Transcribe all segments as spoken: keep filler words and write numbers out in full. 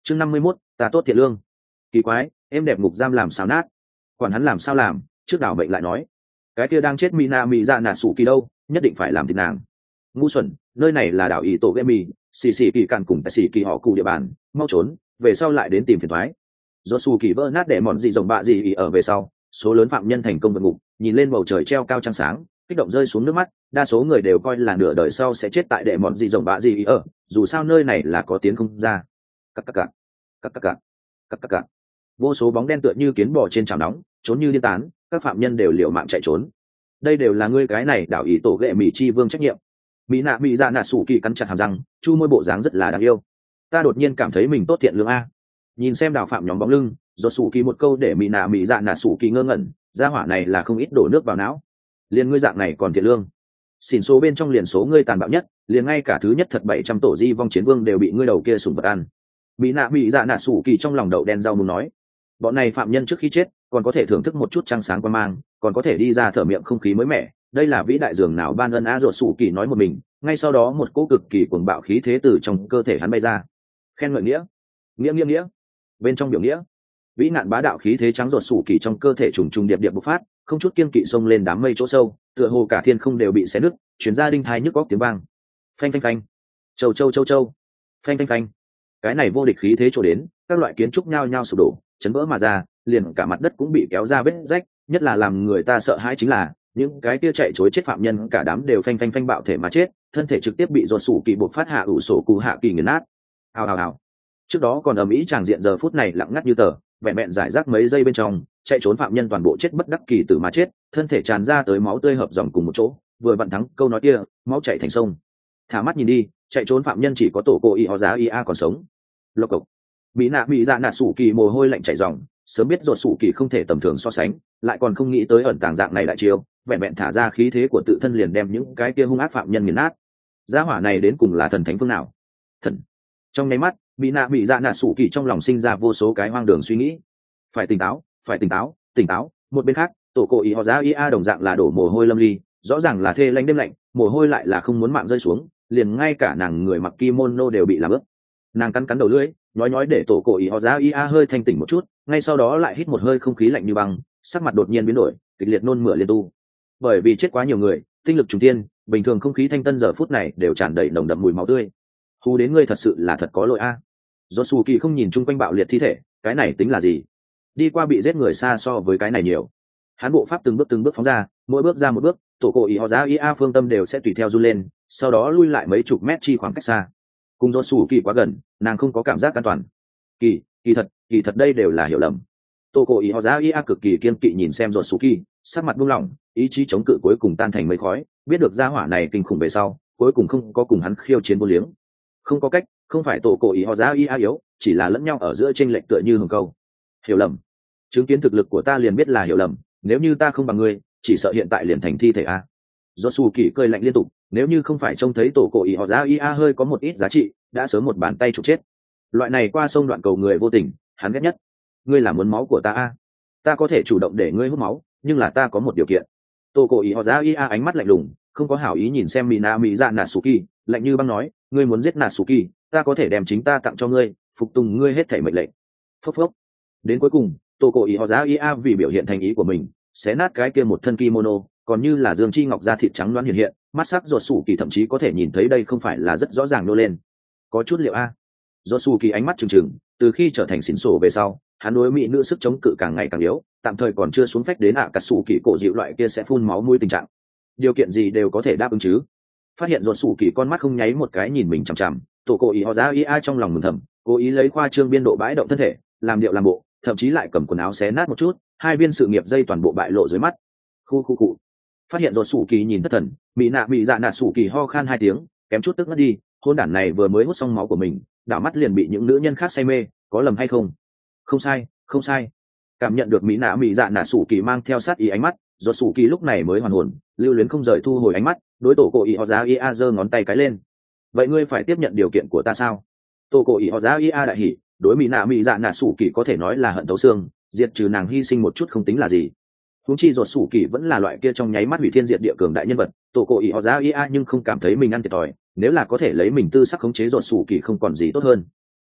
chương năm mươi mốt, ta tốt thiện lương. Kỳ quái, em đẹp ngục giam làm sao nát, quản hắn làm sao làm, trước đảo mệnh lại nói cái kia đang chết mina mỹ dạ nà sủ kỳ đâu, nhất định phải làm thịt nàng. Ngu xuẩn, nơi này là đảo ý tổ game mì, xì xì kỳ càn cùng tại xì kỳ họ cụ địa bàn, mau trốn về sau lại đến tìm phiền thoái. Do sủ kỳ vỡ nát để mòn gì rồng bạ gì ý ở về sau, số lớn phạm nhân thành công vượt ngục, nhìn lên bầu trời treo cao trăng sáng, kích động rơi xuống nước mắt. Đa số người đều coi là nửa đời sau sẽ chết tại đệ mòn gì rồng bạ gì ý ở, dù sao nơi này là có tiến không ra. Cắc cắc cắc cắc cắc cắc cắc cắc cắc. Vô số bóng đen tựa như kiến bò trên chảo nóng, trốn như điên tán, các phạm nhân đều liều mạng chạy trốn. Đây đều là ngươi cái này đảo ý tổ ghệ mỹ chi vương trách nhiệm. Mỹ nạ mỹ dạ nạ sủ kỳ cắn chặt hàm răng, chu môi bộ dáng rất là đáng yêu. Ta đột nhiên cảm thấy mình tốt thiện lương a. Nhìn xem đào phạm nhóm bóng lưng, do sủ kỳ một câu để mỹ nạ mỹ dạ nạ sủ kỳ ngơ ngẩn, gia hỏa này là không ít đổ nước vào não. Liền ngươi dạng này còn thiện lương, xỉn số bên trong liền số ngươi tàn bạo nhất, liền ngay cả thứ nhất thật bảy trăm tổ di vong chiến vương đều bị ngươi đầu kia sủng vật ăn. Mỹ nạ mỹ dạ nạ sủ kỳ trong lòng đậu đen rau muốn nói, bọn này phạm nhân trước khi chết còn có thể thưởng thức một chút trăng sáng quan mang, còn có thể đi ra thở miệng không khí mới mẻ, đây là vĩ đại dường nào ban ân a. Ruột sủ kỳ nói một mình, ngay sau đó một cỗ cực kỳ cuồng bạo khí thế từ trong cơ thể hắn bay ra. Khen ngợi nghĩa, nghĩa nghĩa nghĩa, bên trong biểu nghĩa, vĩ nạn bá đạo khí thế trắng ruột sủ kỳ trong cơ thể trùng trùng điệp điệp bộc phát, không chút kiên kỵ xông lên đám mây chỗ sâu, tựa hồ cả thiên không đều bị xé nứt, chuyển ra đinh thai nhức góc tiếng vang. Phanh phanh phanh, châu châu châu châu, phanh phanh phanh. Cái này vô địch khí thế trổ đến, các loại kiến trúc nhao nhao sụp đổ, chấn vỡ mà ra, liền cả mặt đất cũng bị kéo ra vết rách. Nhất là làm người ta sợ hãi chính là những cái kia chạy chối chết phạm nhân cả đám đều phanh phanh phanh bạo thể mà chết, thân thể trực tiếp bị ruột sủ kỳ buộc phát hạ ủ sổ cụ hạ kỳ nghiền nát. Hào hào hào. Trước đó còn ầm ĩ tràng diện giờ phút này lặng ngắt như tờ, vẹn vẹn giải rác mấy giây bên trong, chạy trốn phạm nhân toàn bộ chết bất đắc kỳ tử mà chết, thân thể tràn ra tới máu tươi hợp dòng cùng một chỗ, vừa vặn thắng câu nói kia, máu chảy thành sông. Thả mắt nhìn đi, chạy trốn phạm nhân chỉ có tổ cô y ho giá ia còn sống. Lộc cộc. Mỹ nạ mỹ dạ nạ sủ kỳ mồ hôi lạnh chảy ròng, sớm biết ruột sủ kỳ không thể tầm thường so sánh, lại còn không nghĩ tới ẩn tàng dạng này đại chiêu, vẹn vẹn thả ra khí thế của tự thân liền đem những cái kia hung ác phạm nhân nghiền nát. Gia hỏa này đến cùng là thần thánh phương nào? Thần. Trong nháy mắt, Mỹ nạ mỹ dạ nạ sủ kỳ trong lòng sinh ra vô số cái hoang đường suy nghĩ. Phải tỉnh táo, phải tỉnh táo, tỉnh táo. Một bên khác, tổ cổ ý họ giá ia đồng dạng là đổ mồ hôi lâm ly, rõ ràng là thê lanh đêm lạnh, mồ hôi lại là không muốn mạng rơi xuống, liền ngay cả nàng người mặc kimono đều bị làm ướt. Nàng cắn cắn đầu lưỡi, nói nói để tổ cổ ý họ giá ia hơi thanh tỉnh một chút, ngay sau đó lại hít một hơi không khí lạnh như băng, sắc mặt đột nhiên biến đổi, kịch liệt nôn mửa liên tu. Bởi vì chết quá nhiều người, tinh lực trùng tiên, bình thường không khí thanh tân giờ phút này đều tràn đầy nồng đậm mùi máu tươi. Hù đến ngươi thật sự là thật có lỗi a. Do sù kỳ không nhìn chung quanh bạo liệt thi thể, cái này tính là gì? Đi qua bị giết người xa so với cái này nhiều. Hắn bộ pháp từng bước từng bước phóng ra, mỗi bước ra một bước, tổ cổ ý họ giá ia phương tâm đều sẽ tùy theo run lên, sau đó lui lại mấy chục mét chi khoảng cách xa. Cùng do sù kỳ quá gần, nàng không có cảm giác an toàn. Kỳ, kỳ thật, kỳ thật đây đều là hiểu lầm. Tổ cổ ý họ giá ia cực kỳ kiên kỵ nhìn xem do sù kỳ, sắc mặt buông lỏng, ý chí chống cự cuối cùng tan thành mây khói, biết được gia hỏa này kinh khủng về sau, cuối cùng không có cùng hắn khiêu chiến vô liếng. Không có cách, không phải tổ cổ ý họ giá ia yếu, chỉ là lẫn nhau ở giữa chênh lệch tựa như hồng câu. Hiểu lầm. Chứng kiến thực lực của ta liền biết là hiểu lầm, nếu như ta không bằng ngươi, chỉ sợ hiện tại liền thành thi thể a. Do sù kỳ cười lạnh liên tục, nếu như không phải trông thấy tổ cổ ý họ giá ia hơi có một ít giá trị, đã sớm một bàn tay trục chết. Loại này qua sông đoạn cầu người vô tình, hắn ghét nhất. Ngươi là muốn máu của ta a? Ta có thể chủ động để ngươi hút máu, nhưng là ta có một điều kiện. Tổ cổ ý họ giá ia ánh mắt lạnh lùng, không có hảo ý nhìn xem Mina mỹ dạ Natsuki, lạnh như băng nói, ngươi muốn giết Natsuki, ta có thể đem chính ta tặng cho ngươi, phục tùng ngươi hết thảy mệnh lệnh. Phốc phốc. Đến cuối cùng, tổ cổ ý họ giá ia vì biểu hiện thành ý của mình, xé nát cái kia một thân kimono, còn như là dương chi ngọc da thịt trắng loáng hiện hiện, mắt sắc ruột sủ kỳ thậm chí có thể nhìn thấy đây không phải là rất rõ ràng nô lên. Có chút liệu a. Ruột sủ kỳ ánh mắt trừng trừng, từ khi trở thành xỉn sổ về sau, hắn đối mỹ nữ sức chống cự càng ngày càng yếu, tạm thời còn chưa xuống phách đến ạ cả sủ kỳ cổ dịu loại kia sẽ phun máu mũi tình trạng. Điều kiện gì đều có thể đáp ứng chứ? Phát hiện ruột sủ kỳ con mắt không nháy một cái nhìn mình chằm chằm, tổ cổ ý họ giá ia trong lòng mừng thầm, cố ý lấy khoa trương biên độ bãi động thân thể, làm điệu làm bộ, thậm chí lại cầm quần áo xé nát một chút, hai viên sự nghiệp dây toàn bộ bại lộ dưới mắt. Khu khu cụ. Phát hiện ruột sủ kỳ nhìn thất thần, mỹ nạ mỹ dạ nạ sủ kỳ ho khan hai tiếng, kém chút tức ngất đi, hôn đản này vừa mới hút xong máu của mình, đảo mắt liền bị những nữ nhân khác say mê, có lầm hay không? Không sai, không sai. Cảm nhận được mỹ nạ mỹ dạ nạ sủ kỳ mang theo sát ý ánh mắt, ruột sủ kỳ lúc này mới hoàn hồn, lưu luyến không rời thu hồi ánh mắt, đối tổ cổ ý họ giá ia giơ ngón tay cái lên. Vậy ngươi phải tiếp nhận điều kiện của ta sao? Tổ cổ ý họ giá ia đại hỉ, đối mỹ nạ mỹ dạ nạ sủ kỳ có thể nói là hận thấu xương, diệt trừ nàng hy sinh một chút không tính là gì. Huống chi ruột sủ kỳ vẫn là loại kia trong nháy mắt hủy thiên diệt địa cường đại nhân vật, tổ cổ ý họ giá ia nhưng không cảm thấy mình ăn thiệt thòi, nếu là có thể lấy mình tư sắc khống chế ruột sủ kỳ không còn gì tốt hơn.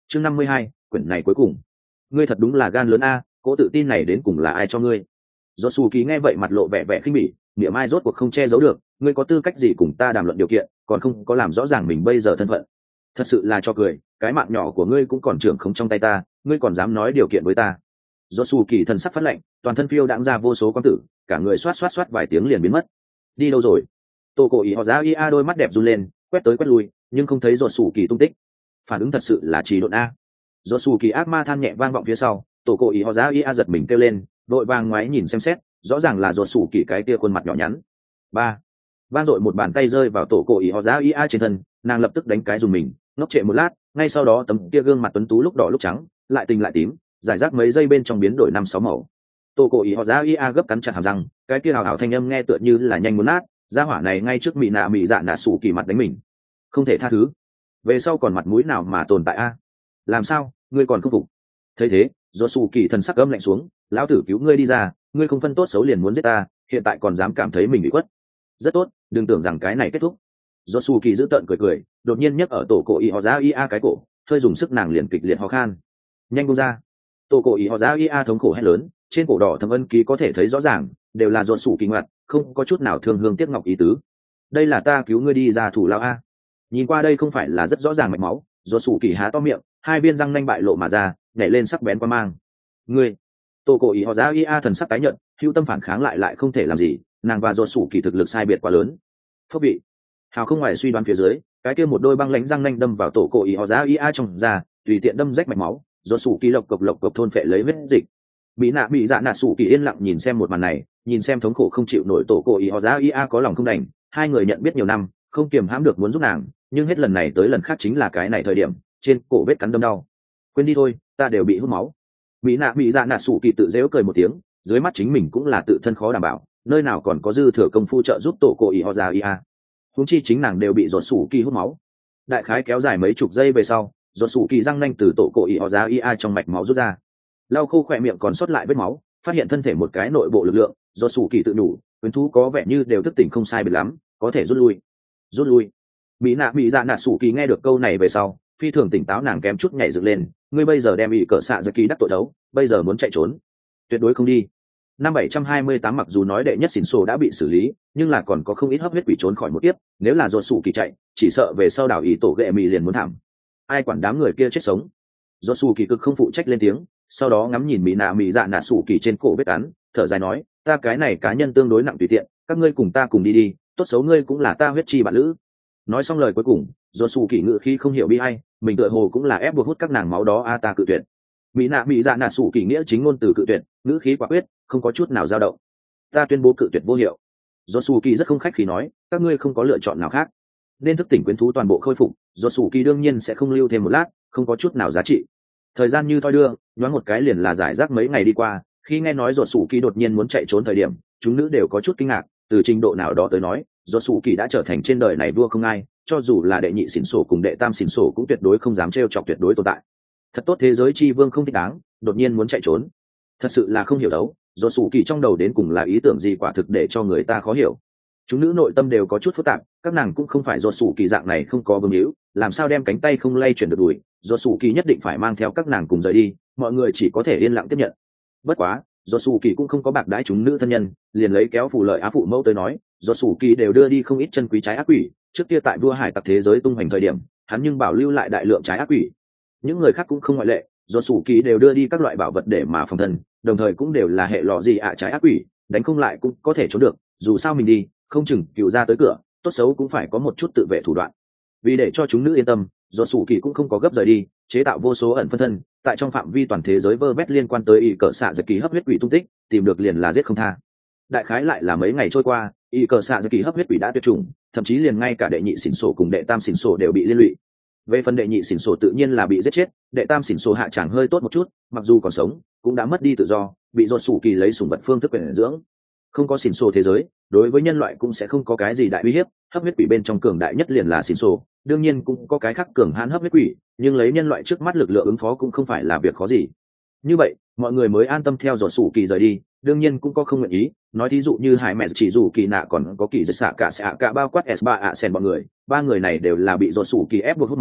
chương năm mươi hai, quyển này cuối cùng. Ngươi thật đúng là gan lớn a, cố tự tin này đến cùng là ai cho ngươi? Do Sù Kỳ nghe vậy mặt lộ vẻ vẻ khinh bỉ, niệm ai rốt cuộc không che giấu được, ngươi có tư cách gì cùng ta đàm luận điều kiện, còn không có làm rõ ràng mình bây giờ thân phận. Thật sự là cho cười, cái mạng nhỏ của ngươi cũng còn trưởng không trong tay ta, ngươi còn dám nói điều kiện với ta? Do Sù Kỳ thần sắc phát lạnh, toàn thân phiêu đãng ra vô số quang tử, cả người xoát xoát xoát vài tiếng liền biến mất. Đi đâu rồi? Tô Cổ Ý họ ra ia đôi mắt đẹp run lên, quét tới quét lui, nhưng không thấy Do Sù Kỳ tung tích. Phản ứng thật sự là trì độn a. Do Sù Kỳ ác ma than nhẹ vang vọng phía sau, Tô Cổ Ý họ ra ia giật mình kêu lên, đội vàng ngoái nhìn xem xét, rõ ràng là Do Sù Kỳ cái kia khuôn mặt nhỏ nhắn. Ba, vang dội một bàn tay rơi vào Tổ Cổ Ý họ ra ia trên thân, nàng lập tức đánh cái dùng mình, ngốc trệ một lát, ngay sau đó tấm kia gương mặt tuấn tú lúc đỏ lúc trắng, lại tình lại tím, giải rác mấy giây bên trong biến đổi năm sáu màu. Tô Cổ Ý họ ra ia gấp cắn chặt hàm răng, cái kia hào hào thanh âm nghe tựa như là nhanh muốn nát, gia hỏa này ngay trước mị nạ mị dạ nạ sủ kỳ mặt đánh mình, không thể tha thứ. Về sau còn mặt mũi nào mà tồn tại a? Làm sao, ngươi còn không phục? Thấy thế, do sủ kỳ thần sắc âm lạnh xuống, lão tử cứu ngươi đi ra, ngươi không phân tốt xấu liền muốn giết ta, hiện tại còn dám cảm thấy mình bị quất. Rất tốt, đừng tưởng rằng cái này kết thúc. Do sủ kỳ giữ tợn cười cười, đột nhiên nhấc ở Tổ Cổ Ý họ ra ia cái cổ, hơi dùng sức nàng liền kịch liệt ho khan. Nhanh buông ra. Tổ Cổ Ý họ ra ia thống khổ hét lớn, trên cổ đỏ thâm ân ký có thể thấy rõ ràng, đều là do sủ kỳ ngoặt, không có chút nào thương hương tiếc ngọc ý tứ. Đây là ta cứu ngươi đi ra thủ lao a. Nhìn qua đây không phải là rất rõ ràng mạch máu, do sủ kỳ há to miệng, hai viên răng nanh bại lộ mà ra, nhảy lên sắc bén qua mang. Ngươi. Tô Cổ Ý họ ra ia thần sắc tái nhợt, hữu tâm phản kháng lại lại không thể làm gì, nàng và do sủ kỳ thực lực sai biệt quá lớn. Phốc bị. Hào không ngoài suy đoán phía dưới, cái kia một đôi băng lãnh răng nanh đâm vào Tổ Cổ Ý họ ra ia trong da, tùy tiện đâm rách mạch máu, do sủ kỳ lộc cộc lộc cộc thôn phệ lấy huyết dịch. Mỹ nạ bị dạ nạ sủ kỳ yên lặng nhìn xem một màn này, nhìn xem thống khổ không chịu nổi Tổ Cổ Ý họ ra ia có lòng không đành, hai người nhận biết nhiều năm, không kiềm hãm được muốn giúp nàng, nhưng hết lần này tới lần khác chính là cái này thời điểm, trên cổ vết cắn đâm đau. Quên đi thôi, ta đều bị hút máu. Mỹ nạ bị dạ nạ sủ kỳ tự dễu cười một tiếng, dưới mắt chính mình cũng là tự thân khó đảm bảo, nơi nào còn có dư thừa công phu trợ giúp Tổ Cổ Ý họ ra ia. Huống chi chính nàng đều bị giọt sủ kỳ hút máu. Đại khái kéo dài mấy chục giây về sau, giọt sủ kỳ răng nanh từ Tổ Cổ Ý họ ra ia trong mạch máu rút ra, lau khô khỏe miệng còn sót lại vết máu, phát hiện thân thể một cái nội bộ lực lượng, do sủ kỳ tự đủ, quyến thú có vẻ như đều thức tỉnh không sai biệt lắm, có thể rút lui. Rút lui. Mỹ nạ mỹ dạ nạ sủ kỳ nghe được câu này về sau, phi thường tỉnh táo, nàng kém chút nhảy dựng lên, ngươi bây giờ đem bị cỡ xạ giật kỳ đắc tội đấu, bây giờ muốn chạy trốn, tuyệt đối không đi. Năm bảy trăm hai mươi tám mặc dù nói đệ nhất xỉn sổ đã bị xử lý, nhưng là còn có không ít hấp huyết quỷ trốn khỏi một tiếp, nếu là do sủ kỳ chạy, chỉ sợ về sau đảo ý tổ ghệ mì liền muốn thảm. Ai quản đám người kia chết sống. Do sủ kỳ cực không phụ trách lên tiếng, sau đó ngắm nhìn mỹ nạ mỹ dạ nạ sủ kỳ trên cổ vết cắn, thở dài nói, ta cái này cá nhân tương đối nặng tùy tiện, các ngươi cùng ta cùng đi đi, tốt xấu ngươi cũng là ta huyết chi bạn lữ. Nói xong lời cuối cùng, do sủ kỳ ngự khi không hiểu bi ai, mình tựa hồ cũng là ép buộc hút các nàng máu đó a ta cự tuyệt. Mỹ nạ mỹ dạ nạ sủ kỳ nghĩa chính ngôn từ cự tuyệt, ngữ khí quả quyết, không có chút nào dao động. Ta tuyên bố cự tuyệt vô hiệu. Do sủ kỳ rất không khách khí nói, các ngươi không có lựa chọn nào khác, nên thức tỉnh quyến thú toàn bộ khôi phục, do sủ kỳ đương nhiên sẽ không lưu thêm một lát, không có chút nào giá trị. Thời gian như thoi đưa, nhoáng một cái liền là giải rác mấy ngày đi qua, khi nghe nói ruột sủ kỳ đột nhiên muốn chạy trốn thời điểm, chúng nữ đều có chút kinh ngạc, từ trình độ nào đó tới nói, ruột sủ kỳ đã trở thành trên đời này vua không ai, cho dù là đệ nhị xỉn sổ cùng đệ tam xỉn sổ cũng tuyệt đối không dám trêu chọc tuyệt đối tồn tại. Thật tốt, thế giới chi vương không thích đáng, đột nhiên muốn chạy trốn, thật sự là không hiểu đấu, ruột sủ kỳ trong đầu đến cùng là ý tưởng gì quả thực để cho người ta khó hiểu. Chúng nữ nội tâm đều có chút phức tạp, các nàng cũng không phải ruột sủ kỳ dạng này không có vương hữu, làm sao đem cánh tay không lay chuyển được đuổi, do sủ kỳ nhất định phải mang theo các nàng cùng rời đi, mọi người chỉ có thể yên lặng tiếp nhận. Bất quá do sủ kỳ cũng không có bạc đãi chúng nữ thân nhân, liền lấy kéo phù lợi á phụ mẫu tới nói, do sủ kỳ đều đưa đi không ít chân quý trái ác quỷ, trước kia tại vua hải tặc thế giới tung hoành thời điểm, hắn nhưng bảo lưu lại đại lượng trái ác quỷ. Những người khác cũng không ngoại lệ, do sủ kỳ đều đưa đi các loại bảo vật để mà phòng thân, đồng thời cũng đều là hệ lọ gì ạ trái ác quỷ, đánh không lại cũng có thể trốn được, dù sao mình đi không chừng cựu ra tới cửa, tốt xấu cũng phải có một chút tự vệ thủ đoạn. Vì để cho chúng nữ yên tâm, do sủ kỳ cũng không có gấp rời đi, chế tạo vô số ẩn phân thân, tại trong phạm vi toàn thế giới vơ vét liên quan tới y cờ xạ giật kỳ hấp huyết quỷ tung tích, tìm được liền là giết không tha. Đại khái lại là mấy ngày trôi qua, y cờ xạ giật kỳ hấp huyết quỷ đã tuyệt chủng, thậm chí liền ngay cả đệ nhị xỉn sổ cùng đệ tam xỉn sổ đều bị liên lụy. Về phần đệ nhị xỉn sổ tự nhiên là bị giết chết, đệ tam xỉn sổ hạ tràng hơi tốt một chút, mặc dù còn sống cũng đã mất đi tự do, bị do sủ kỳ lấy sủng vật phương thức quyền dưỡng. Không có xỉn sổ thế giới, đối với nhân loại cũng sẽ không có cái gì đại uy hiếp, hấp huyết quỷ bên trong cường đại nhất liền là xỉn sổ, đương nhiên cũng có cái khác cường hãn hấp huyết quỷ, nhưng lấy nhân loại trước mắt lực lượng ứng phó cũng không phải là việc khó gì. Như vậy mọi người mới an tâm theo dõi sủ kỳ rời đi, đương nhiên cũng có không nguyện ý, nói thí dụ như hải mẹ chỉ dù kỳ nạ còn có kỳ giật xạ cả xạ cả bao quát s ba ạ sen bọn người, ba người này đều là bị dột sủ kỳ ép buộc hút máu,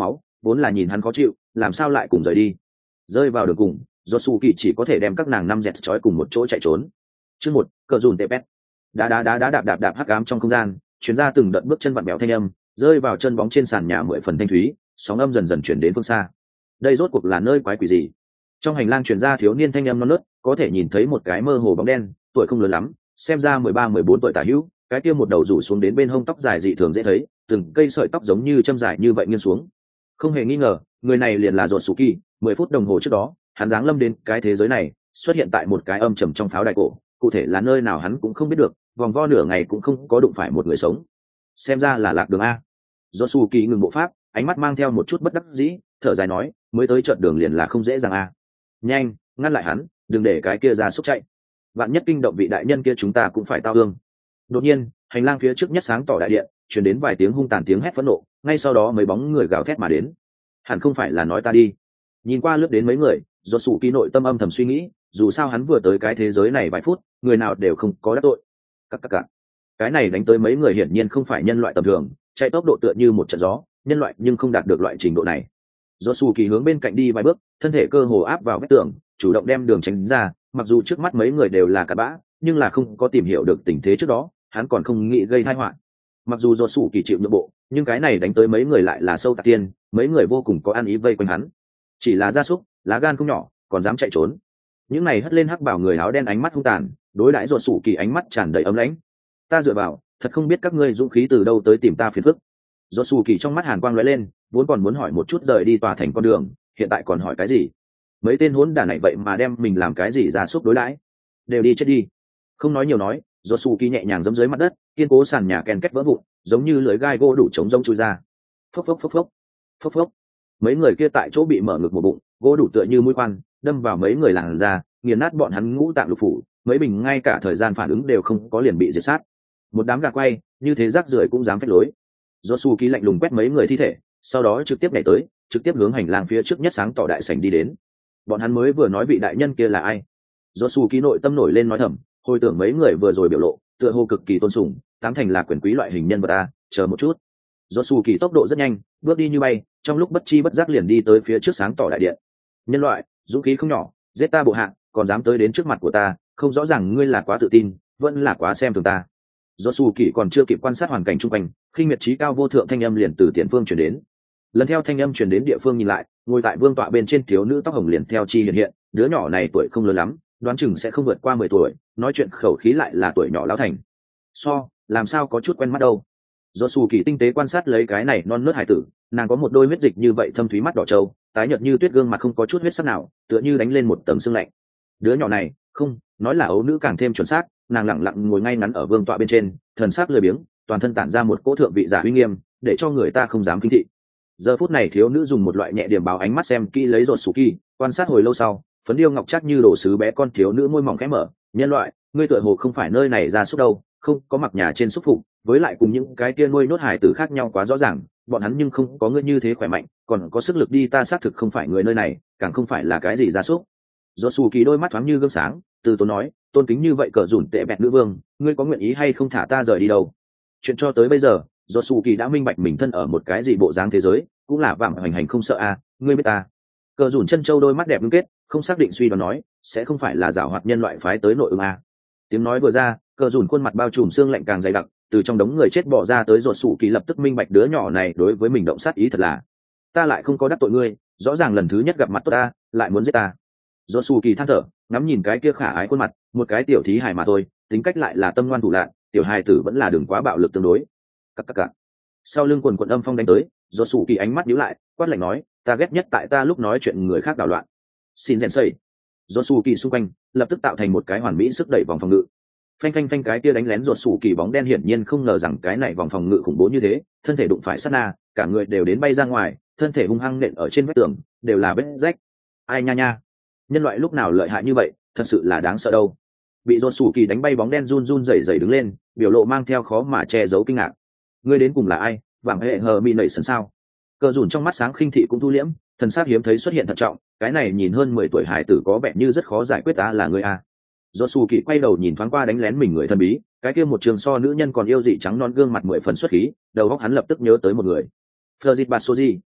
vốn là nhìn hắn khó chịu làm sao lại cùng rời đi. Rơi vào đường cùng, do su kỳ chỉ có thể đem các nàng năm dẹt trói cùng một chỗ chạy trốn. Chương một, cờ dùn tê pet. Đá đá đá đá đạp đạp đạp hắc ám trong không gian, chuyển ra từng đợt bước chân vặn bèo thanh âm, rơi vào chân bóng trên sàn nhà mười phần thanh thúy, sóng âm dần dần chuyển đến phương xa. Đây rốt cuộc là nơi quái quỷ gì? Trong hành lang truyền ra thiếu niên thanh âm non nớt, có thể nhìn thấy một cái mơ hồ bóng đen, tuổi không lớn lắm, xem ra mười ba mười bốn tuổi tả hữu, cái kia một đầu rủ xuống đến bên hông tóc dài dị thường dễ thấy, từng cây sợi tóc giống như châm dài như vậy nghiêng xuống. Không hề nghi ngờ, người này liền là Rotsuki. Mười phút đồng hồ trước đó, hắn giáng lâm đến cái thế giới này, xuất hiện tại một cái âm trầm trong pháo đài cổ, cụ thể là nơi nào hắn cũng không biết được, vòng vo nửa ngày cũng không có đụng phải một người sống. Xem ra là lạc đường a. Rotsuki ngừng bộ pháp, ánh mắt mang theo một chút bất đắc dĩ, thở dài nói, mới tới chợt đường liền là không dễ dàng a. Nhanh, ngăn lại hắn, đừng để cái kia ra xúc chạy. Vạn nhất kinh động vị đại nhân kia chúng ta cũng phải tao ương. Đột nhiên, hành lang phía trước nhất sáng tỏ đại điện, truyền đến vài tiếng hung tàn tiếng hét phẫn nộ, ngay sau đó mấy bóng người gào thét mà đến. Hẳn không phải là nói ta đi. Nhìn qua lướt đến mấy người, Rotsuki nội tâm âm thầm suy nghĩ, dù sao hắn vừa tới cái thế giới này vài phút, người nào đều không có đắc tội. Các các các. Cái này đánh tới mấy người hiển nhiên không phải nhân loại tầm thường, chạy tốc độ tựa như một trận gió, nhân loại nhưng không đạt được loại trình độ này. Rotsuki hướng bên cạnh đi vài bước, thân thể cơ hồ áp vào vách tường, chủ động đem đường tránh ra, mặc dù trước mắt mấy người đều là cặn bã, nhưng là không có tìm hiểu được tình thế trước đó, hắn còn không nghĩ gây tai họa. Mặc dù Rotsuki chịu nhượng bộ, nhưng cái này đánh tới mấy người lại là sâu tạc tiên, mấy người vô cùng có ăn ý vây quanh hắn. Chỉ là gia súc, lá gan không nhỏ, còn dám chạy trốn. Những này hất lên hắc bảo người áo đen ánh mắt hung tàn, đối đãi Rotsuki ánh mắt tràn đầy ấm lãnh. Ta dựa vào, thật không biết các ngươi dũng khí từ đâu tới tìm ta phiền phức. Rotsuki trong mắt hàn quang lóe lên, vốn còn muốn hỏi một chút rời đi tòa thành con đường, hiện tại còn hỏi cái gì? Mấy tên hỗn đản này vậy mà đem mình làm cái gì ra súc đối đãi? Đều đi chết đi. Không nói nhiều nói, Rotsuki nhẹ nhàng giẫm dưới mặt đất, kiên cố sàn nhà ken két vỡ vụn, giống như lưới gai gỗ đủ chống rông chui ra. Phốc phốc phốc phốc. Phốc phốc. Mấy người kia tại chỗ bị mở ngực một bụng, gỗ đủ tựa như mũi khoan, đâm vào mấy người làn ra, nghiền nát bọn hắn ngũ tạng lục phủ, mấy bình ngay cả thời gian phản ứng đều không có liền bị diệt sát. Một đám gà quay, như thế rác rưởi cũng dám phách lối. Rotsuki lạnh lùng quét mấy người thi thể, sau đó trực tiếp nhảy tới, trực tiếp hướng hành lang phía trước nhất sáng tỏ đại sảnh đi đến. Bọn hắn mới vừa nói vị đại nhân kia là ai? Rotsuki nội tâm nổi lên nói thầm, hồi tưởng mấy người vừa rồi biểu lộ, tựa hồ cực kỳ tôn sùng, tám thành là quyền quý loại hình nhân vật a, chờ một chút. Rotsuki tốc độ rất nhanh, bước đi như bay, trong lúc bất chi bất giác liền đi tới phía trước sáng tỏ đại điện. Nhân loại, dũng khí không nhỏ, giết ta bộ hạ, còn dám tới đến trước mặt của ta, không rõ ràng ngươi là quá tự tin, vẫn là quá xem thường ta. Rotsuki còn chưa kịp quan sát hoàn cảnh xung quanh, khinh miệt trí cao vô thượng thanh âm liền từ tiền phương truyền đến. Lần theo thanh âm truyền đến địa phương nhìn lại, ngồi tại vương tọa bên trên thiếu nữ tóc hồng liền theo chi hiện hiện, đứa nhỏ này tuổi không lớn lắm, đoán chừng sẽ không vượt qua mười tuổi, nói chuyện khẩu khí lại là tuổi nhỏ lão thành. So, làm sao có chút quen mắt đâu. Rotsuki tinh tế quan sát lấy cái này non nớt hải tử, nàng có một đôi huyết dịch như vậy thâm thúy mắt đỏ trâu, tái nhợt như tuyết, gương mặt không có chút huyết sắc nào, tựa như đánh lên một tầng sương lạnh. Đứa nhỏ này, không, nói là ấu nữ càng thêm chuẩn xác, nàng lặng lặng ngồi ngay ngắn ở vương tọa bên trên, thần sắc lười biếng, toàn thân tản ra một cỗ thượng vị giả uy nghiêm, để cho người ta không dám kinh thị. Giờ phút này thiếu nữ dùng một loại nhẹ điểm báo ánh mắt xem kỹ lấy Rotsuki, quan sát hồi lâu sau, phấn điêu ngọc chắc như đồ sứ bé con thiếu nữ môi mỏng khẽ mở, nhân loại, ngươi tựa hồ không phải nơi này ra súc đâu, không có mặc nhà trên súc phục, với lại cùng những cái kia nuôi nốt hải tử khác nhau quá rõ ràng, bọn hắn nhưng không có ngươi như thế khỏe mạnh, còn có sức lực đi, ta xác thực không phải người nơi này, càng không phải là cái gì gia súc. Rotsuki đôi mắt thoáng như gương sáng, từ tốn nói, tôn kính như vậy cờ dùn tệ bẹt nữ vương, ngươi có nguyện ý hay không thả ta rời đi đâu? Chuyện cho tới bây giờ, Rotsuki đã minh bạch mình thân ở một cái gì bộ dáng thế giới, cũng là vạm hành hành không sợ a, à, ngươi biết ta. Cờ dùn chân châu đôi mắt đẹp ngưng kết, không xác định suy đoán nói, sẽ không phải là giảo hoạt nhân loại phái tới nội ứng a. À. Tiếng nói vừa ra, cờ dùn khuôn mặt bao trùm xương lạnh càng dày đặc, từ trong đống người chết bỏ ra tới Rotsuki lập tức minh bạch đứa nhỏ này đối với mình động sát ý thật là. Ta lại không có đắc tội ngươi, rõ ràng lần thứ nhất gặp mặt tốt ta, lại muốn giết ta. Rotsuki than thở, ngắm nhìn cái kia khả ái khuôn mặt, một cái tiểu thí hài mà thôi, tính cách lại là tâm ngoan thủ lạn, tiểu hài tử vẫn là đừng quá bạo lực tương đối. Các các các. Sau lưng quần quần âm phong đánh tới, Rotsuki ánh mắt nhíu lại, quát lạnh nói, ta ghét nhất tại ta lúc nói chuyện người khác đảo loạn. Xin rèn xây. Rotsuki xung quanh lập tức tạo thành một cái hoàn mỹ sức đẩy vòng phòng ngự. Phanh phanh phanh, cái kia đánh lén Rotsuki bóng đen hiển nhiên không ngờ rằng cái này vòng phòng ngự khủng bố như thế, thân thể đụng phải sát na, cả người đều đến bay ra ngoài, thân thể hung hăng nện ở trên vách tường, đều là vết rách. Ai nha nha, nhân loại lúc nào lợi hại như vậy, thật sự là đáng sợ đâu. Bị Rotsuki đánh bay bóng đen run run rẩy rẩy đứng lên, biểu lộ mang theo khó mà che giấu kinh ngạc. Ngươi đến cùng là ai? Vàng hệ hờ mi nảy sần sao? Cờ dùn trong mắt sáng khinh thị cũng thu liễm, thần sắc hiếm thấy xuất hiện thận trọng, cái này nhìn hơn mười tuổi hải tử có vẻ như rất khó giải quyết, ta là người a. Rotsuki quay đầu nhìn thoáng qua đánh lén mình người thần bí, cái kia một trường so nữ nhân còn yêu dị trắng non, gương mặt mười phần xuất khí, đầu óc hắn lập tức nhớ tới một người. Fleur Basoji,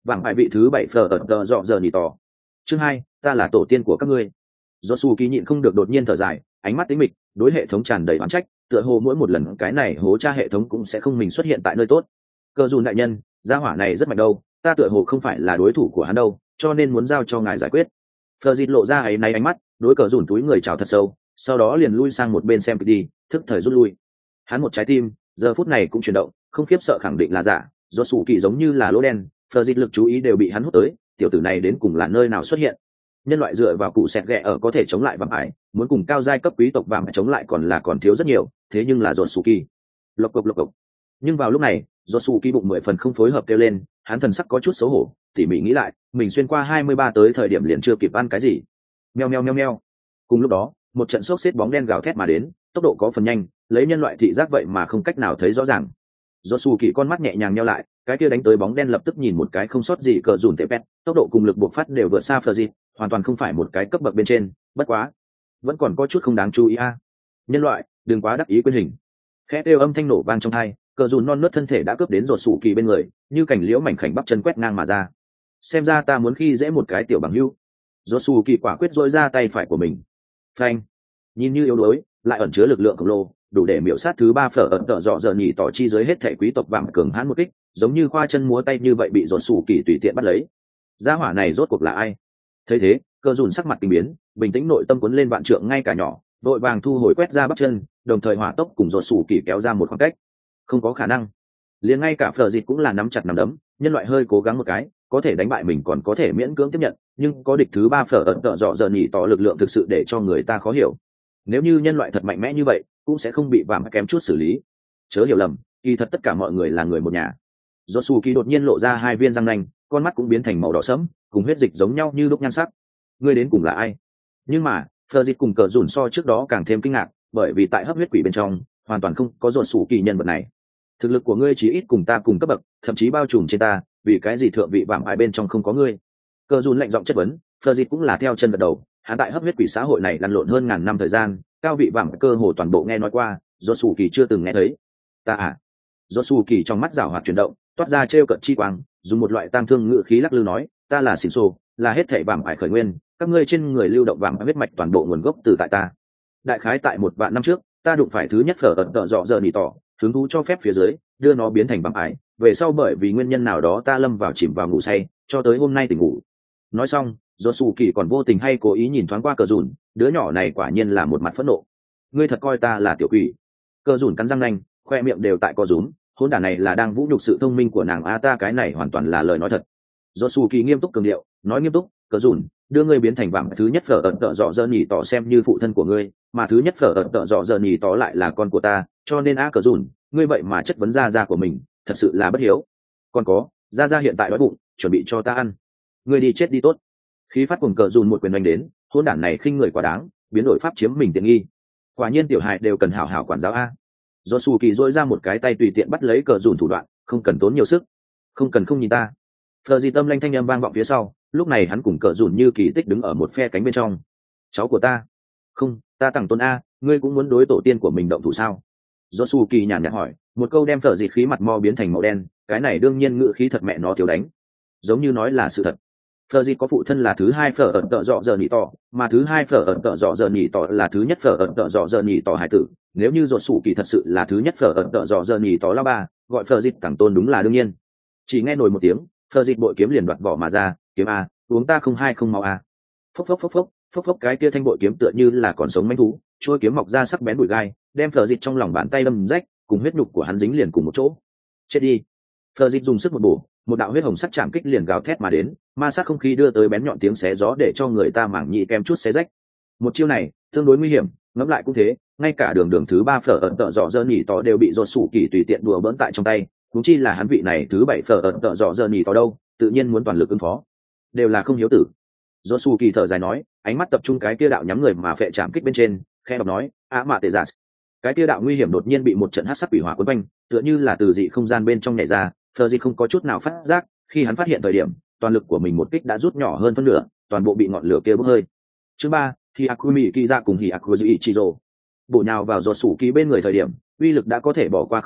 vàng bài vị thứ bảy phở ở tờ dọ giờ nỉ tỏ. Chương hai, ta là tổ tiên của các ngươi. Do su kỳ nhịn không được đột nhiên thở dài, ánh mắt tính mịch, đối hệ thống tràn đầy oán trách, tựa hồ mỗi một lần cái này hố tra hệ thống cũng sẽ không mình xuất hiện tại nơi tốt. Cờ dùn đại nhân, gia hỏa này rất mạnh đâu, ta tựa hồ không phải là đối thủ của hắn đâu, cho nên muốn giao cho ngài giải quyết. Phờ dịt lộ ra ấy náy ánh mắt, đối cờ dùn túi người chào thật sâu, sau đó liền lui sang một bên xem kịch đi, thức thời rút lui. Hắn một trái tim giờ phút này cũng chuyển động, không khiếp sợ khẳng định là giả. Do sủ kỳ giống như là lỗ đen, phờ dịt lực chú ý đều bị hắn hút tới, tiểu tử này đến cùng là nơi nào xuất hiện. Nhân loại dựa vào cụ sẹt ghẹ ở có thể chống lại vạm ải, muốn cùng cao giai cấp quý tộc vạm chống lại còn là còn thiếu rất nhiều, thế nhưng là dồn sủ kỳ lộc cộc lộc cộc. Nhưng vào lúc này dồn sủ kỳ bụng mười phần không phối hợp kêu lên, hắn thần sắc có chút xấu hổ, tỉ mỉ nghĩ lại mình xuyên qua hai mươi ba tới thời điểm liền chưa kịp ăn cái gì. Meo meo meo meo. Cùng lúc đó một trận xốc xếp bóng đen gào thét mà đến, tốc độ có phần nhanh, lấy nhân loại thị giác vậy mà không cách nào thấy rõ ràng. Do sủ kỳ con mắt nhẹ nhàng nheo lại, cái kia đánh tới bóng đen lập tức nhìn một cái không sót gì cờ dùn tệ pet, tốc độ cùng lực bộc phát đều vượt xa phờ dịt, hoàn toàn không phải một cái cấp bậc bên trên. Bất quá vẫn còn có chút không đáng chú ý a. Nhân loại đừng quá đắc ý quên hình. Khẽ kêu âm thanh nổ vang trong tai, cờ dùn non nớt thân thể đã cướp đến rột sủ kỳ bên người, như cảnh liễu mảnh khảnh bắp chân quét ngang mà ra. Xem ra ta muốn khi dễ một cái tiểu bằng hữu. Rột sủ kỳ quả quyết dội ra tay phải của mình. Phanh. Nhìn như yếu đuối lại ẩn chứa lực lượng khổng lồ, đủ để miểu sát thứ ba phở ẩn tợ dọ giờ nhỉ tỏ chi giới hết thể quý tộc vàng cường hãn một kích, giống như khoa chân múa tay như vậy bị rột sủ kỳ tùy tiện bắt lấy. Gia hỏa này rốt cuộc là ai? Thấy thế cờ dùn sắc mặt kinh biến, bình tĩnh nội tâm cuốn lên vạn trượng ngay cả nhỏ, đội vàng thu hồi quét ra bắp chân, đồng thời hỏa tốc cùng rột sủ kỳ kéo ra một khoảng cách. Không có khả năng, liền ngay cả phở dịt cũng là nắm chặt nắm đấm, nhân loại hơi cố gắng một cái có thể đánh bại mình còn có thể miễn cưỡng tiếp nhận, nhưng có địch thứ ba phở ẩn tợ dọ giờ nhỉ tỏ lực lượng thực sự để cho người ta khó hiểu. Nếu như nhân loại thật mạnh mẽ như vậy cũng sẽ không bị vàng kém chút xử lý. Chớ hiểu lầm, kỳ thật tất cả mọi người là người một nhà. Do su kỳ đột nhiên lộ ra hai viên răng nanh, con mắt cũng biến thành màu đỏ sẫm, cùng huyết dịch giống nhau như lúc nhan sắc. Ngươi đến cùng là ai? Nhưng mà phờ dịt cùng cờ dùn so trước đó càng thêm kinh ngạc, bởi vì tại hấp huyết quỷ bên trong hoàn toàn không có dồn sủ kỳ nhân vật này. Thực lực của ngươi chỉ ít cùng ta cùng cấp bậc, thậm chí bao trùm trên ta, vì cái gì thượng vị vạm ải bên trong không có ngươi? Cờ dùn lạnh giọng chất vấn, phờ dịt cũng là theo chân gật đầu. Hắn tại hấp huyết quỷ xã hội này lăn lộn hơn ngàn năm thời gian, cao vị vạm cơ hồ toàn bộ nghe nói qua, dồn sủ kỳ chưa từng nghe thấy. Ta à? Dồn sủ kỳ trong mắt rảo hoạt chuyển động, toát ra trêu cợt chi quang, dùng một loại tang thương ngữ khí lắc lư nói, ta là xỉn xô, là hết thảy vạm ải khởi nguyên, các ngươi trên người lưu động vạm huyết mạch toàn bộ nguồn gốc từ tại ta. Đại khái tại một vạn năm trước ta đụng phải thứ nhất phở ẩn tợ dọ giờ nỉ tỏ, hứng thú cho phép phía dưới đưa nó biến thành vạm ải, về sau bởi vì nguyên nhân nào đó ta lâm vào chìm vào ngủ say, cho tới hôm nay tỉnh ngủ. Nói xong do sủ kỳ còn vô tình hay cố ý nhìn thoáng qua cờ dùn, đứa nhỏ này quả nhiên là một mặt phẫn nộ. Ngươi thật coi ta là tiểu quỷ? Cờ dùn cắn răng nanh, khoe miệng đều tại co rúm, hôn đản này là đang vũ nhục sự thông minh của nàng a. Ta cái này hoàn toàn là lời nói thật. Do sủ kỳ nghiêm túc cường điệu, nói nghiêm túc, cờ dùn, đưa ngươi biến thành vạm thứ nhất phở ẩn tợ dọ dơ nhì tỏ xem như phụ thân của ngươi, mà thứ nhất phở ẩn tợ dọ dơ nhì tỏ lại là con của ta, cho nên a cờ dùn, ngươi vậy mà chất vấn gia gia của mình, thật sự là bất hiếu. Còn có, gia gia hiện tại đói bụng, chuẩn bị cho ta ăn. Ngươi đi chết đi tốt. Khí phát cùng cờ dùn một quyền đánh đến, hôn đản này khinh người quá đáng, biến đổi pháp chiếm mình tiện nghi. Quả nhiên tiểu hài đều cần hảo hảo quản giáo a. Do su kỳ dỗi ra một cái tay tùy tiện bắt lấy cờ dùn thủ đoạn, không cần tốn nhiều sức, không cần không nhìn ta. Phờ gì tâm lanh thanh âm vang vọng phía sau, lúc này hắn cùng cờ dùn như kỳ tích đứng ở một phe cánh bên trong. Cháu của ta? Không, ta tặng tôn a, ngươi cũng muốn đối tổ tiên của mình động thủ sao? Do su kỳ nhàn nhạt hỏi, một câu đem phở dịt khí mặt mo biến thành màu đen, cái này đương nhiên ngự khí thật mẹ nó thiếu đánh, giống như nói là sự thật. Phở dịt có phụ thân là thứ hai phở ẩn tợ dọ giờ nhị tỏ, mà thứ hai phở ẩn tợ dọ giờ nhị tỏ là thứ nhất phở ẩn tợ dọ giờ nhị tỏ hải tử. Nếu như dột sủ kỳ thật sự là thứ nhất phở ẩn tợ dọ giờ nhị tỏ lao ba, gọi phở dịt tặng tôn đúng là đương nhiên. Chỉ nghe nổi một tiếng, phở dịt bội kiếm liền đoạt vỏ mà ra, kiếm a, uống ta không hai không mau a. Phốc phốc phốc phốc, phốc phốc cái kia thanh bội kiếm tựa như là còn sống manh thú, trôi kiếm mọc ra sắc bén bụi gai, đem phở dịt trong lòng bàn tay đâm rách, cùng huyết nhục của hắn dính liền cùng một chỗ. Chết đi. Phở dịt dùng sức một bổ, một đạo huyết hồng sắc chạm kích liền gào thét mà đến, ma sát không khí đưa tới bén nhọn tiếng xé gió để cho người ta mảng nhị kem chút xé rách. Một chiêu này tương đối nguy hiểm, ngẫm lại cũng thế, ngay cả đường đường thứ ba phở ẩn tợ dọ dơ nhỉ tỏ đều bị dột sủ kỳ tùy tiện đùa bỡn tại trong tay, cũng chi là hắn vị này thứ bảy phở ẩn tợ dọ dơ nhỉ tỏ đâu, tự nhiên muốn toàn lực ứng phó, đều là không hiếu tử. Dột sủ kỳ thở dài nói, ánh mắt tập trung cái kia đạo nhắm người mà phệ chạm kích bên trên, khẽ đọc nói, á mạ tệ giả. Cái kia đạo nguy hiểm đột nhiên bị một trận hắc sắc quỷ hỏa cuốn quanh, tựa như là từ dị không gian bên trong nhảy ra, phở gì không có chút nào phát giác, khi hắn phát hiện thời điểm toàn lực của mình một kích đã rút nhỏ hơn phân nửa, toàn bộ bị ngọn lửa kia bốc hơi. Chương ba, khi Akumi Kiza cùng Hi Akuji Ichiro bổ nhào vào giọt sủ kỳ bên người thời điểm, uy lực đã có thể bỏ qua không tính,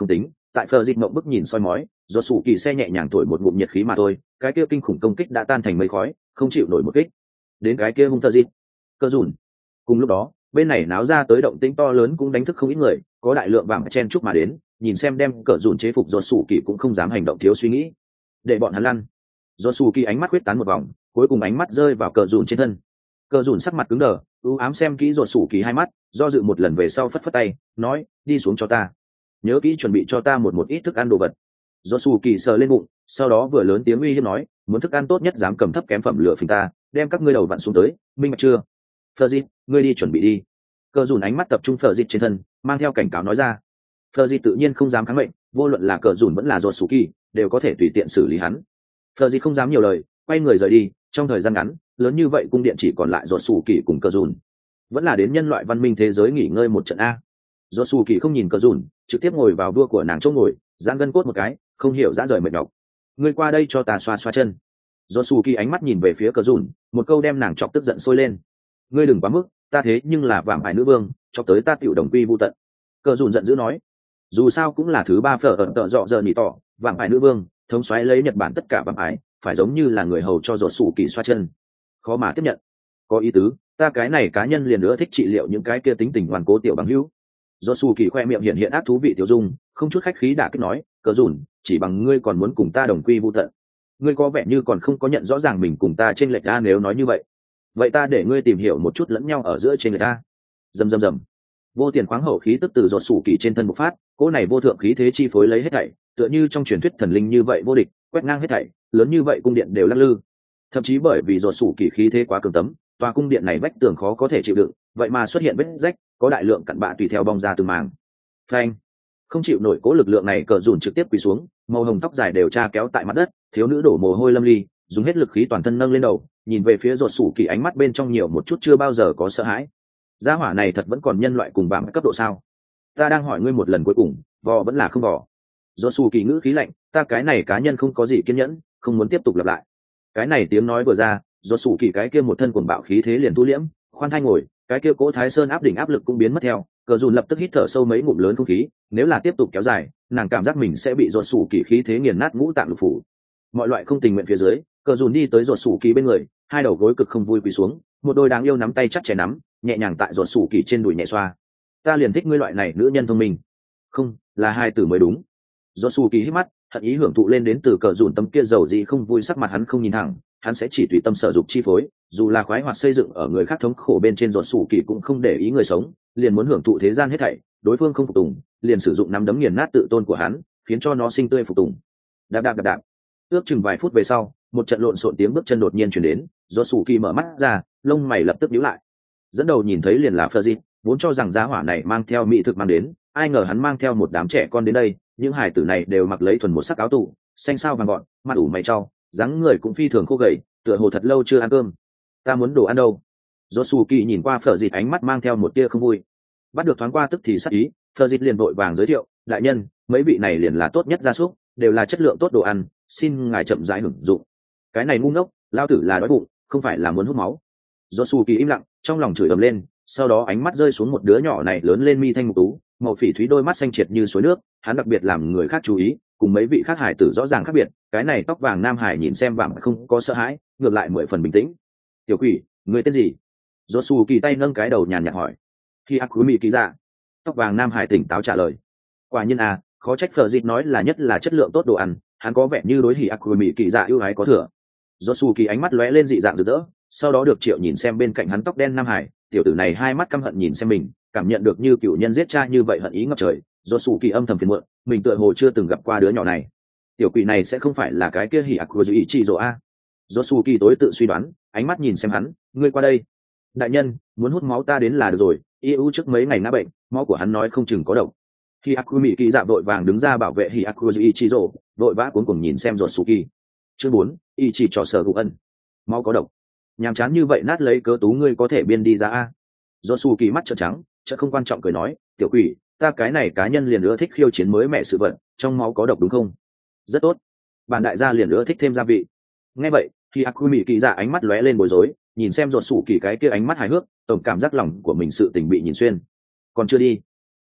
tại phờ dịt mộng bức nhìn soi mói, do sủ kỳ xe nhẹ nhàng thổi một ngụm nhiệt khí mà thôi, cái kia kinh khủng công kích đã tan thành mây khói, không chịu nổi một kích. Đến cái kia hung phờ dịt, cơ dùn. Cùng lúc đó, bên này náo ra tới động tĩnh to lớn cũng đánh thức không ít người, có đại lượng vàng chen chúc mà đến, nhìn xem đem cờ dùn chế phục do sủ kỳ cũng không dám hành động thiếu suy nghĩ, để bọn hắn lăn. Do sủ kỳ ánh mắt huyết tán một vòng, cuối cùng ánh mắt rơi vào cờ dùn trên thân. Cờ dùn sắc mặt cứng đờ, ưu ám xem kỹ rồi sủ kỳ hai mắt, do dự một lần về sau phất phất tay, nói, đi xuống cho ta, nhớ kỹ chuẩn bị cho ta một một ít thức ăn đồ vật. Do sủ kỳ sờ lên bụng, sau đó vừa lớn tiếng uy hiếp nói, muốn thức ăn tốt nhất dám cầm thấp kém phẩm lửa phình ta, đem các ngươi đầu vặn xuống tới, minh bạch chưa? Phờ dịt, ngươi đi chuẩn bị đi. Cờ dùn ánh mắt tập trung phờ dịt trên thân, mang theo cảnh cáo nói ra. Phờ dịt tự nhiên không dám kháng mệnh, vô luận là cờ dùn vẫn là rồi sủ kỳ, đều có thể tùy tiện xử lý hắn. Phờ dịt không dám nhiều lời, quay người rời đi. Trong thời gian ngắn, lớn như vậy cung điện chỉ còn lại rồi sủ kỳ cùng cờ dùn. Vẫn là đến nhân loại văn minh thế giới nghỉ ngơi một trận a. Rồi sủ kỳ không nhìn cờ dùn, trực tiếp ngồi vào vua của nàng chỗ ngồi, giãn gân cốt một cái, không hiểu dã rời mệt nhọc. Ngươi qua đây cho ta xoa xoa chân. Rồi sủ kỳ ánh mắt nhìn về phía cờ dùn, một câu đem nàng chọc tức giận sôi lên. Ngươi đừng quá mức, ta thế nhưng là vạm ải nữ vương, cho tới ta tiểu đồng quy vu tận. Cờ dùn giận dữ nói, dù sao cũng là thứ ba phở ẩn tợ dọ giờ nhị tỏ, vạm ải nữ vương, thống soái lấy Nhật Bản tất cả vạm ải, phải giống như là người hầu cho rồi sủ kỳ xoa chân, khó mà tiếp nhận. Có ý tứ, ta cái này cá nhân liền nữa thích trị liệu những cái kia tính tình ngoan cố tiểu bằng hữu. Do sủ kỳ khoe miệng hiện hiện ác thú vị tiểu dung, không chút khách khí đả kích nói, cờ dùn, chỉ bằng ngươi còn muốn cùng ta đồng quy vu tận, ngươi có vẻ như còn không có nhận rõ ràng mình cùng ta trên lệch a. Nếu nói như vậy, vậy ta để ngươi tìm hiểu một chút lẫn nhau ở giữa trên lệch a. Rầm rầm rầm, vô tiền khoáng hậu khí tức từ giọt sủ kỳ trên thân bộc phát, cỗ này vô thượng khí thế chi phối lấy hết thảy, tựa như trong truyền thuyết thần linh như vậy vô địch, quét ngang hết thảy, lớn như vậy cung điện đều lắc lư. Thậm chí bởi vì giọt sủ kỳ khí thế quá cường tấm, tòa cung điện này vách tường khó có thể chịu đựng, vậy mà xuất hiện vết rách, có đại lượng cặn bã tùy theo bong ra từng màng. Phanh! Không chịu nổi cố lực lượng này, cờ dùn trực tiếp quỳ xuống, màu hồng tóc dài đều tra kéo tại mặt đất, thiếu nữ đổ mồ hôi lâm ly, dùng hết lực khí toàn thân nâng lên đầu, nhìn về phía giọt sủ kỳ, ánh mắt bên trong nhiều một chút chưa bao giờ có sợ hãi. Gia hỏa này thật vẫn còn nhân loại cùng bảng cấp độ sao? Ta đang hỏi ngươi một lần cuối cùng, vò vẫn là không vò. Giọt sủ kỳ ngữ khí lạnh, ta cái này cá nhân không có gì kiên nhẫn, không muốn tiếp tục lặp lại. Cái này tiếng nói vừa ra, giọt sủ kỳ cái kia một thân cuồng bạo khí thế liền tu liễm, khoan thai ngồi, cái kia cỗ thái sơn áp đỉnh áp lực cũng biến mất theo. Cờ dùn lập tức hít thở sâu mấy ngụm lớn không khí, nếu là tiếp tục kéo dài, nàng cảm giác mình sẽ bị giọt sủ kỳ khí thế nghiền nát ngũ tạng lục phủ. Mọi loại không tình nguyện phía dưới, cờ dùn đi tới giọt sủ kỳ bên người, hai đầu gối cực không vui quỳ xuống, một đôi đáng yêu nắm tay chắc chẽ nắm, nhẹ nhàng tại giọt sủ kỳ trên đùi nhẹ xoa. Ta liền thích ngươi loại này nữ nhân thông minh, không là hai từ mới đúng. Giọt sủ kỳ hít mắt, hận ý hưởng thụ lên đến từ cờ dùn tấm kia dầu dị không vui sắc mặt, hắn không nhìn thẳng, hắn sẽ chỉ tùy tâm sở dục chi phối, dù là khoái hoạt xây dựng ở người khác thống khổ bên trên. Giọt sủ kỳ cũng không để ý người sống, liền muốn hưởng thụ thế gian hết thảy, đối phương không phục tùng, liền sử dụng nắm đấm nghiền nát tự tôn của hắn, khiến cho nó sinh tươi phục tùng. Đạp đạp đạp đạp. Ước chừng vài phút về sau, một trận lộn xộn tiếng bước chân đột nhiên truyền đến, do sủ kỳ mở mắt ra, lông mày lập tức nhíu lại. Dẫn đầu nhìn thấy liền là Fleur, vốn cho rằng giá hỏa này mang theo mỹ thực mang đến, ai ngờ hắn mang theo một đám trẻ con đến đây, những hải tử này đều mặc lấy thuần một sắc áo tủ, xanh sao vàng gọn, mặt ủ mày trau, dáng người cũng phi thường khô gầy, tựa hồ thật lâu chưa ăn cơm. Ta muốn đồ ăn đâu? Do sủ kỳ nhìn qua Fleur, ánh mắt mang theo một tia không vui. Bắt được thoáng qua tức thì sắc ý, Fleur liền vội vàng giới thiệu, đại nhân, mấy vị này liền là tốt nhất gia súc, đều là chất lượng tốt đồ ăn, xin ngài chậm rãi hưởng dụng. Cái này ngu ngốc, lao tử là đói bụng, không phải là muốn hút máu. Do su kỳ im lặng, trong lòng chửi ầm lên, sau đó ánh mắt rơi xuống một đứa nhỏ này lớn lên mi thanh mục tú, màu phỉ thúy đôi mắt xanh triệt như suối nước, hắn đặc biệt làm người khác chú ý, cùng mấy vị khác hải tử rõ ràng khác biệt. Cái này tóc vàng nam hải nhìn xem vàng không có sợ hãi, ngược lại mười phần bình tĩnh. Tiểu quỷ, người tên gì? Do su kỳ tay nâng cái đầu nhàn nhạt hỏi. Khi Akumi kỳ dạ. Tóc vàng nam hải tỉnh táo trả lời. Quả nhiên à, khó trách Phở Dịch nói là nhất là chất lượng tốt đồ ăn, hắn có vẻ như đối hỉ Akumi kỳ dạ ưu ái có thừa. Do su kỳ ánh mắt lóe lên dị dạng rực rỡ, sau đó được Triệu nhìn xem bên cạnh hắn tóc đen nam hải, tiểu tử này hai mắt căm hận nhìn xem mình, cảm nhận được như cựu nhân giết cha như vậy hận ý ngập trời. Do su kỳ âm thầm phiền muộn, mình tựa hồ chưa từng gặp qua đứa nhỏ này. Tiểu quỷ này sẽ không phải là cái kia hỉ Akumi chỉ rồi a? Do su kỳ tối tự suy đoán, ánh mắt nhìn xem hắn, ngươi qua đây. Đại nhân, muốn hút máu ta đến là được rồi, yêu trước mấy ngày ngã bệnh, máu của hắn nói không chừng có độc. Khi Akumi kỳ dạ vội vàng đứng ra bảo vệ Hỉ Akumi Ichizo, vội vã cuống cuồng nhìn xem Rốt Suki. Chương bốn, y chỉ trò sở gục ân. Máu có độc. Nhàm chán như vậy nát lấy cớ tú ngươi có thể biên đi ra a. Rốt Suki mắt trợn trắng, chợt không quan trọng cười nói, tiểu quỷ, ta cái này cá nhân liền ưa thích khiêu chiến mới mẹ sự vật, trong máu có độc đúng không? Rất tốt. Bản đại gia liền ưa thích thêm gia vị. Nghe vậy, Khi Akumi kỳ dạ ánh mắt lóe lên bối rối, nhìn xem Rốt Suki cái kia ánh mắt hài hước, tổng cảm giác lòng của mình sự tình bị nhìn xuyên. Còn chưa đi.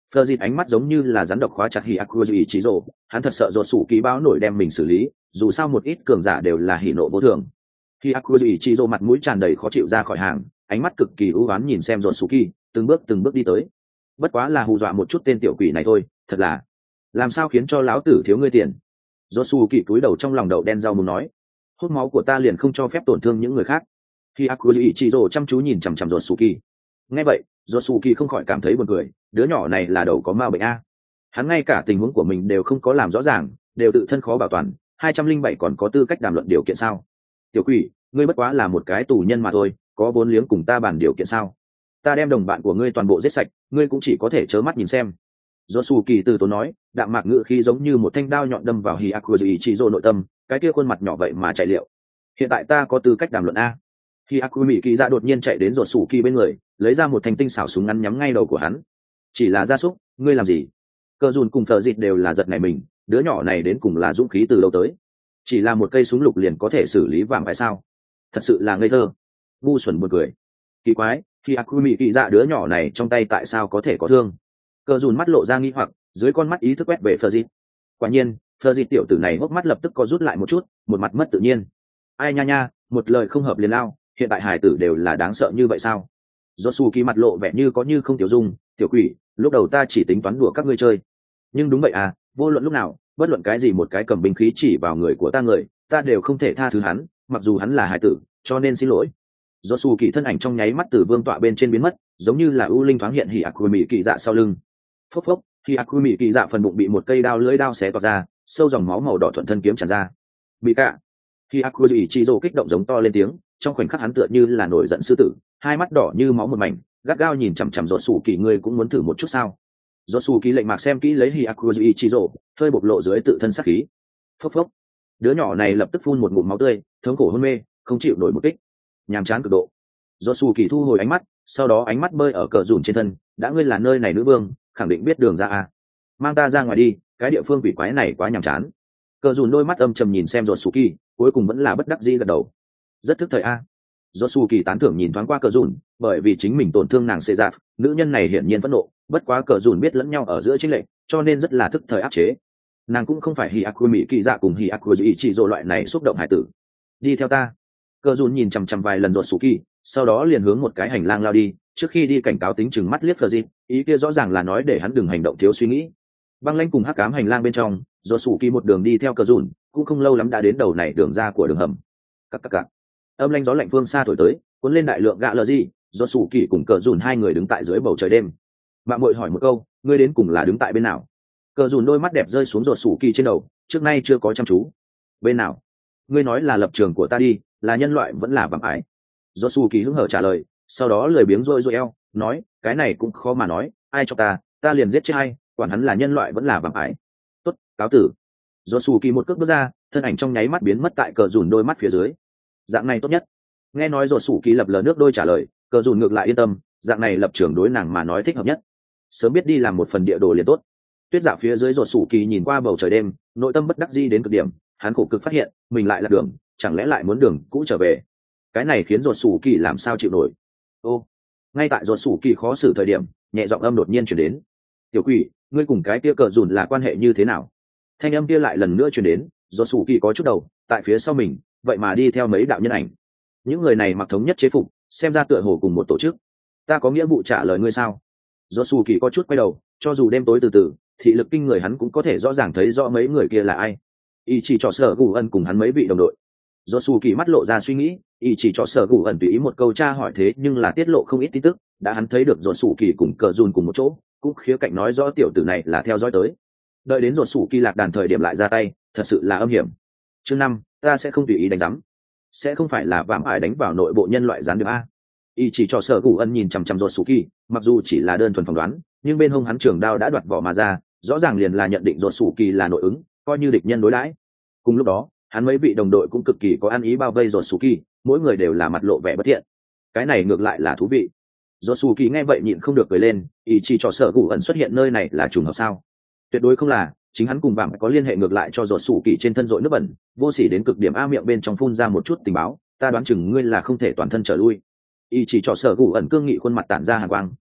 Phờ dịt ánh mắt giống như là rắn độc khóa chặt hỉ Akuji Ichizo, hắn thật sợ rột sủ kỳ báo nổi đem mình xử lý, dù sao một ít cường giả đều là hỉ nộ vô thường. Hỉ Akuji Ichizo mặt mũi tràn đầy khó chịu ra khỏi hàng, ánh mắt cực kỳ u ám nhìn xem rột sủ kỳ, từng bước từng bước đi tới. Bất quá là hù dọa một chút tên tiểu quỷ này thôi, thật là làm sao khiến cho lão tử thiếu ngươi tiền. Rột sủ kỳ cúi đầu trong lòng đậu đen rau muốn nói, hút máu của ta liền không cho phép tổn thương những người khác. Hỉ Akuji Ichizo chăm chú nhìn chằm chằm rột sủ kỳ. Nghe vậy, rột sủ kỳ không khỏi cảm thấy buồn cười, đứa nhỏ này là đầu có ma bệnh a. Hắn ngay cả tình huống của mình đều không có làm rõ ràng, đều tự thân khó bảo toàn. Hai trăm linh bảy còn có tư cách đàm luận điều kiện sao? Tiểu quỷ, ngươi bất quá là một cái tù nhân mà thôi, có vốn liếng cùng ta bàn điều kiện sao? Ta đem đồng bạn của ngươi toàn bộ giết sạch, ngươi cũng chỉ có thể trơ mắt nhìn xem. Rốt sủ kỳ từ tốn nói, đạm mạc ngữ khi giống như một thanh đao nhọn đâm vào Hỉ Akuji Ichizo nội tâm, cái kia khuôn mặt nhỏ vậy mà chạy liệu. Hiện tại ta có tư cách đàm luận a. Hỉ Akuji kỳ ra đột nhiên chạy đến rốt sủ kỳ bên người, lấy ra một thanh tinh xảo súng ngắn nhắm ngay đầu của hắn. Chỉ là gia súc, ngươi làm gì? Cờ dùn cùng thợ dịt đều là giật nảy mình, đứa nhỏ này đến cùng là dũng khí từ đâu tới? Chỉ là một cây súng lục liền có thể xử lý vàng phải sao? Thật sự là ngây thơ. Ngu xuẩn buồn cười. Kỳ quái, khi Akumi kỳ dạ đứa nhỏ này trong tay tại sao có thể có thương? Cờ dùn mắt lộ ra nghi hoặc, dưới con mắt ý thức quét về thợ dịt. Quả nhiên, thợ dịt tiểu tử này hốc mắt lập tức có rút lại một chút, một mặt mất tự nhiên. Ai nha nha, một lời không hợp liền lao, hiện tại hải tử đều là đáng sợ như vậy sao? Josuke mặt lộ vẻ như có như không tiểu dung, tiểu quỷ, lúc đầu ta chỉ tính toán đùa các ngươi chơi, nhưng đúng vậy à, vô luận lúc nào, bất luận cái gì một cái cầm binh khí chỉ vào người của ta người, ta đều không thể tha thứ hắn, mặc dù hắn là hải tử, cho nên xin lỗi. Josuke thân ảnh trong nháy mắt từ vương tọa bên trên biến mất, giống như là ưu linh thoáng hiện Hỉ Akumi kỳ dạ sau lưng. Phốc phốc, Hỉ Akumi kỳ dạ phần bụng bị một cây đao lưỡi đao xé toạc ra, sâu dòng máu màu đỏ thuận thân kiếm tràn ra. Bị cả. Hỉ Akumi Ichizo kích động giống to lên tiếng, trong khoảnh khắc hắn tựa như là nổi giận sư tử, hai mắt đỏ như máu một mảnh, gắt gao nhìn chằm chằm rột sủ kỳ, ngươi cũng muốn thử một chút sao? Rột sủ kỳ lệnh mạc xem kỹ lấy Hỉ Akuji Ichizo, hơi bộc lộ dưới tự thân sát khí. Phốc phốc, đứa nhỏ này lập tức phun một ngụm máu tươi, thống khổ hôn mê, không chịu nổi một kích, nhàm chán cực độ. Rột sủ kỳ thu hồi ánh mắt, sau đó ánh mắt bơi ở cờ dùn trên thân, đã ngươi là nơi này nữ vương, khẳng định biết đường ra à? Mang ta ra ngoài đi, cái địa phương quỷ quái này quá nhàm chán. Cờ dùn đôi mắt âm trầm nhìn xem rột sủ kỳ, cuối cùng vẫn là bất đắc dĩ gật đầu. Rất thức thời a. Josuke tán thưởng nhìn thoáng qua cờ dùn, bởi vì chính mình tổn thương nàng xê giạp, nữ nhân này hiển nhiên phẫn nộ, bất quá cờ dùn biết lẫn nhau ở giữa chính lệnh, cho nên rất là thức thời áp chế. Nàng cũng không phải Hỉ Akumi kỳ dạ cùng Hỉ Akuji Ichizo loại này xúc động hải tử. Đi theo ta. Cờ dùn nhìn chằm chằm vài lần Josuke, sau đó liền hướng một cái hành lang lao đi, trước khi đi cảnh cáo tính chừng mắt liếc Fleur, ý kia rõ ràng là nói để hắn đừng hành động thiếu suy nghĩ. Băng lãnh cùng hắc ám hành lang bên trong, Josuke một đường đi theo cờ dùn, cũng không lâu lắm đã đến đầu này đường ra của đường hầm. Các các các. Âm lãnh gió lạnh phương xa thổi tới, cuốn lên đại lượng gạ lờ gì, do sủ kỳ cùng cờ dùn hai người đứng tại dưới bầu trời đêm. Mạng muội hỏi một câu, ngươi đến cùng là đứng tại bên nào? Cờ dùn đôi mắt đẹp rơi xuống rột sủ kỳ trên đầu, trước nay chưa có chăm chú. Bên nào? Ngươi nói là lập trường của ta đi, là nhân loại vẫn là vạm ải. Do sủ kỳ hứng hở trả lời, sau đó lười biếng rôi rôi eo, nói, cái này cũng khó mà nói, ai cho ta, ta liền giết chết hay, quản hắn là nhân loại vẫn là vạm ải. Tốt, cáo tử. Do sủ kỳ một cước bước ra, thân ảnh trong nháy mắt biến mất tại cờ dùn đôi mắt phía dưới. Dạng này tốt nhất. Nghe nói rồi sủ kỳ lập lờ nước đôi trả lời, cờ dùn ngược lại yên tâm, dạng này lập trường đối nàng mà nói thích hợp nhất, sớm biết đi làm một phần địa đồ liền tốt. Tuyết dạo phía dưới rồi sủ kỳ nhìn qua bầu trời đêm, nội tâm bất đắc dĩ đến cực điểm, hắn khổ cực phát hiện mình lại là đường, chẳng lẽ lại muốn đường cũ trở về? Cái này khiến rồi sủ kỳ làm sao chịu nổi. Ô, ngay tại rồi sủ kỳ khó xử thời điểm, nhẹ giọng âm đột nhiên chuyển đến. Tiểu quỷ, ngươi cùng cái kia cờ dùn là quan hệ như thế nào? Thanh âm kia lại lần nữa chuyển đến, rồi sủ kỳ có chút đầu, tại phía sau mình vậy mà đi theo mấy đạo nhân ảnh. Những người này mặc thống nhất chế phục, xem ra tựa hồ cùng một tổ chức. Ta có nghĩa vụ trả lời ngươi sao? Josuke có chút quay đầu, cho dù đêm tối từ từ, thị lực kinh người hắn cũng có thể rõ ràng thấy rõ mấy người kia là ai. Y chỉ cho sở gù ân cùng hắn mấy vị đồng đội. Josuke mắt lộ ra suy nghĩ, y chỉ cho sở gù ân tùy ý một câu tra hỏi thế nhưng là tiết lộ không ít tin tức, đã hắn thấy được Josuke cùng cờ dùn cùng một chỗ, cũng khía cạnh nói rõ tiểu tử này là theo dõi tới. Đợi đến Josuke lạc đàn thời điểm lại ra tay, thật sự là âm hiểm. Chương năm, ta sẽ không tùy ý đánh giám. Sẽ không phải là vạm ải đánh vào nội bộ nhân loại gián điệp a? Y chỉ cho sở cụ ân nhìn chằm chằm Josuke, mặc dù chỉ là đơn thuần phỏng đoán, nhưng bên hông hắn trường đao đã đoạt vỏ mà ra, rõ ràng liền là nhận định Josuke là nội ứng, coi như địch nhân đối đãi. Cùng lúc đó, hắn mấy vị đồng đội cũng cực kỳ có ăn ý bao vây Josuke, mỗi người đều là mặt lộ vẻ bất thiện. Cái này ngược lại là thú vị. Josuke nghe vậy nhịn không được cười lên, ý chỉ cho sở cụ ân xuất hiện nơi này là trùng hợp sao? Tuyệt đối không là, chính hắn cùng vạm có liên hệ ngược lại cho Josuke trên thân rội nước bẩn, vô sỉ đến cực điểm, a miệng bên trong phun ra một chút tình báo, ta đoán chừng ngươi là không thể toàn thân trở lui. Y chỉ cho sở cụ ẩn cương nghị khuôn mặt tản ra hàn quang,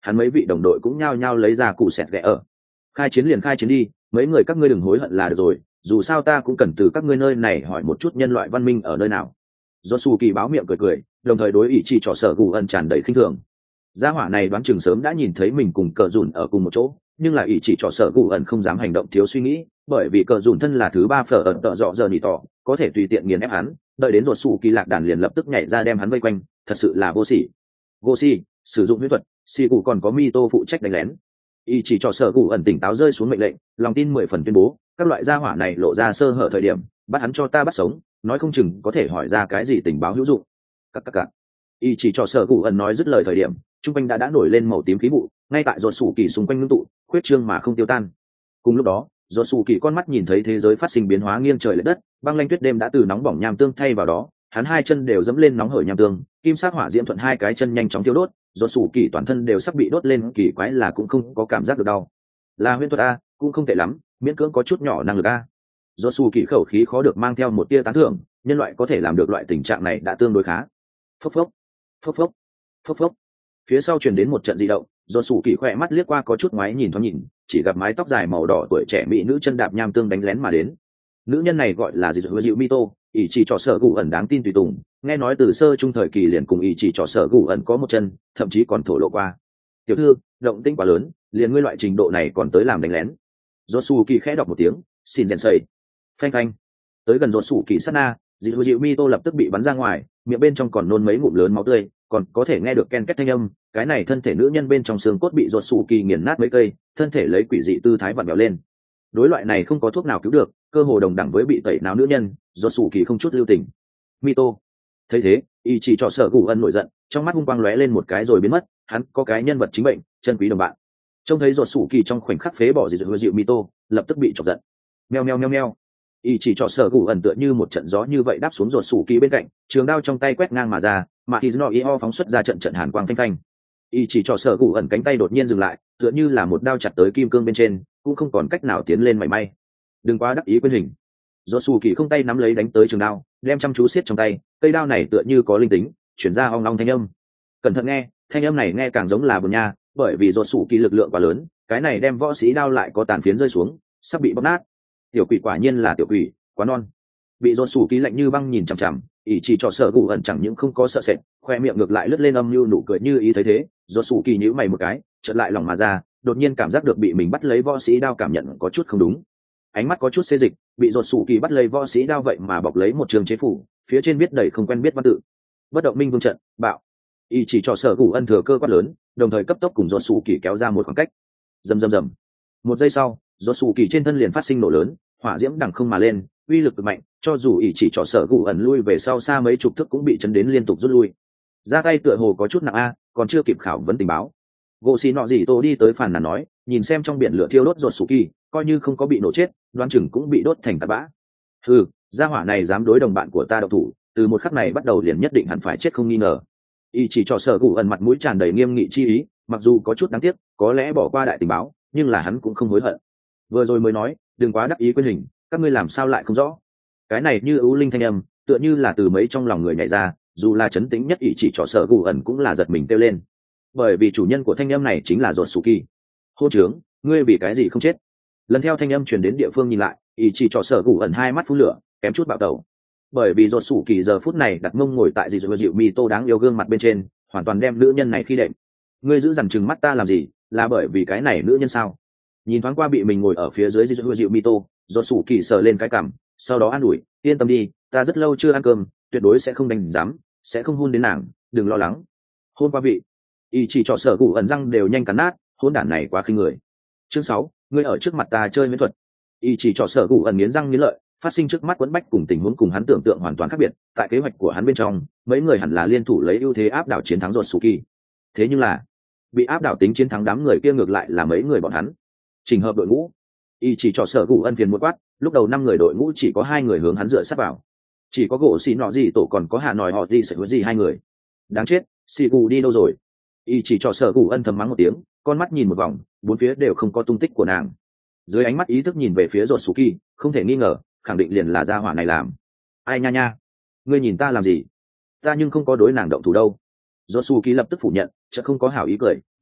hắn mấy vị đồng đội cũng nhao nhao lấy ra cụ sẹt ghẹ ở. Khai chiến liền khai chiến đi, mấy người các ngươi đừng hối hận là được rồi, dù sao ta cũng cần từ các ngươi nơi này hỏi một chút nhân loại văn minh ở nơi nào. Do su kỳ báo miệng cười cười, đồng thời đối ý chỉ trò sở gù ẩn tràn đầy khinh thường. Gia hỏa này đoán chừng sớm đã nhìn thấy mình cùng cờ dùn ở cùng một chỗ, nhưng là ý chỉ trò sở gù ẩn không dám hành động thiếu suy nghĩ, bởi vì cờ dùn thân là thứ ba phở ẩn tợ dọ giờ nỉ tỏ, có thể tùy tiện nghiền ép hắn, đợi đến ruột su kỳ lạc đàn liền lập tức nhảy ra đem hắn vây quanh, thật sự là vô sỉ. Vô sỉ, sử dụng huyết thuật, xì cụ còn có mi tô phụ trách đánh lén. Ý chỉ trò sở gù ẩn tỉnh táo rơi xuống mệnh lệnh, lòng tin mười phần tuyên bố, các loại gia hỏa này lộ ra sơ hở thời điểm, bắt hắn cho ta bắt sống, nói không chừng có thể hỏi ra cái gì tình báo hữu dụng. Các các các. Ý chỉ trò sở gù ẩn nói dứt lời thời điểm, trung quanh đã đã nổi lên màu tím khí vụ, ngay tại ruột sủ kỳ xung quanh ngưng tụ, khuyết trương mà không tiêu tan. Cùng lúc đó, ruột sủ kỳ con mắt nhìn thấy thế giới phát sinh biến hóa nghiêng trời lệch đất, băng lanh tuyết đêm đã từ nóng bỏng nham tương thay vào đó, hắn hai chân đều dẫm lên nóng hởi nham tương, kim sắc hỏa diễm thuận hai cái chân nhanh chóng thiêu đốt, ruột sủ kỳ toàn thân đều sắp bị đốt lên, kỳ quái là cũng không có cảm giác được đau. Là huyễn thuật a, cũng không tệ lắm, miễn cưỡng có chút nhỏ năng lực a. Ruột sủ kỳ khẩu khí khó được mang theo một tia tán thưởng, nhân loại có thể làm được loại tình trạng này đã tương đối khá. Phốc phốc, phốc phốc, phốc phốc. Phía sau truyền đến một trận dị động, do sủ kỳ khỏe mắt liếc qua có chút ngoái nhìn thoáng nhìn, chỉ gặp mái tóc dài màu đỏ tuổi trẻ mỹ nữ chân đạp nham tương đánh lén mà đến. Nữ nhân này gọi là dịu dịu mito, ý chỉ trò sở gù ẩn đáng tin tùy tùng, nghe nói từ sơ trung thời kỳ liền cùng ý chỉ trò sở gù ẩn có một chân, thậm chí còn thổ lộ qua. Tiểu thư, động tĩnh quá lớn, liền ngươi loại trình độ này còn tới làm đánh lén. Do sủ kỳ khẽ đọc một tiếng, xin rèn sầy. Phanh phanh. Tới gần do sủ kỳ sát na, dịu dịu mito lập tức bị bắn ra ngoài, miệng bên trong còn nôn mấy ngụm lớn máu tươi, còn có thể nghe được ken két thanh âm, cái này thân thể nữ nhân bên trong xương cốt bị ruột sủ kỳ nghiền nát mấy cây, thân thể lấy quỷ dị tư thái vặn vẹo lên. Đối loại này không có thuốc nào cứu được, cơ hồ đồng đẳng với bị tẩy não nữ nhân, ruột sủ kỳ không chút lưu tình. Mito thấy thế, y chỉ cho sở gù ân nổi giận, trong mắt hung quang lóe lên một cái rồi biến mất, hắn có cái nhân vật chính bệnh, chân quý đồng bạn. Trông thấy ruột sủ kỳ trong khoảnh khắc phế bỏ gì dịu dịu Mito, lập tức bị chọc giận. Meo meo meo meo. Y chỉ cho sở gù ẩn tựa như một trận gió như vậy đáp xuống ruột sủ kỳ bên cạnh, trường đao trong tay quét ngang mà ra, mà Izno Io phóng xuất ra trận trận hàn quang phanh phanh. Y chỉ cho sở gù ẩn cánh tay đột nhiên dừng lại, tựa như là một đao chặt tới kim cương bên trên, cũng không còn cách nào tiến lên mảy may. Đừng quá đắc ý quên hình. Do sủ kỳ không tay nắm lấy đánh tới trường đao, đem chăm chú siết trong tay, cây đao này tựa như có linh tính, chuyển ra ong ong thanh âm. Cẩn thận nghe, thanh âm này nghe càng giống là bùn nha, bởi vì do sủ kỳ lực lượng quá lớn, cái này đem võ sĩ đao lại có tàn phiến rơi xuống, sắp bị bóp nát. Tiểu quỷ quả nhiên là tiểu quỷ, quá non. Bị do sủ kỳ lạnh như băng nhìn chằm chằm, ý chỉ cho sở gù ẩn chẳng những không có sợ sệt, khoe miệng ngược lại lướt lên âm mưu nụ cười như ý thấy thế, do sủ kỳ nhíu mày một cái, chợt lại lòng mà ra, đột nhiên cảm giác được bị mình bắt lấy võ sĩ đao cảm nhận có chút không đúng. Ánh mắt có chút xê dịch, bị do sủ kỳ bắt lấy võ sĩ đao vậy mà bọc lấy một trường chế phủ, phía trên viết đầy không quen biết văn tự. Bất động minh vương trận, bạo. Ý chỉ cho sở gù ẩn thừa cơ quát lớn, đồng thời cấp tốc cùng do sủ kỳ kéo ra một khoảng cách. Rầm rầm rầm. Một giây sau, do sủ kỳ trên thân liền phát sinh nổ lớn, hỏa diễm đằng không mà lên, uy lực cực mạnh, cho dù ý chỉ trò sở gù ẩn lui về sau xa mấy chục thước cũng bị chấn đến liên tục rút lui. Ra tay tựa hồ có chút nặng a, còn chưa kịp khảo vấn tình báo. Gỗ xì nọ gì tô đi tới phàn nàn nói, nhìn xem trong biển lửa thiêu đốt ruột sủ kỳ, coi như không có bị nổ chết, đoán chừng cũng bị đốt thành tạt bã. Ừ, gia hỏa này dám đối đồng bạn của ta độc thủ, từ một khắc này bắt đầu liền nhất định hẳn phải chết không nghi ngờ. Ý chỉ trò sở gù ẩn mặt mũi tràn đầy nghiêm nghị chi ý, mặc dù có chút đáng tiếc, có lẽ bỏ qua đại tình báo, nhưng là hắn cũng không hối hận. Vừa rồi mới nói, đừng quá đắc ý quên hình, các ngươi làm sao lại không rõ? Cái này như ưu linh thanh âm, tựa như là từ mấy trong lòng người nhảy ra, dù là chấn tĩnh nhất ý chỉ trò sở gù ẩn cũng là giật mình kêu lên, bởi vì chủ nhân của thanh âm này chính là ruột sủ kỳ. Hô trướng, ngươi vì cái gì không chết? Lần theo thanh âm truyền đến địa phương nhìn lại, ý chỉ trò sở gù ẩn hai mắt phun lửa, kém chút bạo tẩu. Bởi vì ruột sủ kỳ giờ phút này đặt mông ngồi tại dì dịu dịu mi tô đáng yêu gương mặt bên trên, hoàn toàn đem nữ nhân này khi đệm. Ngươi giữ dằn chừng mắt ta làm gì? Là bởi vì cái này nữ nhân sao? Nhìn thoáng qua bị mình ngồi ở phía dưới dì dịu dịu mi tô, ruột sủ kỳ sờ lên cái cằm, sau đó an ủi, yên tâm đi, ta rất lâu chưa ăn cơm, tuyệt đối sẽ không đánh giám, sẽ không hôn đến nàng, đừng lo lắng. Hôn qua vị. Ý chỉ trò sở gù ẩn răng đều nhanh cắn nát, hôn đản này quá khinh người. Chương sáu, ngươi ở trước mặt ta chơi miễn thuật. Ý chỉ trò sở gù ẩn nghiến răng nghiến lợi, phát sinh trước mắt quẫn bách cùng tình huống cùng hắn tưởng tượng hoàn toàn khác biệt. Tại kế hoạch của hắn bên trong, mấy người hẳn là liên thủ lấy ưu thế áp đảo chiến thắng ruột sủ kỳ. Thế nhưng là, bị áp đảo tính chiến thắng đám người kia ngược lại là mấy người bọn hắn. Trình hợp đội ngũ. Ý chỉ trò sở gù ân phiền một quát, lúc đầu năm người đội ngũ chỉ có hai người hướng hắn dựa sát vào, chỉ có gỗ xì nọ gì tổ còn có hà nòi họ gì sẽ hướng gì hai người. Đáng chết, xì gù đi đâu rồi? Ý chỉ trò sở gù ân thầm mắng một tiếng, con mắt nhìn một vòng, bốn phía đều không có tung tích của nàng. Dưới ánh mắt ý thức nhìn về phía ruột sủ kỳ, không thể nghi ngờ, khẳng định liền là gia hỏa này làm. Ai nha nha, ngươi nhìn ta làm gì? Ta nhưng không có đối nàng động thủ đâu. Ruột sủ kỳ lập tức phủ nhận, chợt không có hảo ý cười, đúng,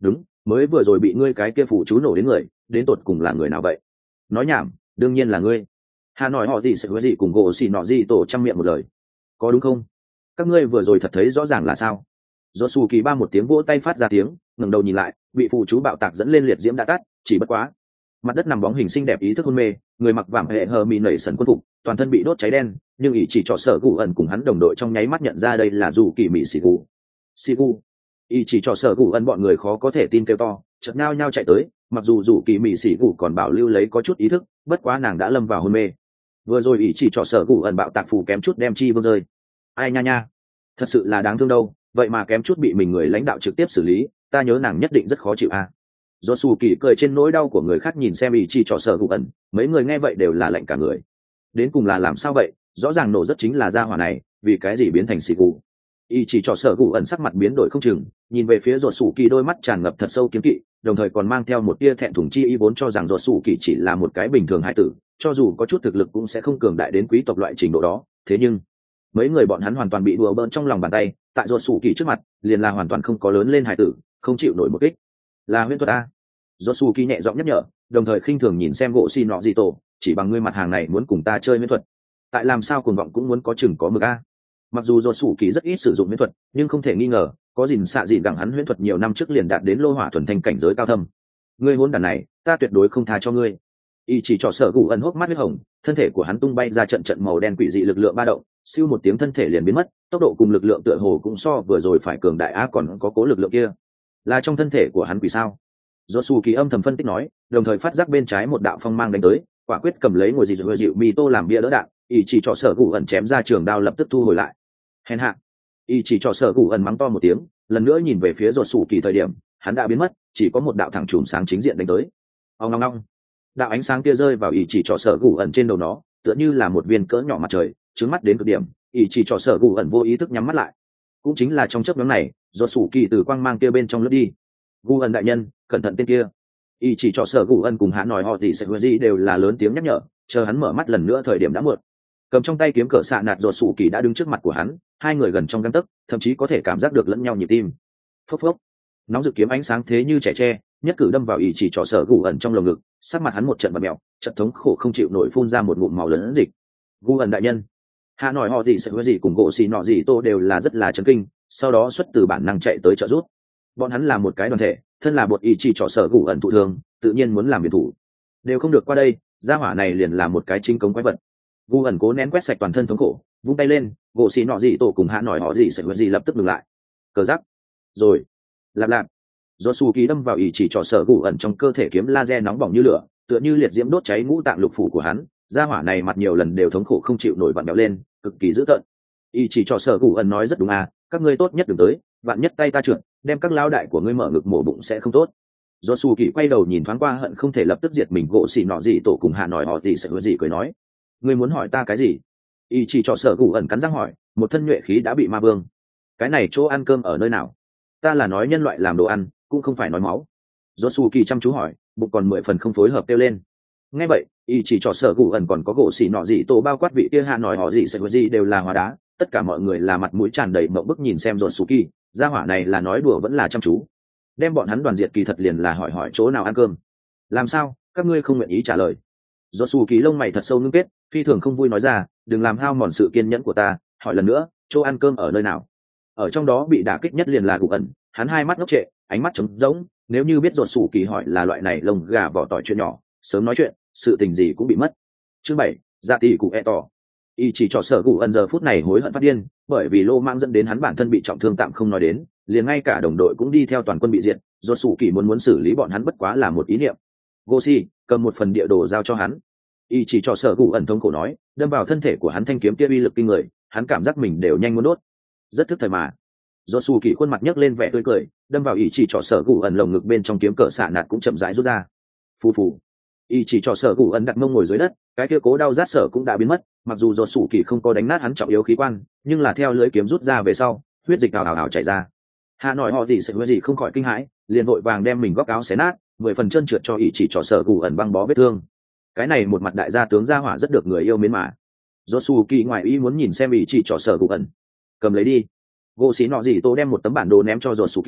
mới vừa rồi bị ngươi cái kia phủ chú nổ đến người đến tột cùng là người nào vậy? Nói nhảm, đương nhiên là ngươi. Hà nói họ gì sẽ với gì cùng gỗ xì nọ gì tổ trăm miệng một lời. Có đúng không? Các ngươi vừa rồi thật thấy rõ ràng là sao? Do su kỳ ba một tiếng vỗ tay phát ra tiếng, ngẩng đầu nhìn lại, bị phù chú bạo tạc dẫn lên liệt diễm đã tắt, chỉ bất quá mặt đất nằm bóng hình xinh đẹp ý thức hôn mê, người mặc vảm hệ hờ mì nảy sần quân phục, toàn thân bị đốt cháy đen, nhưng ý chỉ trò sở cụ ẩn cùng hắn đồng đội trong nháy mắt nhận ra đây là dù kỳ mỹ xì cụ. Xì cụ. Ý chỉ trò sở cụ ẩn bọn người khó có thể tin kêu to, chợt nhao nhao chạy tới, mặc dù dù kỳ mỹ xì cụ còn bảo lưu lấy có chút ý thức, bất quá nàng đã lâm vào hôn mê. Vừa rồi ý chỉ trò sở cụ ẩn bạo tạc phù kém chút đem chi vương rơi. Ai nha nha, thật sự là đáng thương đâu, vậy mà kém chút bị mình người lãnh đạo trực tiếp xử lý, ta nhớ nàng nhất định rất khó chịu a. À. Do sù kỳ cười trên nỗi đau của người khác nhìn xem ý chi trò sở cụ ẩn, mấy người nghe vậy đều là lạnh cả người. Đến cùng là làm sao vậy? Rõ ràng nổ rất chính là gia hỏa này, vì cái gì biến thành xì cụ? Ý chỉ trò sở cụ ẩn sắc mặt biến đổi không chừng, nhìn về phía ruột sù kỳ đôi mắt tràn ngập thật sâu kiếm kỵ, đồng thời còn mang theo một tia thẹn thùng chi ý vốn cho rằng ruột sù kỳ chỉ là một cái bình thường hải tử, cho dù có chút thực lực cũng sẽ không cường đại đến quý tộc loại trình độ đó. Thế nhưng mấy người bọn hắn hoàn toàn bị đùa bỡn trong lòng bàn tay, tại ruột sù kỳ trước mặt liền là hoàn toàn không có lớn lên hải tử, không chịu nổi một kích. Là huyễn thuật a. Do su kỳ nhẹ giọng nhắc nhở, đồng thời khinh thường nhìn xem gỗ xì nọ gì tổ, chỉ bằng ngươi mặt hàng này muốn cùng ta chơi huyễn thuật, tại làm sao cuồng vọng cũng muốn có chừng có mực a. Mặc dù do su kỳ rất ít sử dụng huyễn thuật, nhưng không thể nghi ngờ có gìn xạ gì đằng hắn huyễn thuật nhiều năm trước liền đạt đến lô hỏa thuần thanh cảnh giới cao thâm. Ngươi hỗn đản này, ta tuyệt đối không tha cho ngươi. Y chỉ trò sở gù ẩn hốc mắt huyết hồng, thân thể của hắn tung bay ra trận trận màu đen quỷ dị lực lượng ba động, siêu một tiếng thân thể liền biến mất, tốc độ cùng lực lượng tựa hồ cũng so vừa rồi phải cường đại á, còn có cố lực lượng kia là trong thân thể của hắn quỷ sao? Do su kỳ âm thầm phân tích nói, đồng thời phát giác bên trái một đạo phong mang đánh tới, quả quyết cầm lấy ngồi gì rồi dịu mì tô làm bia đỡ đạn, ý chỉ trò sở cụ ẩn chém ra trường đao lập tức thu hồi lại. Hèn hạ. Ý chỉ trò sở cụ ẩn mắng to một tiếng, lần nữa nhìn về phía do su kỳ thời điểm, hắn đã biến mất, chỉ có một đạo thẳng chùm sáng chính diện đánh tới. Ong long long. Đạo ánh sáng kia rơi vào ý chỉ trò sở cụ ẩn trên đầu nó, tựa như là một viên cỡ nhỏ mặt trời, trứng mắt đến cực điểm, ý chỉ trò sở cụ ẩn vô ý thức nhắm mắt lại. Cũng chính là trong chớp nhoáng này, do su kỳ từ quang mang kia bên trong lướt đi. Gu ẩn đại nhân, cẩn thận tên kia. Y chỉ cho sở Gu ẩn cùng hắn nói họ gì sẽ gì đều là lớn tiếng nhắc nhở, chờ hắn mở mắt lần nữa thời điểm đã muộn. Cầm trong tay kiếm cỡ xạ nạt ruột sủ kỳ đã đứng trước mặt của hắn, hai người gần trong gang tấc, thậm chí có thể cảm giác được lẫn nhau nhịp tim. Phốc phốc. Nóng rực kiếm ánh sáng thế như trẻ tre, nhất cử đâm vào Y chỉ cho sở Gu ẩn trong lồng ngực, sắc mặt hắn một trận bặm mèo, trận thống khổ không chịu nổi phun ra một ngụm máu lớn dịch. Gu ẩn đại nhân. Hạ nói họ gì sẽ gì cùng gỗ xì nọ gì tô đều là rất là chấn kinh, sau đó xuất từ bản năng chạy tới trợ giúp. Bọn hắn là một cái đoàn thể, thân là bột ý chỉ trò sở gù ẩn thụ thương, tự nhiên muốn làm biệt thủ, đều không được qua đây. Gia hỏa này liền là một cái chính cống quái vật. Gu ẩn cố nén quét sạch toàn thân thống khổ, vung tay lên, gỗ xì nọ gì tổ cùng hạ nói họ gì sẽ gì lập tức ngừng lại. Cờ giắc, rồi, lạp lạp. Do su ký đâm vào ý chỉ trò sở gù ẩn trong cơ thể kiếm laser nóng bỏng như lửa, tựa như liệt diễm đốt cháy ngũ tạng lục phủ của hắn. Gia hỏa này mặt nhiều lần đều thống khổ không chịu nổi vặn béo lên, cực kỳ dữ tợn. Ý chỉ trò sở gù ẩn nói rất đúng à, các ngươi tốt nhất đừng tới, vạn nhất tay ta trượt, đem các lao đại của ngươi mở ngực mổ bụng sẽ không tốt. Do su kỳ quay đầu nhìn thoáng qua hận không thể lập tức diệt mình gỗ xì nọ gì tổ cùng hạ nói họ gì sẽ gì cười nói, ngươi muốn hỏi ta cái gì? Y chỉ cho sở gù ẩn cắn răng hỏi, một thân nhuệ khí đã bị ma vương. Cái này chỗ ăn cơm ở nơi nào? Ta là nói nhân loại làm đồ ăn, cũng không phải nói máu. Do su kỳ chăm chú hỏi, bụng còn mười phần không phối hợp kêu lên. Nghe vậy, y chỉ cho sở gù ẩn còn có gỗ xì nọ gì tổ bao quát vị kia hạ nói họ gì sẽ gì đều là hóa đá. Tất cả mọi người là mặt mũi tràn đầy mộng bức nhìn xem rồi su kỳ, gia hỏa này là nói đùa vẫn là chăm chú. Đem bọn hắn đoàn diệt kỳ thật liền là hỏi hỏi chỗ nào ăn cơm. Làm sao, các ngươi không nguyện ý trả lời? Do su kỳ lông mày thật sâu ngưng kết, phi thường không vui nói ra, đừng làm hao mòn sự kiên nhẫn của ta, hỏi lần nữa, chỗ ăn cơm ở nơi nào? Ở trong đó bị đả kích nhất liền là Gục ẩn, hắn hai mắt ngốc trệ, ánh mắt trống rỗng, nếu như biết ruột sủ kỳ hỏi là loại này lông gà vỏ tỏi chuyện nhỏ, sớm nói chuyện, sự tình gì cũng bị mất. Chương bảy, dạ tỷ cụ e tỏ. Y chỉ cho sở Gục ẩn giờ phút này hối hận phát điên, bởi vì lô mang dẫn đến hắn bản thân bị trọng thương tạm không nói đến, liền ngay cả đồng đội cũng đi theo toàn quân bị diệt, ruột sủ kỳ muốn muốn xử lý bọn hắn bất quá là một ý niệm. Goshi, cầm một phần địa đồ giao cho hắn. Y chỉ cho sở Gục ẩn thống khổ nói, đâm vào thân thể của hắn thanh kiếm kia uy lực kinh người, hắn cảm giác mình đều nhanh muốn đốt. Rất thức thời mà. Do su kỳ khuôn mặt nhấc lên vẻ tươi cười, đâm vào ý chỉ trỏ sở Gù ẩn lồng ngực bên trong kiếm cỡ xạ nạt cũng chậm rãi rút ra. Phù phù. Ý chỉ trỏ sở Gù ẩn đặt mông ngồi dưới đất, cái kia cố đau rát sở cũng đã biến mất, mặc dù do su kỳ không có đánh nát hắn trọng yếu khí quan, nhưng là theo lưỡi kiếm rút ra về sau, huyết dịch ào ào ào chảy ra. Hạ nói họ gì sẽ huyết gì không khỏi kinh hãi, liền vội vàng đem mình góc áo xé nát, mười phần chân trượt cho ý chỉ trỏ sở Gù ẩn băng bó vết thương. Cái này một mặt đại gia tướng gia hỏa rất được người yêu mến mà. Do su kỳ ngoài ý muốn nhìn xem ý chỉ trỏ sở Gù ẩn, cầm lấy đi. Gỗ xí nọ gì tô đem một tấm bản đồ ném cho Rotsuki,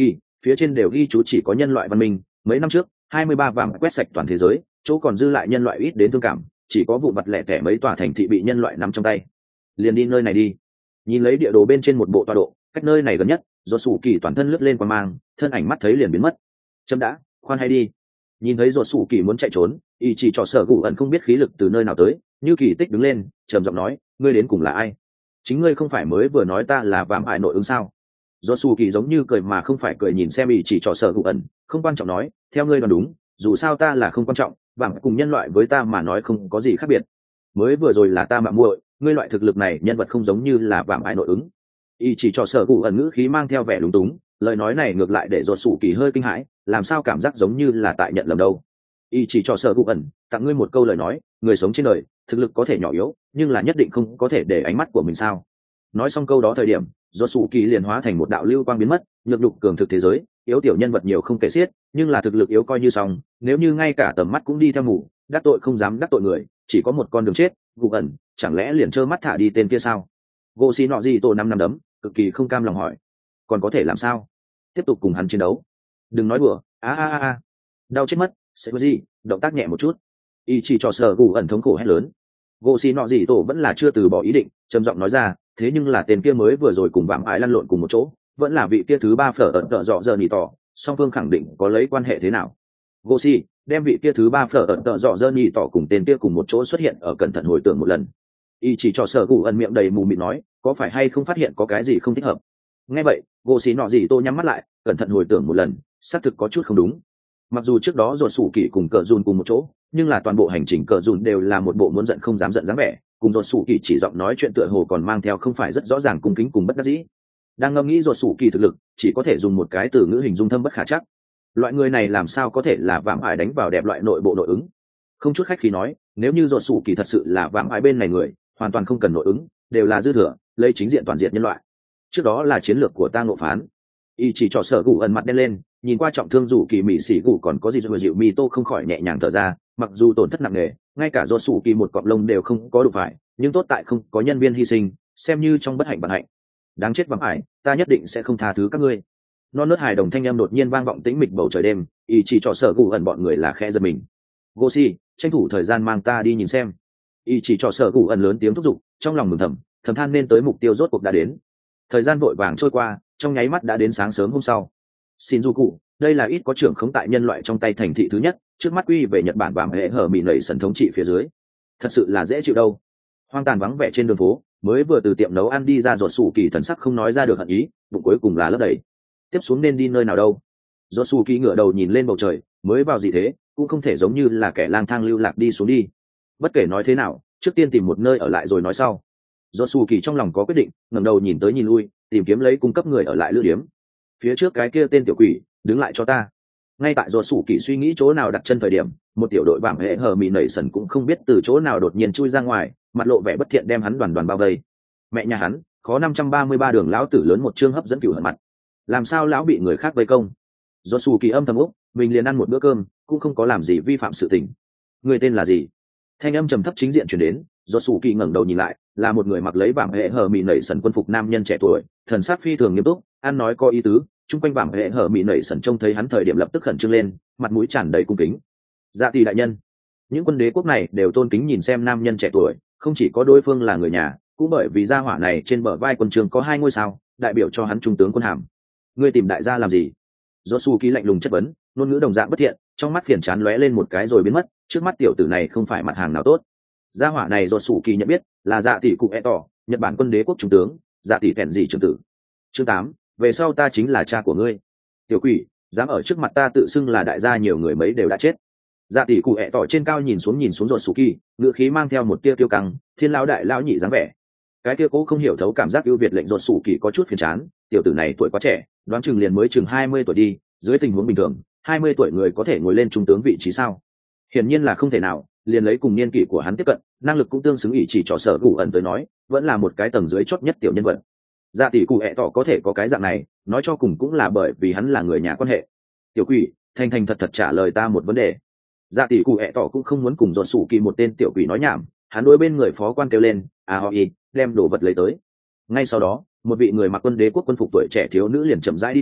phía trên đều ghi chú chỉ có nhân loại văn minh. Mấy năm trước hai mươi ba vàng quét sạch toàn thế giới, chỗ còn dư lại nhân loại ít đến thương cảm, chỉ có vụ vặt lẻ tẻ mấy tòa thành thị bị nhân loại nắm trong tay. Liền đi nơi này đi. Nhìn lấy địa đồ bên trên một bộ tọa độ, cách nơi này gần nhất, Rốt Sủ Kỳ toàn thân lướt lên qua mang, thân ảnh mắt thấy liền biến mất. Chấm đã, khoan hay đi. Nhìn thấy Rốt Sủ Kỳ muốn chạy trốn, ý chỉ cho sở Gù ẩn không biết khí lực từ nơi nào tới, như kỳ tích đứng lên, trầm giọng nói, ngươi đến cùng là ai? Chính ngươi không phải mới vừa nói ta là vạm ải nội ứng sao? Rốt Sủ Kỳ giống như cười mà không phải cười nhìn xem ý chỉ cho sở Gù ẩn, không quan trọng nói, theo ngươi đoán đúng, dù sao ta là không quan trọng, vạm cùng nhân loại với ta mà nói không có gì khác biệt. Mới vừa rồi là ta mạo muội, ngươi loại thực lực này nhân vật không giống như là vạm ải nội ứng. Ý chỉ cho sở Gù ẩn ngữ khí mang theo vẻ lúng túng, lời nói này ngược lại để Rốt Sủ Kỳ hơi kinh hãi, làm sao cảm giác giống như là tại nhận lầm đâu. Ý chỉ cho sở Gù ẩn tặng ngươi một câu lời nói, người sống trên đời thực lực có thể nhỏ yếu, nhưng là nhất định không có thể để ánh mắt của mình sao. Nói xong câu đó thời điểm, Rốt Sủ Kỳ liền hóa thành một đạo lưu quang biến mất. Nhược đục cường thực thế giới, yếu tiểu nhân vật nhiều không kể xiết, nhưng là thực lực yếu coi như xong, nếu như ngay cả tầm mắt cũng đi theo mù, đắc tội không dám đắc tội người, chỉ có một con đường chết. Gù ẩn chẳng lẽ liền trơ mắt thả đi tên kia sao? Gỗ xì nọ gì tổ năm năm đấm, cực kỳ không cam lòng hỏi, còn có thể làm sao? Tiếp tục cùng hắn chiến đấu. Đừng nói đùa. A a a, đau chết mất. Sẽ có gì? Động tác nhẹ một chút. Ý chỉ cho sở Gù ẩn thống khổ hét lớn. Gỗ xì nọ gì tổ vẫn là chưa từ bỏ ý định, trầm giọng nói ra, thế nhưng là tên kia mới vừa rồi cùng vạm ải lăn lộn cùng một chỗ, vẫn là vị kia thứ ba phở ẩn tợ dọ giờ nhì tỏ, song phương khẳng định có lấy quan hệ thế nào. Gỗ xì đem vị kia thứ ba phở ẩn tợ dọ giờ nhì tỏ cùng tên kia cùng một chỗ xuất hiện ở cẩn thận hồi tưởng một lần. Ý chỉ cho sở Gù ẩn miệng đầy mù mịt nói, có phải hay không phát hiện có cái gì không thích hợp? Nghe vậy, gỗ xì nọ gì tô nhắm mắt lại, cẩn thận hồi tưởng một lần, xác thực có chút không đúng. Mặc dù trước đó Rốt Sủ Kỳ cùng Cờ Dùn cùng một chỗ, nhưng là toàn bộ hành trình Cờ Dùn đều là một bộ muốn giận không dám giận dáng vẻ, cùng Rốt Sủ Kỳ chỉ giọng nói chuyện tựa hồ còn mang theo không phải rất rõ ràng cung kính cùng bất đắc dĩ. Đang ngẫm nghĩ Rốt Sủ Kỳ thực lực, chỉ có thể dùng một cái từ ngữ hình dung thâm bất khả chắc. Loại người này làm sao có thể là vạm ải đánh vào đẹp loại nội bộ nội ứng? Không chút khách khí nói, nếu như Rốt Sủ Kỳ thật sự là vạm ải bên này người, hoàn toàn không cần nội ứng, đều là dư thừa, lấy chính diện toàn diện nhân loại. Trước đó là chiến lược của ta ngộ phán. Y chỉ cho sở Gù ẩn mặt đen lên, nhìn qua trọng thương rủ kỳ mỹ sĩ gù còn có gì rồi dịu mi tô không khỏi nhẹ nhàng thở ra, mặc dù tổn thất nặng nề, ngay cả Rốt Sủ Kỳ một cọng lông đều không có đủ phải, nhưng tốt tại không có nhân viên hy sinh, xem như trong bất hạnh vận hạnh. Đáng chết vắng ải, ta nhất định sẽ không tha thứ các ngươi. Non nớt hài đồng thanh em đột nhiên vang vọng tĩnh mịch bầu trời đêm, Y chỉ cho sở Gù ẩn bọn người là khẽ giật mình. Goshi, tranh thủ thời gian mang ta đi nhìn xem. Y chỉ cho sở Gù ẩn lớn tiếng thúc giục, trong lòng mừng thầm, thầm than nên tới mục tiêu rốt cuộc đã đến. Thời gian vội vàng trôi qua, trong nháy mắt đã đến sáng sớm hôm sau. Shinjuku, đây là ít có trưởng khống tại nhân loại trong tay thành thị thứ nhất, trước mắt quy về Nhật Bản vàng hệ hở mị nảy sần thống trị phía dưới. Thật sự là dễ chịu đâu. Hoang tàn vắng vẻ trên đường phố, mới vừa từ tiệm nấu ăn đi ra Rốt Sủ Kỳ thần sắc không nói ra được hận ý, bụng cuối cùng là lấp đầy. Tiếp xuống nên đi nơi nào đâu? Rốt Sủ Kỳ ngửa đầu nhìn lên bầu trời, mới vào gì thế, cũng không thể giống như là kẻ lang thang lưu lạc đi xuống đi. Bất kể nói thế nào, trước tiên tìm một nơi ở lại rồi nói sau. Rốt Sủ Kỳ trong lòng có quyết định, ngẩng đầu nhìn tới nhìn lui, tìm kiếm lấy cung cấp người ở lại lữ điếm. Phía trước cái kia tên tiểu quỷ, đứng lại cho ta. Ngay tại Rốt Sủ Kỳ suy nghĩ chỗ nào đặt chân thời điểm, một tiểu đội vàng hệ hờ mị nảy sần cũng không biết từ chỗ nào đột nhiên chui ra ngoài, mặt lộ vẻ bất thiện đem hắn đoàn đoàn bao vây. Mẹ nhà hắn, khó năm trăm ba mươi ba đường lão tử lớn một chương hấp dẫn cửu hận mặt. Làm sao lão bị người khác vây công? Rốt Sủ Kỳ âm thầm úc, mình liền ăn một bữa cơm, cũng không có làm gì vi phạm sự tình. Người tên là gì? Thanh âm trầm thấp chính diện truyền đến, Rốt Sủ Kỳ ngẩng đầu nhìn lại, là một người mặc lấy vàng hệ hở mị nảy sần quân phục nam nhân trẻ tuổi, thần sắc phi thường nghiêm túc, ăn nói có ý tứ, chung quanh vàng hệ hở mị nảy sần trông thấy hắn thời điểm lập tức khẩn trương lên, mặt mũi tràn đầy cung kính. Dạ tỷ đại nhân. Những quân đế quốc này đều tôn kính nhìn xem nam nhân trẻ tuổi, không chỉ có đối phương là người nhà, cũng bởi vì gia hỏa này trên bờ vai quân trường có hai ngôi sao, đại biểu cho hắn trung tướng quân hàm. Ngươi tìm đại gia làm gì? Rốt Sủ Kỳ lạnh lùng chất vấn, ngôn ngữ đồng dạng bất thiện, trong mắt phiền chán lóe lên một cái rồi biến mất, trước mắt tiểu tử này không phải mặt hàng nào tốt. Gia hỏa này Rốt Sủ Kỳ nhận biết, là Dạ tỷ cụ Eto, Nhật Bản quân đế quốc trung tướng, Dạ tỷ kèn gì trưởng tử. Chương tám, về sau ta chính là cha của ngươi. Tiểu quỷ, dám ở trước mặt ta tự xưng là đại gia, nhiều người mấy đều đã chết. Dạ tỷ cụ Eto trên cao nhìn xuống nhìn xuống Rốt Sủ Kỳ, ngữ khí mang theo một tia kiêu căng, thiên lão đại lão nhị dáng vẻ. Cái kia cố không hiểu thấu cảm giác ưu việt lệnh Rốt Sủ Kỳ có chút phiền chán, tiểu tử này tuổi quá trẻ, đoán chừng liền mới chừng hai mươi tuổi đi, dưới tình huống bình thường, hai mươi tuổi người có thể ngồi lên trung tướng vị trí sao? Hiển nhiên là không thể nào, liền lấy cùng niên kỷ của hắn tiếp cận, năng lực cũng tương xứng, ý chỉ cho sở Gù ẩn tới nói, vẫn là một cái tầng dưới chót nhất tiểu nhân vật. Dạ tỷ cụ ẹ tỏ có thể có cái dạng này, nói cho cùng cũng là bởi vì hắn là người nhà quan hệ. Tiểu quỷ, thành thành thật thật trả lời ta một vấn đề. Dạ tỷ cụ ẹ tỏ cũng không muốn cùng Rốt Sủ Kỳ một tên tiểu quỷ nói nhảm, hắn đối bên người phó quan kêu lên, a hoi, đem đồ vật lấy tới. Ngay sau đó, một vị người mặc quân đế quốc quân phục tuổi trẻ thiếu nữ liền chậm rãi đi tới,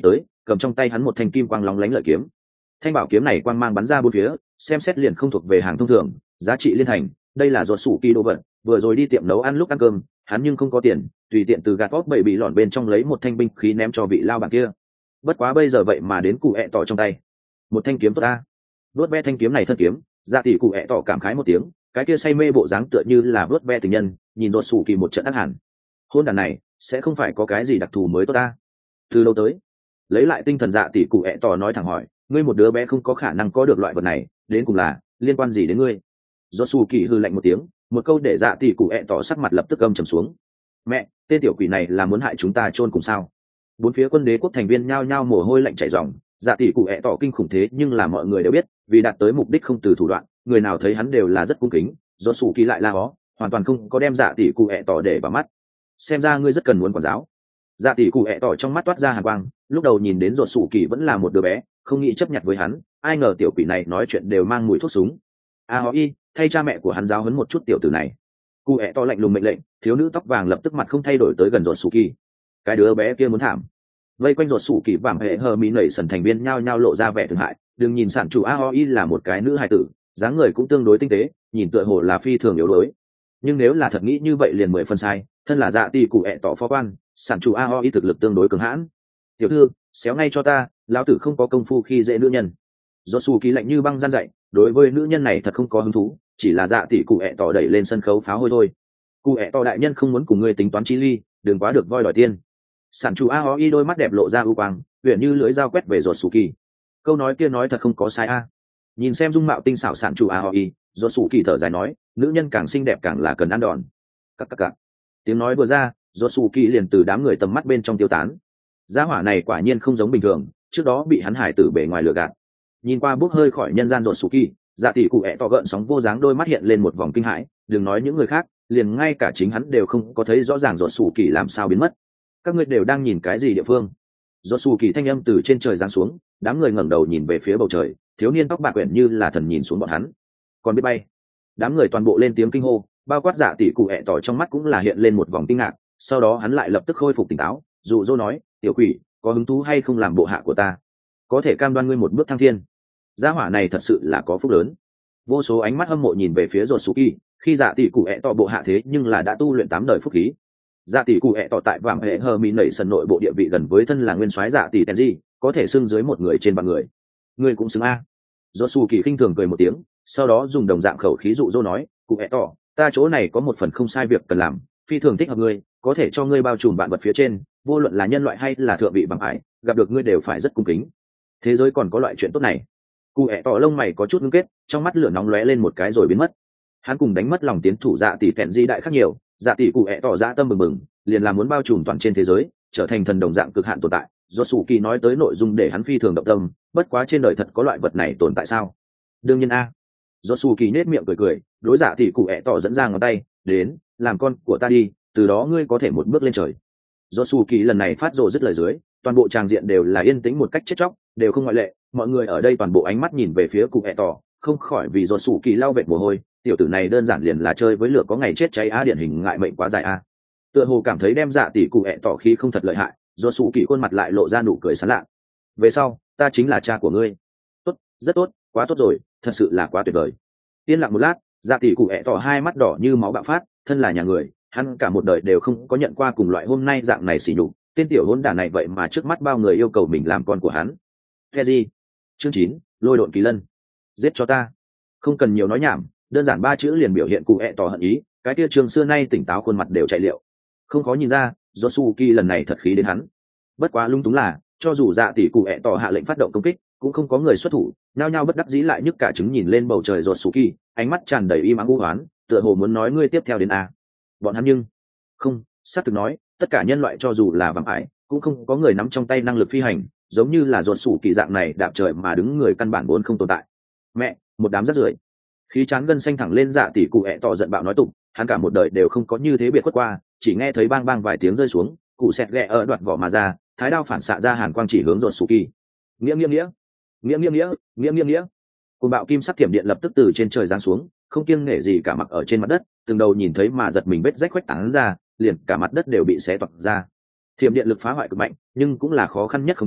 cầm trong tay hắn một thanh kim quang lóng lánh lợi kiếm. Thanh bảo kiếm này quang mang bắn ra bốn phía, xem xét liền không thuộc về hàng thông thường, giá trị liên thành. Đây là ruột sủ kỳ đồ vật, vừa rồi đi tiệm nấu ăn lúc ăn cơm, hắn nhưng không có tiền, tùy tiện từ gạt tóp bảy bị lọn bên trong lấy một thanh binh khí ném cho vị lao bảng kia. Bất quá bây giờ vậy mà đến cụ ẹ tỏ trong tay, một thanh kiếm tốt ta. Vớt ve thanh kiếm này thân kiếm, dạ tỷ cụ ẹ tỏ cảm khái một tiếng, cái kia say mê bộ dáng tựa như là vớt ve tình nhân, nhìn ruột sủ kỳ một trận ác hẳn. Hôn đàn này sẽ không phải có cái gì đặc thù mới tốt ta. Từ lâu tới, lấy lại tinh thần, dạ tỷ cụ ẹ tỏ nói thẳng hỏi, ngươi một đứa bé không có khả năng có được loại vật này, đến cùng là liên quan gì đến ngươi? Do su kỳ hư lạnh một tiếng, một câu để dạ tỷ cụ ẹ tỏ sắc mặt lập tức âm trầm xuống. Mẹ, tên tiểu quỷ này là muốn hại chúng ta chôn cùng sao? Bốn phía quân đế quốc thành viên nhao nhao mồ hôi lạnh chảy ròng. Dạ tỷ cụ ẹ tỏ kinh khủng thế nhưng là mọi người đều biết, vì đạt tới mục đích không từ thủ đoạn, người nào thấy hắn đều là rất cung kính. Do su kỳ lại la hó, hoàn toàn không có đem dạ tỷ cụ ẹ tỏ để vào mắt. Xem ra ngươi rất cần muốn quản giáo. Dạ tỷ cụ ẹ tỏ trong mắt toát ra hàn quang, lúc đầu nhìn đến ruột sủ kỳ vẫn là một đứa bé, không nghĩ chấp nhận với hắn, ai ngờ tiểu quỷ này nói chuyện đều mang mùi thuốc súng. A Hó Y, thay cha mẹ của hắn giáo huấn một chút tiểu tử này. Cụ ẹ to lạnh lùng mệnh lệnh, thiếu nữ tóc vàng lập tức mặt không thay đổi tới gần ruột sủ kỳ. Cái đứa bé kia muốn thảm. Vây quanh ruột sủ kỳ vàng hệ hờ mỹ nảy sần thành viên nhao nhao lộ ra vẻ thương hại. Đừng nhìn sản chủ A Hó Y là một cái nữ hài tử, dáng người cũng tương đối tinh tế, nhìn tựa hồ là phi thường yếu đuối. Nhưng nếu là thật nghĩ như vậy liền mười phần sai, thân là dạ tỷ cụ ẹ tỏ phó quan, sản chủ A Hó Y thực lực tương đối cường hãn. Tiểu thư, xéo ngay cho ta, lão tử không có công phu khi dễ nữ nhân. Do su ký lạnh như băng gian dạy, đối với nữ nhân này thật không có hứng thú, chỉ là dạ tỷ cụ ẹ tỏ đẩy lên sân khấu pháo hôi thôi. Cụ ẹ tỏ đại nhân không muốn cùng ngươi tính toán chi ly, đừng quá được voi đòi tiên. Sản chủ A Hó Y đôi mắt đẹp lộ ra ưu quang, huyện như lưỡi dao quét về ruột su kỳ. Câu nói kia nói thật không có sai a. Nhìn xem dung mạo tinh xảo sản chủ A Hó Y, ruột su kỳ thở dài nói, nữ nhân càng xinh đẹp càng là cần ăn đòn. Cắc cắc cắc. Tiếng nói vừa ra, ruột su kỳ liền từ đám người tầm mắt bên trong tiêu tán. Gia hỏa này quả nhiên không giống bình thường, trước đó bị hắn hải tử bề ngoài lừa gạt. Nhìn qua bốc hơi khỏi nhân gian ruột su kỳ, dạ tỷ cụ ẹ to gợn sóng vô dáng đôi mắt hiện lên một vòng kinh hãi, đừng nói những người khác, liền ngay cả chính hắn đều không có thấy rõ ràng ruột su kỳ làm sao biến mất. Các ngươi đều đang nhìn cái gì địa phương? Ruột su kỳ thanh âm từ trên trời giáng xuống, đám người ngẩng đầu nhìn về phía bầu trời, thiếu niên tóc bạc quyển như là thần nhìn xuống bọn hắn. Còn biết bay? Đám người toàn bộ lên tiếng kinh hô, bao quát dạ tỷ cụ ẹ tỏ trong mắt cũng là hiện lên một vòng kinh ngạc, sau đó hắn lại lập tức khôi phục tỉnh táo, dụ dỗ nói, tiểu quỷ, có hứng thú hay không làm bộ hạ của ta? Có thể cam đoan ngươi một bước thăng thiên. Gia hỏa này thật sự là có phúc lớn. Vô số ánh mắt hâm mộ nhìn về phía ruột su kỳ, khi dạ tỷ cụ ẹ tỏ bộ hạ thế nhưng là đã tu luyện tám đời phúc khí. Dạ tỷ cụ ẹ tỏ tại vàng hệ hờ mỹ nảy sần nội bộ địa vị gần với thân là nguyên soái dạ tỷ tenji, có thể xưng dưới một người trên vạn người. Ngươi cũng xứng a. Ruột su kỳ khinh thường cười một tiếng, sau đó dùng đồng dạng khẩu khí dụ dỗ nói, cụ ẹ tỏ, ta chỗ này có một phần không sai việc cần làm, phi thường thích hợp ngươi, có thể cho ngươi bao trùm vạn vật phía trên, vô luận là nhân loại hay là thượng vị bằng ải, gặp được ngươi đều phải rất cung kính. Thế giới còn có loại chuyện tốt này? Cụ ẹ tỏ lông mày có chút ngưng kết, trong mắt lửa nóng lóe lên một cái rồi biến mất. Hắn cùng đánh mất lòng tiến thủ dạ tỷ tẹn di đại khác nhiều, dạ tỷ cụ ẹ tỏ dạ tâm mừng mừng, liền là muốn bao trùm toàn trên thế giới, trở thành thần đồng dạng cực hạn tồn tại. Do sủ kỳ nói tới nội dung để hắn phi thường động tâm, bất quá trên đời thật có loại vật này tồn tại sao? Đương nhiên a. Do sủ kỳ nết miệng cười cười, đối dạ tỷ cụ ẹ tỏ dẫn ra ngón tay, đến, làm con của ta đi, từ đó ngươi có thể một bước lên trời. Do sủ kỳ lần này phát rồ dứt lời dưới, toàn bộ tràng diện đều là yên tĩnh một cách chết chóc, đều không ngoại lệ, mọi người ở đây toàn bộ ánh mắt nhìn về phía cụ ẹ tỏ, không khỏi vì do sủ kỳ lau vệt mồ hôi, tiểu tử này đơn giản liền là chơi với lửa có ngày chết cháy a, điển hình ngại mệnh quá dài a. Tựa hồ cảm thấy đem dạ tỷ cụ ẹ tỏ khí không thật lợi hại, do sủ kỳ khuôn mặt lại lộ ra nụ cười sán lạ. Về sau, ta chính là cha của ngươi. Tốt, rất tốt, quá tốt rồi, thật sự là quá tuyệt vời. Yên lặng một lát, dạ tỷ cụ ẹ tỏ hai mắt đỏ như máu bạo phát, thân là nhà người, hắn cả một đời đều không có nhận qua cùng loại hôm nay dạng này xỉ nhục, tên tiểu hỗn đản này vậy mà trước mắt bao người yêu cầu mình làm con của hắn. Keji. Chương chín, lôi độn kỳ lân. Giết cho ta. Không cần nhiều nói nhảm, đơn giản ba chữ liền biểu hiện cụ ẹ tỏ hận ý, cái kia trường xưa nay tỉnh táo khuôn mặt đều chạy liệu. Không khó nhìn ra, Josuke lần này thật khí đến hắn. Bất quá lung túng là, cho dù dạ tỷ cụ ẹ tỏ hạ lệnh phát động công kích, cũng không có người xuất thủ, nhao nhao bất đắc dĩ lại nhức cả trứng nhìn lên bầu trời Josuke, ánh mắt tràn đầy im ắng u hoán, tựa hồ muốn nói ngươi tiếp theo đến a. Bọn hắn nhưng không, sát thực nói, tất cả nhân loại cho dù là vạm ải, cũng không có người nắm trong tay năng lực phi hành, giống như là ruột sủ kỳ dạng này đạp trời mà đứng người căn bản vốn không tồn tại. Mẹ, một đám rác rưởi. Khí trán gân xanh thẳng lên dạ tỷ cụ ẹ tỏ giận bạo nói tục, hắn cả một đời đều không có như thế biệt khuất qua, chỉ nghe thấy bang bang vài tiếng rơi xuống, cụ sẹt ghẹ ở đoạt vỏ mà ra, thái đao phản xạ ra hàn quang chỉ hướng ruột sủ kỳ. Nghĩa nghĩa nghĩa, nghĩa nghĩa nghĩa, nghĩa nghĩa nghĩa. Cơn bạo kim sắc thiểm điện lập tức từ trên trời giáng xuống, không kiêng nể gì cả mặc ở trên mặt đất, từng đầu nhìn thấy mà giật mình vết rách khuếch tán ra, liền cả mặt đất đều bị xé toạc ra. Thiểm điện lực phá hoại cực mạnh, nhưng cũng là khó khăn nhất khống chế,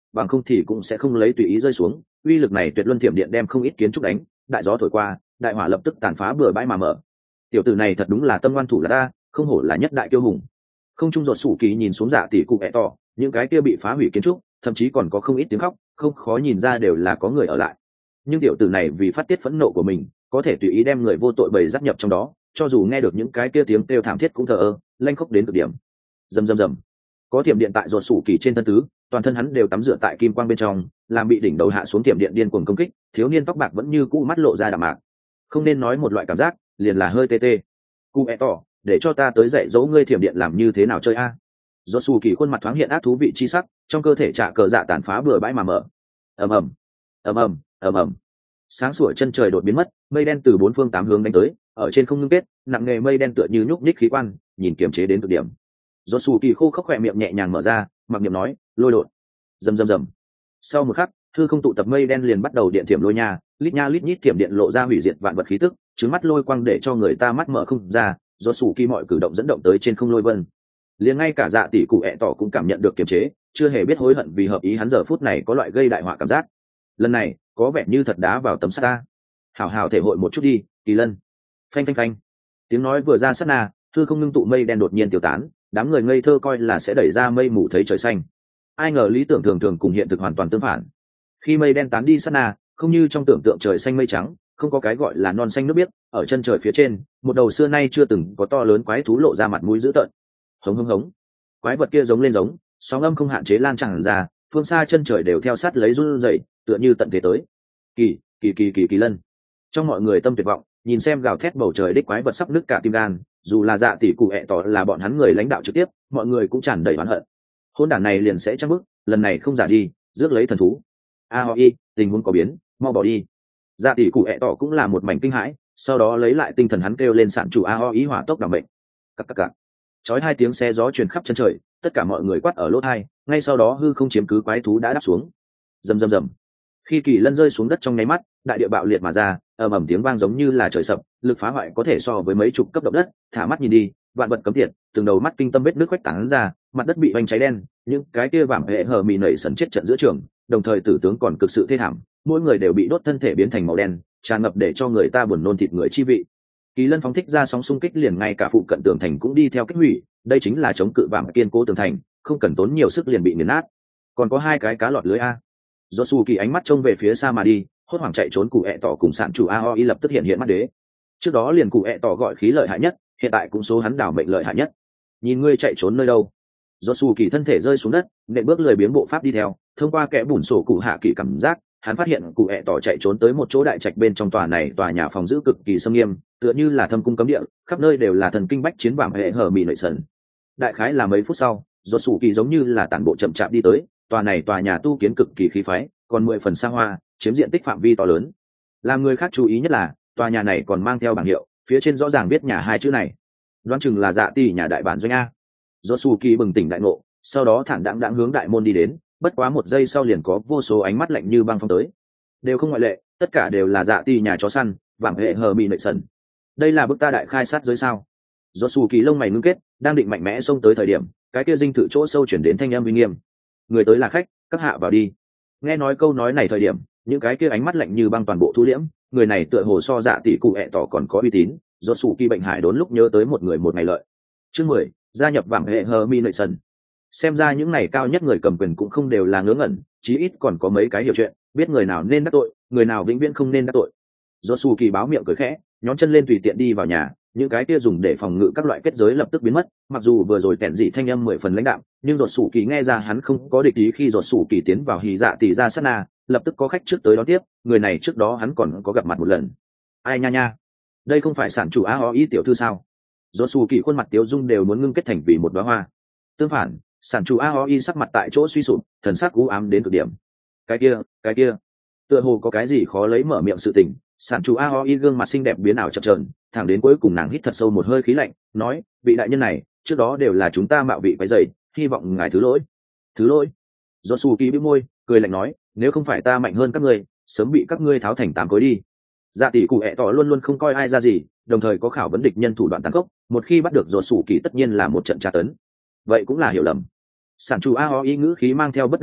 bằng không thì cũng sẽ không lấy tùy ý rơi xuống. Uy lực này tuyệt luân thiểm điện đem không ít kiến trúc đánh, đại gió thổi qua, đại hỏa lập tức tàn phá bừa bãi mà mở. Tiểu tử này thật đúng là tâm ngoan thủ là ta, không hổ là nhất đại kiêu hùng. Không trung ruột sủ kỳ nhìn xuống Dạ tỷ cụ ẹ tỏ, những cái kia bị phá hủy kiến trúc, thậm chí còn có không ít tiếng khóc, không khó nhìn ra đều là có người ở lại. Nhưng tiểu tử này vì phát tiết phẫn nộ của mình, có thể tùy ý đem người vô tội bầy giáp nhập trong đó, cho dù nghe được những cái kia tiếng kêu thảm thiết cũng thờ ơ, lanh khóc đến cực điểm. Rầm rầm rầm. Có thiểm điện tại ruột sủ kỳ trên thân tứ, toàn thân hắn đều tắm rửa tại kim quang bên trong, làm bị đỉnh đầu hạ xuống thiểm điện điên cuồng công kích, thiếu niên tóc bạc vẫn như cũ mắt lộ ra đạm mạc. Không nên nói một loại cảm giác, liền là hơi tê tê. Cụ ẹ tỏ, để cho ta tới dạy dỗ ngươi thiểm điện làm như thế nào chơi a. Do sủ kỳ khuôn mặt thoáng hiện ác thú vị chi sắc, trong cơ thể trả cờ dạ tàn phá bừa bãi mà mở. Ầm ầm, ầm ầm, ầm ầm. Sáng sủa chân trời đột biến mất, mây đen từ bốn phương tám hướng đánh tới, ở trên không ngưng kết, nặng nghề mây đen tựa như nhúc nhích khí quan, nhìn kiềm chế đến cực điểm. Do sủ kỳ khô khốc khỏe miệng nhẹ nhàng mở ra, mặc niệm nói, lôi đột. Rầm rầm rầm. Sau một khắc, hư không tụ tập mây đen liền bắt đầu điện thiểm lôi nha, lít nha lít nhít thiểm điện lộ ra hủy diệt vạn vật khí tức, trứng mắt lôi quang để cho người ta mắt mở không ra. Do sủ kỳ mọi cử động dẫn động tới trên không lôi vân, liền ngay cả Dạ tỷ cụ ẹ tỏ cũng cảm nhận được kiềm chế, chưa hề biết hối hận vì hợp ý hắn giờ phút này có loại gây đại họa cảm giác. Lần này có vẻ như thật đá vào tấm sắt ta. Hảo hảo thể hội một chút đi, Kỳ Lân. Phanh phanh phanh. Tiếng nói vừa ra sát na, hư không ngưng tụ mây đen đột nhiên tiêu tán, đám người ngây thơ coi là sẽ đẩy ra mây mù thấy trời xanh. Ai ngờ lý tưởng thường thường cùng hiện thực hoàn toàn tương phản. Khi mây đen tán đi sát na, không như trong tưởng tượng trời xanh mây trắng, không có cái gọi là non xanh nước biếc, ở chân trời phía trên, một đầu xưa nay chưa từng có to lớn quái thú lộ ra mặt mũi dữ tợn. Hống hống hống. Quái vật kia giống lên giống, sóng âm không hạn chế lan tràn ra, phương xa chân trời đều theo sát lấy run rẩy, tựa như tận thế tới. Kỳ, kỳ kỳ kỳ kỳ lân. Trong mọi người tâm tuyệt vọng, nhìn xem gào thét bầu trời đích quái vật sắp nứt cả tim gan, dù là Dạ tỷ cụ ẹ tỏ là bọn hắn người lãnh đạo trực tiếp, mọi người cũng tràn đầy oán hận. Hỗn đản này liền sẽ trăng bức, lần này không giả đi, rước lấy thần thú. A Ho Y, tình huống có biến, mau bỏ đi. Dạ tỷ cụ ẹ tỏ cũng là một mảnh kinh hãi, sau đó lấy lại tinh thần hắn kêu lên sản chủ A Ho Y hỏa tốc đảm bệnh. Cặc cặc cặc. Chói hai tiếng xe gió truyền khắp chân trời, tất cả mọi người quát ở lỗ tai, ngay sau đó hư không chiếm cứ quái thú đã đáp xuống. Rầm rầm rầm. Khi kỳ lân rơi xuống đất trong nháy mắt, đại địa bạo liệt mà ra, ầm ầm tiếng vang giống như là trời sập, lực phá hoại có thể so với mấy chục cấp động đất. Thả mắt nhìn đi, vạn vật cấm tiệt, từng đầu mắt kinh tâm vết nước quét tán ra, mặt đất bị hoành cháy đen, những cái kia vạm hệ hờ mì nảy sần chết trận giữa trường, đồng thời tử tướng còn cực sự thê thảm, mỗi người đều bị đốt thân thể biến thành màu đen, tràn ngập để cho người ta buồn nôn thịt người chi vị. Kỳ lân phóng thích ra sóng xung kích liền ngay cả phụ cận tường thành cũng đi theo kích hủy, đây chính là chống cự vạm kiên cố tường thành, không cần tốn nhiều sức liền bị nghiền nát. Còn có hai cái cá lọt lưới a. Do su kỳ ánh mắt trông về phía xa mà đi, hốt hoảng chạy trốn, cụ ẹ tỏ cùng sản chủ A O I lập tức hiện hiện mắt đế. Trước đó liền cụ ẹ tỏ gọi khí lợi hại nhất, hiện tại cũng số hắn đảo mệnh lợi hại nhất. Nhìn ngươi chạy trốn nơi đâu? Do su kỳ thân thể rơi xuống đất, nện bước lười biếng bộ pháp đi theo, thông qua kẽ bùn sổ cụ hạ kỳ cảm giác, hắn phát hiện cụ ẹ tỏ chạy trốn tới một chỗ đại trạch bên trong tòa này, tòa nhà phòng giữ cực kỳ xâm nghiêm, tựa như là thâm cung cấm địa, khắp nơi đều là thần kinh bách chiến vàng hệ hở mì nội sần. Đại khái là mấy phút sau, do su kỳ giống như là tản bộ chậm chạp đi tới, tòa này tòa nhà tu kiến cực kỳ khí phái, còn mười phần xa hoa, chiếm diện tích phạm vi to lớn. Làm người khác chú ý nhất là tòa nhà này còn mang theo bảng hiệu, phía trên rõ ràng viết nhà hai chữ này, đoán chừng là Dạ tỷ nhà đại bản doanh a. Do su kỳ bừng tỉnh đại ngộ, sau đó thản đãng đãng hướng đại môn đi đến, bất quá một giây sau liền có vô số ánh mắt lạnh như băng phong tới, đều không ngoại lệ, tất cả đều là Dạ tỷ nhà chó săn, vàng hệ hờ mì nội sần. Đây là bức ta đại khai sát giới sao? Do su kỳ lông mày ngưng kết, đang định mạnh mẽ xông tới thời điểm, cái kia dinh thự chỗ sâu chuyển đến thanh âm uy nghiêm, người tới là khách, các hạ vào đi. Nghe nói câu nói này thời điểm, những cái kia ánh mắt lạnh như băng toàn bộ thu liễm, người này tựa hồ so Dạ tỷ cụ ẹ tỏ còn có uy tín. Do sủ kỳ bệnh hải đốn lúc nhớ tới một người một ngày lợi. Chương mười, gia nhập vàng hệ hờ mi nội sần. Xem ra những này cao nhất người cầm quyền cũng không đều là ngớ ngẩn, chí ít còn có mấy cái hiểu chuyện, biết người nào nên đắc tội, người nào vĩnh viễn không nên đắc tội. Do sủ kỳ báo miệng cười khẽ, nhón chân lên tùy tiện đi vào nhà, những cái kia dùng để phòng ngự các loại kết giới lập tức biến mất. Mặc dù vừa rồi tẹn dị thanh âm mười phần lãnh đạm, nhưng Rốt Sủ Kỳ nghe ra hắn không có địch ý. Khi Rốt Sủ Kỳ tiến vào hì dạ tỷ ra sát na, lập tức có khách trước tới đón tiếp, người này trước đó hắn còn có gặp mặt một lần. Ai nha nha, đây không phải sản chủ A O I tiểu thư sao? Rốt Sủ Kỳ khuôn mặt tiếu dung đều muốn ngưng kết thành vì một đóa hoa. Tương phản, sản chủ A O I sắc mặt tại chỗ suy sụp, thần sắc u ám đến cực điểm. Cái kia, cái kia, tựa hồ có cái gì khó lấy mở miệng sự tình. Sản chủ A O I gương mặt xinh đẹp biến ảo chập chờn, thẳng đến cuối cùng nàng hít thật sâu một hơi khí lạnh, nói, vị đại nhân này, trước đó đều là chúng ta mạo vị quấy rầy, hy vọng ngài thứ lỗi. Thứ lỗi? Do Sủ Kỳ bĩu môi, cười lạnh nói, nếu không phải ta mạnh hơn các ngươi, sớm bị các ngươi tháo thành tám khối đi. Dạ tỷ cụ ẹ tỏ luôn luôn không coi ai ra gì, đồng thời có khảo vấn địch nhân thủ đoạn tàn khốc, một khi bắt được Do Sủ Kỳ tất nhiên là một trận tra tấn. Vậy cũng là hiểu lầm. Sản chủ A O I ngữ khí mang theo bất đắc dĩ,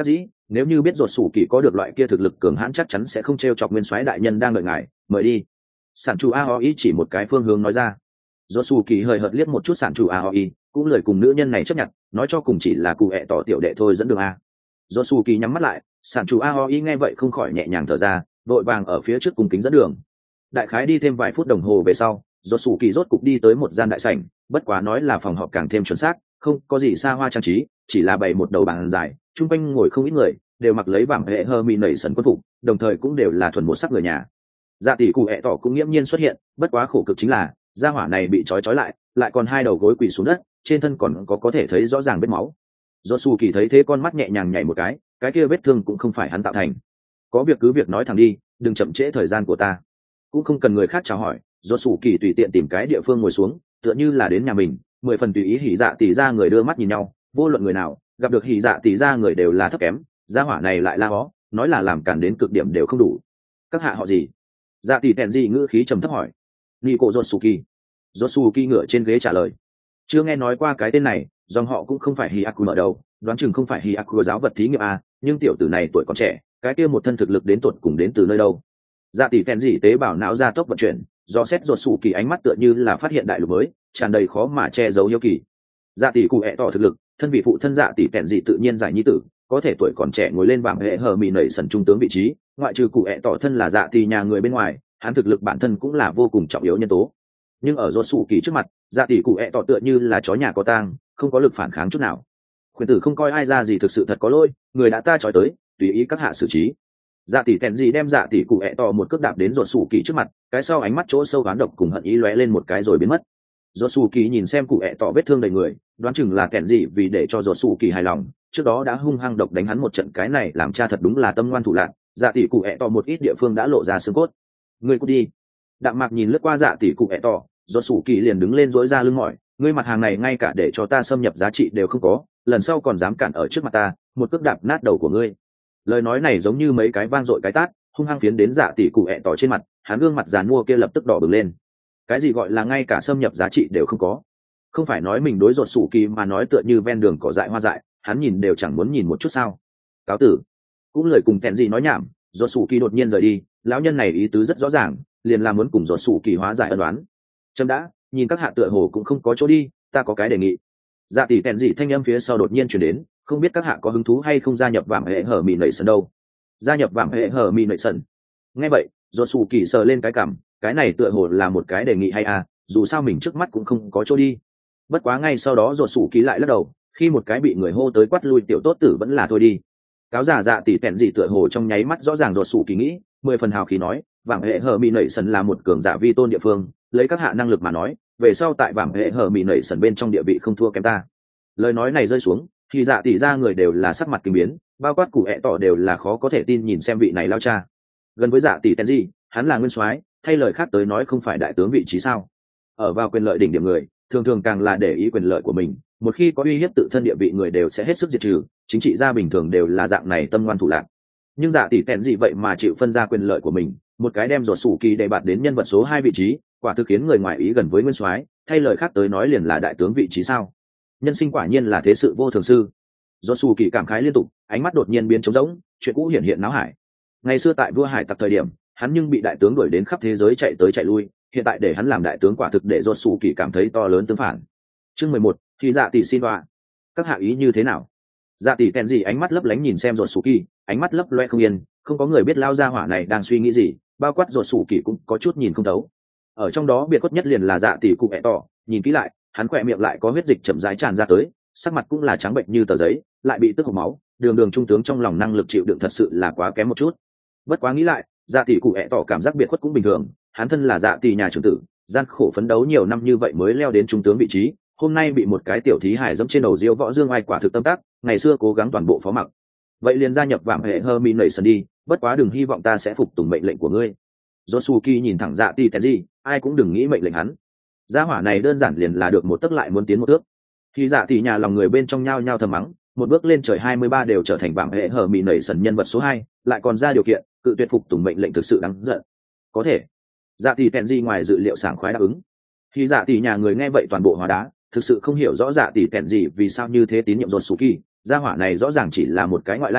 nếu như biết ruột sủ kỳ có được loại kia thực lực cường hãn chắc chắn sẽ không t r e o chọc nguyên soái đại nhân đang đợi ngài, mời đi. Sản chủ a o i chỉ một cái phương hướng nói ra. Ruột sủ kỳ hời hợt liếc một chút sản chủ a o i, cũng lời cùng nữ nhân này chấp nhận, nói cho cùng chỉ là cụ hẹ tỏ tiểu đệ thôi dẫn đường a. Ruột sủ kỳ nhắm mắt lại, sản chủ a o i nghe vậy không khỏi nhẹ nhàng thở ra, vội vàng ở phía trước cùng kính dẫn đường. Đại khái đi thêm vài phút đồng hồ về sau, ruột sủ kỳ rốt cục đi tới một gian đại sảnh, bất quá nói là phòng họp càng thêm chuẩn xác, không có gì xa hoa trang trí, chỉ là bày một đầu bàn dài, chung quanh ngồi không ít người, đều mặc lấy vàng hệ hơ mi nảy sần quân phục, đồng thời cũng đều là thuần một sắc người nhà. Dạ tỷ cụ hẹ tỏ cũng nghiễm nhiên xuất hiện, bất quá khổ cực chính là gia hỏa này bị trói trói lại, lại còn hai đầu gối quỳ xuống đất, trên thân còn có có thể thấy rõ ràng vết máu. Do su kỳ thấy thế con mắt nhẹ nhàng nhảy một cái, cái kia vết thương cũng không phải hắn tạo thành. Có việc cứ việc nói thẳng đi, đừng chậm trễ thời gian của ta. Cũng không cần người khác chào hỏi, do su kỳ tùy tiện tìm cái địa phương ngồi xuống, tựa như là đến nhà mình, mười phần tùy ý hỉ dạ tỷ ra người đưa mắt nhìn nhau, vô luận người nào gặp được hỉ dạ tỷ ra người đều là thấp kém, gia hỏa này lại la hó, nói là làm cản đến cực điểm đều không đủ. Các hạ họ gì? Dạ tỷ tèn gì ngữ khí trầm thấp hỏi. Nico Jotsuki. Jotsuki ngửa trên ghế trả lời. Chưa nghe nói qua cái tên này, dòng họ cũng không phải Hyaku mở đầu, đoán chừng không phải Hyaku giáo vật thí nghiệm a, nhưng tiểu tử này tuổi còn trẻ, cái kia một thân thực lực đến tuột cùng đến từ nơi đâu? Dạ tỷ tèn gì tế bào não ra tốc vận chuyển, do xét Jotsuki ánh mắt tựa như là phát hiện đại lục mới, tràn đầy khó mà che giấu yêu kỳ. Dạ tỷ cụ hẹ tỏ thực lực, thân vị phụ thân dạ tỷ tèn gì tự nhiên giải nhi tử, có thể tuổi còn trẻ ngồi lên bảng hệ hờ mì nảy sần trung tướng vị trí, ngoại trừ cụ hẹ tỏ thân là dạ tỷ nhà người bên ngoài, hắn thực lực bản thân cũng là vô cùng trọng yếu nhân tố. Nhưng ở rốt sủ kỳ trước mặt, dạ tỷ cụ hẹ tỏ tựa như là chó nhà có tang, không có lực phản kháng chút nào. Khuyển tử không coi ai ra gì thực sự thật có lỗi, người đã ta trói tới, tùy ý các hạ xử trí. Dạ tỷ tèn gì đem dạ tỷ cụ hẹ tỏ một cước đạp đến rốt sủ kỳ trước mặt, cái sau ánh mắt chỗ sâu oán độc cùng hận ý lóe lên một cái rồi biến mất. Rốt sủ kỳ nhìn xem cụ hẹ tỏ vết thương đầy người, đoán chừng là tèn gì vì để cho rốt sủ kỳ hài lòng, trước đó đã hung hăng độc đánh hắn một trận, cái này làm cha thật đúng là tâm ngoan thủ lạn. Dạ tỷ cụ hẹ tỏ một ít địa phương đã lộ ra xương cốt. Ngươi cút đi. Đạm Mạc nhìn lướt qua dạ tỷ cụ hẹ tỏ, do sủ kỳ liền đứng lên dối ra lưng mỏi, ngươi mặt hàng này ngay cả để cho ta xâm nhập giá trị đều không có, lần sau còn dám cản ở trước mặt ta, một cước đạp nát đầu của ngươi. Lời nói này giống như mấy cái vang dội cái tát, hung hăng phiến đến dạ tỷ cụ hẹ tỏ trên mặt, hắn gương mặt giàn mua kia lập tức đỏ bừng lên. Cái gì gọi là ngay cả xâm nhập giá trị đều không có? Không phải nói mình đối rột sủ kỳ mà nói tựa như ven đường cỏ dại hoa dại, hắn nhìn đều chẳng muốn nhìn một chút sao? Cáo tử. Cũng lời cùng kẹn gì nói nhảm, rột sủ kỳ đột nhiên rời đi, lão nhân này ý tứ rất rõ ràng, liền là muốn cùng rột sủ kỳ hóa giải ân đoán. Trâm đã, nhìn các hạ tựa hồ cũng không có chỗ đi, ta có cái đề nghị. Dạ tỷ kẹn gì thanh âm phía sau đột nhiên chuyển đến, không biết các hạ có hứng thú hay không gia nhập vạm hệ hở mì nảy sân đâu? Gia nhập vạm hệ hở mì nảy sân. Nghe vậy, rột sủ kỳ sờ lên cái cằm, cái này tựa hồ là một cái đề nghị hay à, dù sao mình trước mắt cũng không có chỗ đi. Bất quá ngay sau đó rột sủ kỳ lại lắc đầu, khi một cái bị người hô tới quát lui tiểu tốt tử vẫn là thôi đi. Cáo giả dạ tỷ tẹn gì tựa hồ trong nháy mắt rõ ràng rột sủ kỳ nghĩ, mười phần hào khí nói, vàng hệ hờ mỹ nảy sần là một cường giả vi tôn địa phương, lấy các hạ năng lực mà nói, về sau tại vàng hệ hờ mỹ nảy sần bên trong địa vị không thua kém ta. Lời nói này rơi xuống, thì dạ tỷ ra người đều là sắc mặt kinh biến, bao quát cụ hẹ tỏ đều là khó có thể tin nhìn xem vị này lao cha. Gần với dạ tỷ tẹn gì, hắn là nguyên soái, thay lời khác tới nói không phải đại tướng vị trí sao? Ở vào quyền lợi đỉnh điểm người, thường thường càng là để ý quyền lợi của mình, một khi có uy hiếp tự thân địa vị người đều sẽ hết sức diệt trừ, chính trị gia bình thường đều là dạng này tâm ngoan thủ lạc. Nhưng dạ tỷ tẹn gì vậy mà chịu phân ra quyền lợi của mình, một cái đem rột sủ kỳ đề bạt đến nhân vật số hai vị trí, quả thực khiến người ngoài ý gần với nguyên soái, thay lời khác tới nói liền là đại tướng vị trí sao? Nhân sinh quả nhiên là thế sự vô thường sư. Rột sủ kỳ cảm khái liên tục, ánh mắt đột nhiên biến trống rỗng, chuyện cũ hiện hiện náo hải. Ngày xưa tại vua hải tặc thời điểm, hắn nhưng bị đại tướng đuổi đến khắp thế giới chạy tới chạy lui, hiện tại để hắn làm đại tướng quả thực để rột sủ kỳ cảm thấy to lớn tương phản. Chương mười một, thì dạ tỷ xin đoạ. Các hạ ý như thế nào? Dạ tỷ kèn gì ánh mắt lấp lánh nhìn xem rột sủ kỳ, ánh mắt lấp loe không yên, không có người biết lao ra hỏa này đang suy nghĩ gì, bao quát rột sủ kỳ cũng có chút nhìn không thấu. Ở trong đó biệt khuất nhất liền là dạ tỷ cụ hẹ tỏ, nhìn kỹ lại, hắn khỏe miệng lại có huyết dịch chậm rãi tràn ra tới, sắc mặt cũng là trắng bệnh như tờ giấy, lại bị tức hộc máu, đường đường trung tướng trong lòng năng lực chịu đựng thật sự là quá kém một chút. Bất quá nghĩ lại, dạ tỷ cụ hẹ tỏ cảm giác biệt khuất cũng bình thường, hắn thân là dạ tỷ nhà trưởng tử, gian khổ phấn đấu nhiều năm như vậy mới leo đến trung tướng vị trí, hôm nay bị một cái tiểu thí hải dẫm trên đầu diêu võ dương ai quả thực tâm tác, ngày xưa cố gắng toàn bộ phó mặc. Vậy liền gia nhập vạm hệ hơ mi nảy sần đi, bất quá đừng hy vọng ta sẽ phục tùng mệnh lệnh của ngươi. Josuki nhìn thẳng dạ tỷ tèn gì, ai cũng đừng nghĩ mệnh lệnh hắn. Gia hỏa này đơn giản liền là được một tấc lại muốn tiến một thước. Khi dạ tỷ nhà lòng người bên trong nhao nhao thầm mắng, một bước lên trời hai mươi ba đều trở thành vạm hệ hờ mì nảy sần nhân vật số hai, lại còn ra điều kiện cự tuyệt phục tùng mệnh lệnh thực sự đáng giận. Có thể. Dạ tỷ tèn gì ngoài dự liệu sảng khoái đáp ứng. Khi dạ tỷ nhà người nghe vậy toàn bộ hóa đá, thực sự không hiểu rõ dạ tỷ tèn gì vì sao như thế tín nhiệm Josuki, gia hỏa này rõ ràng chỉ là một cái ngoại lai hộ,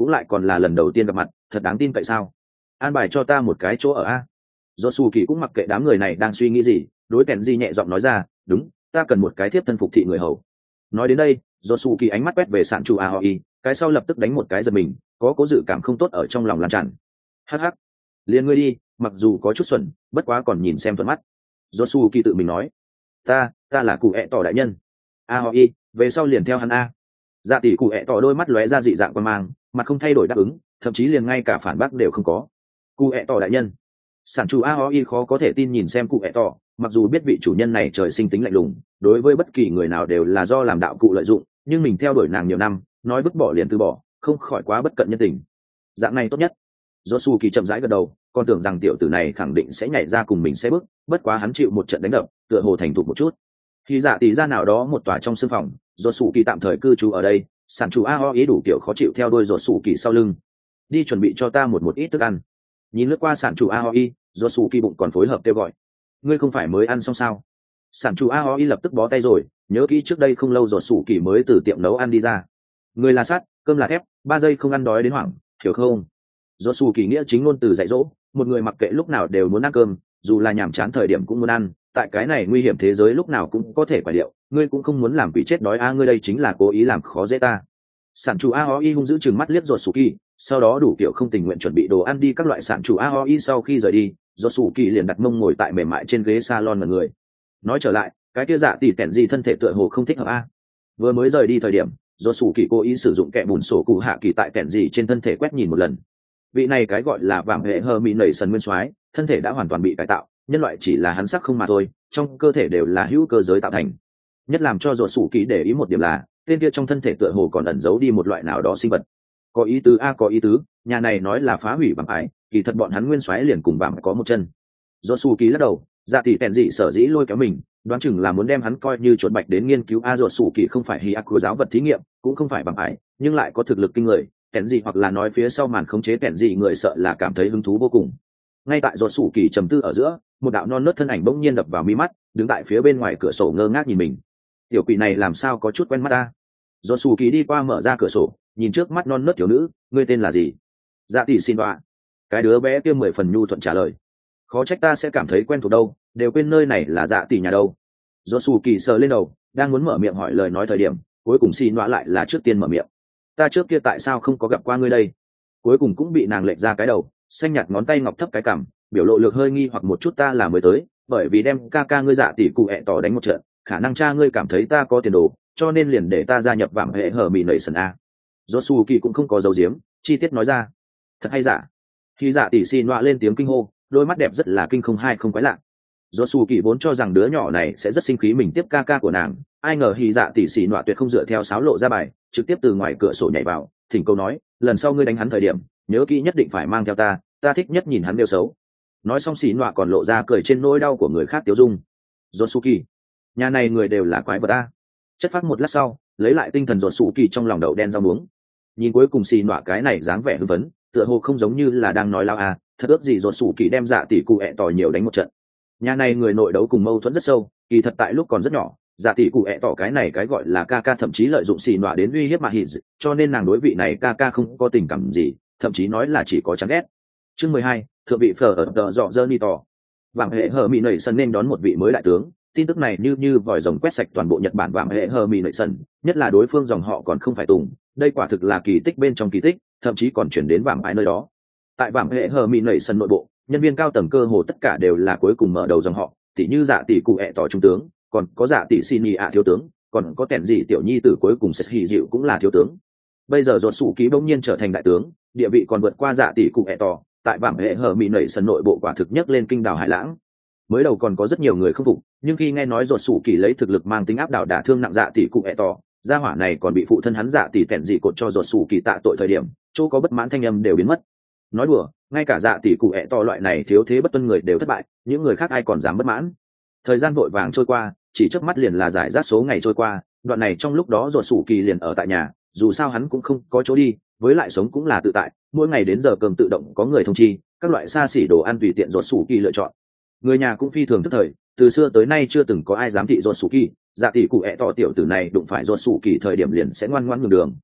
cũng lại còn là lần đầu tiên gặp mặt, thật đáng tin tại sao? An bài cho ta một cái chỗ ở a. Do su kỳ cũng mặc kệ đám người này đang suy nghĩ gì, đối kèn di nhẹ giọng nói ra, đúng, ta cần một cái thiếp thân phục thị người hầu. Nói đến đây, do su kỳ ánh mắt quét về sạn chủ Aoi, cái sau lập tức đánh một cái giật mình, có cố dự cảm không tốt ở trong lòng lan tràn. Hắc hắc, liền ngươi đi, mặc dù có chút xuẩn, bất quá còn nhìn xem thuận mắt. Do su kỳ tự mình nói, ta, ta là cụ ẹ tỏ đại nhân. Aoi, về sau liền theo hắn a. Dạ tỷ cụ ẹ tỏ đôi mắt lóe ra dị dạng quan mang, mặt không thay đổi đáp ứng, thậm chí liền ngay cả phản bác đều không có. Cụ ẹ tỏ đại nhân. Sản chủ Aoi khó có thể tin nhìn xem cụ ẹ tỏ, mặc dù biết vị chủ nhân này trời sinh tính lạnh lùng, đối với bất kỳ người nào đều là do làm đạo cụ lợi dụng, nhưng mình theo đuổi nàng nhiều năm, nói vứt bỏ liền từ bỏ, không khỏi quá bất cận nhân tình. Dạng này tốt nhất. Josu kỳ chậm rãi gật đầu, còn tưởng rằng tiểu tử này khẳng định sẽ nhảy ra cùng mình sẽ bước, bất quá hắn chịu một trận đánh đập, tựa hồ thành thục một chút. Khi dạ tỷ ra nào đó một tòa trong sương phòng, Josu kỳ tạm thời cư trú ở đây, sản chủ Aoi đủ kiểu khó chịu theo đuôi Josu kỳ sau lưng. Đi chuẩn bị cho ta một một ít thức ăn. Nhìn lướt qua sản chủ Aoi, Josu kỳ bụng còn phối hợp kêu gọi. Ngươi không phải mới ăn xong sao? Sản chủ Aoi lập tức bó tay rồi, nhớ kỹ trước đây không lâu Josu kỳ mới từ tiệm nấu ăn đi ra. Người là sắt, cơm là thép, ba giây không ăn đói đến hoảng, hiểu không? Josu kỳ nghĩa chính ngôn từ dạy dỗ, một người mặc kệ lúc nào đều muốn ăn cơm, dù là nhàm chán thời điểm cũng muốn ăn, tại cái này nguy hiểm thế giới lúc nào cũng có thể phải liệu, ngươi cũng không muốn làm quỷ chết đói a, à, ngươi đây chính là cố ý làm khó dễ ta. Sản chủ Aoi hung dữ trừng mắt liếc Josu kỳ, sau đó đủ kiểu không tình nguyện chuẩn bị đồ ăn đi các loại sản chủ Aoi sau khi rời đi, Josu kỳ liền đặt mông ngồi tại mềm mại trên ghế salon mà người. Nói trở lại, cái kia dạ tỷ tẻn gì thân thể tựa hồ không thích hợp a. Vừa mới rời đi thời điểm, Josu kỳ cố ý sử dụng kẹ bùn sổ cụ hạ kỳ tại tẻn gì trên thân thể quét nhìn một lần. Vị này cái gọi là vạm hệ hơ mỹ nảy sần nguyên soái, thân thể đã hoàn toàn bị cải tạo, nhân loại chỉ là hắn sắc không mà thôi, trong cơ thể đều là hữu cơ giới tạo thành. Nhất làm cho Josu kỳ để ý một điểm là, tên kia trong thân thể tựa hồ còn ẩn giấu đi một loại nào đó sinh vật. Có ý tứ a, có ý tứ, nhà này nói là phá hủy vạm ải, kỳ thật bọn hắn nguyên soái liền cùng vạm có một chân. Josu kỳ lắc đầu, dạ tỷ tẻn dị sở dĩ lôi kéo mình, đoán chừng là muốn đem hắn coi như chuột bạch đến nghiên cứu a. Josu kỳ không phải hy ác của giáo vật thí nghiệm, cũng không phải vạm ải, nhưng lại có thực lực kinh người, kẻn gì hoặc là nói phía sau màn khống chế kẻn gì người sợ là cảm thấy hứng thú vô cùng. Ngay tại Josu kỳ trầm tư ở giữa, một đạo non nớt thân ảnh bỗng nhiên đập vào mi mắt, đứng tại phía bên ngoài cửa sổ ngơ ngác nhìn mình. Tiểu quỷ này làm sao có chút quen mắt ta? Josu kỳ đi qua mở ra cửa sổ, nhìn trước mắt non nớt thiếu nữ, ngươi tên là gì? Dạ tỷ xin đọa. Cái đứa bé kia mười phần nhu thuận trả lời. Khó trách ta sẽ cảm thấy quen thuộc đâu, đều quên nơi này là dạ tỷ nhà đâu. Josu kỳ sờ lên đầu, đang muốn mở miệng hỏi lời nói thời điểm, cuối cùng xin đọa lại là trước tiên mở miệng. Ta trước kia tại sao không có gặp qua ngươi đây? Cuối cùng cũng bị nàng lệch ra cái đầu, xanh nhạt ngón tay ngọc thấp cái cằm, biểu lộ lược hơi nghi hoặc một chút, ta là mới tới, bởi vì đem ca ca ngươi dạ tỷ cụ hẹ tỏ đánh một trận, khả năng cha ngươi cảm thấy ta có tiền đồ, cho nên liền để ta gia nhập vạm hệ hở mì nảy sần a. Josu kỳ cũng không có dấu diếm, chi tiết nói ra. Thật hay giả? Khi dạ tỷ xin loa lên tiếng kinh hô, đôi mắt đẹp rất là kinh không hai không quái lạ. Josu kỳ vốn cho rằng đứa nhỏ này sẽ rất sinh khí mình tiếp ca ca của nàng, ai ngờ hy dạ tỷ xì nọa tuyệt không dựa theo sáo lộ ra bài, trực tiếp từ ngoài cửa sổ nhảy vào, thỉnh cầu nói, lần sau ngươi đánh hắn thời điểm, nhớ kỹ nhất định phải mang theo ta, ta thích nhất nhìn hắn đều xấu. Nói xong xì nọa còn lộ ra cười trên nỗi đau của người khác tiêu dung. Josu kỳ, nhà này người đều là quái vật ta. Chất phát một lát sau, lấy lại tinh thần Josu kỳ trong lòng đậu đen rau muống. Nhìn cuối cùng xì nọa cái này dáng vẻ hưng phấn, tựa hồ không giống như là đang nói lao à, thật ước gì Josu kỳ đem dạ tỷ cụ ẹ tỏ nhiều đánh một trận. Nhà này người nội đấu cùng mâu thuẫn rất sâu, kỳ thật tại lúc còn rất nhỏ, dạ tỷ cụ ẹ tỏ cái này cái gọi là ca ca thậm chí lợi dụng xì nọa đến uy hiếp mà hì, cho nên nàng đối vị này ca ca không có tình cảm gì, thậm chí nói là chỉ có chán ghét. Chương mười hai, thượng vị phở ở tờ dọ dơ ni tỏ. Vàng hệ hờ mỹ nảy sân nên đón một vị mới đại tướng, tin tức này như như vòi rồng quét sạch toàn bộ Nhật Bản. Vàng hệ hờ mỹ nảy sân, nhất là đối phương dòng họ còn không phải tùng, đây quả thực là kỳ tích bên trong kỳ tích, thậm chí còn chuyển đến vàng ái nơi đó. Tại vàng hệ hờ mỹ nảy sân nội bộ, nhân viên cao tầng cơ hồ tất cả đều là cuối cùng mở đầu dòng họ, tỷ như dạ tỷ cụ ẹ tỏ trung tướng, còn có dạ tỷ xin nhì ạ thiếu tướng, còn có kẻn gì tiểu nhi tử cuối cùng sẽ hì dịu cũng là thiếu tướng. Bây giờ Rốt Sủ Ký bỗng nhiên trở thành đại tướng, địa vị còn vượt qua dạ tỷ cụ ẹ tỏ, tại vàng hệ hở mỹ nảy sân nội bộ quả thực nhất lên kinh đảo hải lãng. Mới đầu còn có rất nhiều người không phục, nhưng khi nghe nói Rốt Sủ Ký lấy thực lực mang tính áp đảo đả thương nặng dạ tỷ cụ ẹ tỏ, gia hỏa này còn bị phụ thân hắn dạ tỷ kẻn gì cột cho Rốt Sủ Ký tạ tội thời điểm, chỗ có bất mãn thanh âm đều biến mất. Nói đùa, ngay cả dạ tỷ cụ ẹ tỏ loại này thiếu thế bất tuân người đều thất bại, những người khác ai còn dám bất mãn. Thời gian vội vàng trôi qua, chỉ chớp mắt liền là giải rác số ngày trôi qua, đoạn này trong lúc đó Rốt Sủ Ký liền ở tại nhà, dù sao hắn cũng không có chỗ đi, với lại sống cũng là tự tại, mỗi ngày đến giờ cơm tự động có người thông chi, các loại xa xỉ đồ ăn tùy tiện Rốt Sủ Ký lựa chọn. Người nhà cũng phi thường tức thời, từ xưa tới nay chưa từng có ai dám thị Rốt Sủ Ký, dạ tỷ cụ ẹ tỏ tiểu tử này đụng phải Rốt Sủ Ký thời điểm liền sẽ ngoan ngoãn nhường đường.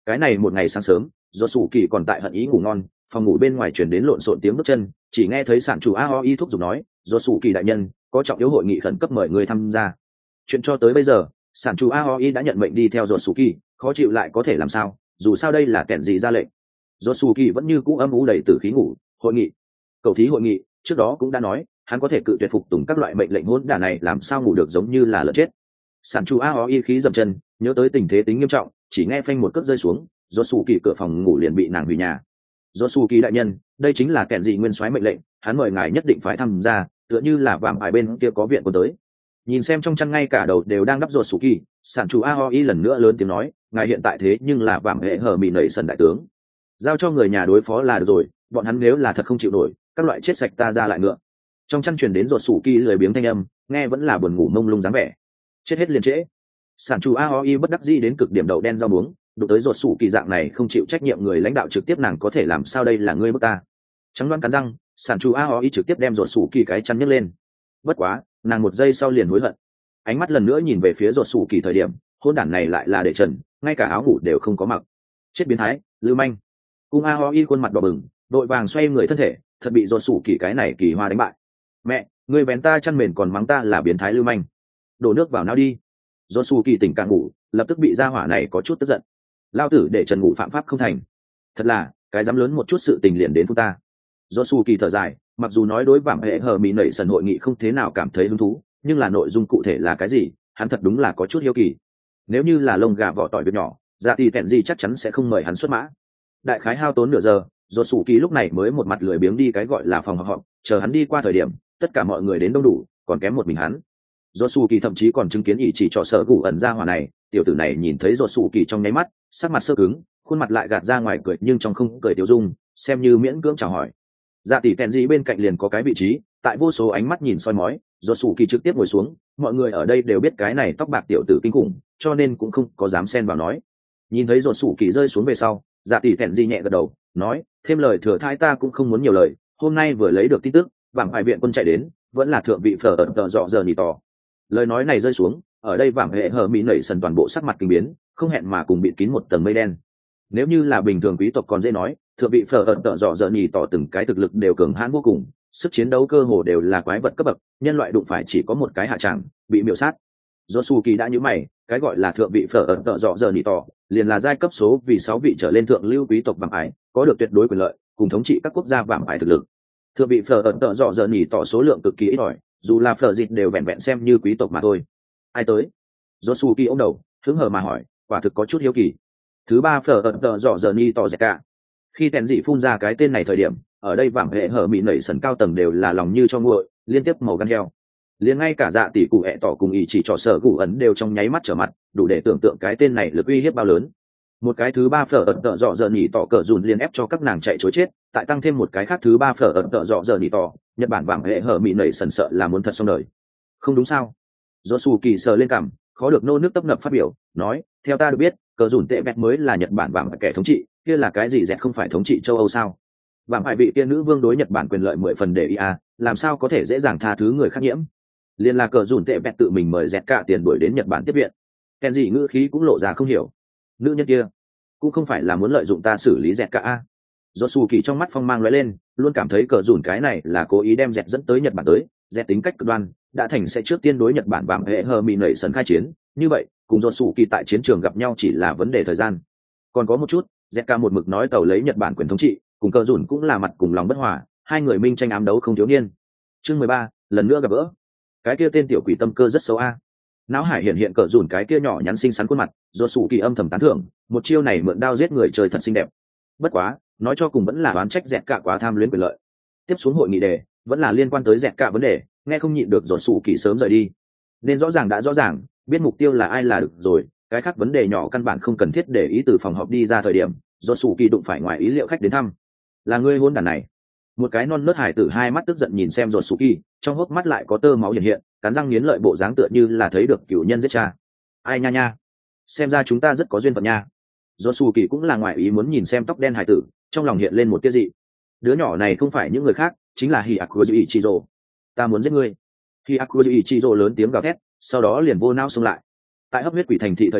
Cái này một ngày sáng sớm, do sủ kỳ còn tại hận ý ngủ ngon, phòng ngủ bên ngoài chuyển đến lộn xộn tiếng bước chân, chỉ nghe thấy sản chủ aoi thúc giục nói, do sủ kỳ đại nhân có trọng yếu hội nghị khẩn cấp mời người tham gia. Chuyện cho tới bây giờ, sản chủ aoi đã nhận mệnh đi theo do sủ kỳ, khó chịu lại có thể làm sao, dù sao đây là kẻn gì ra lệnh. Do sủ kỳ vẫn như cũ âm u đầy tử khí ngủ. Hội nghị, cầu thí hội nghị, trước đó cũng đã nói hắn có thể cự tuyệt phục tùng các loại mệnh lệnh hỗn đản này, làm sao ngủ được giống như là lợn chết. Sản chủ aoi khí dậm chân, nhớ tới tình thế tính nghiêm trọng, chỉ nghe phanh một cước rơi xuống, do sủ kỳ cửa phòng ngủ liền bị nàng hủy nhà. Do sủ kỳ đại nhân, đây chính là kẻn gì nguyên soái mệnh lệnh, hắn mời ngài nhất định phải tham gia, tựa như là vạm ải bên kia có viện quân tới. Nhìn xem trong chăn ngay cả đầu đều đang đắp ruột sủ kỳ, sản chủ aoi lần nữa lớn tiếng nói, ngài hiện tại thế nhưng là vạm hệ hở mì nảy sần đại tướng, giao cho người nhà đối phó là được rồi, bọn hắn nếu là thật không chịu nổi, các loại chết sạch ta ra lại ngựa. Trong chăn truyền đến ruột sủ kỳ lười biếng thanh âm, nghe vẫn là buồn ngủ mông lung dáng vẻ. Chết hết liền trễ. Sản chủ aoi bất đắc dĩ đến cực điểm đậu đen rau muống, đụng tới ruột sủ kỳ dạng này không chịu trách nhiệm người lãnh đạo trực tiếp, nàng có thể làm sao, đây là ngươi bức ta. Trắng đoán cắn răng, sản chủ aoi trực tiếp đem ruột sủ kỳ cái chăn nhấc lên. Bất quá, nàng một giây sau liền hối hận. Ánh mắt lần nữa nhìn về phía ruột sủ kỳ thời điểm, hôn đản này lại là để trần, ngay cả áo ngủ đều không có mặc. Chết biến thái, lưu manh. Cung aoi khuôn mặt đỏ bừng, đội vàng xoay người thân thể, thật bị ruột sủ kỳ cái này kỳ hoa đánh bại. Mẹ, ngươi vén ta chăn mền còn mắng ta là biến thái lưu manh. Đổ nước vào não đi. Ruột sủ kỳ tỉnh càng ngủ, lập tức bị gia hỏa này có chút tức giận. Lao tử để trần ngủ phạm pháp không thành, thật là cái dám lớn một chút sự tình liền đến phu ta. Do su kỳ thở dài, mặc dù nói đối vạm hệ hờ mỹ nảy sần hội nghị không thế nào cảm thấy hứng thú, nhưng là nội dung cụ thể là cái gì hắn thật đúng là có chút hiếu kỳ. Nếu như là lông gà vỏ tỏi việc nhỏ, dạ thì tẹn gì chắc chắn sẽ không mời hắn xuất mã. Đại khái hao tốn nửa giờ, do su kỳ lúc này mới một mặt lười biếng đi cái gọi là phòng họp họp, chờ hắn đi qua thời điểm tất cả mọi người đến đông đủ, còn kém một mình hắn. Do su kỳ thậm chí còn chứng kiến ý chỉ trò sợ gù ẩn ra hỏa này, tiểu tử này nhìn thấy do su kỳ trong nháy mắt sắc mặt sơ cứng, khuôn mặt lại gạt ra ngoài cười, nhưng trong không cười tiêu dung, xem như miễn cưỡng chào hỏi. Dạ tỷ tèn gì bên cạnh liền có cái vị trí, tại vô số ánh mắt nhìn soi mói, do sủ kỳ trực tiếp ngồi xuống, mọi người ở đây đều biết cái này tóc bạc tiểu tử kinh khủng, cho nên cũng không có dám xen vào nói. Nhìn thấy do sủ kỳ rơi xuống về sau, dạ tỷ tèn gì nhẹ gật đầu, nói thêm lời thừa thai ta cũng không muốn nhiều lời, hôm nay vừa lấy được tin tức vàng hải viện quân chạy đến, vẫn là thượng vị phở ẩn tợ dọ giờ nhì tỏ. Lời nói này rơi xuống, ở đây vàng hệ hờ mỹ nảy sần toàn bộ sắc mặt kinh biến, không hẹn mà cùng bị kín một tầng mây đen. Nếu như là bình thường quý tộc còn dễ nói, thượng vị phở ẩn tợ dọ dợ nhì tỏ từng cái thực lực đều cường hãn vô cùng, sức chiến đấu cơ hồ đều là quái vật cấp bậc, nhân loại đụng phải chỉ có một cái hạ tràng, bị miểu sát. Do su kỳ đã nhíu mày, cái gọi là thượng vị phở ẩn tợ dọ dợ nhì tỏ liền là giai cấp số vì sáu vị trở lên thượng lưu quý tộc vàng ải, có được tuyệt đối quyền lợi cùng thống trị các quốc gia vàng ải thực lực. Thượng vị phở ẩn tợ dọ dợ nhì tỏ số lượng cực kỳ ít ỏi, dù là phở dịch đều vẹn vẹn xem như quý tộc mà thôi. Ai tới? Do su kỳ ôm đầu hứng hờ mà hỏi, quả thực có chút hiếu kỳ. Thứ ba phở ẩn tợ dọ dợ nhì tỏ dẹt cả. Khi tèn dị phun ra cái tên này thời điểm, ở đây vàng hệ hở mỹ nảy sần cao tầng đều là lòng như cho nguội, liên tiếp màu gan heo. Liền ngay cả dạ tỷ cụ hẹ tỏ cùng ý chỉ trò sở cụ ấn đều trong nháy mắt trở mặt, đủ để tưởng tượng cái tên này lực uy hiếp bao lớn. Một cái thứ ba phở ẩn tợ dọ dợ nhì tỏ cờ dùn liên ép cho các nàng chạy chối chết, tại tăng thêm một cái khác thứ ba phở ẩn tợ dọ dợ nhì tỏ, Nhật Bản vàng hệ hở mỹ nảy sần sợ là muốn thật xong đời. Không đúng sao? Do su kỳ sờ lên cằm, khó được nô nước tấp nập phát biểu, nói theo ta được biết cờ dùn tệ bẹt mới là Nhật Bản vàng kẻ thống trị, kia là cái gì dẹt không phải thống trị châu Âu sao? Vàng phải bị kia nữ vương đối Nhật Bản quyền lợi mười phần để ý à, làm sao có thể dễ dàng tha thứ người khác nhiễm? Liên là cờ dùn tệ bẹt tự mình mời dẹt cả tiền đuổi đến Nhật Bản tiếp viện. Kèn gì ngữ khí cũng lộ ra không hiểu. Nữ nhân kia cũng không phải là muốn lợi dụng ta xử lý dẹt cả a. Do su kỳ trong mắt phong mang lóe lên, luôn cảm thấy cờ dùn cái này là cố ý đem dẹt dẫn tới Nhật Bản tới, dẹt tính cách cực đoan, đã thành sẽ trước tiên đối Nhật Bản vàng hệ hờ mỹ nảy sần khai chiến, như vậy cùng do su kỳ tại chiến trường gặp nhau chỉ là vấn đề thời gian. Còn có một chút, dẹt cả một mực nói tàu lấy Nhật Bản quyền thống trị, cùng cờ dùn cũng là mặt cùng lòng bất hòa, hai người minh tranh ám đấu không thiếu niên. Chương mười ba, lần nữa gặp gỡ. Cái kia tên tiểu quỷ tâm cơ rất xấu a. Não hải hiện hiện cờ dùn cái kia nhỏ nhắn xinh xắn khuôn mặt, do su kỳ âm thầm tán thưởng, một chiêu này mượn đao giết người trời thật xinh đẹp. Bất quá, nói cho cùng vẫn là oán trách dẹt cả quá tham luyến quyền lợi. Tiếp xuống hội nghị đề vẫn là liên quan tới dẹt cả vấn đề, nghe không nhịn được dồn sủ kỳ sớm rời đi. Nên rõ ràng đã rõ ràng, biết mục tiêu là ai là được rồi, cái khác vấn đề nhỏ căn bản không cần thiết để ý. Từ phòng họp đi ra thời điểm, dồn sủ kỳ đụng phải ngoài ý liệu khách đến thăm. Là ngươi hôn đàn này? Một cái non nớt hải tử hai mắt tức giận nhìn xem dồn sủ kỳ, trong hốc mắt lại có tơ máu hiện hiện, cắn răng nghiến lợi bộ dáng tựa như là thấy được cửu nhân giết cha. Ai nha nha, xem ra chúng ta rất có duyên phận nha. Dồn sủ kỳ cũng là ngoài ý muốn nhìn xem tóc đen hải tử, trong lòng hiện lên một tia dị. Đứa nhỏ này không phải những người khác, chính là Hyakuyo Ichiro. Ta muốn giết ngươi. Hyakuyo Ichiro lớn tiếng gào thét, sau đó liền vô não xông lại. Tại hấp huyết quỷ thành thị thời điểm,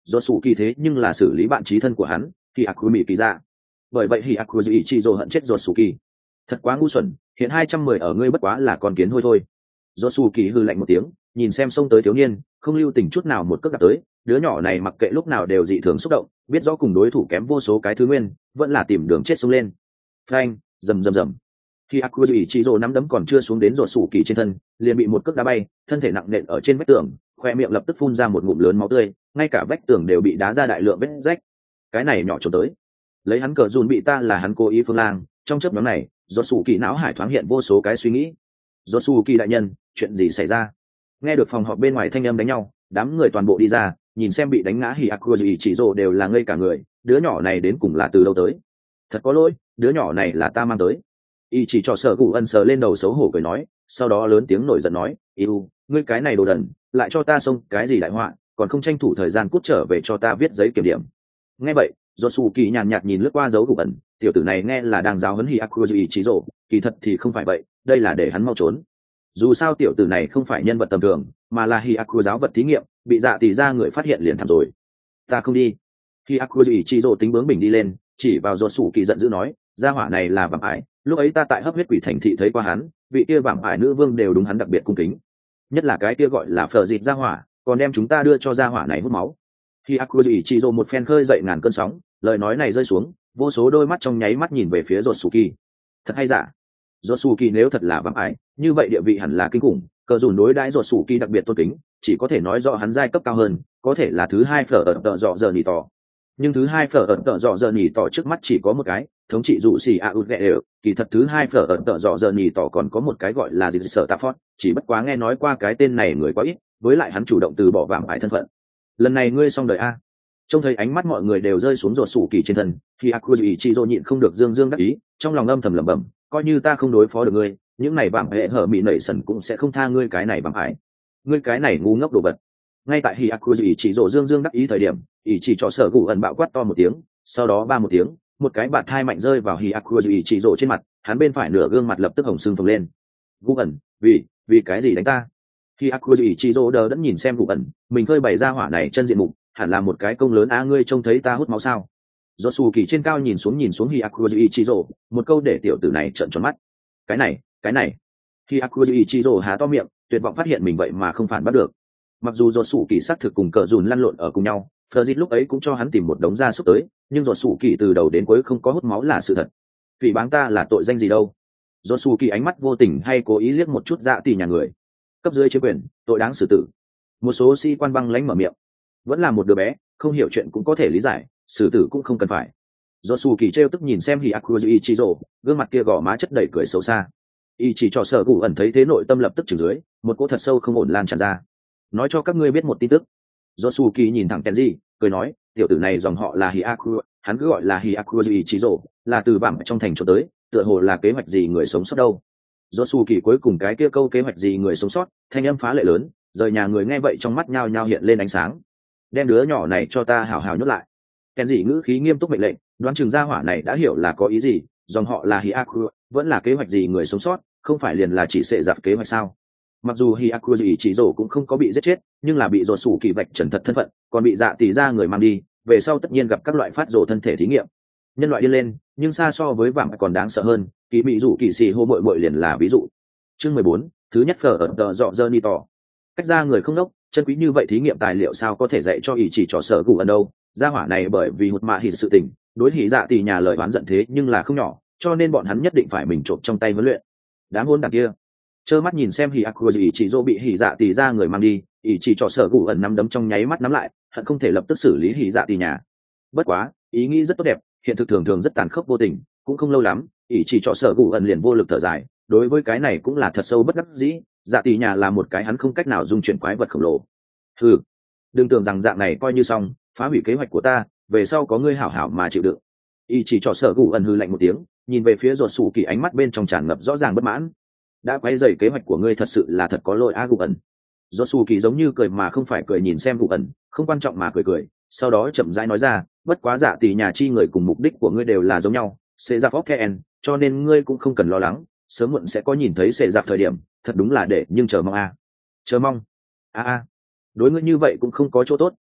do sủ kỳ thế nhưng là xử lý bạn trí thân của hắn khi aku mỹ kỳ ra. Bởi vậy hi aku ý chị hận chết do sủ kỳ. Thật quá ngu xuẩn, hiện hai trăm mười ở ngươi bất quá là con kiến hôi thôi. Do sủ kỳ hư lạnh một tiếng, nhìn xem xông tới thiếu niên, không lưu tình chút nào một cước đạp tới. Đứa nhỏ này mặc kệ lúc nào đều dị thường xúc động, biết rõ cùng đối thủ kém vô số cái thứ nguyên, vẫn là tìm đường chết xông lên. Phanh, rầm rầm rầm. Khi Akuji Ichiro nắm đấm còn chưa xuống đến rột sủ kỳ trên thân, liền bị một cước đá bay, thân thể nặng nện ở trên vách tường, khoe miệng lập tức phun ra một ngụm lớn máu tươi, ngay cả vách tường đều bị đá ra đại lượng vết rách. Cái này nhỏ trốn tới, lấy hắn cờ dùn bị ta là hắn cố ý phương lang. Trong chớp nhoáng này, rột sủ kỳ não hải thoáng hiện vô số cái suy nghĩ. Rột sủ kỳ đại nhân, chuyện gì xảy ra? Nghe được phòng họp bên ngoài thanh âm đánh nhau, đám người toàn bộ đi ra, nhìn xem bị đánh ngã Hi Akuji Ichiro đều là ngây cả người. Đứa nhỏ này đến cùng là từ đâu tới? Thật có lỗi, đứa nhỏ này là ta mang tới. Y chỉ cho sở cụ ân sờ lên đầu xấu hổ cười nói, sau đó lớn tiếng nổi giận nói, yêu ngươi cái này đồ đần, lại cho ta xông cái gì đại họa, còn không tranh thủ thời gian cút trở về cho ta viết giấy kiểm điểm. Nghe vậy, do su kỳ nhàn nhạt nhìn lướt qua dấu cụ ẩn, tiểu tử này nghe là đang giáo huấn Hyakuji Ichiro, kỳ thật thì không phải vậy, đây là để hắn mau trốn. Dù sao tiểu tử này không phải nhân vật tầm thường, mà là Hyaku giáo vật thí nghiệm, bị dạ tỷ ra người phát hiện liền thảm rồi. Ta không đi. Hyakuji Ichiro tính bướng bỉnh đi lên, chỉ vào do su kỳ giận dữ nói, gia hỏa này là vạm ải, lúc ấy ta tại hấp huyết quỷ thành thị thấy qua hắn, vị kia vạm ải nữ vương đều đúng hắn đặc biệt cung kính, nhất là cái kia gọi là phờ dịt gia hỏa, còn đem chúng ta đưa cho gia hỏa này hút máu. Khi Akuji Ichiro một phen khơi dậy ngàn cơn sóng, lời nói này rơi xuống, vô số đôi mắt trong nháy mắt nhìn về phía Rotsuki. Thật hay giả? Rotsuki nếu thật là vạm ải, như vậy địa vị hẳn là kinh khủng, cờ dùn đối đãi Rotsuki đặc biệt tôn kính, chỉ có thể nói rõ hắn giai cấp cao hơn, có thể là thứ hai phở ẩn tợ dọ giờ nhì tỏ. Nhưng thứ hai phở ẩn tợ dọ giờ nhì tỏ trước mắt chỉ có một cái, thống trị dụ xì a ut ghẹ, kỳ thật thứ hai phở ẩn tợ dọ giờ nhì tỏ còn có một cái gọi là dịch sở tạ phót, chỉ bất quá nghe nói qua cái tên này người quá ít, với lại hắn chủ động từ bỏ vạm ải thân phận. Lần này ngươi xong đời a. Trông thấy ánh mắt mọi người đều rơi xuống ruột sủ kỳ trên thân, thì Akuji Ichiro nhịn không được dương dương đắc ý, trong lòng âm thầm lẩm bẩm, coi như ta không đối phó được ngươi, những này vạm hệ hở mị nảy sần cũng sẽ không tha ngươi cái này vạm ải. Ngươi cái này ngu ngốc đồ vật. Ngay tại Hi Akuji Ichiro dương dương đắc ý thời điểm, ý chỉ cho sở gù ẩn bạo quát to một tiếng, sau đó ba một tiếng, một cái bạt thai mạnh rơi vào Hi Akuji Ichiro trên mặt, hắn bên phải nửa gương mặt lập tức hồng sưng phồng lên. Gù ẩn, vì, vì cái gì đánh ta? Hi Akuji Ichiro đờ đẫn nhìn xem gù ẩn, mình phơi bày ra hỏa này chân diện mục, hẳn là một cái công lớn á, ngươi trông thấy ta hút máu sao? Do sù kỳ trên cao nhìn xuống nhìn xuống Hi Akuji Ichiro, một câu để tiểu tử này trợn tròn mắt. Cái này, cái này. Hi Akuji Ichiro há to miệng, tuyệt vọng phát hiện mình vậy mà không phản bắt được. Mặc dù do sù kỳ xác thực cùng cờ dùn lăn lộn ở cùng nhau, Phở Dịt lúc ấy cũng cho hắn tìm một đống gia súc tới, nhưng do sù kỳ từ đầu đến cuối không có hút máu là sự thật. Vì báng ta là tội danh gì đâu? Do sù kỳ ánh mắt vô tình hay cố ý liếc một chút dạ tỷ nhà người. Cấp dưới chiếm quyền, tội đáng xử tử. Một số sĩ quan băng lãnh mở miệng. Vẫn là một đứa bé, không hiểu chuyện cũng có thể lý giải, xử tử cũng không cần phải. Do su kỳ trêu tức nhìn xem Hi Akuji Ichiro, gương mặt kia gò má chất đầy cười xấu xa. Y chỉ cho sở cụ ẩn thấy thế nội tâm lập tức chửi dưới, một cỗ thật sâu không ổn lan tràn ra. Nói cho các ngươi biết một tin tức. Do su kỳ nhìn thẳng Kenji, cười nói, tiểu tử này dòng họ là Hi Aku, hắn cứ gọi là Hi Akuji Ichiro, là từ vạm trong thành chỗ tới, tựa hồ là kế hoạch gì người sống sót đâu. Do su kỳ cuối cùng cái kia câu kế hoạch gì người sống sót, thanh âm phá lệ lớn, rời nhà người nghe vậy trong mắt nhao nhao hiện lên ánh sáng. Đem đứa nhỏ này cho ta hào hào nhốt lại. Kenji ngữ khí nghiêm túc mệnh lệnh, đoán chừng gia hỏa này đã hiểu là có ý gì, dòng họ là Hyaku, vẫn là kế hoạch gì người sống sót, không phải liền là chỉ sẽ dạp kế hoạch sao? Mặc dù Hyaku chỉ rổ cũng không có bị giết chết, nhưng là bị rổ sủ kỳ vạch trần thật thân phận, còn bị dạ tỷ ra người mang đi, về sau tất nhiên gặp các loại phát rổ thân thể thí nghiệm. Nhân loại đi lên, nhưng xa so với vạm còn đáng sợ hơn, kỳ bị rủ kỳ xì hô mội mội liền là ví dụ. Chương mười bốn, thứ nhất phở ở tờ dọ dơ ni tỏ. Cách ra người không đốc, chân quý như vậy thí nghiệm tài liệu sao có thể dạy cho ý chỉ cho sở gù ẩn đâu? Gia hỏa này bởi vì hụt mạ hỉ sự tình, đối hỉ dạ tỷ nhà lời oán giận thế nhưng là không nhỏ, cho nên bọn hắn nhất định phải mình trộm trong tay huấn luyện. Đám hôn đảng kia, trơ mắt nhìn xem hỉ Akuji chỉ dỗ bị hỉ dạ tỷ ra người mang đi, ý chỉ cho sở gù ẩn nắm đấm trong nháy mắt nắm lại, hận không thể lập tức xử lý hỉ dạ tỷ nhà. Bất quá, ý nghĩ rất tốt đẹp, hiện thực thường thường rất tàn khốc vô tình, cũng không lâu lắm, ý chỉ cho sở gù ẩn liền vô lực thở dài, đối với cái này cũng là thật sâu bất đắc dĩ, dạ tỷ nhà là một cái hắn không cách nào dung chuyển quái vật khổng lồ. Hừ, đừng tưởng rằng dạng này coi như xong, phá hủy kế hoạch của ta, về sau có ngươi hảo hảo mà chịu đựng. Y chỉ cho sở gù ẩn hư lạnh một tiếng, nhìn về phía ruột sủ kỳ, ánh mắt bên trong tràn ngập rõ ràng bất mãn. Đã quay dày kế hoạch của ngươi thật sự là thật có lỗi a gù ẩn. Ruột sủ kỳ giống như cười mà không phải cười nhìn xem gù ẩn, không quan trọng mà cười cười, sau đó chậm rãi nói ra, bất quá dạ tỷ nhà chi người cùng mục đích của ngươi đều là giống nhau, sẽ ra phóc khen, cho nên ngươi cũng không cần lo lắng, sớm muộn sẽ có nhìn thấy sẽ giặc thời điểm, thật đúng là để nhưng chờ mong a. Chờ mong. A a. Đối ngươi như vậy cũng không có chỗ tốt,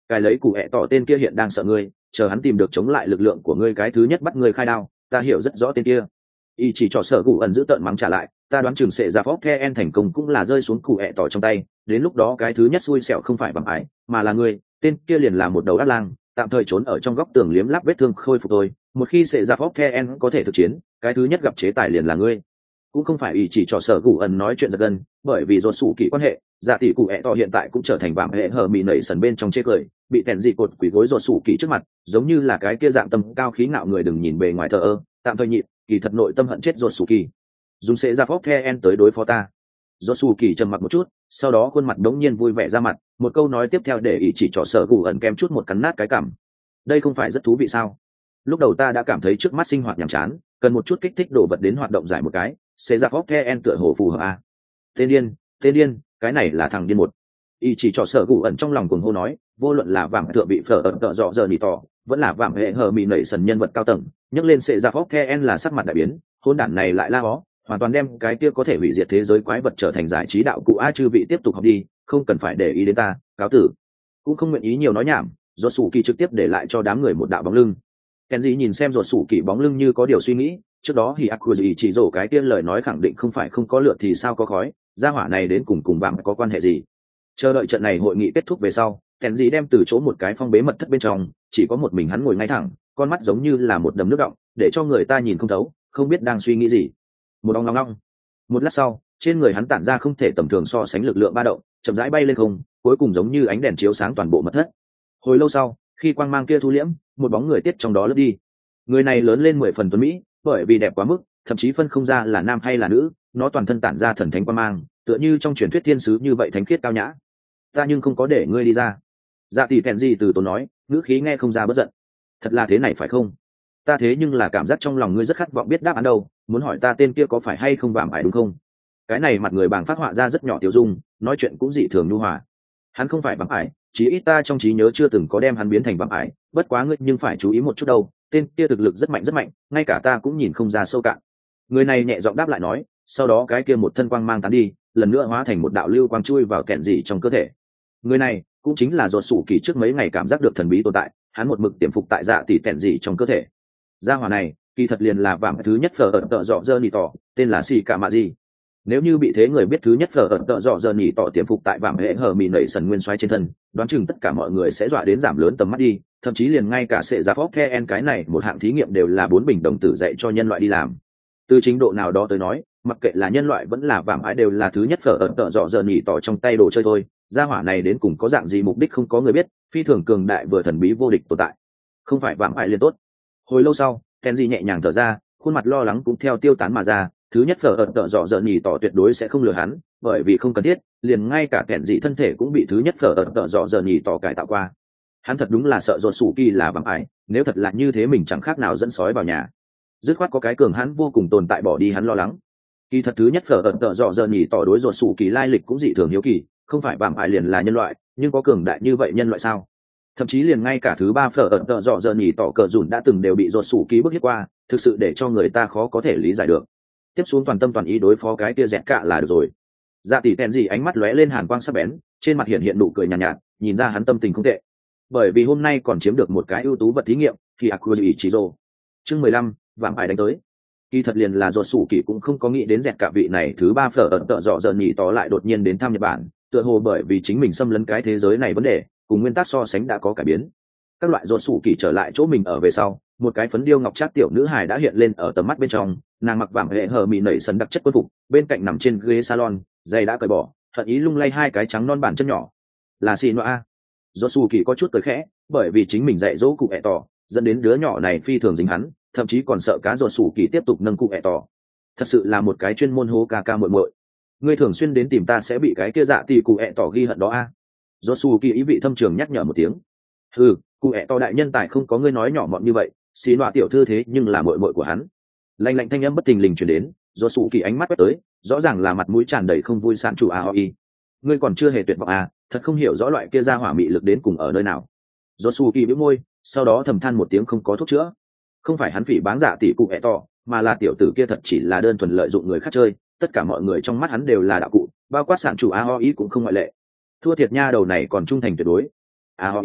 cái lấy cụ hẹ tỏ tên kia hiện đang sợ ngươi, chờ hắn tìm được chống lại lực lượng của ngươi cái thứ nhất bắt ngươi khai đao. Ta hiểu rất rõ tên kia. Y chỉ cho sở cụ ẩn giữ tợn mắng trả lại, ta đoán chừng sẽ ra phóc the en thành công cũng là rơi xuống cụ hẹ tỏ trong tay, đến lúc đó cái thứ nhất xui xẻo không phải bằng ái mà là ngươi, tên kia liền là một đầu ác lang, tạm thời trốn ở trong góc tường liếm láp vết thương khôi phục thôi, một khi sẽ ra phóc the en có thể thực chiến, cái thứ nhất gặp chế tài liền là ngươi. Cũng không phải ý chỉ cho sở cụ ẩn nói chuyện giật gân, bởi vì do sủ kỹ quan hệ, dạ tỷ cụ hẹ tỏ hiện tại cũng trở thành vạm hệ hờ mì nảy sần bên trong chê cười, bị tèn dị cột quỷ gối do sủ kỹ trước mặt, giống như là cái kia dạng tâm cao khí ngạo người đừng nhìn bề ngoài thờ ơ, tạm thời nhịn, kỳ thật nội tâm hận chết do sủ kỳ. Dùng sẽ ra phóc the en tới đối phó ta. Do sủ kỳ trầm mặc một chút, sau đó khuôn mặt đống nhiên vui vẻ ra mặt, một câu nói tiếp theo để ý chỉ cho sở cụ ẩn kem chút một cắn nát cái cảm. Đây không phải rất thú vị sao? Lúc đầu ta đã cảm thấy trước mắt sinh hoạt nhàm chán, cần một chút kích thích đồ vật đến hoạt động giải một cái, sẽ ra phóc the en tựa hồ phù hợp a. Tên điên, tên điên, cái này là thằng điên một. Y chỉ cho sở cụ ẩn trong lòng cuồng hô nói, vô luận là vàng thượng bị phở ẩn tợ dọ giờ nỉ tỏ, vẫn là vàng hệ hờ mị nảy sần nhân vật cao tầng, nhấc lên sẽ ra phóc the en là sắc mặt đại biến, hôn đản này lại la hó, hoàn toàn đem cái kia có thể hủy diệt thế giới quái vật trở thành giải trí đạo cụ a. Chư vị tiếp tục học đi, không cần phải để ý đến ta, cáo tử. Cũng không nguyện ý nhiều nói nhảm, do sủ kỳ trực tiếp để lại cho đám người một đạo bóng lưng. Kenji nhìn xem rồi sủ kỳ bóng lưng như có điều suy nghĩ, trước đó thì Akuji chỉ rổ cái tiên lời nói khẳng định không phải không có lửa thì sao có khói, gia hỏa này đến cùng cùng bạn có quan hệ gì? Chờ đợi trận này hội nghị kết thúc về sau, Kenji đem từ chỗ một cái phong bế mật thất bên trong, chỉ có một mình hắn ngồi ngay thẳng, con mắt giống như là một đầm nước đọng, để cho người ta nhìn không thấu, không biết đang suy nghĩ gì. Một ong long long. Một lát sau, trên người hắn tản ra không thể tầm thường so sánh lực lượng ba động, chậm rãi bay lên không, cuối cùng giống như ánh đèn chiếu sáng toàn bộ mật thất. Hồi lâu sau, khi quang mang kia thu liễm, một bóng người tiết trong đó lướt đi. Người này lớn lên mười phần tuấn mỹ, bởi vì đẹp quá mức, thậm chí phân không ra là nam hay là nữ, nó toàn thân tản ra thần thánh quang mang, tựa như trong truyền thuyết thiên sứ như vậy thánh khiết cao nhã. Ta nhưng không có để ngươi đi ra. Dạ tỷ kèn gì từ tốn nói, ngữ khí nghe không ra bất giận. Thật là thế này phải không? Ta thế nhưng là cảm giác trong lòng ngươi rất khát vọng biết đáp án đâu, muốn hỏi ta tên kia có phải hay không vạm ải đúng không? Cái này mặt người bàng phát họa ra rất nhỏ tiểu dung, nói chuyện cũng dị thường nhu hòa. Hắn không phải vạm ải, chí ít ta trong trí nhớ chưa từng có đem hắn biến thành vạm ải, bất quá ngươi nhưng phải chú ý một chút đâu, tên kia thực lực rất mạnh rất mạnh, ngay cả ta cũng nhìn không ra sâu cạn. Người này nhẹ giọng đáp lại nói, sau đó cái kia một thân quang mang tán đi, lần nữa hóa thành một đạo lưu quang chui vào kẹn dị trong cơ thể. Người này cũng chính là do sủ kỳ trước mấy ngày cảm giác được thần bí tồn tại, hắn một mực tiềm phục tại dạ tỷ kẹn dị trong cơ thể. Gia hỏa này kỳ thật liền là vạm thứ nhất phở ẩn tợ dọ dơ nỉ tỏ, tên là xì cả mạ gì. Nếu như bị thế người biết thứ nhất phở ẩn tợ dọ dơ nỉ tỏ tiềm phục tại vạm hệ hờ mì nảy sần nguyên xoáy trên thân, đoán chừng tất cả mọi người sẽ dọa đến giảm lớn tầm mắt đi, thậm chí liền ngay cả sệ giả phóc the en cái này một hạng thí nghiệm đều là bốn bình đồng tử dạy cho nhân loại đi làm. Từ trình độ nào đó tới nói, mặc kệ là nhân loại vẫn là vạm ái đều là thứ nhất phở ẩn tợ dọ dơ nỉ tỏ trong tay đồ chơi thôi. Gia hỏa này đến cùng có dạng gì mục đích không có người biết, phi thường cường đại vừa thần bí vô địch tồn tại, không phải vạm ái liền tốt. Hồi lâu sau, Kenji nhẹ nhàng thở ra, khuôn mặt lo lắng cũng theo tiêu tán mà ra. Thứ nhất phở ẩn tợ dọ dơ nỉ tỏ tuyệt đối sẽ không lừa hắn, bởi vì không cần thiết, liền ngay cả Kenji thân thể cũng bị thứ nhất phở ẩn tợ dọ dơ nỉ tỏ cải tạo qua. Hắn thật đúng là sợ rồi sủ kỳ là vạm ái, nếu thật là như thế mình chẳng khác nào dẫn sói vào nhà. Dứt khoát có cái cường hắn vô cùng tồn tại bỏ đi hắn lo lắng. Kỳ thật thứ nhất phở ẩn tợ dọ dơ nỉ tỏ đối rồi sủ kỳ lai lịch cũng dị thường hiếu kỳ, không phải vạm ái liền là nhân loại, nhưng có cường đại như vậy nhân loại sao? Thậm chí liền ngay cả thứ ba phở ẩn tợ dọ dơ nỉ tỏ cờ dùn đã từng đều bị rồi sủ kỳ bức hiếp qua, thực sự để cho người ta khó có thể lý giải được. Tiếp xuống toàn tâm toàn ý đối phó cái kia dẹt cạ là được rồi. Dạ tỷ kèn gì ánh mắt lóe lên hàn quang sắc bén, trên mặt hiện hiện nụ cười nhàn nhạt, nhạt, nhìn ra hắn tâm tình không tệ. Bởi vì hôm nay còn chiếm được một cái ưu tú vật thí nghiệm, thì Akuji Ichiro. Chương mười lăm, vạm ải đánh tới. Kỳ thật liền là do sủ kỳ cũng không có nghĩ đến dẹt cả vị này thứ ba phở ẩn tợ dọ dơ nhị tỏ lại đột nhiên đến thăm Nhật Bản, tựa hồ bởi vì chính mình xâm lấn cái thế giới này vấn đề, cùng nguyên tắc so sánh đã có cải biến. Các loại do sủ kỳ trở lại chỗ mình ở về sau, một cái phấn điêu ngọc trác tiểu nữ hài đã hiện lên ở tầm mắt bên trong, nàng mặc vàng hệ hờ mị nảy sần đặc chất quân phục, bên cạnh nằm trên ghế salon, giày đã cởi bỏ, thận ý lung lay hai cái trắng non bàn chân nhỏ. Là xì noa. Do sủ kỳ có chút cười khẽ, bởi vì chính mình dạy dỗ cụ ẹ tỏ, dẫn đến đứa nhỏ này phi thường dính hắn, thậm chí còn sợ cá do sủ kỳ tiếp tục nâng cụ ẹ tỏ. Thật sự là một cái chuyên môn hố ca ca muội muội. Ngươi thường xuyên đến tìm ta sẽ bị cái kia dạ tỷ cụ ẹ tỏ ghi hận đó a. Do sủ kỳ ý vị thâm trường nhắc nhở một tiếng. Ừ, cụ ẹ tỏ đại nhân tài không có ngươi nói nhỏ mọn như vậy, xì noa tiểu thư thế nhưng là muội muội của hắn. Lạnh lạnh thanh âm bất tình lình truyền đến, do sủ kỳ ánh mắt quét tới, rõ ràng là mặt mũi tràn đầy không vui sán chủ a hoi. Ngươi còn chưa hề tuyệt vọng à, thật không hiểu rõ loại kia ra hỏa mị lực đến cùng ở nơi nào. Do sủ kỳ bĩu môi, sau đó thầm than một tiếng không có thuốc chữa. Không phải hắn phỉ báng dạ tỷ cụ ẹ tỏ, mà là tiểu tử kia thật chỉ là đơn thuần lợi dụng người khác chơi, tất cả mọi người trong mắt hắn đều là đạo cụ, bao quát sản chủ a hoi cũng không ngoại lệ. Thua thiệt nha đầu này còn trung thành tuyệt đối. A hoi,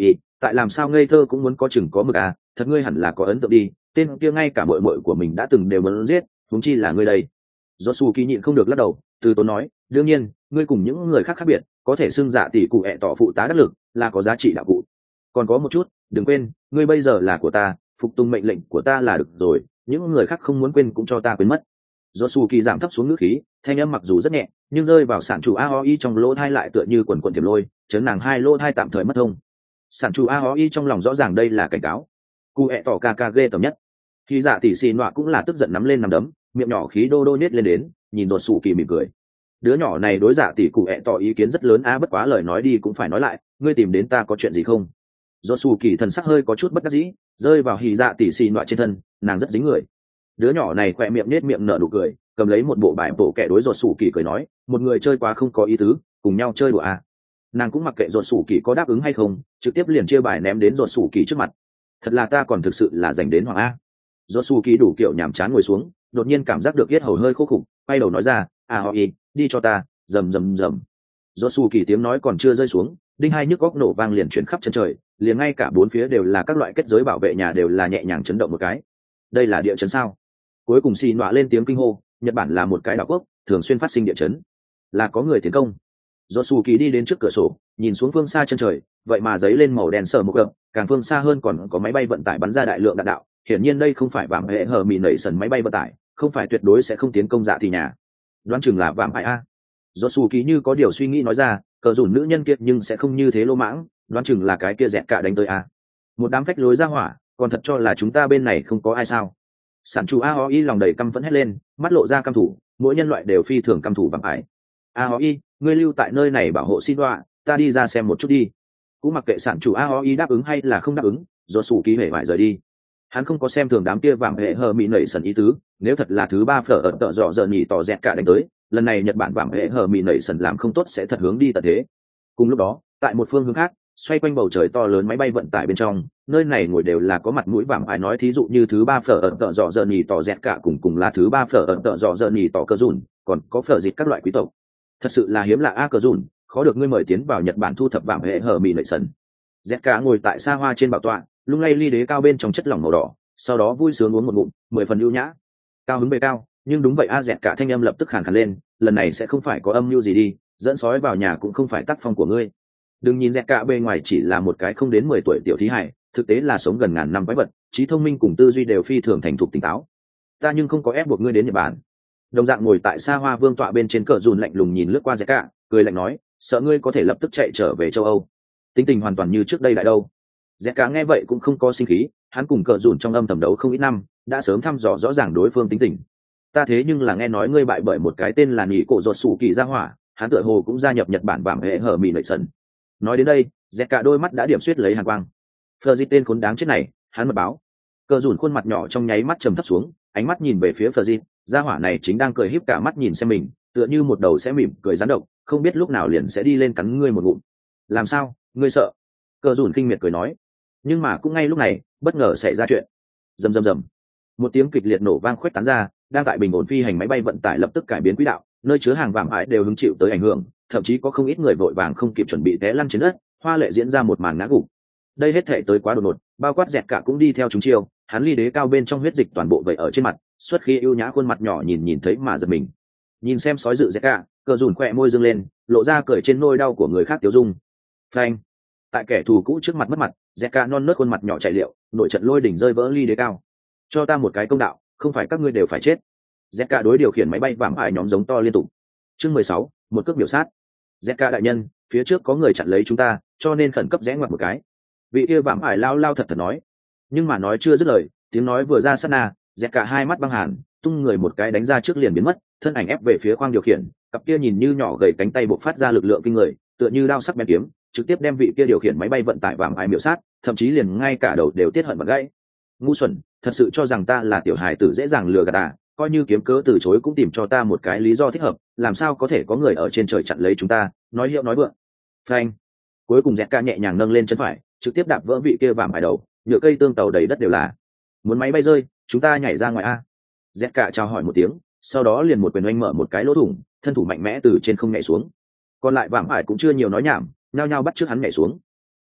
tại làm sao ngây thơ cũng muốn có chừng có mực à, thật ngươi hẳn là có ấn tượng đi, tên kia ngay cả mội mội của mình đã từng đều muốn giết, huống chi là ngươi đây. Do su kỳ nhịn không được lắc đầu, từ tốn nói, đương nhiên ngươi cùng những người khác khác biệt, có thể xưng dạ tỷ cụ ẹ tỏ phụ tá đắc lực là có giá trị đạo cụ. Còn có một chút, đừng quên ngươi bây giờ là của ta, phục tùng mệnh lệnh của ta là được rồi, những người khác không muốn quên cũng cho ta quên mất. Do su kỳ giảm thấp xuống ngữ khí, thanh âm mặc dù rất nhẹ nhưng rơi vào sản chủ aoi trong lỗ thai lại tựa như quần quần tiềm lôi, chấn nàng hai lỗ thai tạm thời mất thông. Sản chủ aoi trong lòng rõ ràng đây là cảnh cáo, cụ ẹ tỏ ca ca ghê tởm nhất. Khi dạ tỷ xì nọa cũng là tức giận nắm lên nắm đấm, miệng nhỏ khí đô đô nết lên đến, nhìn ruột sủ kỳ mỉm cười. Đứa nhỏ này đối dạ tỷ cụ ẹ tỏ ý kiến rất lớn a, bất quá lời nói đi cũng phải nói lại, ngươi tìm đến ta có chuyện gì không? Ruột sủ kỳ thần sắc hơi có chút bất đắc dĩ, rơi vào hì dạ tỷ xì nọa trên thân, nàng rất dính người. Đứa nhỏ này khỏe miệng nết miệng nở nụ cười, cầm lấy một bộ bài bộ kẻ đối ruột sủ kỳ cười nói, một người chơi quá không có ý tứ, cùng nhau chơi đùa a. Nàng cũng mặc kệ ruột sủ kỳ có đáp ứng hay không, trực tiếp liền chia bài ném đến ruột sủ kỳ trước mặt. Thật là ta còn thực sự là dành đến hoàng a. Ruột sủ kỳ đủ kiểu nhàm chán ngồi xuống, đột nhiên cảm giác được yết hầu hơi khô khủng, quay đầu nói ra, à họ ý, đi cho ta, rầm rầm rầm. Ruột sủ kỳ tiếng nói còn chưa rơi xuống, đinh hai nhức góc nổ vang liền chuyển khắp chân trời, liền ngay cả bốn phía đều là các loại kết giới bảo vệ nhà đều là nhẹ nhàng chấn động một cái. Đây là địa chấn sao? Cuối cùng xì nọa lên tiếng kinh hô, Nhật Bản là một cái đảo quốc, thường xuyên phát sinh địa chấn, là có người tiến công. Do su kỳ đi đến trước cửa sổ, nhìn xuống phương xa chân trời, vậy mà giấy lên màu đen sờ một gợm, càng phương xa hơn còn có máy bay vận tải bắn ra đại lượng đạn đạo, hiển nhiên đây không phải vạm hệ hờ mì nảy sần máy bay vận tải, không phải tuyệt đối sẽ không tiến công dạ thì nhà. Đoán chừng là vạm hại a. Do su kỳ như có điều suy nghĩ nói ra, cờ rủn nữ nhân kia nhưng sẽ không như thế lô mãng, đoán chừng là cái kia dẹt cả đánh tới a. Một đám phách lối ra hỏa, còn thật cho là chúng ta bên này không có ai sao? Sản chủ aoi lòng đầy căm phẫn hét lên, mắt lộ ra căm thủ, mỗi nhân loại đều phi thường căm thủ vạm hại. Aoi, ngươi lưu tại nơi này bảo hộ xin đoạ, ta đi ra xem một chút đi. Cũng mặc kệ sản chủ aoi đáp ứng hay là không đáp ứng, do sủ ký hề vải rời đi. Hắn không có xem thường đám kia vạm hệ hờ mị nảy sần ý tứ, nếu thật là thứ ba phở ở tợ dọ dợ nhì tỏ dẹt cả đánh tới, lần này Nhật Bản vạm hệ hờ mị nảy sần làm không tốt sẽ thật hướng đi tận thế. Cùng lúc đó, tại một phương hướng khác, xoay quanh bầu trời to lớn máy bay vận tải bên trong, nơi này ngồi đều là có mặt mũi vạm ai nói, thí dụ như thứ ba phở ở tợ dọ dợ nhì tỏ dẹt cả cùng cùng là thứ ba phở ở tợ dọ dợ nhì tỏ cơ dùn, còn có phở dịch các loại quý tộc. Thật sự là hiếm lạ a cờ dùn, khó được ngươi mời tiến vào Nhật Bản thu thập vạm hệ hở mì nảy sần. Dẹt cả ngồi tại xa hoa trên bảo tọa, lung lay ly đế cao bên trong chất lỏng màu đỏ, sau đó vui sướng uống một ngụm, mười phần ưu nhã. Cao hứng bề cao, nhưng đúng vậy a. Dẹt cả thanh âm lập tức khàn khàn lên, lần này sẽ không phải có âm mưu gì đi, dẫn sói vào nhà cũng không phải tác phong của ngươi. Đừng nhìn Dẹt cả bề ngoài chỉ là một cái không đến mười tuổi tiểu thí hài, thực tế là sống gần ngàn năm quái vật, trí thông minh cùng tư duy đều phi thường thành thục tỉnh táo. Ta nhưng không có ép buộc ngươi đến Nhật Bản. Đồng dạng ngồi tại xa hoa vương tọa bên trên cờ dùn lạnh lùng nhìn lướt qua Dẹt cả, cười lạnh nói, sợ ngươi có thể lập tức chạy trở về châu Âu. Tính tình hoàn toàn như trước đây lại đâu. Dẹt cả nghe vậy cũng không có sinh khí, hắn cùng cờ dùn trong âm thầm đấu không ít năm, đã sớm thăm dò rõ ràng đối phương tính tình. Ta thế nhưng là nghe nói ngươi bại bởi một cái tên là Nhị Cổ Rột Sủ Kỳ gia hỏa, hắn tựa hồ cũng gia nhập Nhật Bản vạm hệ hở mì nảy sần. Nói đến đây, Dẹt cả đôi mắt đã điểm xuyết lấy hàn quang. Phờ Dịch tên khốn đáng chết này, hắn mật báo. Cờ dùn khuôn mặt nhỏ trong nháy mắt trầm thấp xuống, ánh mắt nhìn về phía Phờ Dịch, gia hỏa này chính đang cười híp cả mắt nhìn xem mình, tựa như một đầu sẽ mỉm cười gián độc, không biết lúc nào liền sẽ đi lên cắn ngươi một ngụm. Làm sao, ngươi sợ? Cờ dùn kinh miệt cười nói. Nhưng mà cũng ngay lúc này, bất ngờ xảy ra chuyện. Rầm rầm rầm, một tiếng kịch liệt nổ vang khuếch tán ra, đang tại bình ổn phi hành máy bay vận tải lập tức cải biến quỹ đạo, nơi chứa hàng vàng ải đều hứng chịu tới ảnh hưởng, thậm chí có không ít người vội vàng không kịp chuẩn bị té lăn trên đất, hoa lệ diễn ra một màn ngã gục. Đây hết thể tới quá đột ngột, bao quát Dẹt cả cũng đi theo chúng chiêu, hắn ly đế cao bên trong huyết dịch toàn bộ vậy ở trên mặt, xuất khi ưu nhã khuôn mặt nhỏ nhìn nhìn thấy mà giật mình. Nhìn xem sói dự Dẹt cả, cờ dùn khỏe môi dương lên, lộ ra cười trên nôi đau của người khác tiêu dung. Phanh! Tại kẻ thù cũ trước mặt mất mặt, Dẹt cả non nớt khuôn mặt nhỏ chạy liệu, nội trận lôi đỉnh rơi vỡ ly đế cao. Cho ta một cái công đạo, không phải các ngươi đều phải chết. Dẹt cả đối điều khiển máy bay vạm ải nhóm giống to liên tục. Chương mười sáu, một cước biểu sát. Dẹt cả đại nhân, phía trước có người chặn lấy chúng ta, cho nên khẩn cấp rẽ ngoặt một cái. Vị kia vạm ải lao lao thật thật nói. Nhưng mà nói chưa dứt lời, tiếng nói vừa ra sát na, Dẹt cả hai mắt băng hàn, tung người một cái đánh ra trước liền biến mất, thân ảnh ép về phía khoang điều khiển, cặp kia nhìn như nhỏ gầy cánh tay bộc phát ra lực lượng kinh người, tựa như đao sắc bén kiếm, trực tiếp đem vị kia điều khiển máy bay vận tải vạm ải miểu sát, thậm chí liền ngay cả đầu đều tiết hận bật gãy. Ngu xuẩn, thật sự cho rằng ta là tiểu hài tử dễ dàng lừa gạt à? Coi như kiếm cớ từ chối cũng tìm cho ta một cái lý do thích hợp, làm sao có thể có người ở trên trời chặn lấy chúng ta? Nói hiệu nói vượng. Phanh! Cuối cùng Dẹt cả nhẹ nhàng nâng lên chân phải, trực tiếp đạp vỡ vị kia vạm ải đầu, nhựa cây tương tàu đầy đất đều là. Muốn máy bay rơi, chúng ta nhảy ra ngoài a. Dẹt cả chào hỏi một tiếng, sau đó liền một quyền oanh mở một cái lỗ thủng, thân thủ mạnh mẽ từ trên không nhảy xuống. Còn lại vạm ải cũng chưa nhiều nói nhảm, nhao nhao bắt trước hắn nhảy xuống.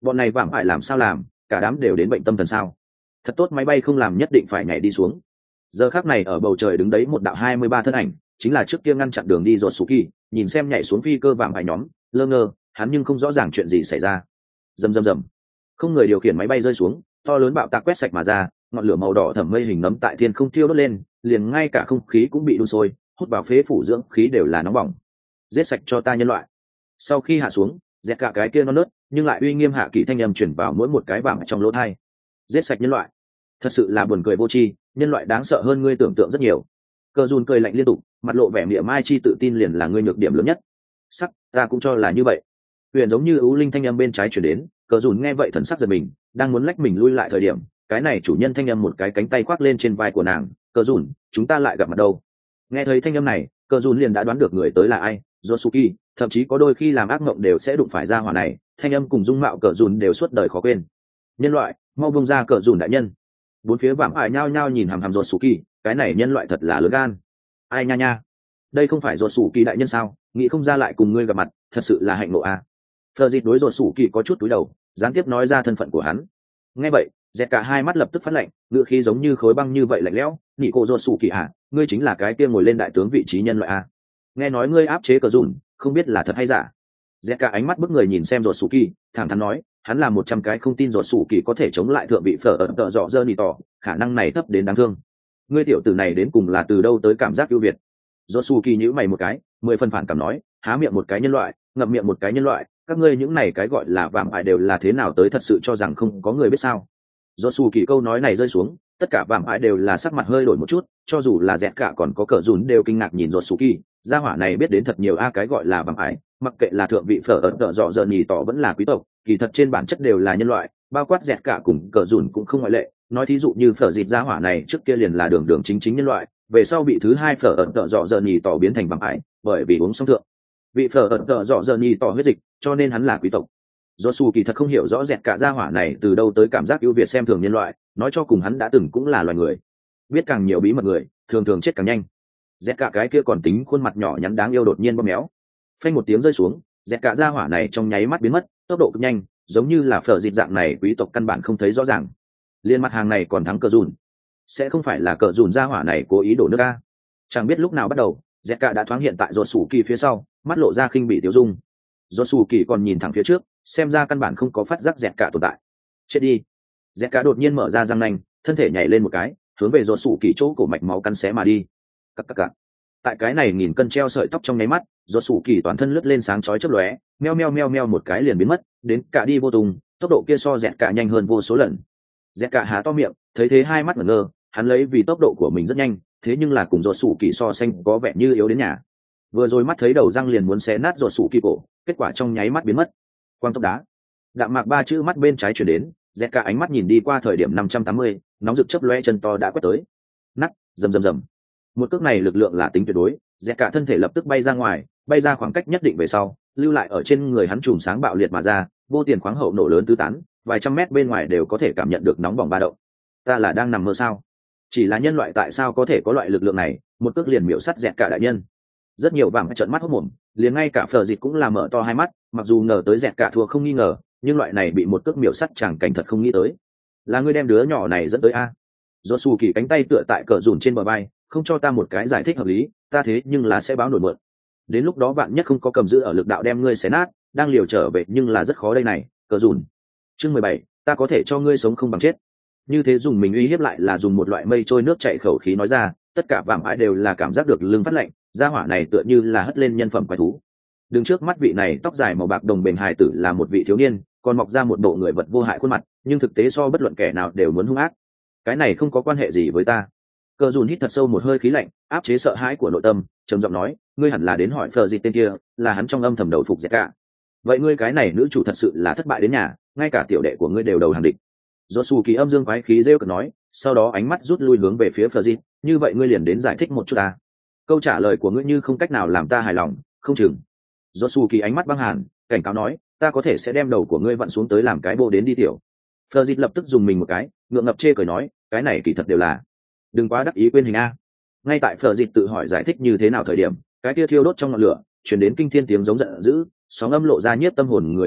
bọn này vạm phải làm sao làm, cả đám đều đến bệnh tâm thần sao? Thật tốt máy bay không làm nhất định phải nhảy đi xuống. Giờ khắc này ở bầu trời đứng đấy một đạo hai mươi ba thân ảnh, chính là trước kia ngăn chặn đường đi Rotsuki, nhìn xem nhảy xuống phi cơ vạm phải nhóm, lơ ngơ, hắn nhưng không rõ ràng chuyện gì xảy ra. Rầm rầm rầm. Không người điều khiển máy bay rơi xuống, to lớn bạo tạc quét sạch mà ra, ngọn lửa màu đỏ thẫm mây hình nấm tại thiên không thiêu đốt lên, liền ngay cả không khí cũng bị đun sôi, hút vào phế phủ dưỡng khí đều là nóng bỏng. Giết sạch cho ta nhân loại. Sau khi hạ xuống, dẹt cả cái kia non nớt, nhưng lại uy nghiêm hạ kỳ thanh âm truyền vào mỗi một cái vạm trong lỗ tai. Giết sạch nhân loại. Thật sự là buồn cười vô tri, nhân loại đáng sợ hơn ngươi tưởng tượng rất nhiều. Cờ Dùn cười lạnh liên tục, mặt lộ vẻ mỉa mai chi tự tin liền là ngươi nhược điểm lớn nhất. Sắc, ta cũng cho là như vậy. Huyền giống như ưu linh thanh âm bên trái truyền đến, Cờ Dùn nghe vậy thần sắc giật mình, đang muốn lách mình lui lại thời điểm, cái này chủ nhân thanh âm một cái cánh tay khoác lên trên vai của nàng, Cờ Dùn, chúng ta lại gặp mặt đâu? Nghe thấy thanh âm này, Cờ Dùn liền đã đoán được người tới là ai, Josuke, thậm chí có đôi khi làm ác mộng đều sẽ đụng phải ra hỏa này, thanh âm cùng dung mạo Cờ Dùn đều suốt đời khó quên. Nhân loại, mau buông ra Cờ Dùn đại nhân. Bốn phía vạm ải nhao nhao nhìn hằm hằm Josuke, cái này nhân loại thật là lớn gan. Ai nha nha, đây không phải Josuke đại nhân sao? Nghĩ không ra lại cùng ngươi gặp mặt, thật sự là hạnh nộ a. Phờ dịt đối Josuke có chút cúi đầu, gián tiếp nói ra thân phận của hắn. Nghe vậy, dẹt cả hai mắt lập tức phát lạnh, ngựa khí giống như khối băng như vậy lạnh lẽo. Nhị cô Josuke à, ngươi chính là cái kia ngồi lên đại tướng vị trí nhân loại a. Nghe nói ngươi áp chế Cờ Dùn, không biết là thật hay giả. Dẹt cả ánh mắt bức người nhìn xem Josuke, thẳng thắn nói, hắn là một trăm cái không tin Josuke có thể chống lại thượng vị phở ẩn tợ dọ dơ nỉ tỏ, khả năng này thấp đến đáng thương. Ngươi tiểu tử này đến cùng là từ đâu tới cảm giác ưu việt? Josuke nhíu mày một cái, mười phần phản cảm nói, há miệng một cái nhân loại, ngậm miệng một cái nhân loại, các ngươi những này cái gọi là vạm ải đều là thế nào tới, thật sự cho rằng không có người biết sao? Josuke câu nói này rơi xuống, tất cả vạm ải đều là sắc mặt hơi đổi một chút, cho dù là dẹt cả còn có Cờ Dùn đều kinh ngạc nhìn Josuke, gia hỏa này biết đến thật nhiều a cái gọi là vạm ải, mặc kệ là thượng vị phở ẩn tợ dọ dơ nỉ tỏ vẫn là quý tộc, kỳ thật trên bản chất đều là nhân loại, bao quát dẹt cả cùng Cờ Dùn cũng không ngoại lệ. Nói thí dụ như phở dịt gia hỏa này trước kia liền là đường đường chính chính nhân loại, về sau bị thứ hai phở ẩn tợ dọ dơ nỉ tỏ biến thành vạm ải, bởi vì uống xong thượng vị phở ẩn tợ dọ dơ nỉ tỏ huyết dịch, cho nên hắn là quý tộc. Josu kỳ thật không hiểu rõ dẹt cả gia hỏa này từ đâu tới cảm giác ưu việt xem thường nhân loại, nói cho cùng hắn đã từng cũng là loài người, biết càng nhiều bí mật người thường thường chết càng nhanh. Dẹt cả cái kia còn tính khuôn mặt nhỏ nhắn đáng yêu đột nhiên bóp méo, phanh một tiếng rơi xuống, dẹt cả gia hỏa này trong nháy mắt biến mất, tốc độ cực nhanh, giống như là phở dịt dạng này quý tộc căn bản không thấy rõ ràng. Liên mặt hàng này còn thắng Cờ Dùn, sẽ không phải là Cờ Dùn gia hỏa này cố ý đổ nước a? Chẳng biết lúc nào bắt đầu, dẹt cả đã thoáng hiện tại Josu kỳ phía sau, mắt lộ ra khinh bị tiêu dung. Josu kỳ còn nhìn thẳng phía trước, xem ra căn bản không có phát giác dẹt cả tồn tại. Chết đi. Dẹt cả đột nhiên mở ra răng nanh, thân thể nhảy lên một cái, hướng về Josu kỳ chỗ cổ mạch máu cắn xé mà đi. Cắc cắc cắc. Tại cái này nghìn cân treo sợi tóc trong nháy mắt, Josu kỳ toàn thân lướt lên sáng chói chớp lóe, meo meo meo meo một cái liền biến mất, đến cả đi vô tung, tốc độ kia so dẹt cả nhanh hơn vô số lần. Dẹt cả há to miệng, thấy thế hai mắt ngẩn ngơ, hắn lấy vì tốc độ của mình rất nhanh, thế nhưng là cùng Josu kỳ so sánh có vẻ như yếu đến nhà. Vừa rồi mắt thấy đầu răng liền muốn xé nát Josu kỳ cổ, kết quả trong nháy mắt biến mất. Quang tốc đá. Đạm mạc ba chữ mắt bên trái chuyển đến, dẹt cả ánh mắt nhìn đi qua thời điểm năm trăm tám mươi, nóng rực chớp lóe chân to đã quét tới. Nắc, rầm rầm rầm. Một cước này lực lượng là tính tuyệt đối, dẹt cả thân thể lập tức bay ra ngoài, bay ra khoảng cách nhất định về sau, lưu lại ở trên người hắn chùm sáng bạo liệt mà ra, vô tiền khoáng hậu nổ lớn tứ tán, vài trăm mét bên ngoài đều có thể cảm nhận được nóng bỏng ba động. Ta là đang nằm mơ sao? Chỉ là nhân loại tại sao có thể có loại lực lượng này, một cước liền miểu sát dẹt cả đại nhân. Rất nhiều vàng trợn mắt hốt mồm, liền ngay cả phở dịt cũng là mở to hai mắt, mặc dù ngờ tới dẹt cả thua không nghi ngờ, nhưng loại này bị một cước miểu sắt chẳng cảnh thật không nghĩ tới. Là ngươi đem đứa nhỏ này dẫn tới a? Josu kỳ cánh tay tựa tại Cờ Dùn trên bờ vai, không cho ta một cái giải thích hợp lý, ta thế nhưng là sẽ báo nổi mượn. Đến lúc đó bạn nhất không có cầm giữ ở lực đạo đem ngươi xé nát, đang liều trở về nhưng là rất khó đây này, Cờ Dùn. Chương mười bảy, ta có thể cho ngươi sống không bằng chết. Như thế dùng mình uy hiếp lại là dùng một loại mây trôi nước chảy khẩu khí nói ra, tất cả vạm ải đều là cảm giác được lưng phát lạnh, gia hỏa này tựa như là hất lên nhân phẩm quái thú. Đứng trước mắt vị này tóc dài màu bạc đồng bền hài tử là một vị thiếu niên, còn mọc ra một bộ người vật vô hại khuôn mặt, nhưng thực tế so bất luận kẻ nào đều muốn hung ác. Cái này không có quan hệ gì với ta. Cờ Dùn hít thật sâu một hơi khí lạnh, áp chế sợ hãi của nội tâm, trầm giọng nói, ngươi hẳn là đến hỏi Phờ gì tên kia, là hắn trong âm thầm đầu phục dẹt cả. Vậy ngươi cái này nữ chủ thật sự là thất bại đến nhà, ngay cả tiểu đệ của ngươi đều đầu hàng địch. Josu kỳ âm dương quái khí rêu cực nói, sau đó ánh mắt rút lui hướng về phía Phờ gì, như vậy ngươi liền đến giải thích một chút ta. Câu trả lời của ngươi như không cách nào làm ta hài lòng, không chừng. Josu kỳ ánh mắt băng hàn, cảnh cáo nói, ta có thể sẽ đem đầu của ngươi vặn xuống tới làm cái bộ đến đi tiểu. Phờ dịt lập tức dùng mình một cái, ngượng ngập chê cười nói, cái này kỳ thật đều là, đừng quá đắc ý quên hình a. Ngay tại Phờ dịt tự hỏi giải thích như thế nào thời điểm, cái kia thiêu đốt trong ngọn lửa, truyền đến kinh thiên tiếng giống giận dữ, sóng âm lộ ra nhiếp tâm hồn người lực lượng,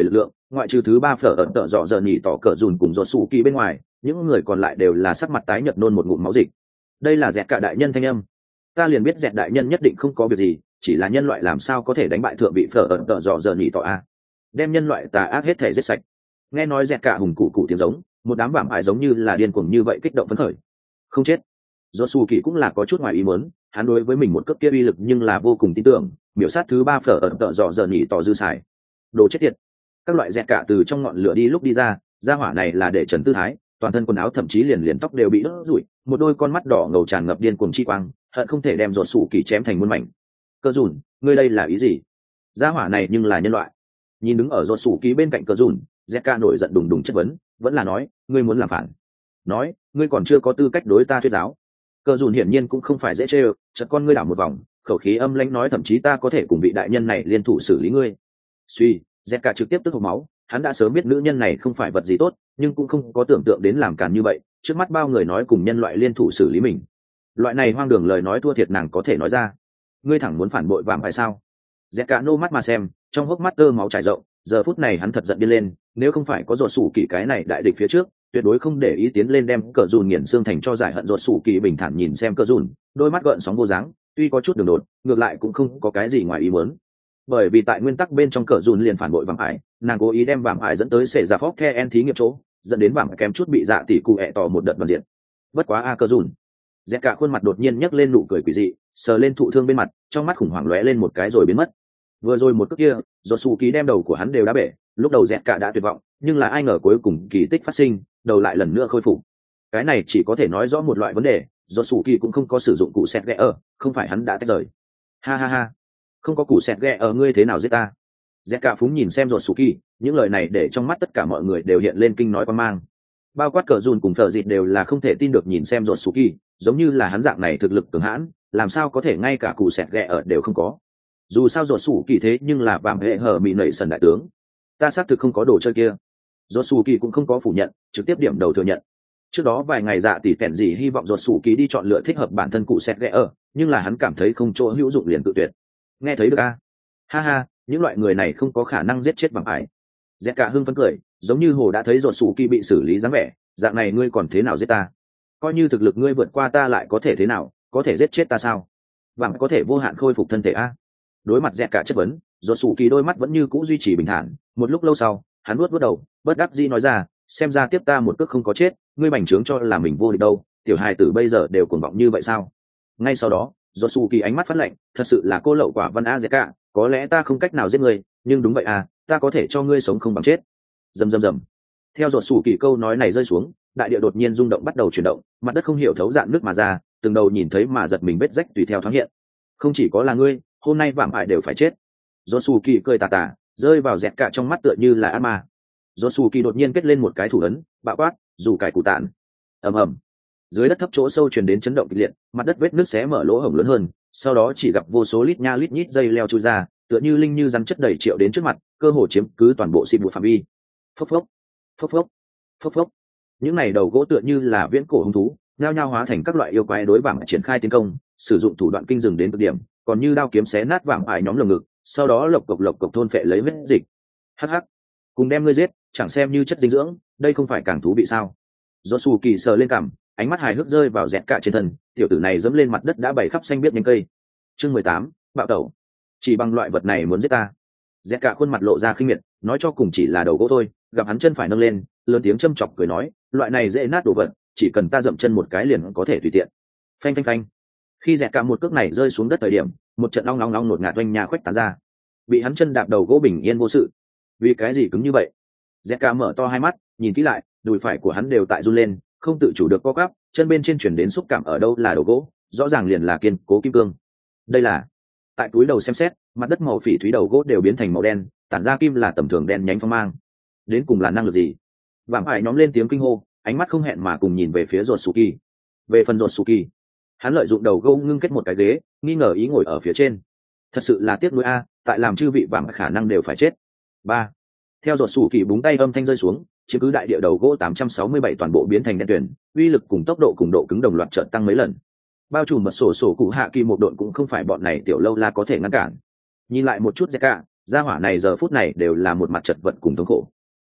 ngoại trừ thứ ba phở ẩn tợ dọ dở nhỉ tỏ cờ dùn cùng dột sủ kỳ bên ngoài, những người còn lại đều là sắc mặt tái nhợt nôn một ngụm máu dịch. Đây là dẹt cả đại nhân thanh âm. Ta liền biết dẹt đại nhân nhất định không có việc gì, chỉ là nhân loại làm sao có thể đánh bại thượng vị phở ẩn tợ dọ dở nhỉ tỏ a, đem nhân loại tà ác hết thể giết sạch. Nghe nói dẹt cả hùng cụ cụ tiếng giống, một đám vạm ải giống như là điên cuồng như vậy kích động phấn khởi. Không chết. Dột sủ kỳ cũng là có chút ngoài ý muốn, hắn đối với mình một cấp kia uy lực nhưng là vô cùng tin tưởng, miểu sát thứ ba phở ẩn tợ dọ dở nhỉ tỏ dư xài. Đồ chết tiệt. Các loại dẹt cả từ trong ngọn lửa đi lúc đi ra, gia hỏa này là để trần tư thái, toàn thân quần áo thậm chí liền liền tóc đều bị đốt rủi, một đôi con mắt đỏ ngầu tràn ngập điên cuồng chi quang, hận không thể đem Dột sủ kỳ chém thành muôn mảnh. Cơ dùn, ngươi đây là ý gì? Gia hỏa này nhưng là nhân loại. Nhìn đứng ở Dột sủ kỳ bên cạnh Cơ dùn, dẹt cả nổi giận đùng đùng chất vấn, vẫn là nói, ngươi muốn làm phản? Nói, ngươi còn chưa có tư cách đối ta thuyết giáo. Cơ dùn hiển nhiên cũng không phải dễ chơi, chợt con ngươi đảo một vòng, khẩu khí âm lãnh nói thậm chí ta có thể cùng vị đại nhân này liên thủ xử lý ngươi. Suy, dẹt cả trực tiếp tức hộc máu, hắn đã sớm biết nữ nhân này không phải vật gì tốt, nhưng cũng không có tưởng tượng đến làm càn như vậy, trước mắt bao người nói cùng nhân loại liên thủ xử lý mình. Loại này hoang đường lời nói thua thiệt nàng có thể nói ra. Ngươi thẳng muốn phản bội vạm phải sao? Dẹt cả nô mắt mà xem, trong hốc mắt tơ máu trải rộng, giờ phút này hắn thật giận điên lên, nếu không phải có Dột sủ kỳ cái này đại địch phía trước, tuyệt đối không để ý tiến lên đem cờ dùn nghiền xương thành cho giải hận. Dột sủ kỳ bình thản nhìn xem cờ dùn, đôi mắt gợn sóng vô dáng, tuy có chút đường đột, ngược lại cũng không có cái gì ngoài ý muốn. Bởi vì tại nguyên tắc bên trong cờ dùn liền phản bội vạm ải, nàng cố ý đem vạm ải dẫn tới sệ giả phóc the en thí nghiệm chỗ, dẫn đến vạm kém chút bị dạ tỷ cụ ẹ tỏ một đợt đoàn diện. Bất quá a cờ dùn, dẹt cả khuôn mặt đột nhiên nhấc lên nụ cười quỷ dị, sờ lên thụ thương bên mặt, trong mắt khủng hoảng lóe lên một cái rồi biến mất. Vừa rồi một cước kia, Dột sủ kỳ đem đầu của hắn đều đá bể, lúc đầu dẹt cả đã tuyệt vọng, nhưng là ai ngờ cuối cùng kỳ tích phát sinh, đầu lại lần nữa khôi phục. Cái này chỉ có thể nói rõ một loại vấn đề, Dột sủ kỳ cũng không có sử dụng cụ sẹt ghẹ ở, không phải hắn đã tách rời. Ha ha ha, không có cụ sẹt ghẹ ở ngươi thế nào giết ta? Dẹt cả phúng nhìn xem Dột sủ kỳ, những lời này để trong mắt tất cả mọi người đều hiện lên kinh nói quan mang. Bao quát cờ dùn cùng thợ dịt đều là không thể tin được nhìn xem Dột sủ kỳ, giống như là hắn dạng này thực lực cường hãn, làm sao có thể ngay cả cụ sẹt ghẹ ở đều không có. Dù sao Dột sủ kỳ thế nhưng là vạm hệ hở bị nảy sần đại tướng, ta xác thực không có đồ chơi kia. Dột sủ kỳ cũng không có phủ nhận, trực tiếp điểm đầu thừa nhận. Trước đó vài ngày dạ tỷ kẹn gì hy vọng Dột sủ kỳ đi chọn lựa thích hợp bản thân cụ sẹt ghẹ ở, nhưng là hắn cảm thấy không chỗ hữu dụng liền tự tuyệt. Nghe thấy được a? Ha ha, những loại người này không có khả năng giết chết bằng ải. Dẹt cả hưng phấn cười, giống như hồ đã thấy Dột sủ kỳ bị xử lý dáng vẻ, dạng này ngươi còn thế nào giết ta? Coi như thực lực ngươi vượt qua ta lại có thể thế nào, có thể giết chết ta sao? Bằng có thể vô hạn khôi phục thân thể a? Đối mặt dẹt cả chất vấn, Dột sủ kỳ đôi mắt vẫn như cũ duy trì bình thản. Một lúc lâu sau, hắn nuốt nuốt đầu, bất đắc dĩ nói ra, xem ra tiếp ta một cước không có chết, ngươi bành trướng cho là mình vô địch đâu, tiểu hài tử bây giờ đều cuồng vọng như vậy sao? Ngay sau đó, Dột sủ kỳ ánh mắt phát lạnh, thật sự là cô lậu quả văn a dẹt cả, có lẽ ta không cách nào giết ngươi, nhưng đúng vậy à, ta có thể cho ngươi sống không bằng chết. Rầm rầm rầm. Theo Dột sủ kỳ câu nói này rơi xuống, đại địa đột nhiên rung động bắt đầu chuyển động, mặt đất không hiểu thấu dạn nước mà ra, từng đầu nhìn thấy mà giật mình vết rách tùy theo thoáng hiện. Không chỉ có là ngươi, hôm nay vạm ải đều phải chết. Dột sủ kỳ cười tà tà, rơi vào dẹt cả trong mắt tựa như là ác ma. Dột sủ kỳ đột nhiên kết lên một cái thủ ấn, bạo quát, dù cải cụ tản. Ầm ầm. Dưới đất thấp chỗ sâu truyền đến chấn động kịch liệt, mặt đất vết nước xé mở lỗ hổng lớn hơn, sau đó chỉ gặp vô số lít nha lít nhít dây leo chui ra, tựa như linh như rắn chất đầy triệu đến trước mặt, cơ hồ chiếm cứ toàn bộ xịt bụi phạm vi. Phốc phốc, phốc phốc, phốc phốc. Những này đầu gỗ tựa như là viễn cổ hung thú, nhao nhao hóa thành các loại yêu quái đối vạm triển khai tiến công, sử dụng thủ đoạn kinh dừng đến cực điểm, còn như đao kiếm xé nát vạm ải nhóm lồng ngực, sau đó lộc cộc lộc cộc thôn phệ lấy huyết dịch. Hắc hắc, cùng đem ngươi giết, chẳng xem như chất dinh dưỡng, đây không phải càng thú vị sao? Dột sủ kỳ sờ lên cằm, ánh mắt hài hước rơi vào dẹt cả trên thân, tiểu tử này dẫm lên mặt đất đã bày khắp xanh biếc nhánh cây. Chương mười tám, bạo tẩu. Chỉ bằng loại vật này muốn giết ta? Dẹt cả khuôn mặt lộ ra khinh miệt, nói cho cùng chỉ là đầu gỗ thôi. Gặp hắn chân phải nâng lên, lớn tiếng châm chọc cười nói, loại này dễ nát đồ vật, chỉ cần ta dậm chân một cái liền có thể tùy tiện. Phanh phanh phanh. Khi dẹt cả một cước này rơi xuống đất thời điểm, một trận long long long nột ngạt oanh nhà khuếch tán ra. Bị hắn chân đạp đầu gỗ bình yên vô sự. Vì cái gì cứng như vậy? Dẹt cả mở to hai mắt, nhìn kỹ lại, đùi phải của hắn đều tại run lên, không tự chủ được co quắp, chân bên trên chuyển đến xúc cảm ở đâu là đầu gỗ, rõ ràng liền là kiên cố kim cương. Đây là. Tại túi đầu xem xét, mặt đất màu phỉ thúy đầu gỗ đều biến thành màu đen, tản ra kim là tầm thường đen nhánh phong mang. Đến cùng là năng lực gì? Vạm ải nhóm lên tiếng kinh hô, ánh mắt không hẹn mà cùng nhìn về phía Dột sủ kỳ. Về phần Dột sủ kỳ, hắn lợi dụng đầu gỗ ngưng kết một cái ghế, nghi ngờ ý ngồi ở phía trên. Thật sự là tiếc nuối a, tại làm chư vị vạm khả năng đều phải chết. Ba. Theo Dột sủ kỳ búng tay âm thanh rơi xuống, chiếm cứ đại địa đầu gỗ tám trăm sáu mươi bảy toàn bộ biến thành đen tuyền, uy lực cùng tốc độ cùng độ cứng đồng loạt chợt tăng mấy lần. Bao trùm mật sổ sổ cụ hạ kỳ một độn cũng không phải bọn này tiểu lâu la có thể ngăn cản. Nhìn lại một chút Zeka, gia hỏa này giờ phút này đều là một mặt chật vật cùng thống khổ.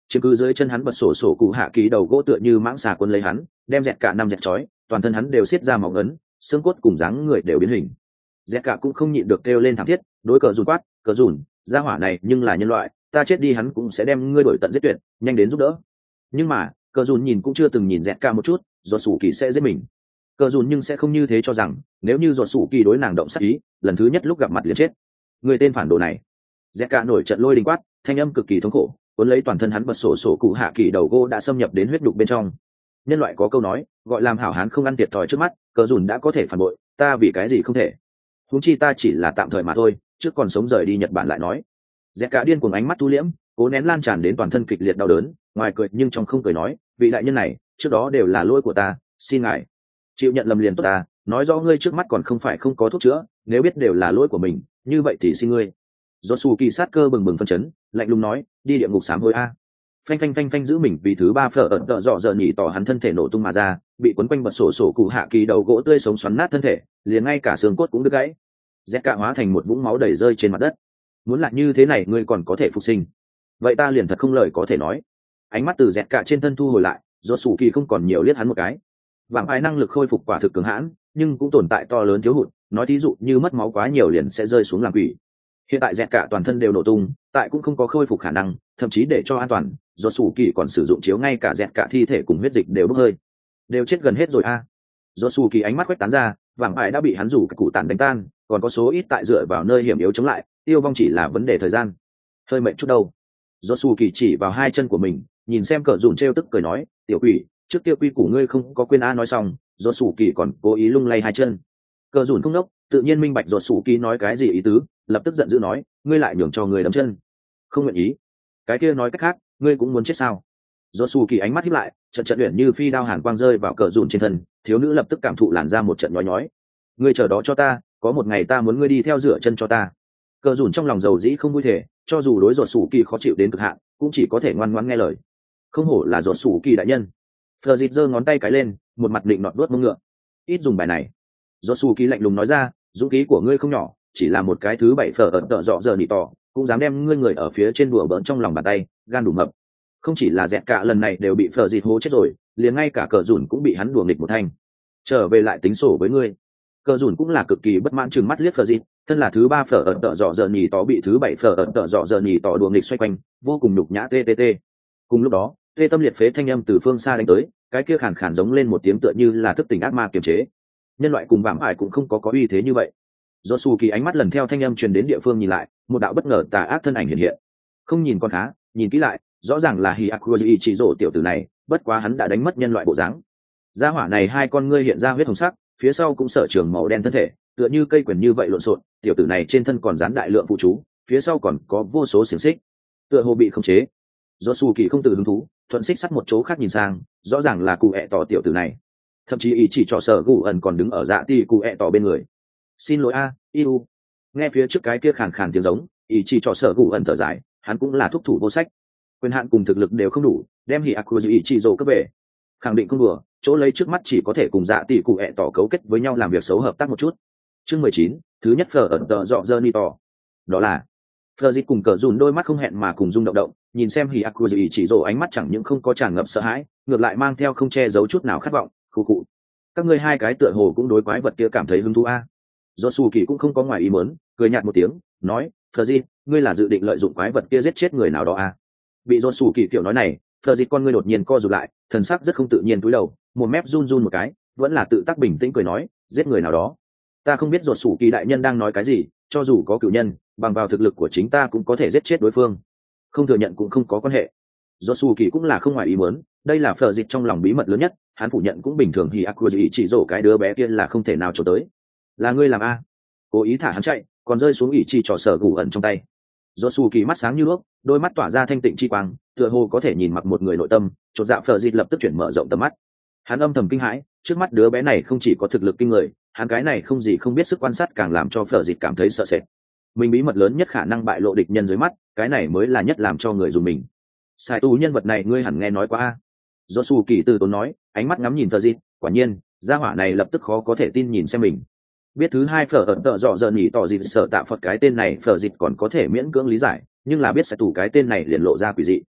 chiếm cứ dưới chân hắn bật sổ sổ cụ hạ kỳ đầu gỗ tựa như mãng xà quân lấy hắn, đem dẹt cả năm dẹt chói, toàn thân hắn đều xiết ra máu ấn, xương cốt cùng dáng người đều biến hình. Dẹt cả cũng không nhịn được kêu lên thảm thiết, đối cờ dùn quát, cờ dùn, gia hỏa này nhưng là nhân loại, ta chết đi hắn cũng sẽ đem ngươi đổi tận giết tuyệt, nhanh đến giúp đỡ. Nhưng mà cờ dùn nhìn cũng chưa từng nhìn dẹt cả một chút, do sủ kỳ sẽ giết mình. Cờ dùn nhưng sẽ không như thế cho rằng nếu như do sủ kỳ đối nàng động sát ý, lần thứ nhất lúc gặp mặt liền chết. Người tên phản đồ này. Dẹt cả nổi trận lôi đình quát, thanh âm cực kỳ thống khổ, cuốn lấy toàn thân hắn bật sổ sổ cụ hạ kỳ đầu gỗ đã xâm nhập đến huyết đục bên trong. Nhân loại có câu nói, gọi làm hảo hán không ăn thiệt thòi trước mắt, cờ dùn đã có thể phản bội, ta vì cái gì không thể? Huống chi ta chỉ là tạm thời mà thôi, trước còn sống rời đi Nhật Bản lại nói. Dẹt cả điên cuồng ánh mắt thu liễm, cố nén lan tràn đến toàn thân kịch liệt đau đớn, ngoài cười nhưng trong không cười nói, vị đại nhân này, trước đó đều là lỗi của ta, xin ngài chịu nhận lầm liền tốt ta, nói rõ ngươi trước mắt còn không phải không có thuốc chữa, nếu biết đều là lỗi của mình, như vậy thì xin ngươi. Do su kỳ sát cơ bừng bừng phân chấn, lạnh lùng nói, đi địa ngục sám hối a. Phanh phanh phanh phanh giữ mình vì thứ ba phở ẩn tợ dọ giờ nhỉ tỏ hắn thân thể nổ tung mà ra, bị quấn quanh bật sổ sổ cụ hạ kỳ đầu gỗ tươi sống xoắn nát thân thể, liền ngay cả xương cốt cũng đứt gãy. Rét cạ hóa thành một vũng máu đầy rơi trên mặt đất. Muốn là như thế này ngươi còn có thể phục sinh, vậy ta liền thật không lời có thể nói. Ánh mắt từ rét cạ trên thân thu hồi lại, do sủ kỳ không còn nhiều liếc hắn một cái. Vàng ái năng lực khôi phục quả thực cường hãn, nhưng cũng tồn tại to lớn thiếu hụt, nói thí dụ như mất máu quá nhiều liền sẽ rơi xuống làm quỷ. Hiện tại rét cạ toàn thân đều nổ tung, tại cũng không có khôi phục khả năng, thậm chí để cho an toàn, do sủ kỳ còn sử dụng chiếu ngay cả rét cạ thi thể cùng huyết dịch đều bốc hơi, đều chết gần hết rồi a. À. Do sủ kỳ ánh mắt quét tán ra, vàng ái đã bị hắn rủ cái cụ tàn đánh tan, còn có số ít tại dựa vào nơi hiểm yếu chống lại, tiêu vong chỉ là vấn đề thời gian. Hơi mệt chút đâu. Do sủ kỳ chỉ vào hai chân của mình, nhìn xem cờ dùn trêu tức cười nói, tiểu quỷ, trước kia quy củ ngươi không có quên a. Nói xong, do sủ kỳ còn cố ý lung lay hai chân. Cờ dùn không đốc, tự nhiên minh bạch do sủ kỳ nói cái gì ý tứ, lập tức giận dữ nói, ngươi lại nhường cho người đấm chân. Không nguyện ý. Cái kia nói cách khác, ngươi cũng muốn chết sao? Do sủ kỳ ánh mắt híp lại, trận trận luyện như phi đao hàn quang rơi vào cờ dùn trên thân, thiếu nữ lập tức cảm thụ làn ra một trận nhói nhói. Ngươi chờ đó cho ta, có một ngày ta muốn ngươi đi theo rửa chân cho ta. Cờ dùn trong lòng dầu dĩ không vui thể, cho dù đối ruột sủ kỳ khó chịu đến cực hạn, cũng chỉ có thể ngoan ngoãn nghe lời. Không hổ là ruột sủ kỳ đại nhân. Phờ dịt giơ ngón tay cái lên, một mặt định nọt đuốt mông ngựa. Ít dùng bài này. Ruột sủ kỳ lạnh lùng nói ra, dũng khí của ngươi không nhỏ, chỉ là một cái thứ bảy phở ẩn tợ dọ giờ nỉ tỏ, cũng dám đem ngươi người ở phía trên đùa bỡn trong lòng bàn tay, gan đủ mập. Không chỉ là dẹt cả lần này đều bị phờ dịt hố chết rồi, liền ngay cả cờ dùn cũng bị hắn đùa nghịch một thanh. Trở về lại tính sổ với ngươi. Cờ dùn cũng là cực kỳ bất mãn, chừng mắt liếc phờ dịt, thân là thứ ba phở ẩn tợ dọ giờ nhì tỏ bị thứ bảy phở ẩn tợ dọ giờ nhì tỏ đùa nghịch xoay quanh, vô cùng nhục nhã ttt. Cùng lúc đó, tê tâm liệt phế thanh âm từ phương xa đánh tới, cái kia khàn khàn giống lên một tiếng tựa như là thức tỉnh ác ma kiềm chế. Nhân loại cùng vạm ải cũng không có có uy thế như vậy. Do su kỳ ánh mắt lần theo thanh âm truyền đến địa phương nhìn lại, một đạo bất ngờ tà ác thân ảnh hiện hiện. Không nhìn con khá, nhìn kỹ lại, rõ ràng là Hyakuji chỉ rổ tiểu tử này, bất quá hắn đã đánh mất nhân loại bộ dáng. Gia hỏa này hai con ngươi hiện ra huyết hồng sắc, phía sau cũng sở trường màu đen thân thể, tựa như cây quyền như vậy lộn xộn, tiểu tử này trên thân còn dán đại lượng phụ chú, phía sau còn có vô số xiềng xích, tựa hồ bị khống chế. Do su kỳ không từ hứng thú, thuận xích sắt một chỗ khác nhìn sang, rõ ràng là cụ ẹ tỏ tiểu tử này, thậm chí ý chỉ trò sở gù ẩn còn đứng ở dạ ti cụ ẹ tỏ bên người. Xin lỗi a, iu. Nghe phía trước cái kia khàn khàn tiếng giống, ý chỉ trò sở gù ẩn thở dài, hắn cũng là thúc thủ vô sách, quyền hạn cùng thực lực đều không đủ, đem Hyakuji ý chỉ rồ cấp về, khẳng định không đùa, chỗ lấy trước mắt chỉ có thể cùng dạ tỷ cụ ẹ tỏ cấu kết với nhau làm việc xấu hợp tác một chút. Chương mười chín, thứ nhất phở ẩn tợ dọ dơ ni tỏ. Đó là Phờ Dịt cùng cờ dùn đôi mắt không hẹn mà cùng rung động động, nhìn xem Hyakuji chỉ rồ ánh mắt chẳng những không có tràn ngập sợ hãi, ngược lại mang theo không che giấu chút nào khát vọng, khụ khụ. Các ngươi hai cái tựa hồ cũng đối quái vật kia cảm thấy hứng thú a. Do Su Kỳ cũng không có ngoài ý muốn, cười nhạt một tiếng, nói, Phờ Dịt, ngươi là dự định lợi dụng quái vật kia giết chết người nào đó a? Bị Do Su Kỳ kiểu nói này, Phờ Dịt con ngươi đột nhiên co rụt lại, thần sắc rất không tự nhiên cúi đầu, một mép run run một cái, vẫn là tự tác bình tĩnh cười nói, giết người nào đó. Ta không biết ruột sủ kỳ đại nhân đang nói cái gì, cho dù có cựu nhân, bằng vào thực lực của chính ta cũng có thể giết chết đối phương. Không thừa nhận cũng không có quan hệ. Ruột sủ kỳ cũng là không ngoài ý muốn, đây là Phờ Dịt trong lòng bí mật lớn nhất, hắn phủ nhận cũng bình thường, thì Akuji chỉ rổ cái đứa bé kia là không thể nào trốn tới. Là ngươi làm a? Cố ý thả hắn chạy, còn rơi xuống ỷ chỉ trò sở gù ẩn trong tay. Ruột sủ kỳ mắt sáng như đuốc, đôi mắt tỏa ra thanh tịnh chi quang, tựa hồ có thể nhìn mặc một người nội tâm. Chột dạ Phờ Dịt lập tức chuyển mở rộng tầm mắt. Hắn âm thầm kinh hãi, trước mắt đứa bé này không chỉ có thực lực kinh người, hắn cái này không gì không biết sức quan sát càng làm cho Phờ Dịt cảm thấy sợ sệt. Mình bí mật lớn nhất khả năng bại lộ địch nhân dưới mắt, cái này mới là nhất làm cho người dùng mình. Sai tu nhân vật này ngươi hẳn nghe nói qua a. Do Su Kỳ từ tốn nói, ánh mắt ngắm nhìn Phờ Dịt, quả nhiên, gia hỏa này lập tức khó có thể tin nhìn xem mình. Biết thứ hai Phở ẩn tợ dọ giờ nhỉ tỏ dịt sợ tạ Phật cái tên này Phờ Dịt còn có thể miễn cưỡng lý giải, nhưng là biết Sai tu cái tên này liền lộ ra quỷ dị.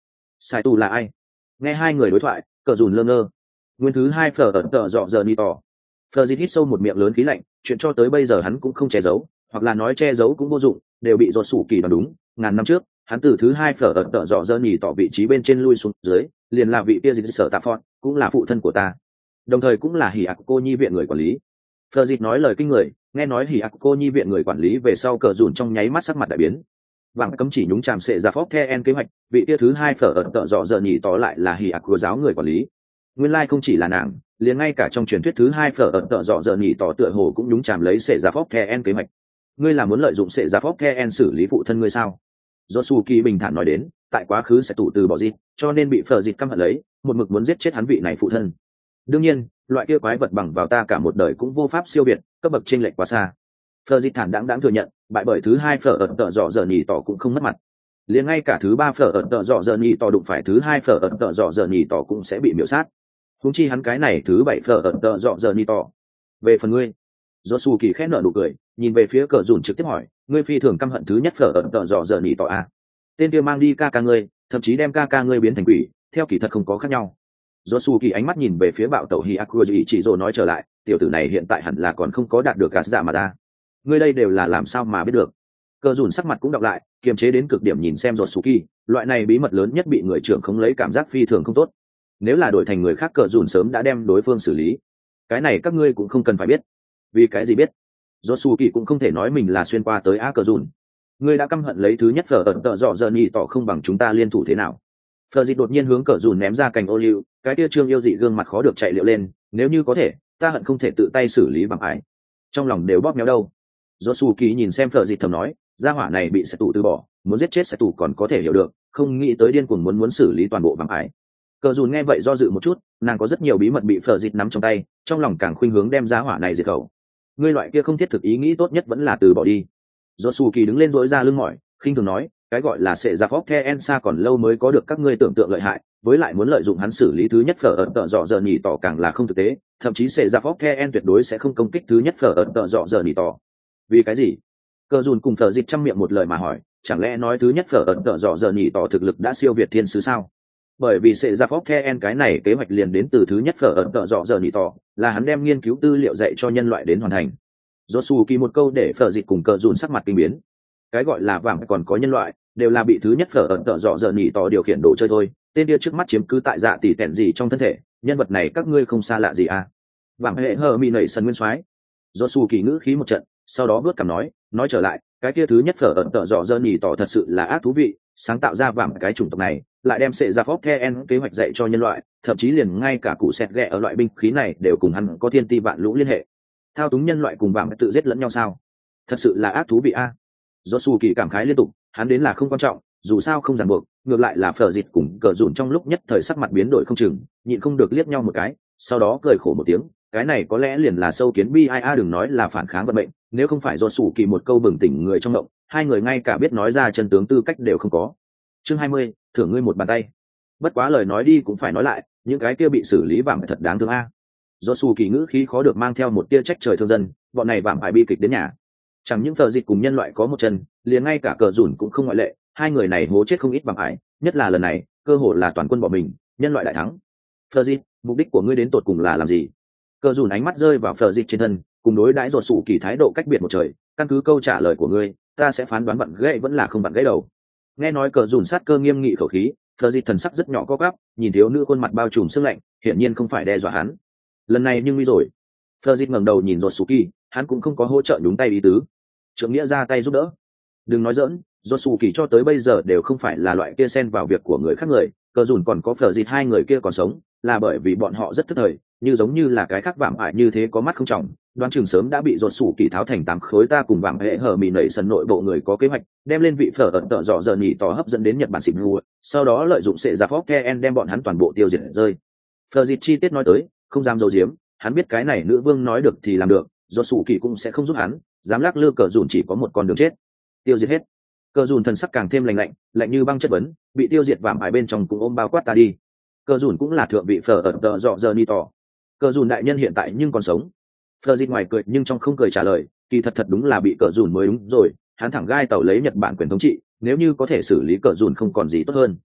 sai tù là ai? Nghe hai người đối thoại, cờ dùn lơ ngơ. Nguyên thứ hai phở ẩn tợ dọ giờ ni tỏ. Phờ dịt hít sâu một miệng lớn khí lạnh, chuyện cho tới bây giờ hắn cũng không che giấu, hoặc là nói che giấu cũng vô dụng, đều bị dột sủ kỳ đoán đúng. Ngàn năm trước, hắn từ thứ hai phở ẩn tợ dọ giờ ni tỏ vị trí bên trên lui xuống dưới, liền là vị kia dịch sở tạ phọn, cũng là phụ thân của ta, đồng thời cũng là hỉ ạc cô nhi viện người quản lý. Phờ dịt nói lời kinh người, nghe nói hỉ ạc cô nhi viện người quản lý về sau cờ dùn trong nháy mắt sắc mặt đại biến. Vàng cấm chỉ nhúng chàm sệ ra phóc the en kế hoạch, vị kia thứ hai phở ẩn tợ dọ giờ nhì tỏ lại là hỉ ạc của giáo người quản lý. Nguyên lai like không chỉ là nàng, liền ngay cả trong truyền thuyết thứ hai phở ẩn tợ dọ giờ nhì tỏ tựa hồ cũng nhúng chàm lấy sệ ra phóc the en kế hoạch. Ngươi là muốn lợi dụng sệ ra phóc the en xử lý phụ thân ngươi sao? Josuke bình thản nói đến, tại quá khứ sẽ tụ từ bỏ dịp, cho nên bị phở dịt căm hận lấy, một mực muốn giết chết hắn vị này phụ thân. Đương nhiên, loại kia quái vật bằng vào ta cả một đời cũng vô pháp siêu việt, cấp bậc chênh lệch quá xa. Phở dịt thản đáng đáng thừa nhận, bại bởi thứ hai phở ẩn tợ dọ giờ nhì tỏ cũng không mất mặt. Liền ngay cả thứ ba phở ẩn tợ dọ giờ nhì tỏ đụng phải thứ hai phở ẩn tợ dọ giờ nhì tỏ cũng sẽ bị miểu sát. Huống chi hắn cái này thứ bảy phở ẩn tợ dọ giờ nhì tỏ. Về phần ngươi, Josuke khẽ nở nụ cười, nhìn về phía cờ dùn trực tiếp hỏi, ngươi phi thường căm hận thứ nhất phở ẩn tợ dọ giờ nhì tỏ à? Tên kia mang đi ca ca ngươi, thậm chí đem ca ca ngươi biến thành quỷ, theo kỳ thật không có khác nhau. Josuke ánh mắt nhìn về phía bạo tẩu Hyakuji chỉ rồi nói trở lại, tiểu tử này hiện tại hẳn là còn không có đạt được cả giả mà ra. Ngươi đây đều là làm sao mà biết được? Cờ dùn sắc mặt cũng đọc lại, kiềm chế đến cực điểm nhìn xem Josuke, loại này bí mật lớn nhất bị người trưởng không lấy cảm giác phi thường không tốt. Nếu là đổi thành người khác cờ dùn sớm đã đem đối phương xử lý. Cái này các ngươi cũng không cần phải biết. Vì cái gì biết? Josuke cũng không thể nói mình là xuyên qua tới á cờ dùn. Ngươi đã căm hận lấy thứ nhất phở ẩn tợ dọ giờ nhì tỏ không bằng chúng ta liên thủ thế nào? Phở dịt đột nhiên hướng cờ dùn ném ra cành ô liu, cái tia trương yêu dị gương mặt khó được chạy liệu lên, nếu như có thể, ta hận không thể tự tay xử lý bằng ái. Trong lòng đều bóp méo đâu. Josuke nhìn xem Phở dịt thầm nói, gia hỏa này bị sẽ tù từ bỏ, muốn giết chết sẽ tù còn có thể hiểu được, không nghĩ tới điên cuồng muốn muốn xử lý toàn bộ bằng ái. Cờ dùn nghe vậy do dự một chút, nàng có rất nhiều bí mật bị Phở dịt nắm trong tay, trong lòng càng khuynh hướng đem gia hỏa này diệt khẩu. Ngươi loại kia không thiết thực ý nghĩ tốt nhất vẫn là từ bỏ đi. Josuke đứng lên rỗi ra lưng mỏi, khinh thường nói, cái gọi là sẽ ra phóc the ensa còn lâu mới có được các ngươi tưởng tượng lợi hại, với lại muốn lợi dụng hắn xử lý thứ nhất phở ẩn tợ dọ giờ nhì tỏ càng là không thực tế, thậm chí sẽ ra phóc the en tuyệt đối sẽ không công kích thứ nhất phở ẩn tợ dọ giờ nhì tỏ. Vì cái gì? Cờ dùn cùng Phở dịt trăm miệng một lời mà hỏi, chẳng lẽ nói thứ nhất phở ẩn tợ dọ giờ nhì tỏ thực lực đã siêu việt thiên sứ sao? Bởi vì sẽ ra phóc the en cái này kế hoạch liền đến từ thứ nhất phở ẩn tợ dọ giờ nhì tỏ, là hắn đem nghiên cứu tư liệu dạy cho nhân loại đến hoàn thành. Josuke một câu để Phở dịt cùng cờ dùn sắc mặt kinh biến. Cái gọi là vàng còn có nhân loại, đều là bị thứ nhất phở ẩn tợ dọ giờ nhì tỏ điều khiển đồ chơi thôi. Tên kia trước mắt chiếm cứ tại dạ tỷ tẹn gì trong thân thể, nhân vật này các ngươi không xa lạ gì à? Vàng hệ hờ mi nảy sân nguyên soái. Josuke ngữ khí một trận, sau đó bước cảm nói, nói trở lại, cái kia thứ nhất phở ẩn tợ dọ giờ nhì tỏ thật sự là ác thú vị, sáng tạo ra vàng cái chủng tộc này, lại đem sệ ra phóc the en kế hoạch dạy cho nhân loại, thậm chí liền ngay cả cụ sẹt ghẹ ở loại binh khí này đều cùng hắn có thiên ti vạn lũ liên hệ. Thao túng nhân loại cùng vàng tự giết lẫn nhau sao? Thật sự là ác thú vị a. À? Josuke cảm khái liên tục, hắn đến là không quan trọng, dù sao không ràng buộc, ngược lại là Phở dịt cùng cờ dùn trong lúc nhất thời sắc mặt biến đổi không chừng, nhịn không được liếc nhau một cái, sau đó cười khổ một tiếng, cái này có lẽ liền là sâu kiến bi ai a, đừng nói là phản kháng vận mệnh, nếu không phải Josuke một câu bừng tỉnh người trong động, hai người ngay cả biết nói ra chân tướng tư cách đều không có. Chương hai mươi, thưởng ngươi một bàn tay. Bất quá lời nói đi cũng phải nói lại, những cái kia bị xử lý vàng thật đáng thương a. Josuke ngữ khí khó được mang theo một tia trách trời thương dân, bọn này vàng phải bi kịch đến nhà. Chẳng những Phở dịt cùng nhân loại có một chân, liền ngay cả cờ dùn cũng không ngoại lệ, hai người này hố chết không ít bằng ải, nhất là lần này, cơ hội là toàn quân bỏ mình, nhân loại đại thắng. Phở dịt, mục đích của ngươi đến tột cùng là làm gì? Cờ dùn ánh mắt rơi vào Phở dịt trên thân, cùng đối đãi Rột Sủ Kỳ thái độ cách biệt một trời, căn cứ câu trả lời của ngươi, ta sẽ phán đoán bạn gãy vẫn là không bạn gãy đầu. Nghe nói cờ dùn sát cơ nghiêm nghị khẩu khí, Phở dịt thần sắc rất nhỏ co quắp, nhìn thiếu nữ khuôn mặt bao trùm sương lạnh, hiển nhiên không phải đe dọa hắn. Lần này nhưng nguy rồi. Phở dịt ngẩng đầu nhìn Rột Sủ Kỳ, hắn cũng không có hỗ trợ nhúng tay ý tứ. Trượng nghĩa ra tay giúp đỡ. Đừng nói giỡn, Josuke cho tới bây giờ đều không phải là loại kia xen vào việc của người khác người, cờ dùn còn có Phở dịt hai người kia còn sống, là bởi vì bọn họ rất thức thời, như giống như là cái khác vạm ải như thế có mắt không trọng, đoán chừng sớm đã bị Josuke tháo thành tám khối. Ta cùng vạm hệ hở mì nảy sân nội bộ người có kế hoạch, đem lên vị Phở ẩn tợ dọ giờ nhỉ tỏ hấp dẫn đến Nhật Bản xịt lùa, sau đó lợi dụng sệ giả phóc Ken đem bọn hắn toàn bộ tiêu diệt rơi. Phở dịt chi tiết nói tới, không dám giấu giếm, hắn biết cái này nữ vương nói được thì làm được, Josuke cũng sẽ không giúp hắn, dám lắc lư cờ dùn chỉ có một con đường chết, tiêu diệt hết. Cờ dùn thần sắc càng thêm lạnh lạnh, lạnh như băng chất vấn, bị tiêu diệt vạm ải bên trong cũng ôm bao quát ta đi. Cờ dùn cũng là thượng vị Phở ẩn tợ dọ giờ ni tỏ. Cờ dùn đại nhân hiện tại nhưng còn sống. Phở dịt ngoài cười nhưng trong không cười trả lời, kỳ thật thật đúng là bị cờ dùn mới đúng rồi, hắn thẳng gai tàu lấy Nhật Bản quyền thống trị, nếu như có thể xử lý cờ dùn không còn gì tốt hơn.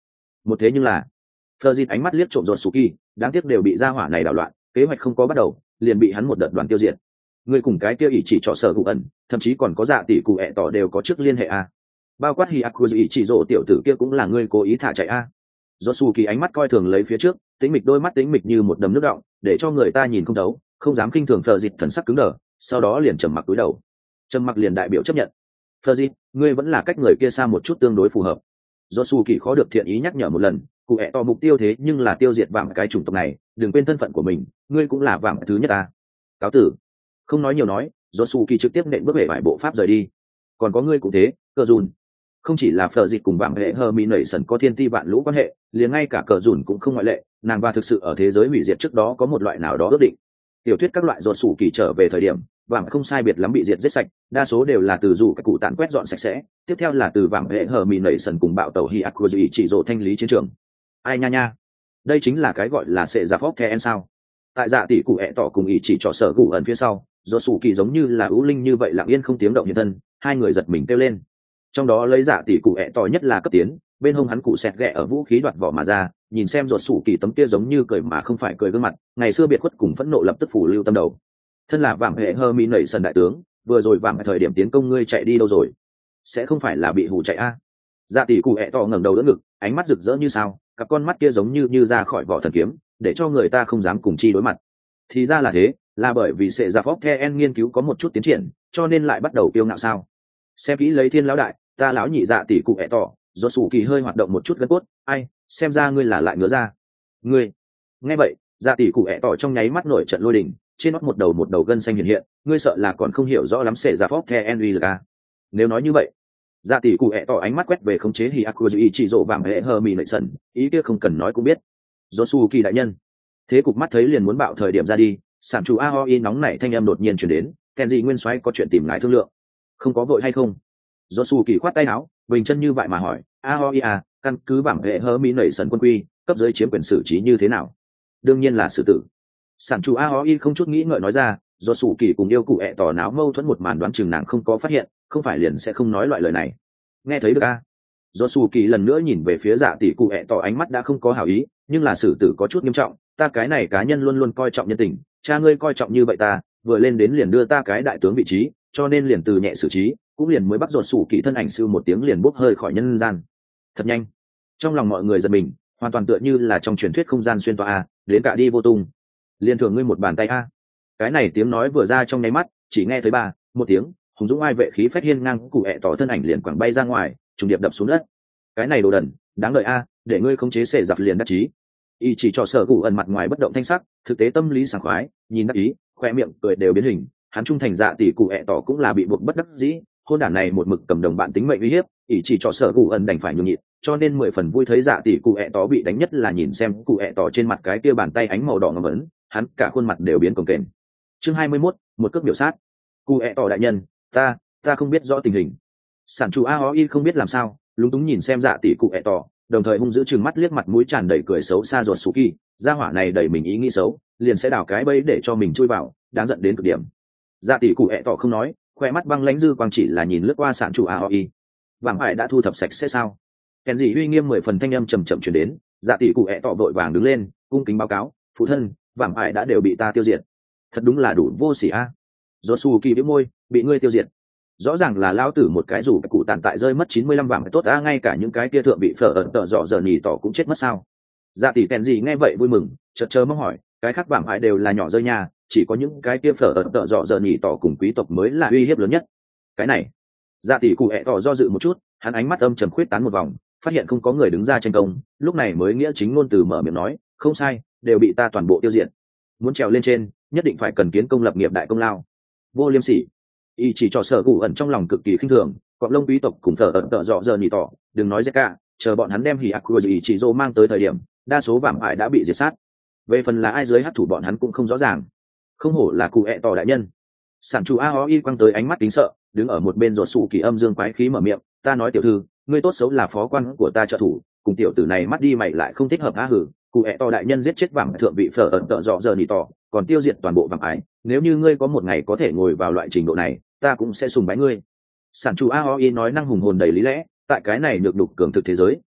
một thế nhưng là Phờ dịt ánh mắt liếc trộm ruột Suki, đáng tiếc đều bị gia hỏa này đảo loạn, kế hoạch không có bắt đầu liền bị hắn một đợt đoàn tiêu diệt. Người cùng cái kia ỷ chỉ trọ sở gù ẩn, thậm chí còn có dạ tỷ cụ ẹ tỏ đều có trước liên hệ a. Bao quát hi aku ỷ chỉ rộ tiểu tử kia cũng là ngươi cố ý thả chạy a. Ruột Suki ánh mắt coi thường lấy phía trước, tĩnh mịch đôi mắt tĩnh mịch như một đầm nước đọng, để cho người ta nhìn không thấu, không dám khinh thường Phờ dịt thần sắc cứng đờ, sau đó liền trầm mặc cúi đầu. Trầm mặc liền đại biểu chấp nhận. Phờ dịt, ngươi vẫn là cách người kia xa một chút tương đối phù hợp. Ruột Suki khó được thiện ý nhắc nhở một lần, cụ ẹ to mục tiêu thế nhưng là tiêu diệt vạm cái chủng tộc này, đừng quên thân phận của mình, ngươi cũng là vạm thứ nhất ta. Cáo tử. Không nói nhiều nói, Josuke trực tiếp nện bước về vài bộ pháp rời đi. Còn có ngươi cũng thế, cờ dùn. Không chỉ là Phở Dịch cùng vạm hệ hờ mỹ nảy sần có thiên ti vạn lũ quan hệ, liền ngay cả cờ dùn cũng không ngoại lệ, nàng và thực sự ở thế giới hủy diệt trước đó có một loại nào đó ước định. Tiểu thuyết các loại Josuke trở về thời điểm, vạm không sai biệt lắm bị diệt giết sạch, đa số đều là từ rủ các cụ tàn quét dọn sạch sẽ, tiếp theo là từ vạm hệ hờ mỹ nảy sần cùng bạo tàu Hyakuji chỉ rộ thanh lý chiến trường. Ai nha nha, đây chính là cái gọi là sệ giả phóc the en sao. Tại dạ tỷ cụ ẹ tỏ cùng ý chỉ trọ sở gù ẩn phía sau, do sủ kỳ giống như là ưu linh như vậy lặng yên không tiếng động hiện thân, hai người giật mình kêu lên. Trong đó lấy dạ tỷ cụ ẹ tỏ nhất là cấp tiến, bên hông hắn cụ xẹt ghẹ ở vũ khí đoạt vỏ mà ra, nhìn xem ruột sủ kỳ tấm kia giống như cười mà không phải cười gương mặt, ngày xưa biệt khuất cùng phẫn nộ lập tức phủ lưu tâm đầu. Thân là vạm hệ hơ mỹ nảy sần đại tướng, vừa rồi vạm thời điểm tiến công ngươi chạy đi đâu rồi? Sẽ không phải là bị hù chạy a? Dạ tỷ cụ ẹ tỏ ngẩng đầu đỡ ngực, ánh mắt rực rỡ như sao, cặp con mắt kia giống như như ra khỏi vỏ thần kiếm, để cho người ta không dám cùng chi đối mặt. Thì ra là thế, là bởi vì sệ giả phóc the en nghiên cứu có một chút tiến triển, cho nên lại bắt đầu kiêu ngạo sao? Xem kỹ lấy thiên lão đại, ta lão nhị dạ tỷ cụ ẹ tỏ, do sủ kỳ hơi hoạt động một chút gân cốt, ai, xem ra ngươi là lại ngứa ra. Ngươi, nghe vậy, dạ tỷ cụ ẹ tỏ trong nháy mắt nổi trận lôi đình, trên nót một đầu một đầu gân xanh hiện hiện, ngươi sợ là còn không hiểu rõ lắm sệ giả phóc the en uy lực à? Nếu nói như vậy, dạ tỷ cụ ẹ tỏ ánh mắt quét về khống chế Hyakuji chỉ rộ vàng hệ hờ mì nảy sần, ý kia không cần nói cũng biết. Josuke đại nhân, thế cục mắt thấy liền muốn bạo thời điểm ra đi, sản chủ Aoi nóng nảy thanh âm đột nhiên truyền đến, Kenji nguyên soái có chuyện tìm ngài thương lượng, không có vội hay không? Josuke khoát tay áo, bình chân như vậy mà hỏi, Aoi à, căn cứ bảng hệ hờ mì nảy sần quân quy, cấp dưới chiếm quyền xử trí như thế nào? Đương nhiên là xử tử. Sản chủ Aoi không chút nghĩ ngợi nói ra, Josuke cùng yêu cụ ẹ tỏ náo mâu thuẫn một màn đoán chừng nàng không có phát hiện, không phải liền sẽ không nói loại lời này. Nghe thấy được a? Josuke lần nữa nhìn về phía dạ tỷ cụ ẹ tỏ, ánh mắt đã không có hảo ý, nhưng là xử tử có chút nghiêm trọng, ta cái này cá nhân luôn luôn coi trọng nhân tình, cha ngươi coi trọng như vậy ta, vừa lên đến liền đưa ta cái đại tướng vị trí, cho nên liền từ nhẹ xử trí, cũng liền mới bắt Josuke thân ảnh sư một tiếng liền bốc hơi khỏi nhân gian. Thật nhanh. Trong lòng mọi người giật mình, hoàn toàn tựa như là trong truyền thuyết không gian xuyên toa a, đến cả đi vô tung. Liên thưởng ngươi một bàn tay a. Cái này tiếng nói vừa ra trong nháy mắt, chỉ nghe thấy ba, một tiếng, hùng dũng ai vệ khí phách hiên ngang cụ ẹ tỏ thân ảnh liền quẳng bay ra ngoài, trùng điệp đập xuống đất. Cái này đồ đần, đáng lợi a, để ngươi khống chế sệ giặc liền đắc chí. Y chỉ cho sở cụ ẩn mặt ngoài bất động thanh sắc, thực tế tâm lý sảng khoái, nhìn đắc ý, khoe miệng cười đều biến hình, hắn trung thành dạ tỷ cụ ẹ tỏ cũng là bị buộc bất đắc dĩ, hôn đản này một mực cầm đồng bạn tính mệnh uy hiếp, Y chỉ cho sở cụ ẩn đành phải nhường nhịn, cho nên mười phần vui thấy dạ tỷ cụ ẹ tỏ bị đánh, nhất là nhìn xem cụ ẹ tỏ trên mặt cái kia bàn tay ánh màu đỏ ngầm ấn, hắn cả khuôn mặt đều biến cồng kềnh. Chương hai mươi mốt, một cước biểu sát. Cụ ẹ tỏ đại nhân, ta ta không biết rõ tình hình. Sản chủ Aoi không biết làm sao, lúng túng nhìn xem dạ tỷ cụ ẹ tỏ, đồng thời hung dữ chừng mắt liếc mặt mũi tràn đầy cười xấu xa ruột Suki, gia hỏa này đầy mình ý nghĩ xấu, liền sẽ đào cái bẫy để cho mình chui vào, đáng giận đến cực điểm. Dạ tỷ cụ ẹ tỏ không nói, khoe mắt băng lãnh dư quang chỉ là nhìn lướt qua sản chủ Aoi. Vàng hải đã thu thập sạch sẽ sao? Kèn dị uy nghiêm mười phần thanh âm trầm trầm truyền đến, dạ tỷ cụ ẹ tỏ vội vàng đứng lên, cung kính báo cáo, phụ thân, vàng hải đã đều bị ta tiêu diệt. Thật đúng là đủ vô sỉ a. Josuke bĩu môi, bị ngươi tiêu diệt. Rõ ràng là lao tử một cái rủ cụ tàn tại rơi mất chín mươi lăm vàng tốt a, ngay cả những cái kia thượng bị phở ẩn tợ dọ giờ nhì tỏ cũng chết mất sao? Dạ tỷ kèn gì nghe vậy vui mừng, chợt chớ mong hỏi, cái khác vàng hải đều là nhỏ rơi nha, chỉ có những cái kia phở ẩn tợ dọ giờ nhì tỏ cùng quý tộc mới là uy hiếp lớn nhất. Cái này, dạ tỷ cụ ẹ tỏ do dự một chút, hắn ánh mắt âm trầm khuyết tán một vòng, phát hiện không có người đứng ra tranh công, lúc này mới nghĩa chính ngôn từ mở miệng nói, không sai, đều bị ta toàn bộ tiêu diệt. Muốn trèo lên trên, nhất định phải cần kiến công lập nghiệp đại công lao. Vô liêm sỉ. Y chỉ cho sở cụ ẩn trong lòng cực kỳ khinh thường, cọp lông quý tộc cùng thờ ẩn tợ dọ giờ nhì tỏ, đừng nói Zeka, chờ bọn hắn đem hỉ ác của ý chỉ dô mang tới thời điểm, đa số vạm ải đã bị diệt sát. Về phần là ai dưới hắc thủ bọn hắn cũng không rõ ràng. Không hổ là cụ ẹ tỏ đại nhân. Sản chủ Aoi quăng tới ánh mắt kính sợ, đứng ở một bên ruột sụ kỳ âm dương quái khí mở miệng, ta nói tiểu thư, ngươi tốt xấu là phó quan của ta trợ thủ, cùng tiểu tử này mắt đi mày lại không thích hợp á hử. Cụ ẹ tỏ đại nhân giết chết vàng thượng vị phở ẩn tợ dọ giờ nhì tỏ, còn tiêu diệt toàn bộ vàng ái, nếu như ngươi có một ngày có thể ngồi vào loại trình độ này, ta cũng sẽ sùng bái ngươi. Sản chủ Aoi nói năng hùng hồn đầy lý lẽ, tại cái này nhược đục cường thực thế giới,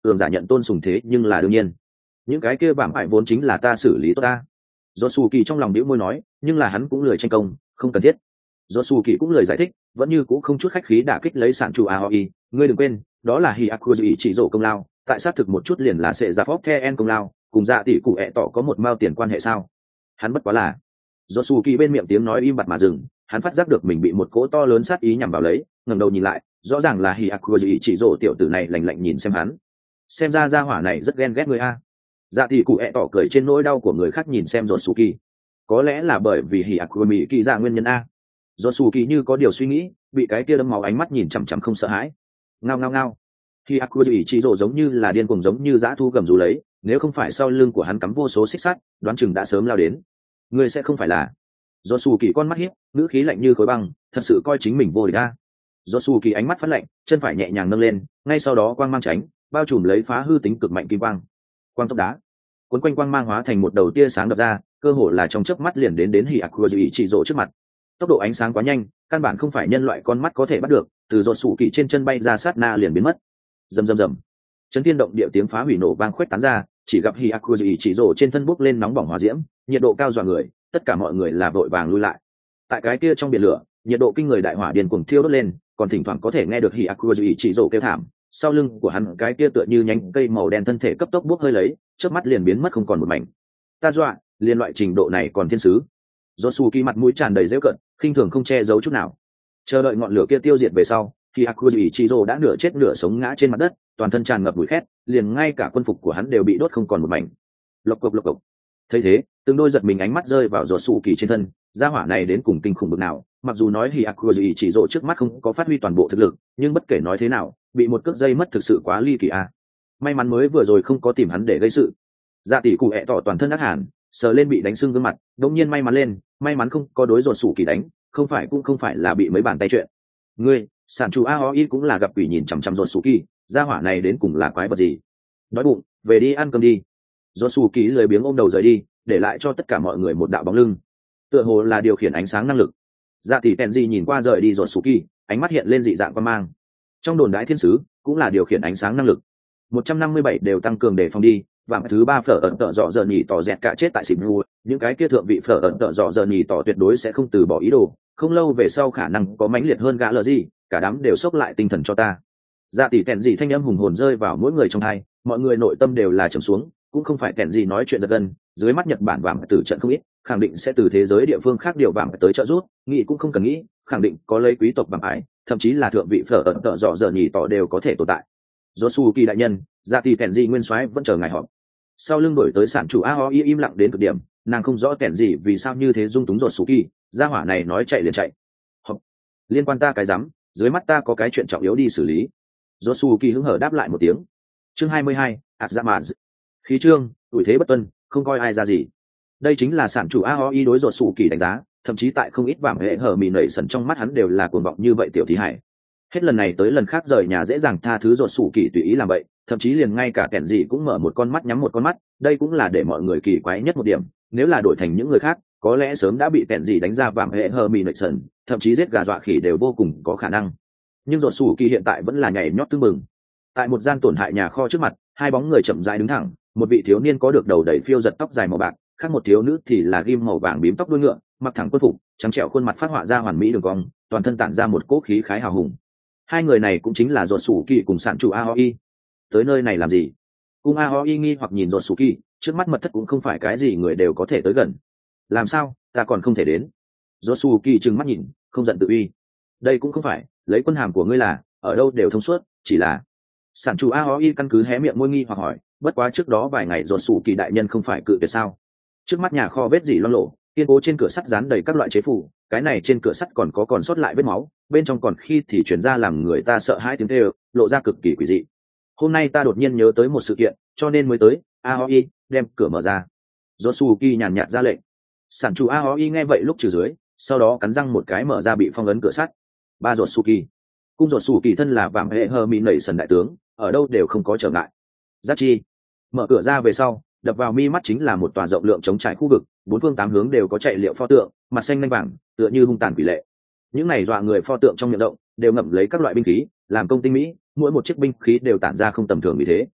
cường giả nhận tôn sùng thế nhưng là đương nhiên. Những cái kia vạm ải vốn chính là ta xử lý tốt ta. Josu Kỳ trong lòng bĩu môi nói, nhưng là hắn cũng lười tranh công, không cần thiết. Josu Kỳ cũng lười giải thích, vẫn như cũ không chút khách khí đả kích lấy sản chủ Aoi, ngươi đừng quên, đó là Hyakuji chỉ rổ công lao, tại xác thực một chút liền là sẽ ra phóp the công lao, cùng dạ tỷ cụ ẹ tỏ có một mao tiền quan hệ sao? Hắn bất quá là. Josu Kỳ bên miệng tiếng nói im bặt mà dừng, hắn phát giác được mình bị một cỗ to lớn sát ý nhằm vào lấy, ngẩng đầu nhìn lại, rõ ràng là Hyakuji chỉ rổ tiểu tử này lạnh lạnh nhìn xem hắn. Xem ra gia hỏa này rất ghen ghét người a. Dạ tỷ cụ ẹ tỏ cười trên nỗi đau của người khác nhìn xem Josu Kỳ. Có lẽ là bởi vì Hyakuji kỳ dạ nguyên nhân a. Josu Kỳ như có điều suy nghĩ, bị cái kia đâm máu ánh mắt nhìn chằm chằm không sợ hãi. Ngao ngao ngao. Hyakuji chỉ rổ giống như là điên cuồng giống như dã thu gầm rú lấy, nếu không phải sau lưng của hắn cắm vô số xích sắt, đoán chừng đã sớm lao đến. Ngươi sẽ không phải là. Josu Kỳ con mắt hiếp, ngữ khí lạnh như khối băng, thật sự coi chính mình vô địch a. Josu Kỳ ánh mắt phát lạnh, chân phải nhẹ nhàng nâng lên, ngay sau đó quang mang tránh, bao trùm lấy phá hư tính cực mạnh kim quang. Quang tốc đá, cuốn quanh quang mang hóa thành một đầu tia sáng đập ra, cơ hồ là trong chớp mắt liền đến đến Hyakuji chỉ rổ trước mặt. Tốc độ ánh sáng quá nhanh, căn bản không phải nhân loại con mắt có thể bắt được, từ Josu Kỳ trên chân bay ra sát na liền biến mất. Rầm rầm rầm. Chấn thiên động địa tiếng phá hủy nổ vang khuếch tán ra, chỉ gặp Hyakuji chỉ rổ trên thân bốc lên nóng bỏng hỏa diễm, nhiệt độ cao dọa người, tất cả mọi người là vội vàng lui lại. Tại cái kia trong biển lửa, nhiệt độ kinh người đại hỏa điên cuồng thiêu đốt lên, còn thỉnh thoảng có thể nghe được Hyakuji chỉ rổ kêu thảm, sau lưng của hắn cái kia tựa như nhánh cây màu đen thân thể cấp tốc bốc hơi lấy, chớp mắt liền biến mất không còn một mảnh. Ta dọa, liên loại trình độ này còn thiên sứ. Josu Kỳ mặt mũi tràn đầy giễu cợt, khinh thường không che giấu chút nào. Chờ đợi ngọn lửa kia tiêu diệt về sau, Hyakuji chỉ rổ đã nửa chết nửa sống ngã trên mặt đất, toàn thân tràn ngập mùi khét, liền ngay cả quân phục của hắn đều bị đốt không còn một mảnh. Lộc cộc lộc cộc. Thấy thế, từng đôi giật mình ánh mắt rơi vào Josu Kỳ trên thân, gia hỏa này đến cùng kinh khủng bực nào, mặc dù nói Hyakuji chỉ rổ trước mắt không có phát huy toàn bộ thực lực, nhưng bất kể nói thế nào, bị một cước dây mất thực sự quá ly kỳ a. May mắn mới vừa rồi không có tìm hắn để gây sự. Dạ tỷ cụ ẹ tỏ toàn thân ác hàn, sờ lên bị đánh sưng gương mặt, đột nhiên may mắn lên, may mắn không có đối Josu Kỳ đánh, không phải cũng không phải là bị mấy bàn tay chuyện. Ngươi, sản chủ Aoi cũng là gặp quỷ nhìn chằm chằm Josu Kỳ, gia hỏa này đến cùng là quái vật gì? Đói bụng, về đi ăn cơm đi. Josu Kỳ lười biếng ôm đầu rời đi, để lại cho tất cả mọi người một đạo bóng lưng. Tựa hồ là điều khiển ánh sáng năng lực. Dạ tỷ Tenji nhìn qua rời đi Josu Kỳ, ánh mắt hiện lên dị dạng quan mang. Trong đồn đại thiên sứ, cũng là điều khiển ánh sáng năng lực. một trăm năm mươi bảy đều tăng cường đề phòng đi, và thứ ba phở ẩn tợ dọ giờ nhì tỏ dẹt cả chết tại xỉm ngu, những cái kia thượng vị phở ẩn tợ dọ giờ nhì tỏ tuyệt đối sẽ không từ bỏ ý đồ, không lâu về sau khả năng có mãnh liệt hơn gã lờ gì, cả đám đều sốc lại tinh thần cho ta. Dạ tỷ kẹn gì thanh âm hùng hồn rơi vào mỗi người trong hai, mọi người nội tâm đều là trầm xuống, cũng không phải kẹn gì nói chuyện giật gân, dưới mắt Nhật Bản vàng tử trận không ít, khẳng định sẽ từ thế giới địa phương khác điều vàng tới trợ giúp, nghĩ cũng không cần nghĩ, khẳng định có lấy quý tộc bằng ái, thậm chí là thượng vị phở ẩn tợ dọ giờ nhì tỏ đều có thể tồn tại. Josu Kỳ đại nhân, dạ tỷ kẹn gì nguyên soái vẫn chờ ngài họp. Sau lưng đổi tới sản chủ Aoi im lặng đến cực điểm, nàng không rõ kẹn gì vì sao như thế dung túng Josu Kỳ, gia hỏa này nói chạy liền chạy. Họp. Liên quan ta cái rắm, dưới mắt ta có cái chuyện trọng yếu đi xử lý. Josu Kỳ hứng hở đáp lại một tiếng. Chương hai mươi hai, Azamaz. Khí trương, tuổi thế bất tuân, không coi ai ra gì. Đây chính là sản chủ Aoi đối Josu Kỳ đánh giá, thậm chí tại không ít vảm hệ hở mì nảy sần trong mắt hắn đều là cuồng vọng như vậy tiểu thí hải. Hết lần này tới lần khác rời nhà dễ dàng tha thứ Josu Kỳ tùy ý làm vậy, thậm chí liền ngay cả kẻn gì cũng mở một con mắt nhắm một con mắt, đây cũng là để mọi người kỳ quái nhất một điểm, nếu là đổi thành những người khác, có lẽ sớm đã bị kẻn gì đánh ra vảm hệ hở mì nảy sần, thậm chí giết gà dọa khỉ đều vô cùng có khả năng. Nhưng Josu Kỳ hiện tại vẫn là nhảy nhót tưng bừng. Tại một gian tổn hại nhà kho trước mặt, hai bóng người chậm rãi đứng thẳng, một vị thiếu niên có được đầu đầy phiêu giật tóc dài màu bạc, khác một thiếu nữ thì là ghim màu vàng bím tóc đuôi ngựa, mặc thẳng quân phục, trắng trẻo khuôn mặt phát họa ra hoàn mỹ đường cong, toàn thân tản ra một cỗ khí khái hào hùng. Hai người này cũng chính là Josu Kỳ cùng sản chủ Aoi. Tới nơi này làm gì? Cùng Aoi nghi hoặc nhìn Josu Kỳ, trước mắt mật thất cũng không phải cái gì người đều có thể tới gần. Làm sao, ta còn không thể đến? Josu Kỳ trừng mắt nhìn, không giận tự uy. Đây cũng không phải, lấy quân hàm của ngươi là, ở đâu đều thông suốt, chỉ là sản chủ Aoi căn cứ hé miệng môi nghi hoặc hỏi, bất quá trước đó vài ngày Josu Kỳ đại nhân không phải cự tuyệt sao? Trước mắt nhà kho vết dỉ loang lộ, kiên cố trên cửa sắt dán đầy các loại chế phủ, cái này trên cửa sắt còn có còn sót lại vết máu, bên trong còn khi thì chuyển ra làm người ta sợ hãi tiếng kêu, lộ ra cực kỳ quỷ dị. Hôm nay ta đột nhiên nhớ tới một sự kiện, cho nên mới tới. Aoi, đem cửa mở ra. Josu Kỳ nhàn nhạt ra lệnh. Sản chủ Aoi nghe vậy lúc trừ dưới, sau đó cắn răng một cái mở ra bị phong ấn cửa sắt. Ba Josu Kỳ, cung Josu Kỳ thân là vạm hệ hơ mỹ nảy sần đại tướng, ở đâu đều không có trở ngại. Giác chi, mở cửa ra về sau, đập vào mi mắt chính là một tòa rộng lượng chống trải khu vực, bốn phương tám hướng đều có chạy liệu pho tượng, mặt xanh lanh vàng, tựa như hung tàn quỷ lệ. Những này dọa người pho tượng trong miệng động đều ngậm lấy các loại binh khí, làm công tinh mỹ, mỗi một chiếc binh khí đều tản ra không tầm thường vì thế.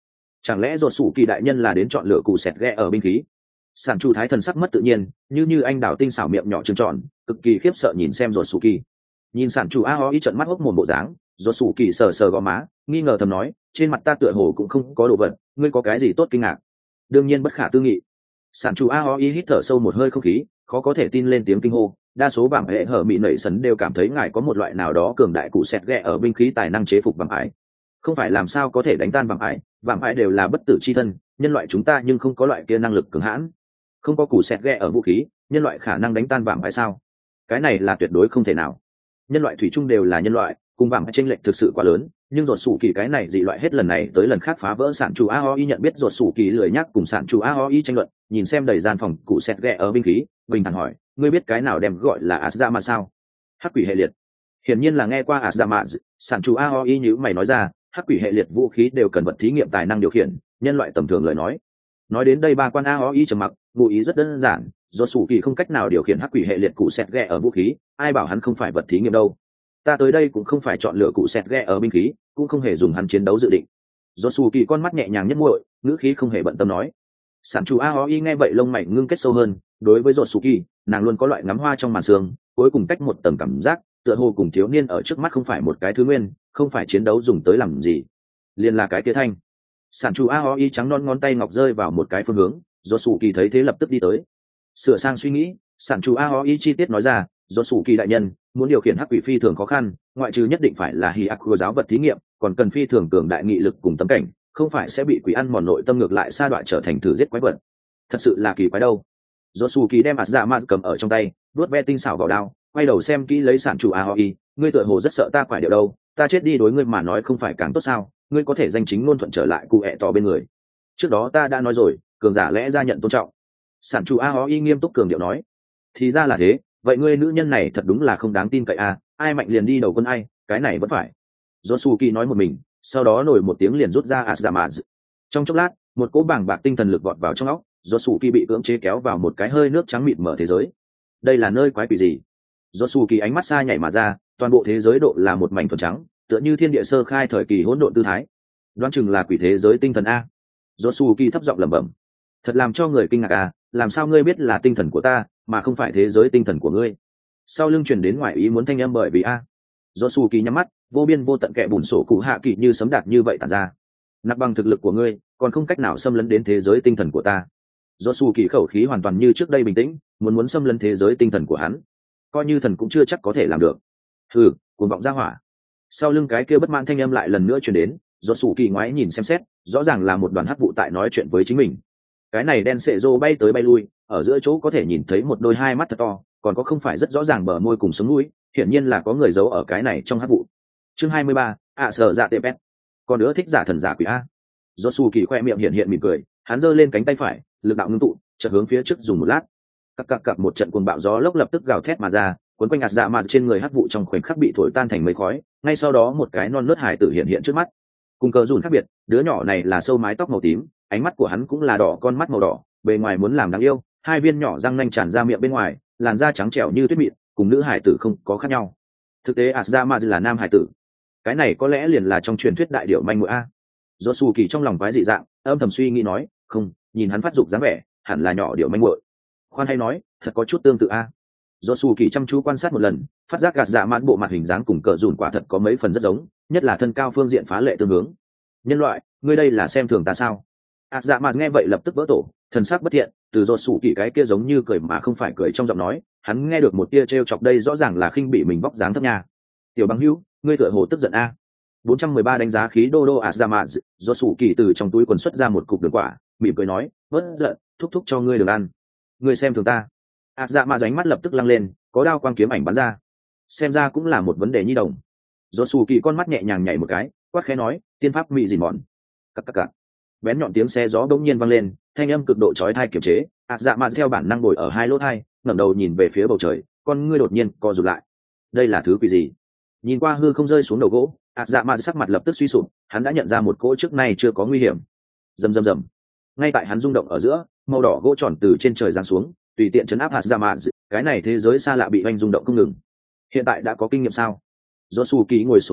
chẳng lẽ ruột sủ kỳ đại nhân là đến chọn lựa cù sẹt ghẹ ở binh khí? Sản chủ thái thần sắc mất tự nhiên, như như anh đào tinh xảo miệng nhỏ tròn tròn, cực kỳ khiếp sợ nhìn xem ruột sủ kỳ. Nhìn sản chủ a ho ý trận mắt hốc mồm bộ dáng, ruột sủ kỳ sờ sờ gò má, nghi ngờ thầm nói, trên mặt ta tựa hồ cũng không có đồ vật, ngươi có cái gì tốt kinh ngạc? Đương nhiên bất khả tư nghị. Sản chủ a ho ý hít thở sâu một hơi không khí, khó có thể tin lên tiếng kinh hô. Đa số bảng hệ hở mị nảy sấn đều cảm thấy ngài có một loại nào đó cường đại cụ sẹt ghẹ ở binh khí tài năng chế phục vàng ải. Không phải làm sao có thể đánh tan vàng ải, vàng ải đều là bất tử chi thân, nhân loại chúng ta nhưng không có loại kia năng lực cường hãn. Không có cụ sẹt ghẹ ở vũ khí, nhân loại khả năng đánh tan vàng ải sao? Cái này là tuyệt đối không thể nào. Nhân loại thủy chung đều là nhân loại, cùng vàng ải chênh lệch thực sự quá lớn, nhưng ruột sủ kỳ cái này dị loại hết lần này tới lần khác phá vỡ sản chủ a ho i nhận biết ruột sủ kỳ lười nhắc cùng sản chủ a ho i tranh luận, nhìn xem đầy gian phòng cụ sẹt ghẹ ở binh khí, bình thản hỏi, ngươi biết cái nào đem gọi là Azama sao? Hắc quỷ hệ liệt. Hiển nhiên là nghe qua Azama, sản chủ a ho i nhíu mày nói ra, hắc quỷ hệ liệt vũ khí đều cần vật thí nghiệm tài năng điều khiển, nhân loại tầm thường lời nói. Nói đến đây ba quan a ho i trầm mặc, ngụ ý rất đơn giản, do sủ kỳ không cách nào điều khiển hắc quỷ hệ liệt cụ sẹt ghẹ ở vũ khí, ai bảo hắn không phải vật thí nghiệm đâu. Ta tới đây cũng không phải chọn lựa cụ sẹt ghẹ ở binh khí, cũng không hề dùng hắn chiến đấu dự định. Do sủ kỳ con mắt nhẹ nhàng nhất muội, ngữ khí không hề bận tâm nói. Sản chủ a ho i nghe vậy lông mày ngưng kết sâu hơn, đối với Rốt Kỳ, nàng luôn có loại ngắm hoa trong màn sương, cuối cùng cách một tầng cảm giác, tựa hồ cùng thiếu niên ở trước mắt không phải một cái thứ nguyên, không phải chiến đấu dùng tới làm gì, liền là cái kia thanh. Sản chủ a ho i trắng non ngón tay ngọc rơi vào một cái phương hướng, Rốt Kỳ thấy thế lập tức đi tới. Sửa sang suy nghĩ, sản chủ a ho i chi tiết nói ra, Rốt Kỳ đại nhân, muốn điều khiển hắc quỷ phi thường khó khăn, ngoại trừ nhất định phải là hỉ ác của giáo vật thí nghiệm, còn cần phi thường cường đại nghị lực cùng tâm cảnh, không phải sẽ bị quỷ ăn mòn nội tâm ngược lại sa đọa trở thành thử giết quái vật. Thật sự là kỳ quái đâu. Josuke đem Azama cầm ở trong tay, vuốt ve tinh xảo vào đao, quay đầu xem kỹ lấy sản chủ Aoi, ngươi tựa hồ rất sợ ta quải điệu đâu, ta chết đi đối ngươi mà nói không phải càng tốt sao, ngươi có thể danh chính ngôn thuận trở lại cụ ẹ tỏ bên người. Trước đó ta đã nói rồi, cường giả lẽ ra nhận tôn trọng. Sản chủ Aoi nghiêm túc cường điệu nói. Thì ra là thế, vậy ngươi nữ nhân này thật đúng là không đáng tin cậy à, ai mạnh liền đi đầu quân ai, cái này vẫn phải. Josuke nói một mình, sau đó nổi một tiếng liền rút ra Azama. Trong chốc lát, một cỗ bàng bạc tinh thần lực vọt vào trong óc, Josuke bị cưỡng chế kéo vào một cái hơi nước trắng mịt mở thế giới. Đây là nơi quái quỷ gì? Josuke ánh mắt xa nhảy mà ra, toàn bộ thế giới độ là một mảnh thuần trắng, tựa như thiên địa sơ khai thời kỳ hỗn độn tư thái. Đoán chừng là quỷ thế giới tinh thần a. Josuke thấp giọng lẩm bẩm. Thật làm cho người kinh ngạc à, làm sao ngươi biết là tinh thần của ta, mà không phải thế giới tinh thần của ngươi? Sau lưng truyền đến ngoại ý muốn thanh âm bởi vì a. Josuke nhắm mắt, vô biên vô tận kẽ bùn sổ cụ hạ kỳ như sấm đạt như vậy tản ra. Nạp bằng thực lực của ngươi, còn không cách nào xâm lấn đến thế giới tinh thần của ta. Josuke khẩu khí hoàn toàn như trước đây bình tĩnh, muốn muốn xâm lấn thế giới tinh thần của hắn, coi như thần cũng chưa chắc có thể làm được. Hừ, cuồng vọng ra hỏa. Sau lưng cái kia bất mãn thanh âm lại lần nữa truyền đến, Josuke ngoái nhìn xem xét, rõ ràng là một đoàn hắc vụ tại nói chuyện với chính mình. Cái này đen sệ rô bay tới bay lui, ở giữa chỗ có thể nhìn thấy một đôi hai mắt thật to, còn có không phải rất rõ ràng bờ môi cùng sống mũi, hiển nhiên là có người giấu ở cái này trong hắc vụ. Chương hai mươi ba, ạ sở dạ tệ bét. Còn nữa thích giả thần giả quỷ a. Josuke khoe miệng hiện hiện mỉm cười, hắn giơ lên cánh tay phải, lực đạo ngưng tụ, chợt hướng phía trước dùng một lát. Cặc cặc cặc một trận cuồng bạo gió lốc lập tức gào thét mà ra, cuốn quanh ạt dạ mà trên người hắc vụ trong khoảnh khắc bị thổi tan thành mây khói, ngay sau đó một cái non nớt hải tử hiện hiện trước mắt. Cùng cờ dùn khác biệt, đứa nhỏ này là sâu mái tóc màu tím, ánh mắt của hắn cũng là đỏ, con mắt màu đỏ, bề ngoài muốn làm đáng yêu, hai viên nhỏ răng nanh tràn ra miệng bên ngoài, làn da trắng trẻo như tuyết mịn, cùng nữ hải tử không có khác nhau. Thực tế ạt dạ mà là nam hải tử. Cái này có lẽ liền là trong truyền thuyết đại điểu manh muội a. Josuke trong lòng quái dị dạng, âm thầm suy nghĩ nói, không, nhìn hắn phát dục dáng vẻ, hẳn là nhỏ điểu manh muội. Khoan hay nói, thật có chút tương tự a. Josuke chăm chú quan sát một lần, phát giác gạt dạ mãn bộ mặt hình dáng cùng cờ dùn quả thật có mấy phần rất giống, nhất là thân cao phương diện phá lệ tương hướng. Nhân loại, ngươi đây là xem thường ta sao? Gạt dạ mãn nghe vậy lập tức vỡ tổ, thần sắc bất thiện, từ Josuke cái kia giống như cười mà không phải cười trong giọng nói, hắn nghe được một tia trêu chọc đây rõ ràng là khinh bị mình vóc dáng thấp nha. Tiểu bằng hữu, ngươi tựa hồ tức giận a. bốn trăm mười ba đánh giá khí đô đô Azama, Josuke từ trong túi quần xuất ra một cục đường quả, mỉm cười nói, bớt giận, thúc thúc cho ngươi đường ăn. Ngươi xem thường ta. Azama ránh mắt lập tức lăng lên, có đao quang kiếm ảnh bắn ra. Xem ra cũng là một vấn đề nhi đồng. Josuke con mắt nhẹ nhàng nhảy một cái, quát khẽ nói, tiên pháp mị gì mòn. Cặc cặc cặc. Bén nhọn tiếng xe gió bỗng nhiên vang lên, thanh âm cực độ chói tai kiềm chế. Azama theo bản năng ngồi ở hai lỗ tai, ngẩng đầu nhìn về phía bầu trời, con ngươi đột nhiên co rụt lại. Đây là thứ quỷ gì? Nhìn qua hư không rơi xuống đầu gỗ, ạt dạ ma sắc mặt lập tức suy sụp, hắn đã nhận ra một cỗ trước nay chưa có nguy hiểm. Rầm rầm rầm. Ngay tại hắn rung động ở giữa, màu đỏ gỗ tròn từ trên trời giáng xuống, tùy tiện chấn áp ạt dạ ma, cái này thế giới xa lạ bị oanh rung động không ngừng. Hiện tại đã có kinh nghiệm sao? Josuke ngồi xổm xuống,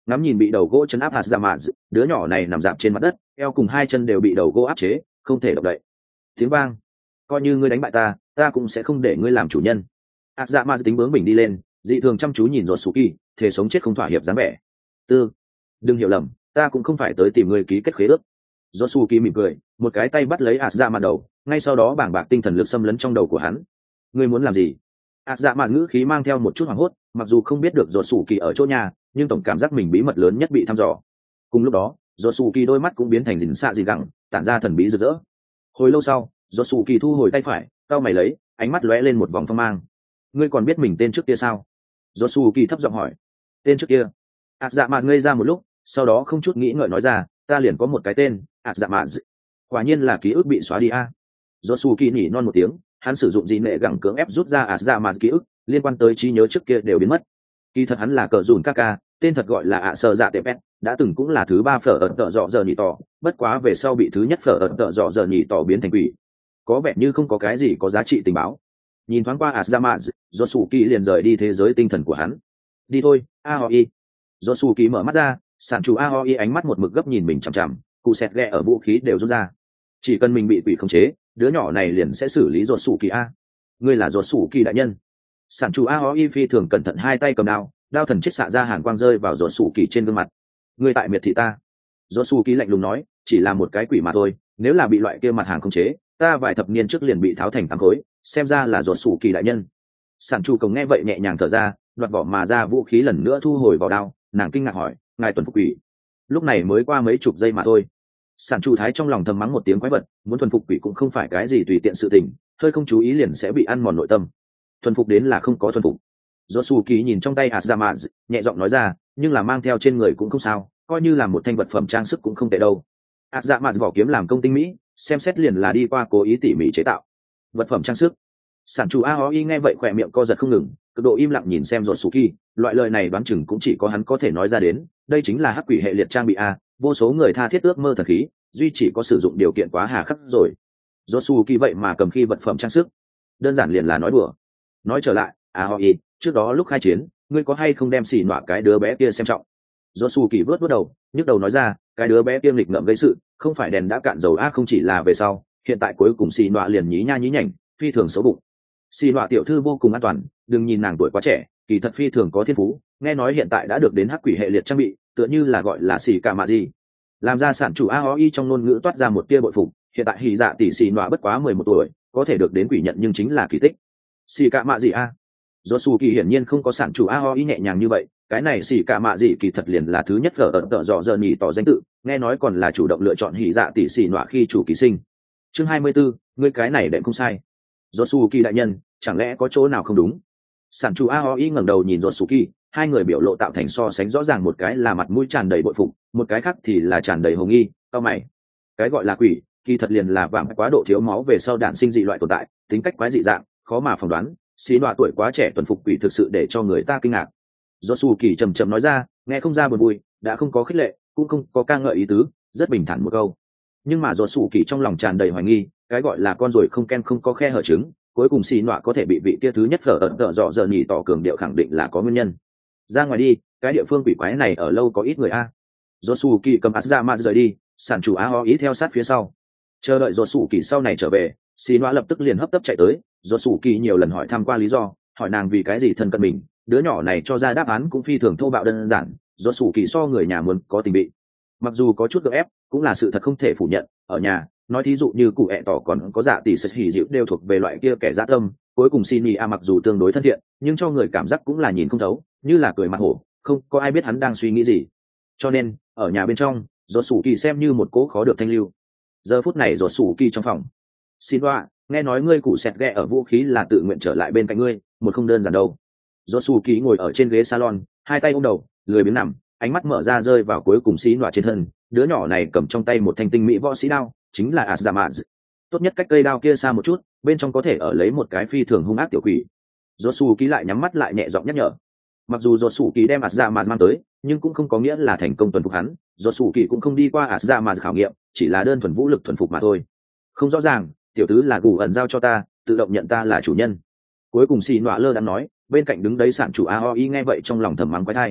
ngắm nhìn bị đầu gỗ chấn áp hạt ra mà đứa nhỏ này nằm dạp trên mặt đất, eo cùng hai chân đều bị đầu gỗ áp chế, không thể động đậy. Tiếng vang, coi như ngươi đánh bại ta, ta cũng sẽ không để ngươi làm chủ nhân. hạt dạ mà tính bướng bỉnh đi lên, dị thường chăm chú nhìn Rotsuki, thể sống chết không thỏa hiệp dáng vẻ. Tư, đừng hiểu lầm, ta cũng không phải tới tìm ngươi ký kết khế ước. Rotsuki mỉm cười, một cái tay bắt lấy hạt dạ mà đầu, ngay sau đó bàng bạc tinh thần lực xâm lấn trong đầu của hắn. Ngươi muốn làm gì? hạt dạ mà ngữ khí mang theo một chút hoảng hốt, mặc dù không biết được Rotsuki ở chỗ nhà, nhưng tổng cảm giác mình bí mật lớn nhất bị thăm dò. Cùng lúc đó, Rotsuki đôi mắt cũng biến thành rình xạ dị gẳng, tản ra thần bí rực rỡ. Hồi lâu sau, Rotsuki thu hồi tay phải, cau mày lấy, ánh mắt lóe lên một vòng phong mang. Ngươi còn biết mình tên trước kia sao? Rotsuki thấp giọng hỏi. Tên trước kia? hạt dạ mà ngây ra một lúc, sau đó không chút nghĩ ngợi nói ra, ta liền có một cái tên, hạt dạ mà. Quả nhiên là ký ức bị xóa đi a. À. Rotsuki nhỉ non một tiếng, hắn sử dụng dị nệ gẳng cưỡng ép rút ra hạt dạ mà ký ức, liên quan tới trí nhớ trước kia đều biến mất. Kỳ thật hắn là cờ dùn Kaka, tên thật gọi là ạ sơ dạ tệp, đã từng cũng là thứ ba phở ẩn tợ dọ giờ nhị tỏ, bất quá về sau bị thứ nhất phở ẩn tợ dọ giờ nhị tỏ biến thành quỷ. Có vẻ như không có cái gì có giá trị tình báo. Nhìn thoáng qua Azama, Rotsuki liền rời đi thế giới tinh thần của hắn. Đi thôi, Aoi. Rotsuki mở mắt ra, sản chủ Aoi ánh mắt một mực gấp nhìn mình chằm chằm, cụ sẹt ghẹ ở vũ khí đều rút ra. Chỉ cần mình bị quỷ khống chế, đứa nhỏ này liền sẽ xử lý Rotsuki a. Ngươi là Rotsuki đại nhân. Sản chủ Aoi phi thường cẩn thận hai tay cầm đao, đao thần chết xạ ra hàn quang rơi vào Rotsuki trên gương mặt. Ngươi tại miệt thị ta. Rotsuki lạnh lùng nói, chỉ là một cái quỷ mà thôi, nếu là bị loại kia mặt hàng khống chế, ta vài thập niên trước liền bị tháo thành tám khối, xem ra là Rotsuki đại nhân. Sản chủ cổng nghe vậy nhẹ nhàng thở ra, đoạt vỏ mà ra vũ khí lần nữa thu hồi vào đao, nàng kinh ngạc hỏi, ngài tuần phục quỷ? Lúc này mới qua mấy chục giây mà thôi. Sản chủ thái trong lòng thầm mắng một tiếng quái vật, muốn thuần phục quỷ cũng không phải cái gì tùy tiện sự tình, hơi không chú ý liền sẽ bị ăn mòn nội tâm. Thuần phục đến là không có thuần phục. Rotsuki nhìn trong tay Azama, nhẹ giọng nói ra, nhưng là mang theo trên người cũng không sao, coi như là một thanh vật phẩm trang sức cũng không tệ đâu. Azama vỏ kiếm làm công tinh mỹ, xem xét liền là đi qua cố ý tỉ mỉ chế tạo. Vật phẩm trang sức. Sản chủ Aoi nghe vậy khỏe miệng co giật không ngừng, cực độ im lặng nhìn xem Rotsuki, loại lời này đoán chừng cũng chỉ có hắn có thể nói ra đến, đây chính là hắc quỷ hệ liệt trang bị a, vô số người tha thiết ước mơ thần khí, duy chỉ có sử dụng điều kiện quá hà khắc rồi. Rotsuki vậy mà cầm khi vật phẩm trang sức, đơn giản liền là nói đùa. Nói trở lại, Aoi, trước đó lúc khai chiến, ngươi có hay không đem xì nọa cái đứa bé kia xem trọng? Rotsuki vớt vớt đầu, nhức đầu nói ra, cái đứa bé kia nghịch ngợm gây sự, không phải đèn đã cạn dầu a, không chỉ là về sau, hiện tại cuối cùng xì nọa liền nhí nha nhí nhảnh, phi thường xấu bụng. Xì nọa tiểu thư vô cùng an toàn, đừng nhìn nàng tuổi quá trẻ, kỳ thật phi thường có thiên phú, nghe nói hiện tại đã được đến hắc quỷ hệ liệt trang bị, tựa như là gọi là xì cả mạ gì. Làm ra sản chủ Aoi trong ngôn ngữ toát ra một tia bội phục, hiện tại hỉ dạ tỷ xì nọa bất quá mười một tuổi, có thể được đến quỷ nhận nhưng chính là kỳ tích. Xì cả mạ gì a? Rotsuki hiển nhiên không có sản chủ Aoi nhẹ nhàng như vậy, cái này xì cả mạ gì kỳ thật liền là thứ nhất phở ẩn tợ dọ giờ nhì tỏ danh tự, nghe nói còn là chủ động lựa chọn hỉ dạ tỷ xì nọa khi chủ ký sinh. Chương hai mươi 24, ngươi cái này đệm không sai. Rotsuki đại nhân, chẳng lẽ có chỗ nào không đúng? Sản chủ Aoi ngẩng đầu nhìn Rotsuki, hai người biểu lộ tạo thành so sánh rõ ràng, một cái là mặt mũi tràn đầy bội phục, một cái khác thì là tràn đầy hồ nghi, cau mày. Cái gọi là quỷ, kỳ thật liền là vạm quá độ thiếu máu về sau đản sinh dị loại tồn tại, tính cách quái dị dạng, khó mà phỏng đoán, xí đọa tuổi quá trẻ tuần phục quỷ thực sự để cho người ta kinh ngạc. Rotsuki trầm trầm nói ra, nghe không ra buồn vui, đã không có khích lệ, cũng không có ca ngợi ý tứ, rất bình thản một câu. Nhưng mà Rotsuki trong lòng tràn đầy hoài nghi, cái gọi là con ruồi không ken không có khe hở trứng, cuối cùng xì nọa có thể bị vị kia thứ nhất phở ẩn tợ dọ giờ nhì tỏ cường điệu khẳng định là có nguyên nhân. Ra ngoài đi, cái địa phương quỷ quái này ở lâu có ít người a. Rotsuki cầm Azama rời đi, sản chủ Aoi theo sát phía sau. Chờ đợi Rotsuki sau này trở về, xì nọa lập tức liền hấp tấp chạy tới. Rotsuki nhiều lần hỏi thăm qua lý do, hỏi nàng vì cái gì thân cận mình, đứa nhỏ này cho ra đáp án cũng phi thường thô bạo đơn giản. Rotsuki so người nhà muốn có tình bị, mặc dù có chút gượng ép, cũng là sự thật không thể phủ nhận. Ở nhà, nói thí dụ như cụ ẹ tỏ còn có dạ tỷ sệt hỉ dịu đều thuộc về loại kia kẻ dã tâm, cuối cùng Shinny a mặc dù tương đối thân thiện, nhưng cho người cảm giác cũng là nhìn không thấu, như là cười mặt hổ, không có ai biết hắn đang suy nghĩ gì. Cho nên ở nhà bên trong, Rotsuki xem như một cố khó được thanh lưu. Giờ phút này Rotsuki trong phòng. Xin đoạ, nghe nói ngươi cụ sẹt ghẹ ở vũ khí là tự nguyện trở lại bên cạnh ngươi, một không đơn giản đâu. Rotsuki ngồi ở trên ghế salon, hai tay ôm đầu, lười biếng nằm, ánh mắt mở ra rơi vào cuối cùng xí đoạ trên thân. Đứa nhỏ này cầm trong tay một thanh tinh mỹ võ sĩ đao, chính là Azama. Tốt nhất cách cây đao kia xa một chút, bên trong có thể ở lấy một cái phi thường hung ác tiểu quỷ. Rotsuki lại nhắm mắt lại nhẹ giọng nhắc nhở. Mặc dù Rotsuki đem Azama mang tới, nhưng cũng không có nghĩa là thành công tuần phục hắn. Rotsuki cũng không đi qua Azama khảo nghiệm, chỉ là đơn thuần vũ lực thuần phục mà thôi. Không rõ ràng, tiểu tứ là gù ẩn giao cho ta, tự động nhận ta là chủ nhân. Cuối cùng xì nọa lơ đang nói, bên cạnh đứng đấy sản chủ Aoi nghe vậy trong lòng thầm mắng quái thai.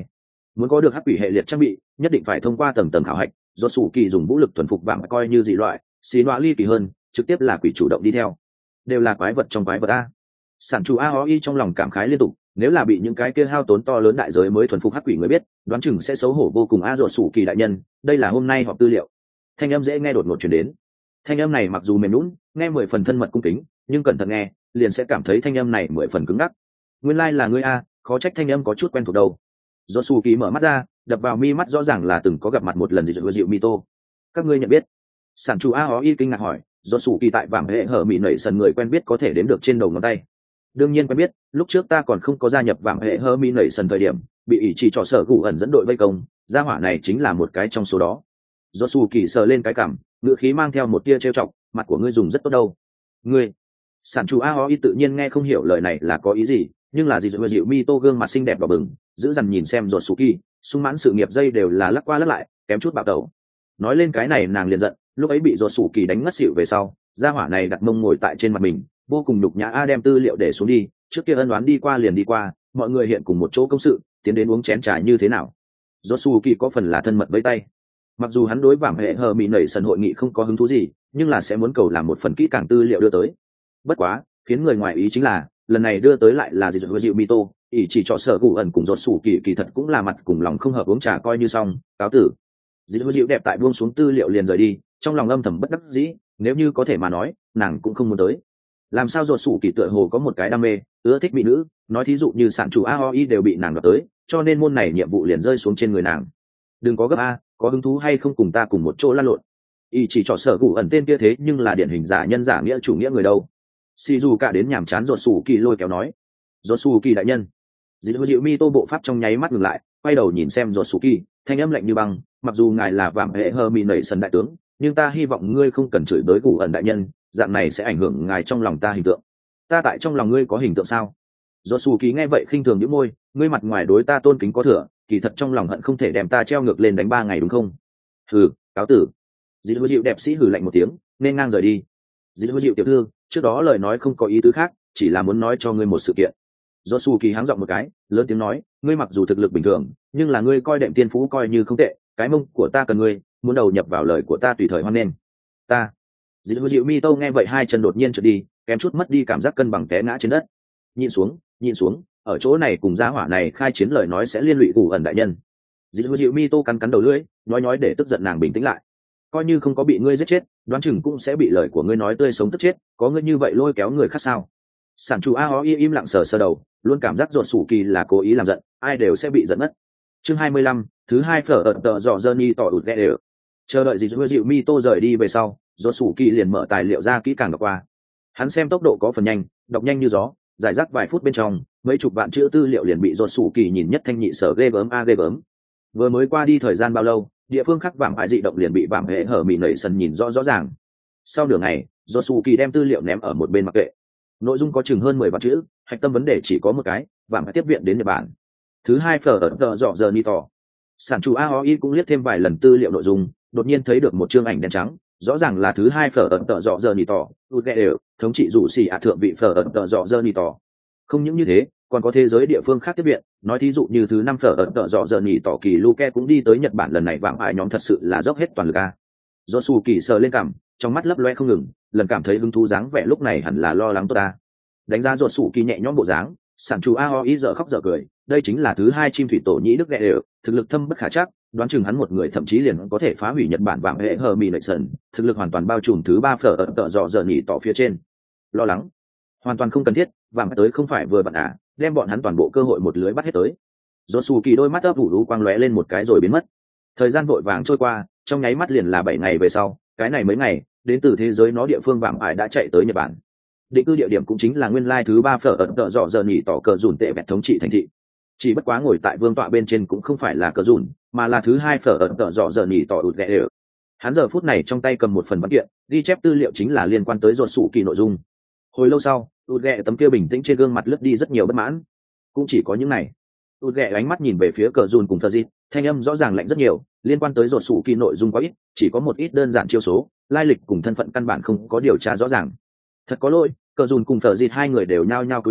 muốn có được hắc quỷ hệ liệt trang bị nhất định phải thông qua tầng tầng khảo hạch, do sủ kỳ dùng vũ lực thuần phục vạm coi như dị loại, xì đoạ ly kỳ hơn trực tiếp là quỷ chủ động đi theo, đều là quái vật trong quái vật a. Sản chủ a o i trong lòng cảm khái liên tục, nếu là bị những cái kia hao tốn to lớn đại giới mới thuần phục hắc quỷ người biết, đoán chừng sẽ xấu hổ vô cùng. A ruột sủ kỳ đại nhân, đây là hôm nay họp tư liệu. Thanh âm dễ nghe đột ngột truyền đến. Thanh âm này mặc dù mềm nhũn, nghe mười phần thân mật cung kính, nhưng cẩn thận nghe, liền sẽ cảm thấy thanh âm này mười phần cứng ngắc. Nguyên lai like là ngươi a, khó trách thanh âm có chút quen thuộc đầu. Ruột sủ kỳ mở mắt ra, đập vào mi mắt rõ ràng là từng có gặp mặt một lần gì rồi dịu Mito. Các ngươi nhận biết? Sản chủ a o i kinh ngạc hỏi. Ruột sủ kỳ tại vàng hệ hở mị nảy sần người quen biết có thể đếm được trên đầu ngón tay. Đương nhiên quen biết, lúc trước ta còn không có gia nhập vàng hệ hơ mi nảy sần thời điểm bị ỷ chỉ trò sở gù ẩn dẫn đội vây công, gia hỏa này chính là một cái trong số đó. Do su kỳ sờ lên cái cảm, ngựa khí mang theo một tia trêu chọc, mặt của ngươi dùng rất tốt đâu. Ngươi, sản chủ a ho i tự nhiên nghe không hiểu lời này là có ý gì, nhưng là gì rồi dịu mi tô gương mặt xinh đẹp đỏ bừng, giữ dằn nhìn xem rồi su kỳ, sung mãn sự nghiệp dây đều là lắc qua lắc lại, kém chút bạo tẩu. Nói lên cái này nàng liền giận, lúc ấy bị rồi su kỳ đánh ngất xỉu về sau, gia hỏa này đặt mông ngồi tại trên mặt mình, vô cùng nhục nhã. A đem tư liệu để xuống đi, trước kia ân đoán đi qua liền đi qua, mọi người hiện cùng một chỗ công sự, tiến đến uống chén trà như thế nào. Josu kỳ có phần là thân mật với tay, mặc dù hắn đối vảm hệ hờ mỹ nảy sần hội nghị không có hứng thú gì, nhưng là sẽ muốn cầu làm một phần kỹ càng tư liệu đưa tới. Bất quá khiến người ngoài ý chính là lần này đưa tới lại là gì rồi dịu Mito, ỷ chỉ cho sở cụ ẩn cùng Josu kỳ kỳ thật cũng là mặt cùng lòng không hợp, uống trà coi như xong, cáo tử. Dịu dịu đẹp tại buông xuống tư liệu liền rời đi, trong lòng âm thầm bất đắc dĩ, nếu như có thể mà nói nàng cũng không muốn tới. Làm sao ruột sủ kỳ tựa hồ có một cái đam mê ưa thích mỹ nữ, nói thí dụ như sản chủ a o i đều bị nàng đoạt tới, cho nên môn này nhiệm vụ liền rơi xuống trên người nàng. Đừng có gấp a, có hứng thú hay không cùng ta cùng một chỗ lăn lộn. Y chỉ trò sở gù ẩn tên kia thế nhưng là điển hình giả nhân giả nghĩa chủ nghĩa người đâu. Si dù cả đến nhàm chán ruột sủ kỳ lôi kéo nói, ruột sủ kỳ đại nhân. Dịu dịu mi tô bộ pháp trong nháy mắt ngừng lại, quay đầu nhìn xem ruột sủ kỳ, thanh âm lạnh như băng, mặc dù ngài là vạm hệ hơ mi nảy sần đại tướng, nhưng ta hy vọng ngươi không cần chửi tới gù ẩn đại nhân, dạng này sẽ ảnh hưởng ngài trong lòng ta hình tượng. Ta tại trong lòng ngươi có hình tượng sao? Do su ký nghe vậy khinh thường nhíu môi, ngươi mặt ngoài đối ta tôn kính có thừa, kỳ thật trong lòng hận không thể đem ta treo ngược lên đánh ba ngày đúng không? Hừ, cáo tử. Dịu dịu đẹp sĩ hừ lạnh một tiếng, nên ngang rời đi. Dịu dịu tiểu thư, trước đó lời nói không có ý tứ khác, chỉ là muốn nói cho ngươi một sự kiện. Do su ký háng giọng một cái, lớn tiếng nói, ngươi mặc dù thực lực bình thường, nhưng là ngươi coi đệm tiên phú coi như không tệ, cái mông của ta cần ngươi, muốn đầu nhập vào lời của ta tùy thời hoan nghênh. Ta Dịu dịu mi tô nghe vậy hai chân đột nhiên trượt đi, kém chút mất đi cảm giác cân bằng té ngã trên đất. Nhìn xuống, nhìn xuống, ở chỗ này cùng gia hỏa này khai chiến lời nói sẽ liên lụy Cù ẩn đại nhân. Dịu dịu mi tô cắn cắn đầu lưỡi, nói nói để tức giận nàng bình tĩnh lại. Coi như không có bị ngươi giết chết, đoán chừng cũng sẽ bị lời của ngươi nói tươi sống tức chết, có ngươi như vậy lôi kéo người khác sao? Sản chủ a ho i im lặng sờ sờ đầu, luôn cảm giác ruột sủ kỳ là cố ý làm giận, ai đều sẽ bị giận mất. Chương hai mươi lăm, thứ hai phở ợt tờ dọ Johnny tỏ ụt ghê đều. Chờ đợi dịu dịu mi tô rời đi về sau, do sủ kỳ liền mở tài liệu ra kỹ càng đọc qua. Hắn xem tốc độ có phần nhanh, đọc nhanh như gió, giải rác vài phút bên trong mấy chục vạn chữ tư liệu liền bị do sủ kỳ nhìn nhất thanh nhị sở ghê gớm a ghê gớm. Vừa mới qua đi thời gian bao lâu, địa phương khác vàng ải dị động liền bị vàng hệ hở mị nảy sần nhìn rõ rõ ràng. Sau nửa ngày, do sủ kỳ đem tư liệu ném ở một bên mặc kệ. Nội dung có chừng hơn mười vạn chữ, hạch tâm vấn đề chỉ có một cái, vàng phải tiếp viện đến Nhật Bản. Thứ hai phở ở tờ dọ giờ ni tỏ. Sản chủ a o i cũng liếc thêm vài lần tư liệu nội dung, đột nhiên thấy được một chương ảnh đen trắng, rõ ràng là thứ hai phở ẩn tợ dọ giờ nỉ tỏ, ụt ghẹ đều, thống trị rủ xì ạ thượng vị phở ẩn tợ dọ giờ nỉ tỏ. Không những như thế, còn có thế giới địa phương khác tiếp viện, nói thí dụ như thứ năm phở ẩn tợ dọ giờ nỉ tỏ kỳ Luke cũng đi tới Nhật Bản lần này, vàng ải nhóm thật sự là dốc hết toàn lực a. Do su kỳ sờ lên cằm, trong mắt lấp loe không ngừng, lần cảm thấy hứng thú dáng vẻ lúc này hẳn là lo lắng tốt ta. Đánh giá ruột su kỳ nhẹ nhõm bộ dáng, sản chủ a o i dở khóc dở cười, đây chính là thứ hai chim thủy tổ nhĩ đức ghẹ đều, thực lực thâm bất khả chắc, đoán chừng hắn một người thậm chí liền có thể phá hủy Nhật Bản vàng hệ hờ mì nảy sần, thực lực hoàn toàn bao trùm thứ ba phở ở tợ dọ giờ nhỉ tỏ phía trên. Lo lắng hoàn toàn không cần thiết, vàng tới không phải vừa bạn à, đem bọn hắn toàn bộ cơ hội một lưới bắt hết tới. Do su kỳ đôi mắt ấp ủ u quang lóe lên một cái rồi biến mất. Thời gian vội vàng trôi qua, trong nháy mắt liền là bảy ngày về sau, cái này mấy ngày đến từ thế giới nó địa phương vàng ải đã chạy tới Nhật Bản. Định cư địa điểm cũng chính là nguyên lai thứ ba phở ở tợ dọ giờ nhỉ tỏ cờ dùn tệ vẹt thống trị thành thị. Chỉ bất quá ngồi tại vương tọa bên trên cũng không phải là cờ dùn, mà là thứ hai phở ẩn tợ dọ giờ nhỉ tỏ ụt ghẹ đều. Hắn giờ phút này trong tay cầm một phần văn kiện, ghi chép tư liệu chính là liên quan tới ruột sủ kỳ nội dung. Hồi lâu sau, ụt ghẹ tấm kia bình tĩnh trên gương mặt lướt đi rất nhiều bất mãn. Cũng chỉ có những này. ụt ghẹ ánh mắt nhìn về phía cờ dùn cùng thờ dịt, thanh âm rõ ràng lạnh rất nhiều, liên quan tới ruột sủ kỳ nội dung quá ít, chỉ có một ít đơn giản chiêu số, lai lịch cùng thân phận căn bản không có điều tra rõ ràng. Thật có lỗi, cờ dùn cùng thờ dịt hai người đều nhao nhao cúi đầu,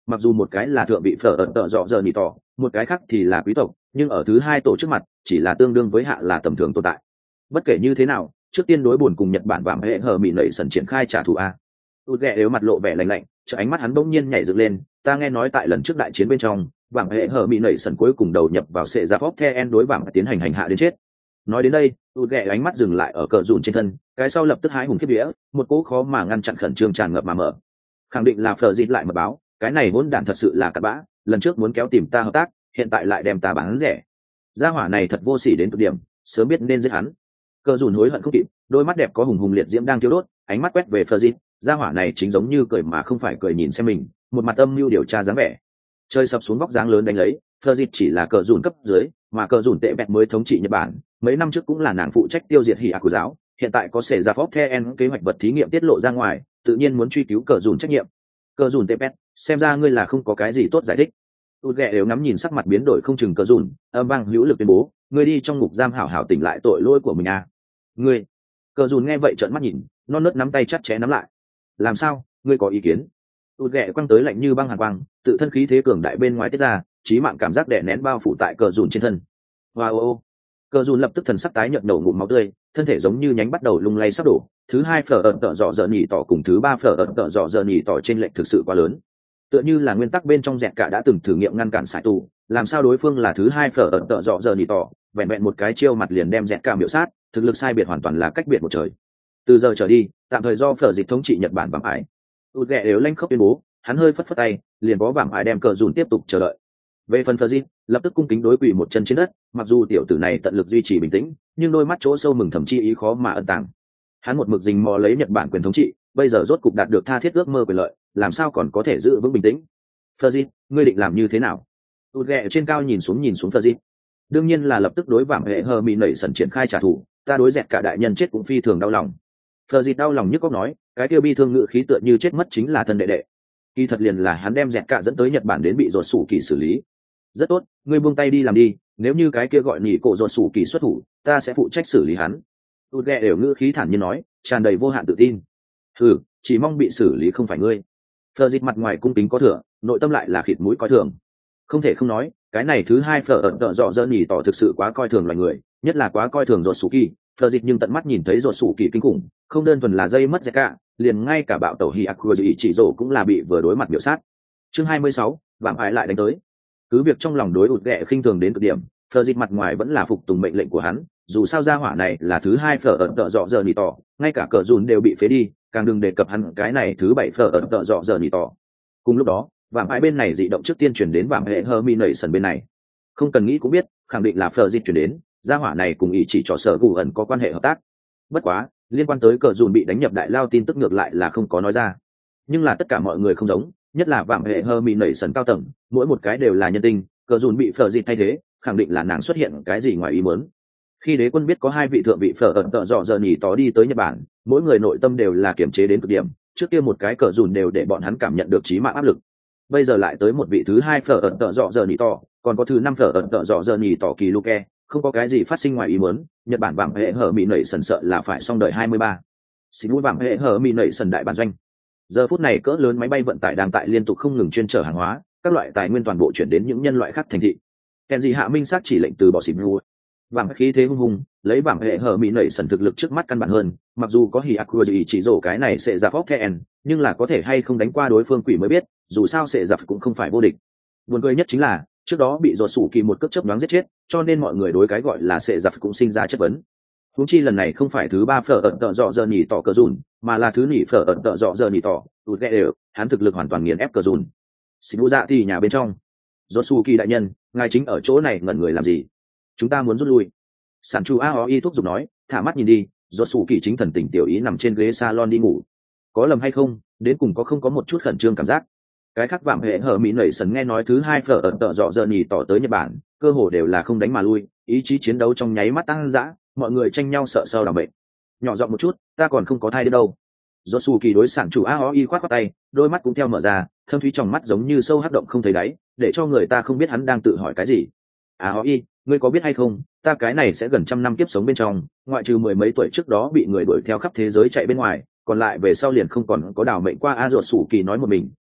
mặc dù một cái là thượng vị phở ẩn tợ dọ giờ nhị tỏ, một cái khác thì là quý tộc, nhưng ở thứ hai tổ trước mặt chỉ là tương đương với hạ là tầm thường tồn tại. Bất kể như thế nào, trước tiên đối buồn cùng Nhật Bản vạm hệ hờ mỹ nảy sần triển khai trả thù a. Tụt ghẹ đều mặt lộ vẻ lạnh lạnh, chợ ánh mắt hắn bỗng nhiên nhảy dựng lên. Ta nghe nói tại lần trước đại chiến bên trong, vạm hệ hờ mỹ nảy sần cuối cùng đầu nhập vào sệ ra phóc the en đối vạm tiến hành hành hạ đến chết. Nói đến đây, tụt ghẹ ánh mắt dừng lại ở cờ dùn trên thân, cái sau lập tức hái hùng kiếp vía, một cỗ khó mà ngăn chặn khẩn trương tràn ngập mà mở. Khẳng định là phở dịt lại mật báo, cái này vốn đạn thật sự là cặn bã, lần trước muốn kéo tìm ta hợp tác, hiện tại lại đem ta bán rẻ. Gia hỏa này thật vô sỉ đến cực điểm, sớm biết nên giết hắn. Cờ dùn hối hận không kịp, đôi mắt đẹp có hùng hùng liệt diễm đang thiêu đốt, ánh mắt quét về phở dịt, gia hỏa này chính giống như cười mà không phải cười nhìn xem mình, một mặt âm mưu điều tra dáng vẻ. Chơi sập xuống vóc dáng lớn đánh lấy, phở dịt chỉ là cờ dùn cấp dưới, mà cờ dùn tệ bẹt mới thống trị Nhật Bản, mấy năm trước cũng là nàng phụ trách tiêu diệt hỉ ạc của giáo, hiện tại có sẽ ra phóc the en kế hoạch vật thí nghiệm tiết lộ ra ngoài, tự nhiên muốn truy cứu cờ dùn trách nhiệm. Cờ dùn tệ bẹt, xem ra ngươi là không có cái gì tốt giải thích. Tụt ghẹ đều ngắm nhìn sắc mặt biến đổi không chừng cờ dùn, âm vang hữu lực tuyên bố, ngươi đi trong ngục giam hảo hảo tỉnh lại tội lỗi của mình à. Ngươi. Cờ dùn nghe vậy trợn mắt nhìn, non nớt nắm tay chặt chẽ nắm lại. Làm sao, ngươi có ý kiến? Tụt ghẹ quăng tới lạnh như băng hàn quang, tự thân khí thế cường đại bên ngoài tiết ra, chí mạng cảm giác đè nén bao phủ tại cờ dùn trên thân. Wow. Cờ dùn lập tức thần sắc tái nhợt nổ ngụm máu tươi, thân thể giống như nhánh bắt đầu lung lay sắp đổ. Thứ hai phở ẩn tợ dọ dở nhỉ tỏ cùng thứ ba phở ẩn tợ dọ dở nhỉ tỏ trên lệnh thực sự quá lớn. Tựa như là nguyên tắc bên trong dẹt cả đã từng thử nghiệm ngăn cản sải tù, làm sao đối phương là thứ hai phở ẩn tợ dọ dở nhỉ tỏ, vẹn vẹn một cái chiêu mặt liền đem dẹt cả miểu sát, thực lực sai biệt hoàn toàn là cách biệt một trời. Từ giờ trở đi, tạm thời do phở dịch thống trị Nhật Bản vạm ải. Tụt ghẹ đều lanh khốc tuyên bố, hắn hơi phất phất tay, liền có vạm ải đem cờ dùn tiếp tục chờ đợi. Về phần phở dịch, lập tức cung kính đối quỳ một chân trên đất, mặc dù tiểu tử này tận lực duy trì bình tĩnh, nhưng đôi mắt chỗ sâu mừng thầm chi ý khó mà ẩn tàng. Hắn một mực rình mò lấy Nhật Bản quyền thống trị, bây giờ rốt cục đạt được tha thiết ước mơ quyền lợi, làm sao còn có thể giữ vững bình tĩnh? Fergie, ngươi định làm như thế nào? Tụt ghẹ trên cao nhìn xuống nhìn xuống Fergie. Đương nhiên là lập tức đối vạm hệ hờ mỹ nảy sần triển khai trả thù, ta đối dẹt cả đại nhân chết cũng phi thường đau lòng. Fergie đau lòng nhức óc nói, cái kia bi thương ngự khí tựa như chết mất chính là thân đệ đệ. Kỳ thật liền là hắn đem dẹt cả dẫn tới Nhật Bản đến bị rột sủ kỳ xử lý. Rất tốt, ngươi buông tay đi làm đi, nếu như cái kia gọi nhị cổ rột sủ kỳ xuất thủ, ta sẽ phụ trách xử lý hắn. Tụt ghẹ đều ngữ khí thản nhiên nói, tràn đầy vô hạn tự tin. Ừ, chỉ mong bị xử lý không phải ngươi. Phở dịch mặt ngoài cung kính có thừa, nội tâm lại là khịt mũi coi thường. Không thể không nói, cái này thứ hai phở ẩn tợ dọ dơ nhỉ tỏ thực sự quá coi thường loài người, nhất là quá coi thường rột sủ kỳ. Phở dịch nhưng tận mắt nhìn thấy rột sủ kỳ kinh khủng, không đơn thuần là dây mất dẹt cả, liền ngay cả bạo tẩu hỉ ạc của dị chỉ rổ cũng là bị vừa đối mặt biểu sát. Chương hai mươi sáu, vạm ải lại đánh tới. Cứ việc trong lòng đối ụt ghẹ khinh thường đến cực điểm, Phở dịch mặt ngoài vẫn là phục tùng mệnh lệnh của hắn, dù sao gia hỏa này là thứ hai phở ẩn tợ dọ dơ nhỉ tỏ, ngay cả cờ dùn đều bị phế đi, càng đừng đề cập hắn cái này thứ bảy phở ẩn tợ dọ dơ nhỉ tỏ. Cùng lúc đó, vạm ải bên này dị động trước tiên chuyển đến vạm hệ Hermi nảy sần bên này. Không cần nghĩ cũng biết, khẳng định là Phở dịch chuyển đến, gia hỏa này cùng ý chỉ trò sở gù ẩn có quan hệ hợp tác. Bất quá, liên quan tới cờ dùn bị đánh nhập đại lao tin tức ngược lại là không có nói ra. Nhưng là tất cả mọi người không giống, nhất là vạm hệ Hermi nảy sần cao tầng, mỗi một cái đều là nhân tinh, cờ dùn bị Phở dịch thay thế, khẳng định là nàng xuất hiện cái gì ngoài ý muốn. Khi đế quân biết có hai vị thượng vị phở ẩn tợ dọ dơ nhỉ tỏ đi tới Nhật Bản, mỗi người nội tâm đều là kiềm chế đến cực điểm, trước kia một cái cờ dùn đều để bọn hắn cảm nhận được chí mạng áp lực, bây giờ lại tới một vị thứ hai phở ẩn tợ dọ dơ nhỉ tỏ, còn có thứ năm phở ẩn tợ dọ dơ nhỉ tỏ kỳ luke, không có cái gì phát sinh ngoài ý muốn. Nhật Bản vạm hệ hở mỹ nảy sần sợ là phải xong đời hai mươi ba. Xin mũi vạm hệ hở mỹ nảy sần đại bản doanh, giờ phút này cỡ lớn máy bay vận tải đang tại liên tục không ngừng chuyên chở hàng hóa, các loại tài nguyên toàn bộ chuyển đến những nhân loại khác thành thị. Kenji hạ minh sát chỉ lệnh từ bỏ xỉn mũi vàng khí thế hung hùng, lấy vàng hệ hở mỹ nảy sần thực lực trước mắt căn bản hơn, mặc dù có hỉ ạc của gì chỉ rổ cái này sẽ ra phóc thẹn, nhưng là có thể hay không đánh qua đối phương quỷ mới biết, dù sao sẽ giặc cũng không phải vô địch. Buồn cười nhất chính là trước đó bị rột sủ kỳ một cước chớp nhoáng giết chết, cho nên mọi người đối cái gọi là sẽ giặc cũng sinh ra chất vấn. Huống chi lần này không phải thứ ba phở ẩn tợ dọ dơ nhỉ tỏ cờ dùn, mà là thứ nhỉ phở ẩn tợ dọ dơ nhỉ tỏ, tụt ghẹ đều, hắn thực lực hoàn toàn nghiền ép cờ dùn. Xỉu dạ thì nhà bên trong, rột sủ kỳ đại nhân, ngài chính ở chỗ này ngẩn người làm gì? Chúng ta muốn rút lui. Sản chu a o y thúc giục nói, thả mắt nhìn đi, rột sủ kỳ chính thần tình tiểu ý nằm trên ghế salon đi ngủ. Có lầm hay không, đến cùng có không có một chút khẩn trương cảm giác. Cái khác vạm hệ hở mỹ nảy sần nghe nói thứ hai phở ẩn tợ dọ dơ nhỉ tỏ tới Nhật Bản, cơ hồ đều là không đánh mà lui, ý chí chiến đấu trong nháy mắt tăng dã, mọi người tranh nhau sợ sâu đảm bệnh. Nhỏ giọng một chút, ta còn không có thai đến đâu. Rột sủ kỳ đối sản chủ a o y khoát khoát tay, đôi mắt cũng theo mở ra, thâm thúy trong mắt giống như sâu hắc động không thấy đáy, để cho người ta không biết hắn đang tự hỏi cái gì. a o y, ngươi có biết hay không, ta cái này sẽ gần trăm năm kiếp sống bên trong, ngoại trừ mười mấy tuổi trước đó bị người đuổi theo khắp thế giới chạy bên ngoài, còn lại về sau liền không còn có đảo mệnh qua. A rột sủ kỳ nói một mình,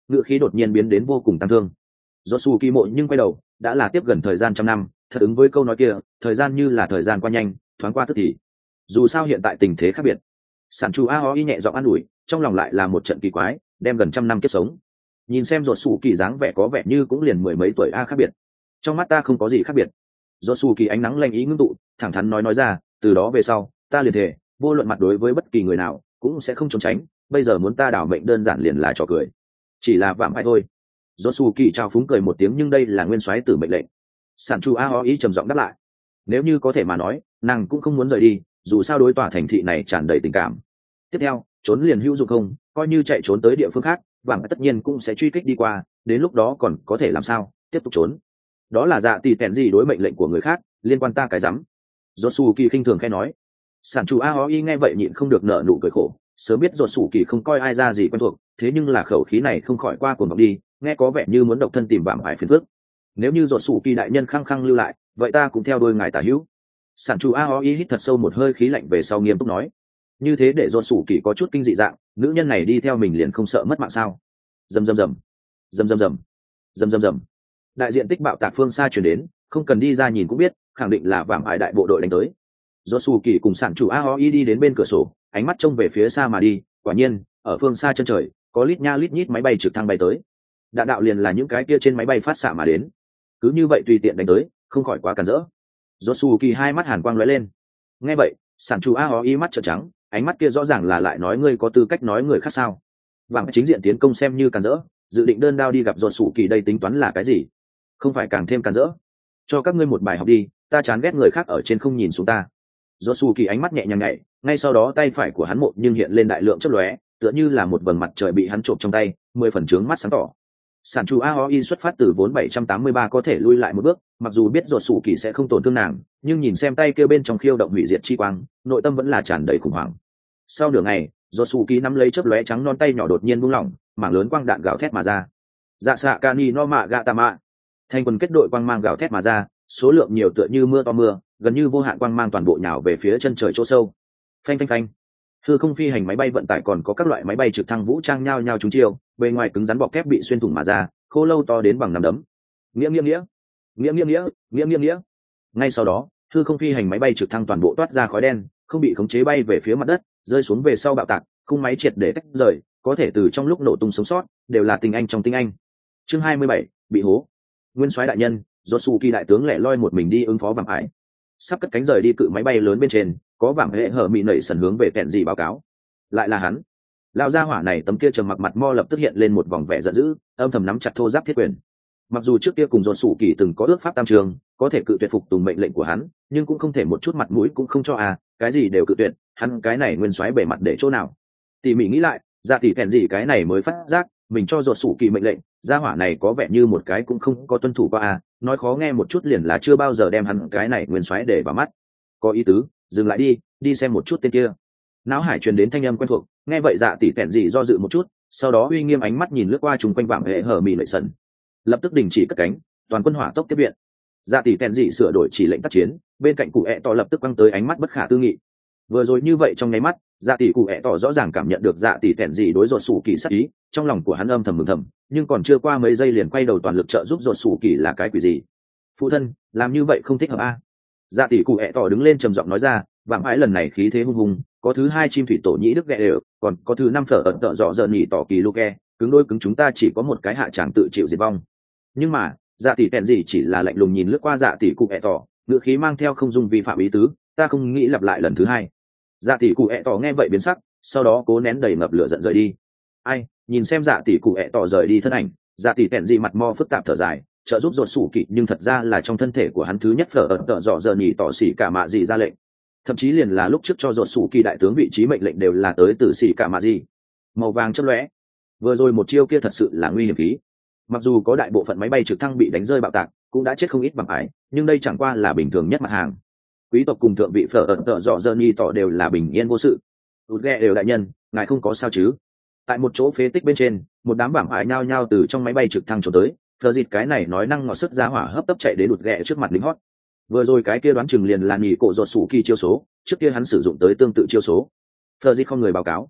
ngựa khí đột nhiên biến đến vô cùng tăng thương. Do su kỳ mộ nhưng quay đầu đã là tiếp gần thời gian trăm năm, thật ứng với câu nói kia, thời gian như là thời gian qua nhanh, thoáng qua tức thì. Dù sao hiện tại tình thế khác biệt. Sản chủ a ho y nhẹ giọng an ủi, trong lòng lại là một trận kỳ quái, đem gần trăm năm kiếp sống. Nhìn xem ruột sủ kỳ dáng vẻ có vẻ như cũng liền mười mấy tuổi a khác biệt. Trong mắt ta không có gì khác biệt. Do su kỳ ánh nắng lanh ý ngưng tụ, thẳng thắn nói nói ra, từ đó về sau, ta liền thề, vô luận mặt đối với bất kỳ người nào, cũng sẽ không trốn tránh. Bây giờ muốn ta đảo mệnh đơn giản liền là trò cười, chỉ là vạm ai thôi. Do su kỳ trao phúng cười một tiếng, nhưng đây là nguyên soái tử mệnh lệnh. Sản chủ a ho y trầm giọng đáp lại, nếu như có thể mà nói, nàng cũng không muốn rời đi, dù sao đối tòa thành thị này tràn đầy tình cảm. Tiếp theo, trốn liền hữu dụng không, coi như chạy trốn tới địa phương khác, vàng tất nhiên cũng sẽ truy kích đi qua, đến lúc đó còn có thể làm sao, tiếp tục trốn. Đó là dạ tỷ tẹn gì đối mệnh lệnh của người khác, liên quan ta cái rắm. Do su kỳ khinh thường khẽ nói. Sản chủ a ho y nghe vậy nhịn không được nở nụ cười khổ, sớm biết do su kỳ không coi ai ra gì quen thuộc, thế nhưng là khẩu khí này không khỏi qua cuồng vọng đi, nghe có vẻ như muốn độc thân tìm vạm ải phiền phức. Nếu như dột sủ kỳ đại nhân khăng khăng lưu lại, vậy ta cũng theo đôi ngài tả hữu. Sản chủ a ho y hít thật sâu một hơi khí lạnh về sau nghiêm túc nói, như thế để dột sủ kỳ có chút kinh dị dạng, nữ nhân này đi theo mình liền không sợ mất mạng sao? Rầm rầm rầm, rầm rầm rầm, rầm rầm rầm. Đại diện tích bạo tạc phương xa chuyển đến, không cần đi ra nhìn cũng biết, khẳng định là vạm ải đại bộ đội đánh tới. Dột sủ kỳ cùng sản chủ a ho y đi đến bên cửa sổ, ánh mắt trông về phía xa mà đi, quả nhiên ở phương xa chân trời có lít nha lít nhít máy bay trực thăng bay tới. Đạn đạo liền là những cái kia trên máy bay phát xạ mà đến, cứ như vậy tùy tiện đánh tới, không khỏi quá cản rỡ. Josu kỳ hai mắt hàn quang lóe lên. Nghe vậy, sản chủ a ho y mắt trợn trắng, ánh mắt kia rõ ràng là lại nói ngươi có tư cách nói người khác sao? Vàng chính diện tiến công xem như cản rỡ, dự định đơn đao đi gặp Josu kỳ đây tính toán là cái gì? Không phải càng thêm cản rỡ? Cho các ngươi một bài học đi, ta chán ghét người khác ở trên không nhìn xuống ta. Josu kỳ ánh mắt nhẹ nhàng nhảy, ngay sau đó tay phải của hắn mộ nhưng hiện lên đại lượng chớp lóe, tựa như là một vầng mặt trời bị hắn trộm trong tay, mười phần trướng mắt sáng tỏ. Sản chủ a ho y xuất phát từ vốn bảy trăm tám mươi ba có thể lui lại một bước, mặc dù biết ruột sủ kỳ sẽ không tổn thương nàng, nhưng nhìn xem tay kia bên trong khiêu động hủy diệt chi quang, nội tâm vẫn là tràn đầy khủng hoảng. Sau nửa ngày, ruột sủ kỳ nắm lấy chớp lóe trắng non tay nhỏ đột nhiên buông lỏng, mảng lớn quang đạn gào thét mà ra. Dạ xạ cani no mạ gạ tà mạ, thành quần kết đội quang mang gào thét mà ra, số lượng nhiều tựa như mưa to mưa, gần như vô hạn quang mang toàn bộ nhào về phía chân trời chỗ sâu. Phanh phanh phanh. Hư không phi hành máy bay vận tải còn có các loại máy bay trực thăng vũ trang nhao nhao trúng chiêu, bề ngoài cứng rắn bọc thép bị xuyên thủng mà ra, khô lâu to đến bằng nắm đấm. Nghĩa nghĩa nghĩa, nghĩa nghĩa nghĩa, nghĩa nghĩa nghĩa. Ngay sau đó, hư không phi hành máy bay trực thăng toàn bộ toát ra khói đen, không bị khống chế bay về phía mặt đất, rơi xuống về sau bạo tạc, khung máy triệt để tách rời, có thể từ trong lúc nổ tung sống sót, đều là tinh anh trong tinh anh. Chương hai mươi bảy, bị hố. Nguyên soái đại nhân, Josuke đại tướng lẻ loi một mình đi ứng phó vạm ải. Sắp cất cánh rời đi cự máy bay lớn bên trên, có vạm hệ hở mị nảy sần hướng về kẹn gì báo cáo. Lại là hắn. Lão gia hỏa này tấm kia trầm mặc mặt mo lập tức hiện lên một vòng vẻ giận dữ, âm thầm nắm chặt thô giáp thiết quyền. Mặc dù trước kia cùng dồn sủ kỳ từng có ước pháp tam trường, có thể cự tuyệt phục tùng mệnh lệnh của hắn, nhưng cũng không thể một chút mặt mũi cũng không cho à, cái gì đều cự tuyệt, hắn cái này nguyên soái bề mặt để chỗ nào? Tỉ mỉ nghĩ lại, dạ tỷ kèn gì cái này mới phát giác, mình cho dồn sủ kỳ mệnh lệnh, gia hỏa này có vẻ như một cái cũng không có tuân thủ qua à, nói khó nghe một chút liền là chưa bao giờ đem hắn cái này nguyên soái để vào mắt. Có ý tứ, dừng lại đi, đi xem một chút tên kia. Não hải truyền đến thanh âm quen thuộc, nghe vậy dạ tỷ kèn gì do dự một chút, sau đó uy nghiêm ánh mắt nhìn lướt qua chung quanh vạm hệ hở mì lợi sần, lập tức đình chỉ cất cánh, toàn quân hỏa tốc tiếp viện. Dạ tỷ kèn dị sửa đổi chỉ lệnh tác chiến, bên cạnh cụ ẹ tỏ lập tức quăng tới ánh mắt bất khả tư nghị. Vừa rồi như vậy trong nháy mắt, dạ tỷ cụ ẹ tỏ rõ ràng cảm nhận được dạ tỷ kèn dị đối dột sủ kỳ sát ý, trong lòng của hắn âm thầm mừng thầm, nhưng còn chưa qua mấy giây liền quay đầu toàn lực trợ giúp dột sủ kỳ là cái quỷ gì? Phụ thân, làm như vậy không thích hợp a. Dạ tỷ cụ ẹ tỏ đứng lên trầm giọng nói ra, vạm ải lần này khí thế hung hùng, có thứ hai chim thủy tổ nhĩ đức ghẹ đều, còn có thứ năm phở ẩn tợ dọ dợn nhị tỏ kỳ luke, cứng đôi cứng chúng ta chỉ có một cái hạ tràng tự chịu diệt vong. Nhưng mà dạ tỷ kèn gì chỉ là lạnh lùng nhìn lướt qua dạ tỷ cụ ẹ tỏ, ngữ khí mang theo không dung vi phạm ý tứ, ta không nghĩ lặp lại lần thứ hai. Dạ tỷ cụ ẹ tỏ nghe vậy biến sắc, sau đó cố nén đầy ngập lửa giận rời đi. Ai nhìn xem dạ tỷ cụ ẹ tỏ rời đi thân ảnh, dạ tỷ kèn gì mặt mo phức tạp thở dài, trợ giúp dột sủ kỵ, nhưng thật ra là trong thân thể của hắn thứ nhất phở ẩn tợ dọ dợn nhị tỏ xỉ cả mạ gì ra lệnh, thậm chí liền là lúc trước cho dột sủ kỳ đại tướng vị trí mệnh lệnh đều là tới từ xỉ cả mạ gì. Màu vàng chớp lóe, vừa rồi một chiêu kia thật sự là nguy hiểm khí. Mặc dù có đại bộ phận máy bay trực thăng bị đánh rơi bạo tạc, cũng đã chết không ít bằng ải, nhưng đây chẳng qua là bình thường nhất mặt hàng. Quý tộc cùng thượng vị phở ẩn tợ dọ dợn nhị tỏ đều là bình yên vô sự. Tụt ghẹ đều đại nhân, ngài không có sao chứ? Tại một chỗ phế tích bên trên, một đám bảng ải nhao nhao từ trong máy bay trực thăng trốn tới, phờ dịt cái này nói năng ngọt sức ra hỏa hấp tấp chạy đến đụt ghẹ trước mặt lính hót. Vừa rồi cái kia đoán chừng liền là nhị cổ dột sủ kỳ chiêu số, trước kia hắn sử dụng tới tương tự chiêu số. Phờ dịt không người báo cáo,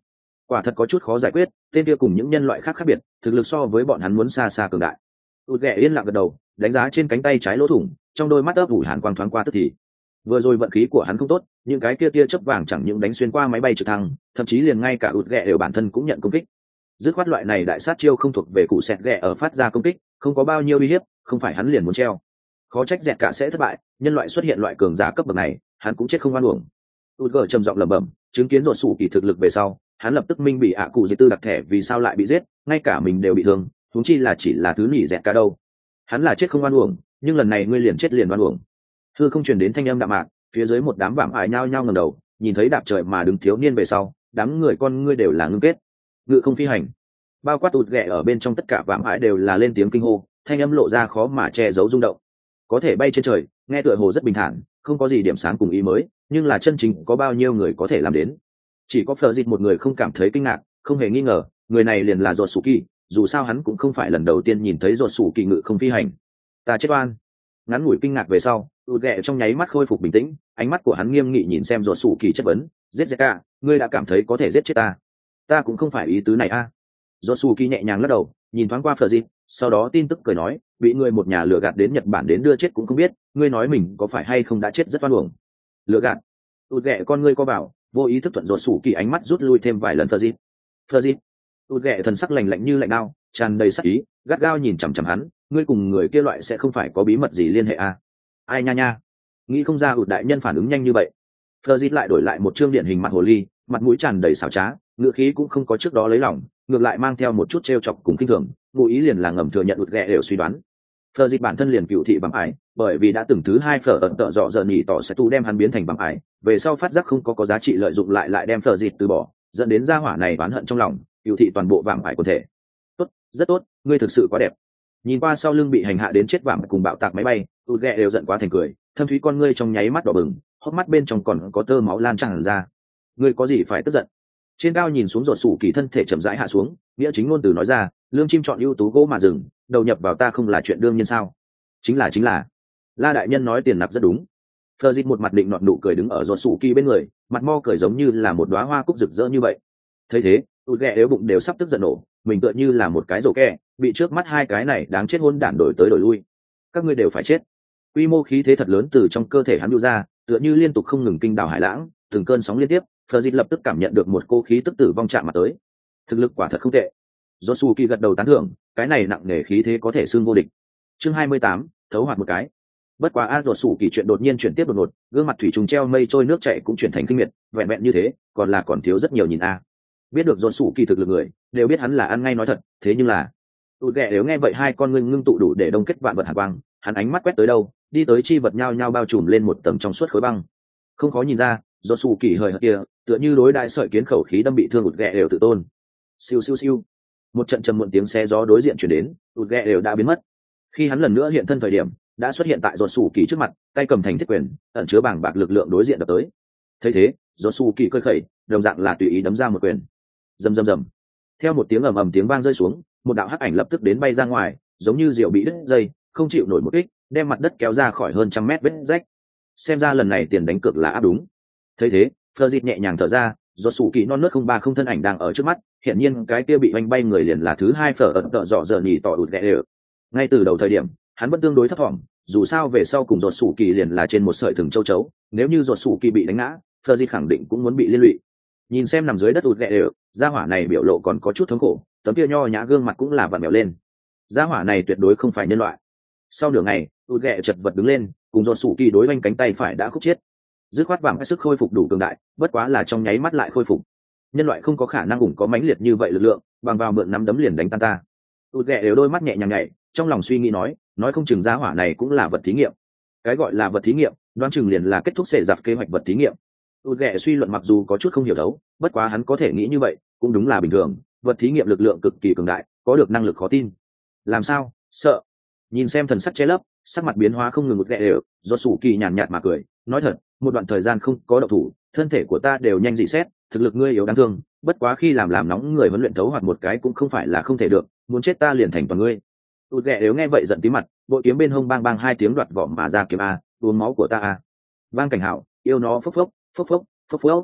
quả thật có chút khó giải quyết, tên kia cùng những nhân loại khác khác biệt, thực lực so với bọn hắn muốn xa xa cường đại. Tụt ghẹ yên lặng gật đầu, đánh giá trên cánh tay trái lỗ thủng, trong đôi mắt ấp ủ hàn quang thoáng qua tức thì. Vừa rồi vận khí của hắn không tốt, những cái kia tia chớp vàng chẳng những đánh xuyên qua máy bay trực thăng, thậm chí liền ngay cả ụt ghẹ đều bản thân cũng nhận công kích. Dứt khoát loại này đại sát chiêu không thuộc về cụ sẹt ghẹ ở phát ra công kích, không có bao nhiêu uy hiếp, không phải hắn liền muốn treo. Khó trách dẹt cả sẽ thất bại, nhân loại xuất hiện loại cường giả cấp bậc này, hắn cũng chết không oan uổng. Tụt gờ trầm giọng lẩm bẩm, chứng kiến ruột sủ kỳ thực lực về sau, hắn lập tức minh bị ạ cụ dì tư đặc thẻ vì sao lại bị giết, ngay cả mình đều bị thương, huống chi là chỉ là thứ nỉ dẹt cả đâu. Hắn là chết không oan uổng, nhưng lần này ngươi liền chết liền oan uổng. Hư không truyền đến thanh âm đạm mạc, phía dưới một đám vạm ải nhao nhao ngẩng đầu, nhìn thấy đạp trời mà đứng thiếu niên về sau, đám người con ngươi đều là ngưng kết. Ngự không phi hành, bao quát tụt ghẹ ở bên trong tất cả vạm ải đều là lên tiếng kinh hô, thanh âm lộ ra khó mà che giấu rung động. Có thể bay trên trời, nghe tựa hồ rất bình thản, không có gì điểm sáng cùng ý mới, nhưng là chân chính có bao nhiêu người có thể làm đến. Chỉ có Phở Dịch một người không cảm thấy kinh ngạc, không hề nghi ngờ, người này liền là Rột Sủ Kỳ, dù sao hắn cũng không phải lần đầu tiên nhìn thấy Rột Sủ Kỳ ngự không phi hành. Ta chết oan. Ngắn ngủi kinh ngạc về sau, tụt ghẹ trong nháy mắt khôi phục bình tĩnh, ánh mắt của hắn nghiêm nghị nhìn xem Rột Sủ Kỳ chất vấn, giết Zeka, ngươi đã cảm thấy có thể giết chết ta? Ta cũng không phải ý tứ này a. À. Rột Sủ Kỳ nhẹ nhàng lắc đầu, nhìn thoáng qua Phở Dịch, sau đó tin tức cười nói, bị người một nhà lừa gạt đến Nhật Bản đến đưa chết cũng không biết, ngươi nói mình có phải hay không đã chết rất oan uổng. Lừa gạt? Tụt ghẹ con ngươi co vào, vô ý thức thuận Rột Sủ Kỳ ánh mắt rút lui thêm vài lần. Phở Dịch, Phở Dịch. Tụt ghẹ thần sắc lạnh lạnh như lạnh đao, tràn đầy sắc ý, gắt gao nhìn chằm chằm hắn, ngươi cùng người kia loại sẽ không phải có bí mật gì liên hệ à? Ai nha nha, nghĩ không ra ụt đại nhân phản ứng nhanh như vậy. Phở Dịch lại đổi lại một trương điển hình mặt hồ ly, mặt mũi tràn đầy xảo trá, ngựa khí cũng không có trước đó lấy lòng, ngược lại mang theo một chút trêu chọc cùng kinh thường, ngụ ý liền là ngầm thừa nhận ụt ghẹ đều suy đoán. Phở Dịch bản thân liền cựu thị bằng ải, bởi vì đã từng thứ hai phở ẩn tợ dọ giờ nhỉ tỏ sẽ tu đem hắn biến thành bằng ải, về sau phát giác không có có giá trị lợi dụng lại lại đem Phở Dịch từ bỏ, dẫn đến gia hỏa này oán hận trong lòng, cựu thị toàn bộ vạm ải quần thể. Tốt, rất tốt, ngươi thực sự quá đẹp. Nhìn qua sau lưng bị hành hạ đến chết vạm cùng bạo tạc máy bay, ụt ghẹ đều giận quá thành cười, thâm thúy con ngươi trong nháy mắt đỏ bừng, hốc mắt bên trong còn có tơ máu lan tràn ra. Ngươi có gì phải tức giận? Trên cao nhìn xuống Rột Sủ Kỳ thân thể chậm rãi hạ xuống, nghĩa chính ngôn từ nói ra, lương chim chọn ưu tú gỗ mà rừng, đầu nhập vào ta không là chuyện đương nhiên sao? Chính là chính là. La đại nhân nói tiền nạp rất đúng. Phở Dịch một mặt định nọt nụ cười đứng ở Rột Sủ Kỳ bên người, mặt mo cười giống như là một đóa hoa cúc rực rỡ như vậy. Thấy thế, tụt ghẹ nếu bụng đều sắp tức giận nổ, mình tựa như là một cái rổ kẹ, bị trước mắt hai cái này đáng chết hôn đản đổi tới đổi lui. Các ngươi đều phải chết. Quy mô khí thế thật lớn từ trong cơ thể hắn đưa ra, tựa như liên tục không ngừng kinh đảo hải lãng, từng cơn sóng liên tiếp. Phở Dịch lập tức cảm nhận được một cô khí tức tử vong chạm mặt tới. Thực lực quả thật không tệ. Rột Sủ Kỳ gật đầu tán thưởng, cái này nặng nề khí thế có thể xưng vô địch. Chương hai mươi tám, thấu hoạt một cái. Bất quá a Rột Sủ Kỳ chuyện đột nhiên chuyển tiếp đột ngột, gương mặt thủy trùng treo mây trôi nước chảy cũng chuyển thành kinh miệt, vẹn vẹn như thế, còn là còn thiếu rất nhiều nhìn a. Biết được Rột Sủ Kỳ thực lực người, đều biết hắn là ăn ngay nói thật, thế nhưng là, tụt ghẹ nếu nghe vậy hai con ngươi ngưng tụ đủ để đông kết vạn vật hàn quang, hắn ánh mắt quét tới đâu, đi tới chi vật nhao nhao bao trùm lên một tầng trong suốt khối băng. Không khó nhìn ra, Rột Sủ Kỳ hời hợt kia, tựa như đối đại sợi kiến khẩu khí đâm bị thương ụt ghẹ đều tự tôn. Siêu siêu siêu. Một trận trầm muộn tiếng xé gió đối diện truyền đến, ụt ghẹ đều đã biến mất. Khi hắn lần nữa hiện thân thời điểm, đã xuất hiện tại Rột Sủ Kỳ trước mặt, tay cầm thành thiết quyền, ẩn chứa bảng bạc lực lượng đối diện đập tới. Thấy thế, Rột Sủ Kỳ cười khẩy, đồng dạng là tùy ý đấm ra một quyền. Rầm rầm rầm. Theo một tiếng ầm ầm tiếng vang rơi xuống, một đạo hắc ảnh lập tức đến bay ra ngoài, giống như diều bị đứt dây, không chịu nổi một kích, đem mặt đất kéo ra khỏi hơn trăm mét vết rách. Xem ra lần này tiền đánh cược là áp đúng. Thấy thế, Phở Dịch nhẹ nhàng thở ra, Rột Sủ Kỳ non nớt không ba không thân ảnh đang ở trước mắt, hiện nhiên cái kia bị oanh bay người liền là thứ hai phở ẩn tợ dọ giờ nhỉ tỏ ụt ghẹ đều. Ngay từ đầu thời điểm, hắn vẫn tương đối thấp thỏm, dù sao về sau cùng Rột Sủ Kỳ liền là trên một sợi thừng châu chấu, nếu như Rột Sủ Kỳ bị đánh ngã, Phở Dịch khẳng định cũng muốn bị liên lụy. Nhìn xem nằm dưới đất ụt ghẹ đều, gia hỏa này biểu lộ còn có chút thống khổ, tấm kia nho nhã gương mặt cũng là vặn vẹo lên. Gia hỏa này tuyệt đối không phải nhân loại. Sau nửa ngày, ụt ghẹ chật vật đứng lên, cùng Rột Sủ Kỳ đối oanh cánh tay phải đã khúc chết. Dứt khoát vàng sức khôi phục đủ cường đại, bất quá là trong nháy mắt lại khôi phục. Nhân loại không có khả năng ủng có mãnh liệt như vậy lực lượng, bằng vào mượn nắm đấm liền đánh tan ta. Tụt ghẹ đều đôi mắt nhẹ nhàng nhảy, trong lòng suy nghĩ nói, nói không chừng gia hỏa này cũng là vật thí nghiệm. Cái gọi là vật thí nghiệm, đoán chừng liền là kết thúc xẻ dạp kế hoạch vật thí nghiệm. Tụt ghẹ suy luận mặc dù có chút không hiểu đấu, bất quá hắn có thể nghĩ như vậy, cũng đúng là bình thường. Vật thí nghiệm lực lượng cực kỳ cường đại, có được năng lực khó tin. Làm sao? Sợ? Nhìn xem thần sắc che lấp, sắc mặt biến hóa không ngừng một ghẹ đều, Rột Sủ Kỳ nhàn nhạt mà cười, nói thật, một đoạn thời gian không có động thủ, thân thể của ta đều nhanh dị xét, thực lực ngươi yếu đáng thương, bất quá khi làm làm nóng người huấn luyện thấu hoạt một cái cũng không phải là không thể được, muốn chết ta liền thành toàn ngươi. Tụt ghẹ nếu nghe vậy giận tí mặt, bội kiếm bên hông bang bang hai tiếng đoạt vỏ mà ra kiếm a, uống máu của ta a. Vang cảnh hảo, yêu nó phốc phốc, phốc phốc, phốc phốc.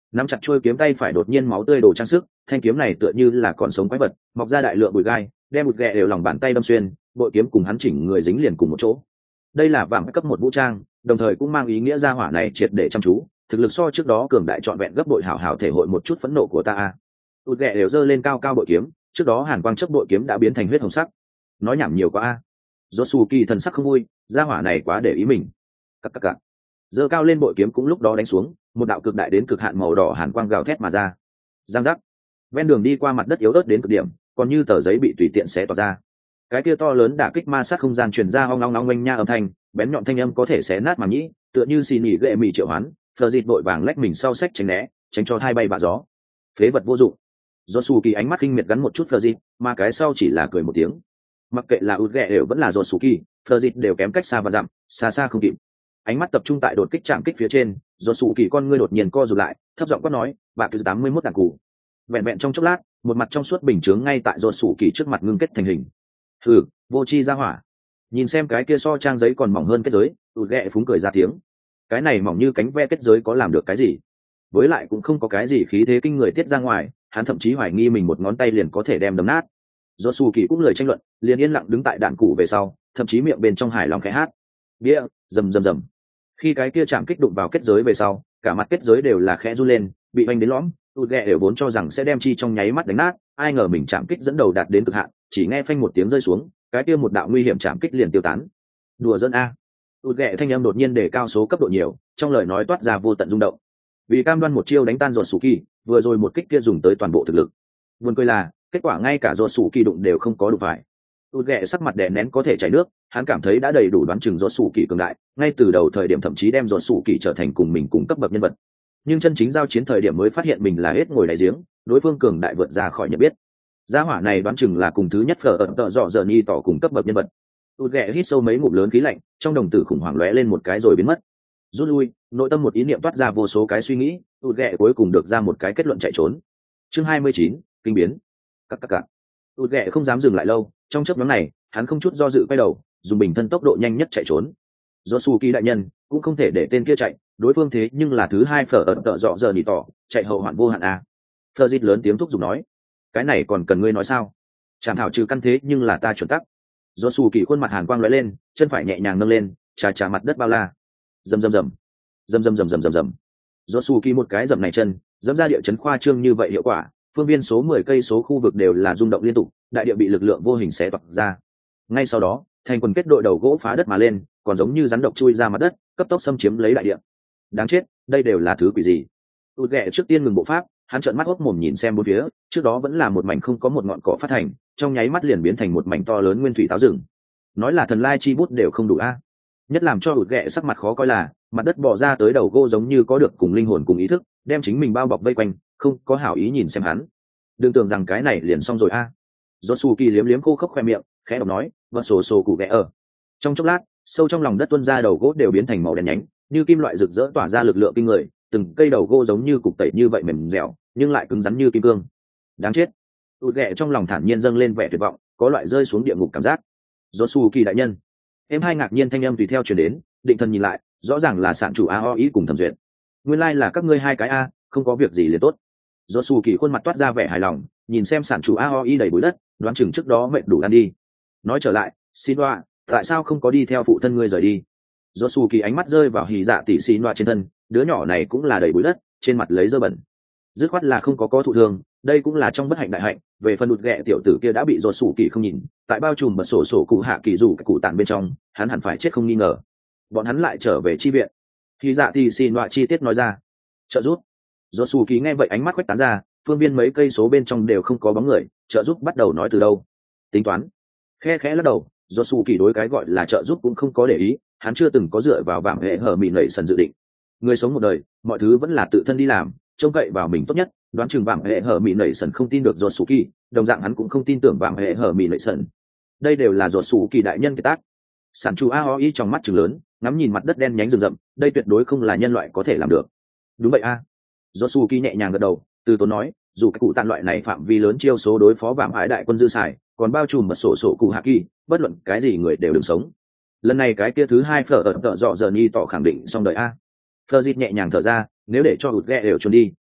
nắm chặt chuôi kiếm tay phải đột nhiên máu tươi đổ trang sức, thanh kiếm này tựa như là còn sống quái vật, mọc ra đại lượng bụi gai, đem một ghẹ đều lòng bàn tay đâm xuyên, bội kiếm cùng hắn chỉnh người dính liền cùng một chỗ. Đây là vàng cấp một vũ trang, đồng thời cũng mang ý nghĩa gia hỏa này triệt để chăm chú, thực lực so trước đó cường đại trọn vẹn gấp bội, hảo hảo thể hội một chút phẫn nộ của ta a. Tụt ghẹ đều giơ lên cao cao bội kiếm, trước đó hàn quang chớp bội kiếm đã biến thành huyết hồng sắc. Nói nhảm nhiều quá a. Josuke thần sắc không vui, gia hỏa này quá để ý mình. Cặc cặc cặc. Giơ cao lên bội kiếm cũng lúc đó đánh xuống, một đạo cực đại đến cực hạn màu đỏ hàn quang gào thét mà ra. Giang giác. Ven đường đi qua mặt đất yếu ớt đến cực điểm, còn như tờ giấy bị tùy tiện xé toạc ra. Cái kia to lớn đả kích ma sát không gian truyền ra hoang long long oanh nha âm thanh, bén nhọn thanh âm có thể xé nát màng nhĩ, tựa như xì nhỉ gệ mì triệu hoán. Phờ dịt vội vàng lách mình sau sách tránh né, tránh cho hai bay bạ gió. Phế vật vô dụng. Josuke ánh mắt kinh miệt gắn một chút Phờ dịt, mà cái sau chỉ là cười một tiếng. Mặc kệ là út ghẹ đều vẫn là Josuke, Phờ dịt đều kém cách xa và dặm, xa xa không kịp. Ánh mắt tập trung tại đột kích chạm kích phía trên, Josuke con ngươi đột nhiên co rụt lại, thấp giọng quát nói, "Bạ cứ tám mươi mốt đạn cụ." Vẹn vẹn trong chốc lát, một mặt trong suốt bình chướng ngay tại Josuke trước mặt ngưng kết thành hình. Hừ, vô chi ra hỏa. Nhìn xem cái kia so trang giấy còn mỏng hơn kết giới, út ghẹ phúng cười ra tiếng. Cái này mỏng như cánh ve kết giới có làm được cái gì? Với lại cũng không có cái gì khí thế kinh người tiết ra ngoài, hắn thậm chí hoài nghi mình một ngón tay liền có thể đem đấm nát. Josuke cũng lời tranh luận, liền yên lặng đứng tại đạn cụ về sau, thậm chí miệng bên trong hài lòng khẽ hát. Bia, rầm rầm rầm. Khi cái kia chạm kích đụng vào kết giới về sau, cả mặt kết giới đều là khẽ run lên, bị vành đến lõm. Tụt ghẹ đều vốn cho rằng sẽ đem chi trong nháy mắt đánh nát, ai ngờ mình chạm kích dẫn đầu đạt đến cực hạn, chỉ nghe phanh một tiếng rơi xuống, cái kia một đạo nguy hiểm chạm kích liền tiêu tán. Đùa dân a. Tụt ghẹ thanh âm đột nhiên đề cao số cấp độ nhiều, trong lời nói toát ra vô tận rung động. Vì cam đoan một chiêu đánh tan Josuke, vừa rồi một kích kia dùng tới toàn bộ thực lực. Buồn cười là, kết quả ngay cả Josuke đụng đều không có đụng phải. Tụt ghẹ sắc mặt đè nén có thể chảy nước, hắn cảm thấy đã đầy đủ đoán chừng Josuke cường đại, ngay từ đầu thời điểm thậm chí đem Josuke trở thành cùng mình cùng cấp bậc nhân vật. Nhưng chân chính giao chiến thời điểm mới phát hiện mình là hết ngồi đáy giếng, đối phương cường đại vượt ra khỏi nhận biết. Gia hỏa này đoán chừng là cùng thứ nhất phở ẩn tợ dọ giờ ni tỏ cùng cấp bậc nhân vật. Tụt ghẹ hít sâu mấy ngụm lớn khí lạnh, trong đồng tử khủng hoảng lóe lên một cái rồi biến mất. Rút lui, nội tâm một ý niệm toát ra vô số cái suy nghĩ, tụt ghẹ cuối cùng được ra một cái kết luận chạy trốn. Chương hai mươi chín, kinh biến. Các các các. Tụt ghẹ không dám dừng lại lâu, trong chớp nhoáng này, hắn không chút do dự quay đầu, dùng bình thân tốc độ nhanh nhất chạy trốn. Josuke đại nhân cũng không thể để tên kia chạy, đối phương thế nhưng là thứ hai phở ẩn tợ dọ giờ nỉ tỏ, chạy hậu hoạn vô hạn a. Phờ dịt lớn tiếng thúc giục nói, cái này còn cần ngươi nói sao? Chẳng thảo trừ căn thế nhưng là ta chuẩn tắc. Josuke khuôn mặt hàn quang lóe lên, chân phải nhẹ nhàng nâng lên, chà chà mặt đất bao la. Rầm rầm rầm, rầm rầm rầm rầm rầm rầm. Josuke một cái dậm này chân, dẫm ra địa chấn khoa trương như vậy hiệu quả, phương viên số mười cây số khu vực đều là rung động liên tục, đại địa bị lực lượng vô hình xé toạc ra. Ngay sau đó, thành quần kết đội đầu gỗ phá đất mà lên, còn giống như rắn độc chui ra mặt đất, cấp tốc xâm chiếm lấy đại địa. Đáng chết, đây đều là thứ quỷ gì? Tụt ghẹ trước tiên ngừng bộ pháp, hắn trợn mắt hốc mồm nhìn xem bốn phía, trước đó vẫn là một mảnh không có một ngọn cỏ phát thành, trong nháy mắt liền biến thành một mảnh to lớn nguyên thủy táo rừng. Nói là thần lai chi bút đều không đủ a. Nhất làm cho tụt ghẹ sắc mặt khó coi là, mặt đất bò ra tới đầu gỗ giống như có được cùng linh hồn cùng ý thức, đem chính mình bao bọc vây quanh, không có hảo ý nhìn xem hắn. Đừng tưởng rằng cái này liền xong rồi a. Josuke liếm liếm khô khốc khoe miệng, khẽ đọc nói, "Vật sổ sổ cụ ghẹ ở." Trong chốc lát, sâu trong lòng đất tuôn ra đầu gỗ đều biến thành màu đen nhánh, như kim loại rực rỡ tỏa ra lực lượng kinh người, từng cây đầu gỗ giống như cục tẩy như vậy mềm dẻo, nhưng lại cứng rắn như kim cương. Đáng chết. Tụt ghẹ trong lòng thản nhiên dâng lên vẻ tuyệt vọng, có loại rơi xuống địa ngục cảm giác. Josuke đại nhân. Em hai ngạc nhiên thanh âm tùy theo truyền đến, định thần nhìn lại, rõ ràng là sạn chủ a o ý cùng thẩm duyệt. Nguyên lai like là các ngươi hai cái a, không có việc gì liền tốt. Josuke khuôn mặt toát ra vẻ hài lòng, nhìn xem sạn chủ a o ý đầy bụi đất, đoán chừng trước đó mệt đủ ăn đi. Nói trở lại, xin đoa, tại sao không có đi theo phụ thân ngươi rời đi? Josuke ánh mắt rơi vào hỉ dạ tỷ xin đoa trên thân, đứa nhỏ này cũng là đầy bụi đất, trên mặt lấy dơ bẩn. Dứt khoát là không có có thụ thương, đây cũng là trong bất hạnh đại hạnh. Về phần đụt ghẹ tiểu tử kia đã bị Josuke không nhìn, tại bao trùm bật sổ sổ cụ hạ kỳ rủ cái cụ tàn bên trong, hắn hẳn phải chết không nghi ngờ. Bọn hắn lại trở về chi viện. Hỉ dạ tỷ xin đoa chi tiết nói ra. Trợ giúp. Josuke nghe vậy ánh mắt quét tán ra, phương viên mấy cây số bên trong đều không có bóng người, trợ giúp bắt đầu nói từ đâu? Tính toán. Khe khẽ lắc đầu, Josuke đối cái gọi là trợ giúp cũng không có để ý, hắn chưa từng có dựa vào vạm hệ hở mị nảy sần dự định. Người sống một đời, mọi thứ vẫn là tự thân đi làm, trông cậy vào mình tốt nhất. Đoán chừng vạm hệ hở mị nảy sần không tin được Josuke, đồng dạng hắn cũng không tin tưởng vạm hệ hở mị nảy sần. Đây đều là Josuke đại nhân kiệt tác. Sản chủ a o i trong mắt trừng lớn, ngắm nhìn mặt đất đen nhánh rừng rậm, đây tuyệt đối không là nhân loại có thể làm được. Đúng vậy a. Josuke nhẹ nhàng gật đầu, từ tốn nói, dù cái cụ tàn loại này phạm vi lớn chiêu số đối phó vạm ái đại quân dư xài, còn bao trùm mật sổ sổ cụ hạ kỳ, bất luận cái gì người đều đừng sống. Lần này cái kia thứ hai phở ở tợ dọ giờ ni tỏ khẳng định xong đời a. Phở dịt nhẹ nhàng thở ra, nếu để cho hụt ghẹ đều trốn đi,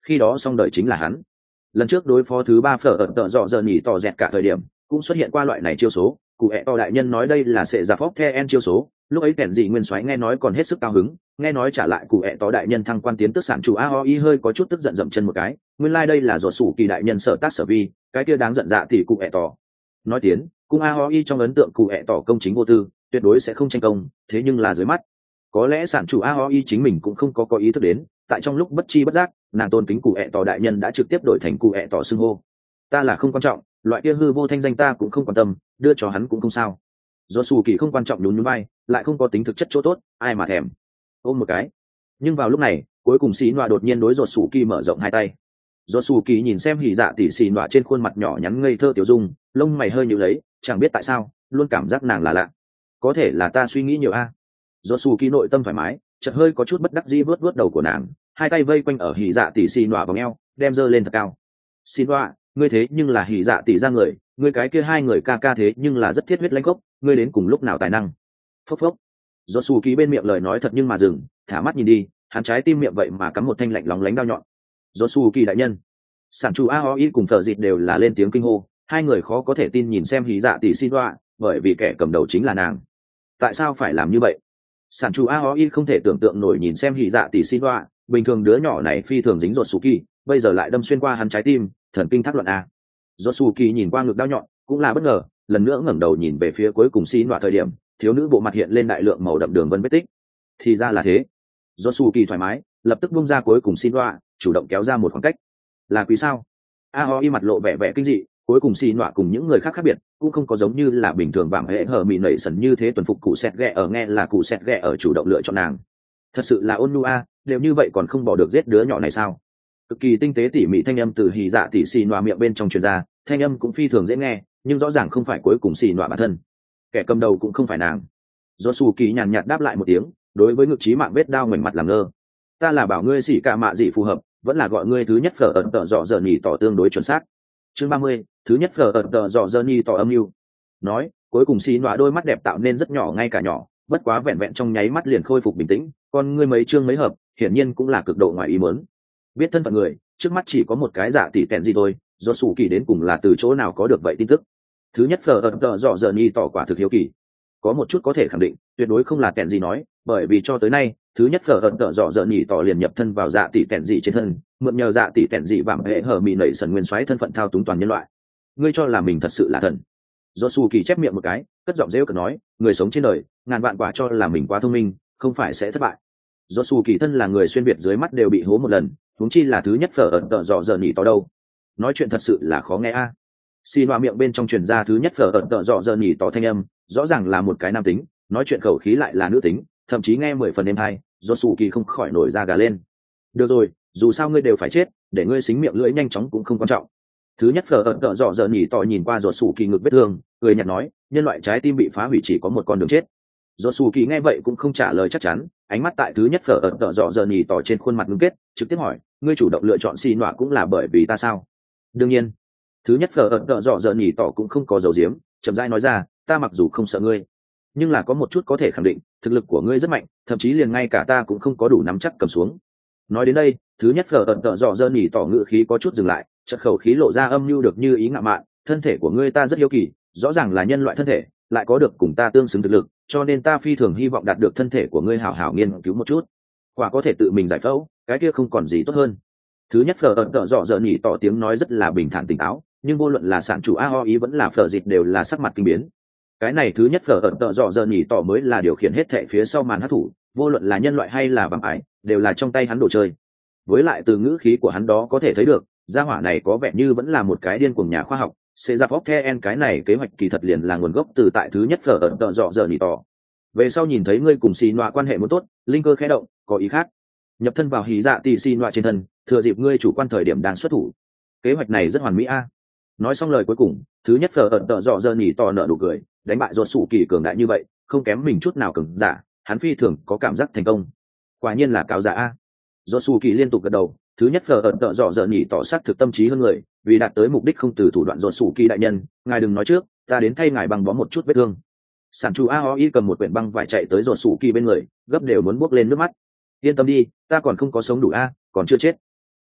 khi đó xong đời chính là hắn. Lần trước đối phó thứ ba phở ẩn tợ dọ giờ nhỉ tỏ dẹt cả thời điểm cũng xuất hiện qua loại này chiêu số, cụ hẹ to đại nhân nói đây là sệ giả phóc the en chiêu số, lúc ấy kẻn dị nguyên soái nghe nói còn hết sức cao hứng, nghe nói trả lại cụ hẹ to đại nhân thăng quan tiến tức sản chủ aoi hơi có chút tức giận dậm chân một cái, nguyên lai đây là ruột sủ kỳ đại nhân sở tác sở vi, cái kia đáng giận dạ thì cụ hẹ to nói tiến cung aoi trong ấn tượng cụ hẹ to công chính vô tư, tuyệt đối sẽ không tranh công, thế nhưng là dưới mắt có lẽ sản chủ aoi chính mình cũng không có có ý thức đến, tại trong lúc bất chi bất giác nàng tôn kính cụ hẹ to đại nhân đã trực tiếp đổi thành cụ hẹ to xưng hô. Ta là không quan trọng, loại kia hư vô thanh danh ta cũng không quan tâm, đưa cho hắn cũng không sao. Do sù kỳ không quan trọng nhún nhún vai, lại không có tính thực chất chỗ tốt, ai mà thèm. Ôm một cái. Nhưng vào lúc này, cuối cùng xì nọa đột nhiên đối rột sù kỳ mở rộng hai tay. Do sù kỳ nhìn xem hỉ dạ tỉ xì nọa trên khuôn mặt nhỏ nhắn ngây thơ tiểu dung, lông mày hơi nhíu lấy, chẳng biết tại sao, luôn cảm giác nàng là lạ. Có thể là ta suy nghĩ nhiều a. À. Do sù kỳ nội tâm thoải mái, chợt hơi có chút bất đắc dĩ vớt vớt đầu của nàng, hai tay vây quanh ở hỉ dạ tỉ xì nọa vòng eo, đem giơ lên thật cao. Xin nọa, ngươi thế nhưng là hỉ dạ tỉ ra người, ngươi cái kia hai người ca ca thế nhưng là rất thiết huyết lãnh gốc, ngươi đến cùng lúc nào tài năng. Phốc phốc. Do sù kỳ bên miệng lời nói thật nhưng mà dừng, thả mắt nhìn đi, hắn trái tim miệng vậy mà cắm một thanh lạnh lóng lánh đao nhọn. Do sù kỳ đại nhân, sản chủ aoi cùng thợ dịt đều là lên tiếng kinh hô, hai người khó có thể tin nhìn xem hỉ dạ tỷ xin đoạ, bởi vì kẻ cầm đầu chính là nàng. Tại sao phải làm như vậy? Sản chủ aoi không thể tưởng tượng nổi nhìn xem hỉ dạ tỷ xin đoạ, bình thường đứa nhỏ này phi thường dính ruột sù kỳ, bây giờ lại đâm xuyên qua hắn trái tim, thần kinh thác loạn a. Do sù kỳ nhìn qua ngực đao nhọn, cũng là bất ngờ, lần nữa ngẩng đầu nhìn về phía cuối cùng xin đoạ thời điểm, thiếu nữ bộ mặt hiện lên đại lượng màu đậm đường vân vết tích. Thì ra là thế. Do sù kỳ thoải mái, lập tức bung ra cuối cùng xin đoạ, chủ động kéo ra một khoảng cách. Là quý sao? Aoi mặt lộ vẻ vẻ kinh dị, cuối cùng xin đoạ cùng những người khác khác biệt, cũng không có giống như là bình thường vạm hệ hở mị nảy sần như thế tuần phục cụ sẹt ghẹ ở, nghe là cụ sẹt ghẹ ở chủ động lựa chọn nàng. Thật sự là ôn nhu a, đều như vậy còn không bỏ được giết đứa nhỏ này sao? Cực kỳ tinh tế tỉ mỉ thanh âm từ hỉ dạ tỉ xin đoạ miệng bên trong truyền ra, thanh âm cũng phi thường dễ nghe, nhưng rõ ràng không phải cuối cùng xin đoạ bản thân. Kẻ cầm đầu cũng không phải nàng. Do sù kỳ nhàn nhạt đáp lại một tiếng, đối với ngực trí mạng vết đao ngoảnh mặt làm ngơ. Ta là bảo ngươi xỉ cả mạ dị phù hợp, vẫn là gọi ngươi thứ nhất phở ẩn tợ dọ dơ nhì tỏ tương đối chuẩn xác. Chương ba mươi, thứ nhất phở ẩn tợ dọ dơ nhì tỏ âm mưu. Nói, cuối cùng xì nọa đôi mắt đẹp tạo nên rất nhỏ ngay cả nhỏ, bất quá vẹn vẹn trong nháy mắt liền khôi phục bình tĩnh, con ngươi mấy chương mấy hợp, hiển nhiên cũng là cực độ ngoài ý muốn. Biết thân phận người, trước mắt chỉ có một cái giả tỷ tẹn gì thôi, do sù kỳ đến cùng là từ chỗ nào có được vậy tin tức. Thứ nhất phở ẩn tợ dọ dơ nhì tỏ quả thực hiếu kỳ. Có một chút có thể khẳng định, tuyệt đối không là tẹn gì nói, bởi vì cho tới nay thứ nhất phở ẩn tợ dọ dợ nhỉ tỏ liền nhập thân vào dạ tỷ tẹn dị trên thân, mượn nhờ dạ tỷ tẹn dị vạm hệ hở mị nảy sần nguyên soái thân phận thao túng toàn nhân loại. Ngươi cho là mình thật sự là thần? Do su kỳ chép miệng một cái, cất giọng rêu cực nói, người sống trên đời ngàn vạn quả cho là mình quá thông minh, không phải sẽ thất bại. Do su kỳ thân là người xuyên việt dưới mắt đều bị hố một lần, huống chi là thứ nhất phở ẩn tợ dọ dợ nhỉ tỏ đâu. Nói chuyện thật sự là khó nghe a. À. Xì hoa miệng bên trong truyền ra thứ nhất phở ẩn tợ dọ dợ nhỉ tỏ thanh âm, rõ ràng là một cái nam tính, nói chuyện khẩu khí lại là nữ tính, thậm chí nghe mười phần êm hay, do sù kỳ không khỏi nổi da gà lên. Được rồi, dù sao ngươi đều phải chết, để ngươi xính miệng lưỡi nhanh chóng cũng không quan trọng. Thứ nhất phở ẩn tợ dọ dợ nhỉ tỏ nhìn qua do sù kỳ ngực vết thương, cười nhạt nói, nhân loại trái tim bị phá hủy chỉ có một con đường chết. Do sù kỳ nghe vậy cũng không trả lời chắc chắn, ánh mắt tại thứ nhất phở ẩn tợ dọ dợ nhỉ tỏ trên khuôn mặt ngưng kết, trực tiếp hỏi, ngươi chủ động lựa chọn xì nọa cũng là bởi vì ta sao? Đương nhiên. Thứ nhất phở ẩn tợ dọ dợ nhỉ tỏ cũng không có dầu diếm, chậm rãi nói ra, ta mặc dù không sợ ngươi, nhưng là có một chút có thể khẳng định, thực lực của ngươi rất mạnh, thậm chí liền ngay cả ta cũng không có đủ nắm chắc cầm xuống. Nói đến đây, thứ nhất phở ẩn tợ dọ dơ nhỉ tỏ ngự khí có chút dừng lại, chợt khẩu khí lộ ra âm mưu được như ý ngạo mạn, thân thể của ngươi ta rất hiếu kỳ, rõ ràng là nhân loại thân thể, lại có được cùng ta tương xứng thực lực, cho nên ta phi thường hy vọng đạt được thân thể của ngươi hảo hảo nghiên cứu một chút. Quả có thể tự mình giải phẫu, cái kia không còn gì tốt hơn. Thứ nhất phở ẩn tợ dọ dơ nhỉ tỏ tiếng nói rất là bình thản tỉnh táo, nhưng vô luận là sản chủ a ho ý vẫn là phở dịch đều là sắc mặt kinh biến. Cái này thứ nhất phở ẩn tợ dọ dơ nhỉ tỏ mới là điều khiển hết thệ phía sau màn hát thủ, vô luận là nhân loại hay là vạm ải, đều là trong tay hắn đồ chơi. Với lại từ ngữ khí của hắn đó có thể thấy được, gia hỏa này có vẻ như vẫn là một cái điên cuồng nhà khoa học. Sejafokten cái này kế hoạch kỳ thật liền là nguồn gốc từ tại thứ nhất phở ẩn tợ dọ dơ nhỉ tỏ. Về sau nhìn thấy ngươi cùng xì nọa quan hệ muốn tốt, linh cơ khẽ động, có ý khác, nhập thân vào hí dạ tỷ xì nọa trên thân, thừa dịp ngươi chủ quan thời điểm đang xuất thủ. Kế hoạch này rất hoàn mỹ a. Nói xong lời cuối cùng, thứ nhất phở ẩn tợ dọ dơ nhỉ tỏ nở nụ cười, đánh bại ruột sủ kỳ cường đại như vậy, không kém mình chút nào cường giả, hắn phi thường có cảm giác thành công. Quả nhiên là cáo giả a. Ruột sủ kỳ liên tục gật đầu, thứ nhất phở ẩn tợ dọ dơ nhỉ tỏ sắc thực tâm trí hơn người, vì đạt tới mục đích không từ thủ đoạn ruột sủ kỳ đại nhân, ngài đừng nói trước, ta đến thay ngài băng bó một chút vết thương. Sản chủ a ho y cầm một quyển băng vải chạy tới ruột sủ kỳ bên người, gấp đều muốn buốc lên nước mắt. Yên tâm đi, ta còn không có sống đủ a, còn chưa chết.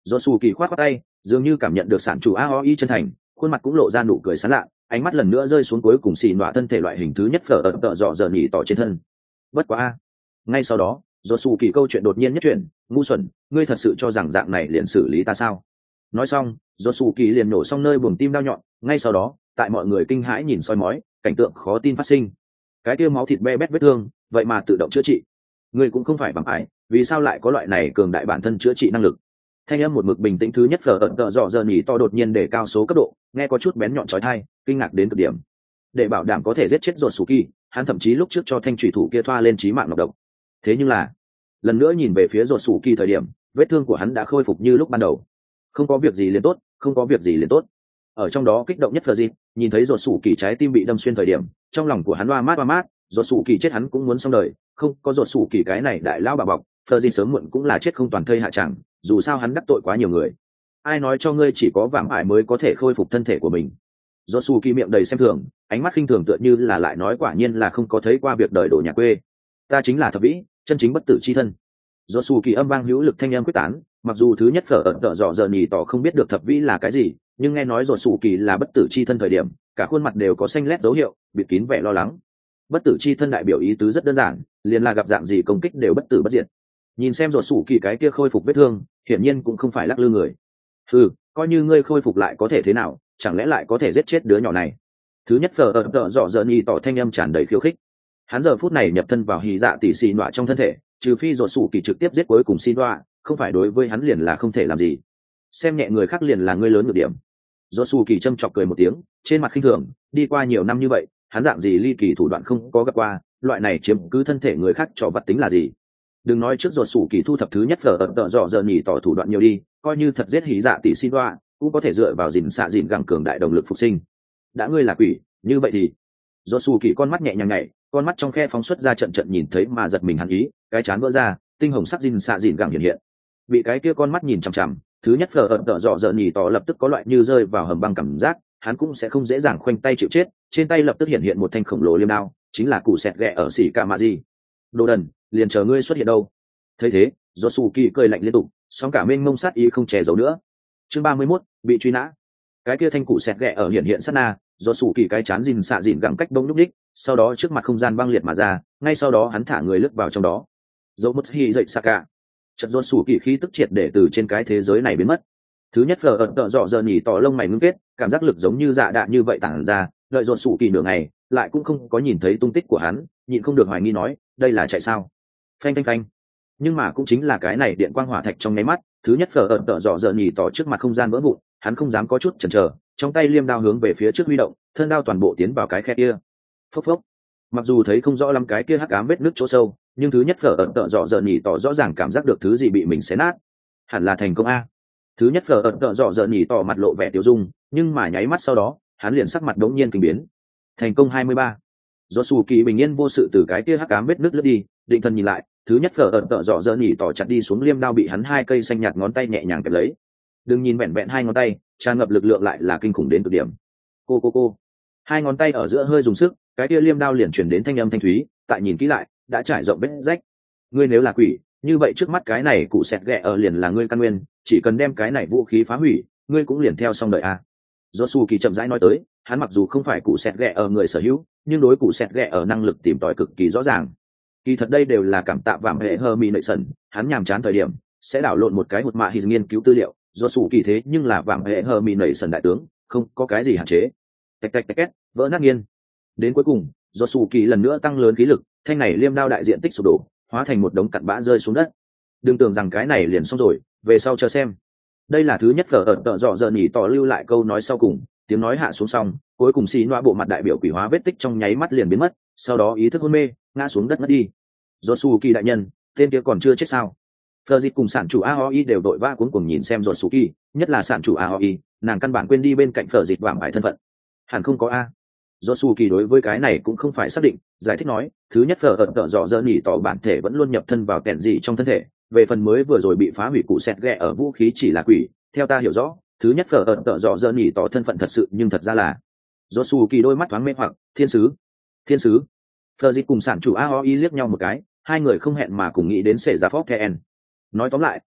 do su kỳ khoát khoát tay, dường như cảm nhận được sản chủ aoi chân thành, khuôn mặt cũng lộ ra nụ cười sán lạ, ánh mắt lần nữa rơi xuống cuối cùng xì nọa thân thể loại hình thứ nhất phở ẩn tợ dọ dở nhỉ tỏ trên thân. Bất quá a. Ngay sau đó, do su kỳ câu chuyện đột nhiên nhất chuyển, ngu xuẩn, ngươi thật sự cho rằng dạng này liền xử lý ta sao? Nói xong, do su kỳ liền nổ xong nơi buồng tim đau nhọn, ngay sau đó, tại mọi người kinh hãi nhìn soi mói, cảnh tượng khó tin phát sinh. Cái kia máu thịt be bét vết thương, vậy mà tự động chữa trị. Ngươi cũng không phải bằng ải, vì sao lại có loại này cường đại bản thân chữa trị năng lực? Thanh âm một mực bình tĩnh thứ nhất phở ẩn tợ dọ dở nhỉ to đột nhiên để cao số cấp độ, nghe có chút bén nhọn chói tai, kinh ngạc đến cực điểm. Để bảo đảm có thể giết chết ruột su kỳ, hắn thậm chí lúc trước cho thanh thủy thủ kia thoa lên chí mạng độc độc. Thế nhưng là, lần nữa nhìn về phía ruột su kỳ thời điểm, vết thương của hắn đã khôi phục như lúc ban đầu. Không có việc gì liền tốt, không có việc gì liền tốt. Ở trong đó kích động nhất là gì? Nhìn thấy ruột su kỳ trái tim bị đâm xuyên thời điểm, trong lòng của hắn oa mát oa mát, ruột su kỳ chết hắn cũng muốn xong đời, không có ruột su kỳ cái này đại lão bà bọc, Fergie sớm muộn cũng là chết không toàn thây hạ chẳng, dù sao hắn đắc tội quá nhiều người. Ai nói cho ngươi chỉ có vạm ải mới có thể khôi phục thân thể của mình? Ruột su kỳ miệng đầy xem thường, ánh mắt khinh thường tựa như là lại nói quả nhiên là không có thấy qua việc đời đổ nhà quê. Ta chính là thập vĩ, chân chính bất tử chi thân. Do su kỳ âm vang hữu lực thanh âm quyết tán, mặc dù thứ nhất phở ẩn tợ dọ dở nhỉ tỏ không biết được thập vĩ là cái gì, nhưng nghe nói do su kỳ là bất tử chi thân thời điểm, cả khuôn mặt đều có xanh lét dấu hiệu, bịt kín vẻ lo lắng. Bất tử chi thân đại biểu ý tứ rất đơn giản, liền là gặp dạng gì công kích đều bất tử bất diệt. Nhìn xem do su kỳ cái kia khôi phục vết thương, hiển nhiên cũng không phải lắc lư người. Ừ, coi như ngươi khôi phục lại có thể thế nào, chẳng lẽ lại có thể giết chết đứa nhỏ này? Thứ nhất phở ẩn tợ dọ dở nhỉ tỏ thanh âm tràn đầy khiêu khích. Hắn giờ phút này nhập thân vào hì dạ tỷ xì nọa trong thân thể, trừ phi ruột sủ kỳ trực tiếp giết cuối cùng xin đoạ, không phải đối với hắn liền là không thể làm gì. Xem nhẹ người khác liền là ngươi lớn được điểm. Ruột sủ kỳ châm chọc cười một tiếng, trên mặt khinh thường, đi qua nhiều năm như vậy, hắn dạng gì ly kỳ thủ đoạn không có gặp qua, loại này chiếm cứ thân thể người khác cho vật tính là gì? Đừng nói trước ruột sủ kỳ thu thập thứ nhất phở ẩn tợ dọ dở nhỉ tỏ thủ đoạn nhiều đi, coi như thật giết hì dạ tỷ xin đoạ, cũng có thể dựa vào dìn xạ dìn gẳng cường đại động lực phục sinh. Đã ngươi là quỷ, như vậy thì ruột sủ kỳ con mắt nhẹ nhàng nhảy, con mắt trong khe phóng xuất ra trận trận nhìn thấy mà giật mình hắn ý, cái chán vỡ ra, tinh hồng sắc dìn xạ dìn gẳng hiện hiện. Bị cái kia con mắt nhìn chằm chằm, thứ nhất phở ẩn tợ dọ dở nhỉ tỏ lập tức có loại như rơi vào hầm băng cảm giác, hắn cũng sẽ không dễ dàng khoanh tay chịu chết, trên tay lập tức hiện hiện một thanh khổng lồ liêm đao, chính là củ sẹt ghẹ ở xỉ cả mà gì. Đồ đần, liền chờ ngươi xuất hiện đâu. Thấy thế, Josuke cười lạnh liên tục, sóng cả mênh mông sát ý không che giấu nữa. Chương ba mươi mốt, bị truy nã. Cái kia thanh củ sẹt ghẹ ở hiện hiện sát na, Josuke cái chán dìn xạ dìn gẳng cách bông lúc đích, sau đó trước mặt không gian băng liệt mà ra, ngay sau đó hắn thả người lướt vào trong đó. Dẫu mất hi dậy Saka, trận Josuke khí tức triệt để từ trên cái thế giới này biến mất. Thứ nhất phở ẩn tợ dọ dở nhỉ tỏ lông mày ngưng kết, cảm giác lực giống như dạ đạn như vậy tản ra, đợi Josuke nửa ngày, lại cũng không có nhìn thấy tung tích của hắn, nhịn không được hoài nghi nói, đây là chạy sao? Phanh phanh phanh. Nhưng mà cũng chính là cái này điện quang hỏa thạch trong nháy mắt, thứ nhất phở ẩn tợ dọ dở nhỉ tỏ trước mặt không gian vỡ vụn, hắn không dám có chút chần chờ, trong tay liêm đao hướng về phía trước huy động, thân đao toàn bộ tiến vào cái khe kia. Phốc phốc. Mặc dù thấy không rõ lắm cái kia hắc ám vết nứt chỗ sâu, nhưng thứ nhất phở ẩn tợ dọ dở nhỉ tỏ rõ ràng cảm giác được thứ gì bị mình xé nát. Hẳn là thành công a. Thứ nhất phở ẩn tợ dọ dở nhỉ tỏ mặt lộ vẻ tiêu dung, nhưng mà nháy mắt sau đó, hắn liền sắc mặt đống nhiên kinh biến. Thành công hai mươi ba. Josuke bình yên vô sự từ cái kia hắc ám vết nứt lướt đi, định thần nhìn lại, thứ nhất phở ẩn tợ dọ dở nhỉ tỏ chặt đi xuống liêm đao bị hắn hai cây xanh nhạt ngón tay nhẹ nhàng kẹp lấy. Đừng nhìn vẹn vẹn hai ngón tay, tràn ngập lực lượng lại là kinh khủng đến cực điểm. Cô cô cô. Hai ngón tay ở giữa hơi dùng sức, cái kia liêm đao liền chuyển đến thanh âm thanh thúy, tại nhìn kỹ lại, đã trải rộng vết rách. Ngươi nếu là quỷ, như vậy trước mắt cái này cụ sẹt ghẹ ở liền là ngươi căn nguyên, chỉ cần đem cái này vũ khí phá hủy, ngươi cũng liền theo xong đời a. Josuke chậm rãi nói tới, hắn mặc dù không phải cụ sẹt ghẹ ở người sở hữu, nhưng đối cụ sẹt ghẹ ở năng lực tìm tòi cực kỳ rõ ràng. Kỳ thật đây đều là cảm tạ vạm hệ Hermione, hắn nhàm chán thời điểm sẽ đảo lộn một cái hụt mạ his nghiên cứu tư liệu, Josuke thế nhưng là vạm hệ Hermione đại tướng, không có cái gì hạn chế. Tạch tạch tạch két, vỡ nát nghiên. Đến cuối cùng, Josuke lần nữa tăng lớn khí lực, thanh này liêm đao đại diện tích sụp đổ, hóa thành một đống cặn bã rơi xuống đất. Đừng tưởng rằng cái này liền xong rồi, về sau chờ xem. Đây là thứ nhất phở ẩn tợ dọ dở nhỉ tỏ lưu lại câu nói sau cùng, tiếng nói hạ xuống xong, cuối cùng xì noa bộ mặt đại biểu quỷ hóa vết tích trong nháy mắt liền biến mất, sau đó ý thức hôn mê, ngã xuống đất ngất đi. Josuke đại nhân, tên kia còn chưa chết sao? Fleur cùng sản chủ Aoi đều đội vã cuống cuồng nhìn xem Josuke, nhất là sản chủ Aoi, nàng căn bản quên đi bên cạnh Fleur vạm bài thân phận. Hẳn không có a. Josuke đối với cái này cũng không phải xác định, giải thích nói, thứ nhất Fleur ẩn tợ dọ dở nhỉ tỏ bản thể vẫn luôn nhập thân vào kẹn gì trong thân thể, về phần mới vừa rồi bị phá hủy cụ sẹt ghẹ ở vũ khí chỉ là quỷ, theo ta hiểu rõ, thứ nhất Fleur ẩn tợ dọ dở nhỉ tỏ thân phận thật sự nhưng thật ra là Josuke đôi mắt thoáng mê hoặc, thiên sứ, thiên sứ. Fleur cùng sản chủ Aoi liếc nhau một cái, hai người không hẹn mà cùng nghĩ đến xảy ra Phóc Theen. Nói tóm lại,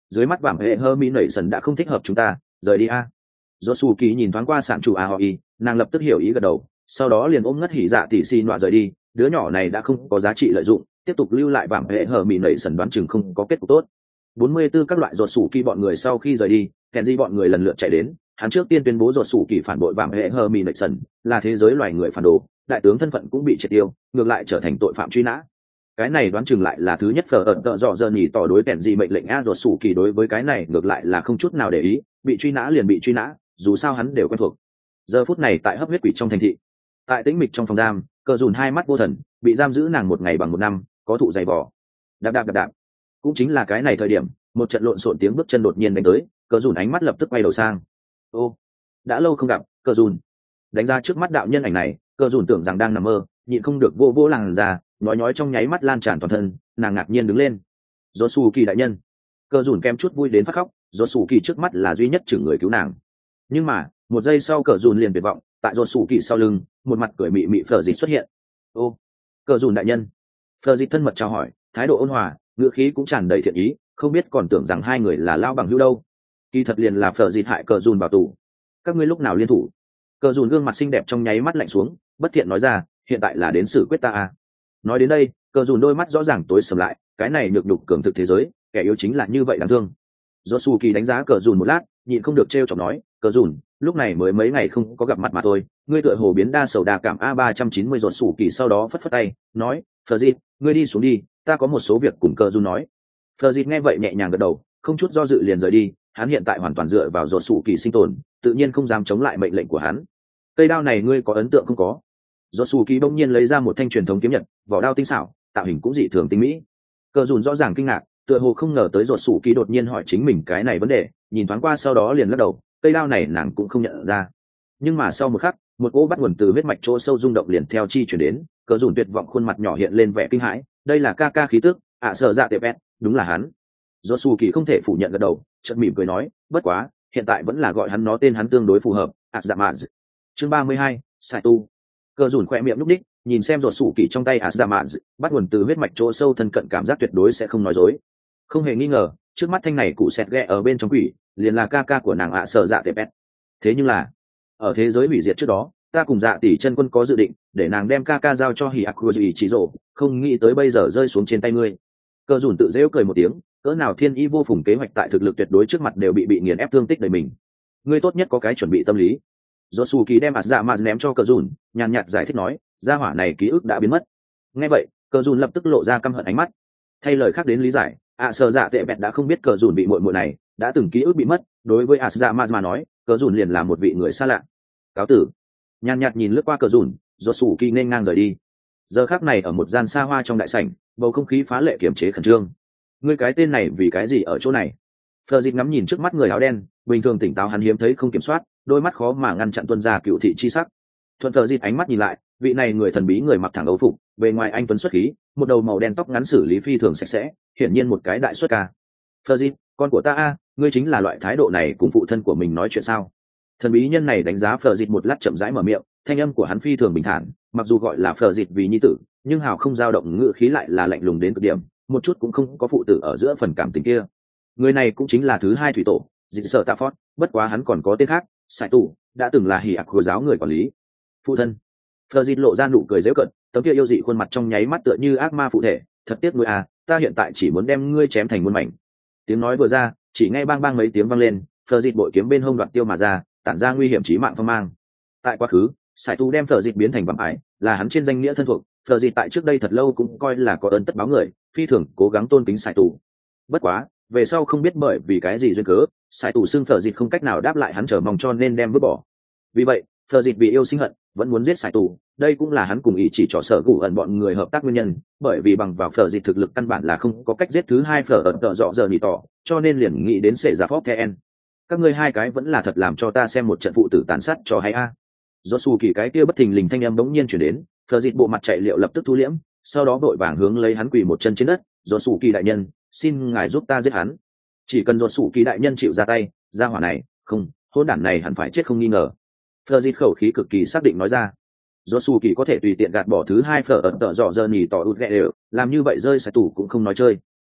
dưới mắt vảm hệ hơ mỹ nảy sần đã không thích hợp chúng ta, rời đi a. Do su kỳ nhìn thoáng qua sản chủ a họ y, nàng lập tức hiểu ý gật đầu, sau đó liền ôm ngất hỉ dạ tỷ xì nọa rời đi. Đứa nhỏ này đã không có giá trị lợi dụng, tiếp tục lưu lại vảm hệ hờ mỹ nảy sần đoán chừng không có kết cục tốt. bốn mươi 44 các loại ruột sủ kỳ bọn người sau khi rời đi, kèn di bọn người lần lượt chạy đến. Hắn trước tiên tuyên bố ruột sủ kỳ phản bội vảm hệ hờ mỹ nảy sần, là thế giới loài người phản đồ, đại tướng thân phận cũng bị triệt tiêu, ngược lại trở thành tội phạm truy nã. Cái này đoán chừng lại là thứ nhất phở ẩn tợ dọ dơ nhỉ tỏ đối kèn di mệnh lệnh a. Ruột sủ kỳ đối với cái này ngược lại là không chút nào để ý, bị truy nã liền bị truy nã, dù sao hắn đều quen thuộc. Giờ phút này tại hấp huyết quỷ trong thành thị, tại tĩnh mịch trong phòng giam, cờ dùn hai mắt vô thần, bị giam giữ nàng một ngày bằng một năm, có thụ dày vò. Đạp đạp đạp đạp. Cũng chính là cái này thời điểm, một trận lộn xộn tiếng bước chân đột nhiên đánh tới, cờ dùn ánh mắt lập tức quay đầu sang. Ô, đã lâu không gặp, cờ dùn. Đánh ra trước mắt đạo nhân ảnh này, cờ dùn tưởng rằng đang nằm mơ, nhịn không được vô vô làn ra, nói nhói trong nháy mắt lan tràn toàn thân, nàng ngạc nhiên đứng lên. Josu kỳ đại nhân. Cờ dùn kem chút vui đến phát khóc, Josu kỳ trước mắt là duy nhất chừng người cứu nàng. Nhưng mà, một giây sau cờ dùn liền tuyệt vọng, tại Josu kỳ sau lưng, một mặt cười mị mị phở dịch xuất hiện. Ô, cờ dùn đại nhân. Phở dịch thân mật chào hỏi, thái độ ôn hòa, ngữ khí cũng tràn đầy thiện ý, không biết còn tưởng rằng hai người là lao bằng hữu đâu. Kỳ thật liền là phở dịch hại cờ dùn vào tù. Các ngươi lúc nào liên thủ? Cờ dùn gương mặt xinh đẹp trong nháy mắt lạnh xuống, bất thiện nói ra, hiện tại là đến xử quyết ta à. Nói đến đây, cờ dùn đôi mắt rõ ràng tối sầm lại, cái này nhược đục cường thực thế giới, kẻ yếu chính là như vậy đáng thương. Josu kỳ đánh giá cờ dùn một lát, nhịn không được trêu chọc nói, cờ dùn, lúc này mới mấy ngày không có gặp mặt mà thôi, ngươi tựa hồ biến đa sầu đa cảm a. Ba trăm chín mươi Josu kỳ sau đó phất phất tay, nói, phờ dịt, ngươi đi xuống đi, ta có một số việc cùng cờ dùn nói. Phờ dịt nghe vậy nhẹ nhàng gật đầu, không chút do dự liền rời đi. Hắn hiện tại hoàn toàn dựa vào Josu kỳ sinh tồn, tự nhiên không dám chống lại mệnh lệnh của hắn. Cây đao này ngươi có ấn tượng không có? Josu kỳ bỗng nhiên lấy ra một thanh truyền thống kiếm nhật, vỏ đao tinh xảo, tạo hình cũng dị thường tinh mỹ. Cờ dùn rõ ràng kinh ngạc, tựa hồ không ngờ tới Josu kỳ đột nhiên hỏi chính mình cái này vấn đề, nhìn thoáng qua sau đó liền lắc đầu, cây đao này nàng cũng không nhận ra. Nhưng mà sau một khắc, một cỗ bắt nguồn từ huyết mạch chỗ sâu rung động liền theo chi chuyển đến, cờ dùn tuyệt vọng khuôn mặt nhỏ hiện lên vẻ kinh hãi, đây là ca ca khí tức, ạ sợ dạ tệ vẹt, đúng là hắn. Josu kỳ không thể phủ nhận gật đầu, chợt mỉm cười nói, bất quá, hiện tại vẫn là gọi hắn nó tên hắn tương đối phù hợp, Azamaz. Chương ba mươi hai, Sai tu. Cờ dùn khỏe miệng lúc đích, nhìn xem Josu kỳ trong tay Azamaz, bắt nguồn từ huyết mạch chỗ sâu thân cận cảm giác tuyệt đối sẽ không nói dối. Không hề nghi ngờ, trước mắt thanh này cụ sẹt ghẹ ở bên trong quỷ, liền là ca ca của nàng ạ sợ dạ tệ vẹt. Thế nhưng là, ở thế giới hủy diệt trước đó, ta cùng dạ tỷ chân quân có dự định để nàng đem ca ca giao cho hỉ ạc ý chỉ rộ, không nghĩ tới bây giờ rơi xuống trên tay ngươi. Cờ dùn tự dễu cười một tiếng, cỡ nào thiên y vô phùng kế hoạch tại thực lực tuyệt đối trước mặt đều bị bị nghiền ép thương tích đầy mình. Ngươi tốt nhất có cái chuẩn bị tâm lý. Josu kỳ đem Azamaz ném cho cờ dùn, nhàn nhạt giải thích nói, gia hỏa này ký ức đã biến mất. Nghe vậy, cờ dùn lập tức lộ ra căm hận ánh mắt. Thay lời khác đến lý giải, ạ sợ dạ tệ bẹt đã không biết cờ dùn bị muội muội này đã từng ký ức bị mất, đối với Azamaz mà nói, cờ dùn liền là một vị người xa lạ. Cáo tử. Nhàn nhạt nhìn lướt qua cờ dùn, Josu kỳ nên ngang rời đi. Giờ khắc này ở một gian xa hoa trong đại sảnh, bầu không khí phá lệ kiềm chế khẩn trương. Ngươi cái tên này vì cái gì ở chỗ này? Phờ dịt ngắm nhìn trước mắt người áo đen, bình thường tỉnh táo hắn hiếm thấy không kiểm soát, đôi mắt khó mà ngăn chặn tuôn ra cựu thị chi sắc. Thuận Phờ dịt ánh mắt nhìn lại, vị này người thần bí người mặc thẳng âu phục, bề ngoài anh tuấn xuất khí, một đầu màu đen tóc ngắn xử lý phi thường sạch sẽ, hiển nhiên một cái đại xuất ca. Phờ dịt, con của ta a, ngươi chính là loại thái độ này cùng phụ thân của mình nói chuyện sao? Thần bí nhân này đánh giá Phờ dịt một lát chậm rãi mở miệng, thanh âm của hắn phi thường bình thản, mặc dù gọi là Phờ dịt vì nhi tử, nhưng hào không dao động, ngữ khí lại là lạnh lùng đến cực điểm, một chút cũng không có phụ tử ở giữa phần cảm tình kia. Người này cũng chính là thứ hai thủy tổ, Dịch Sở Tạ Phót, bất quá hắn còn có tên khác, Sai Tu, đã từng là hỉ ạc hồi giáo người quản lý. Phụ thân. Phờ dịt lộ ra nụ cười giễu cợt, tấm kia yêu dị khuôn mặt trong nháy mắt tựa như ác ma phụ thể, thật tiếc nuôi à, ta hiện tại chỉ muốn đem ngươi chém thành muôn mảnh. Tiếng nói vừa ra, chỉ nghe bang bang mấy tiếng vang lên, Phờ dịt bội kiếm bên hông đoạt tiêu mà ra, tản ra nguy hiểm chí mạng phong mang. Tại quá khứ, Sai Tu đem Phờ dịt biến thành vạm ải, là hắn trên danh nghĩa thân thuộc, Phờ dịt tại trước đây thật lâu cũng coi là có ơn tất báo người, phi thường cố gắng tôn kính Sai Tu. Bất quá, về sau không biết bởi vì cái gì duyên cớ, Sai Tu xưng Phờ dịt không cách nào đáp lại hắn chờ mong cho nên đem vứt bỏ. Vì vậy, Phờ dịt vì yêu sinh hận, vẫn muốn giết Sai Tu, đây cũng là hắn cùng ý chỉ trỏ sở gù ẩn bọn người hợp tác nguyên nhân, bởi vì bằng vào Phờ dịt thực lực căn bản là không có cách giết thứ hai Phờ ẩn tợ dọ giờ nhị tỏ, cho nên liền nghĩ đến sẽ giả phóp Thien. Các ngươi hai cái vẫn là thật làm cho ta xem một trận phụ tử tàn sát cho hay a. Josu kỳ cái kia bất thình lình thanh âm bỗng nhiên chuyển đến, Phờ dịt bộ mặt chạy liệu lập tức thu liễm, sau đó vội vàng hướng lấy hắn quỳ một chân trên đất, Josu kỳ đại nhân, xin ngài giúp ta giết hắn. Chỉ cần Josu kỳ đại nhân chịu ra tay, ra hỏa này, không, hỗn đản này hẳn phải chết không nghi ngờ. Phờ dịt khẩu khí cực kỳ xác định nói ra. Josu kỳ có thể tùy tiện gạt bỏ thứ hai Phờ ẩn tợ dọ giờ nhì tỏ ụt ghẹ đều, làm như vậy rơi Sai Tu cũng không nói chơi.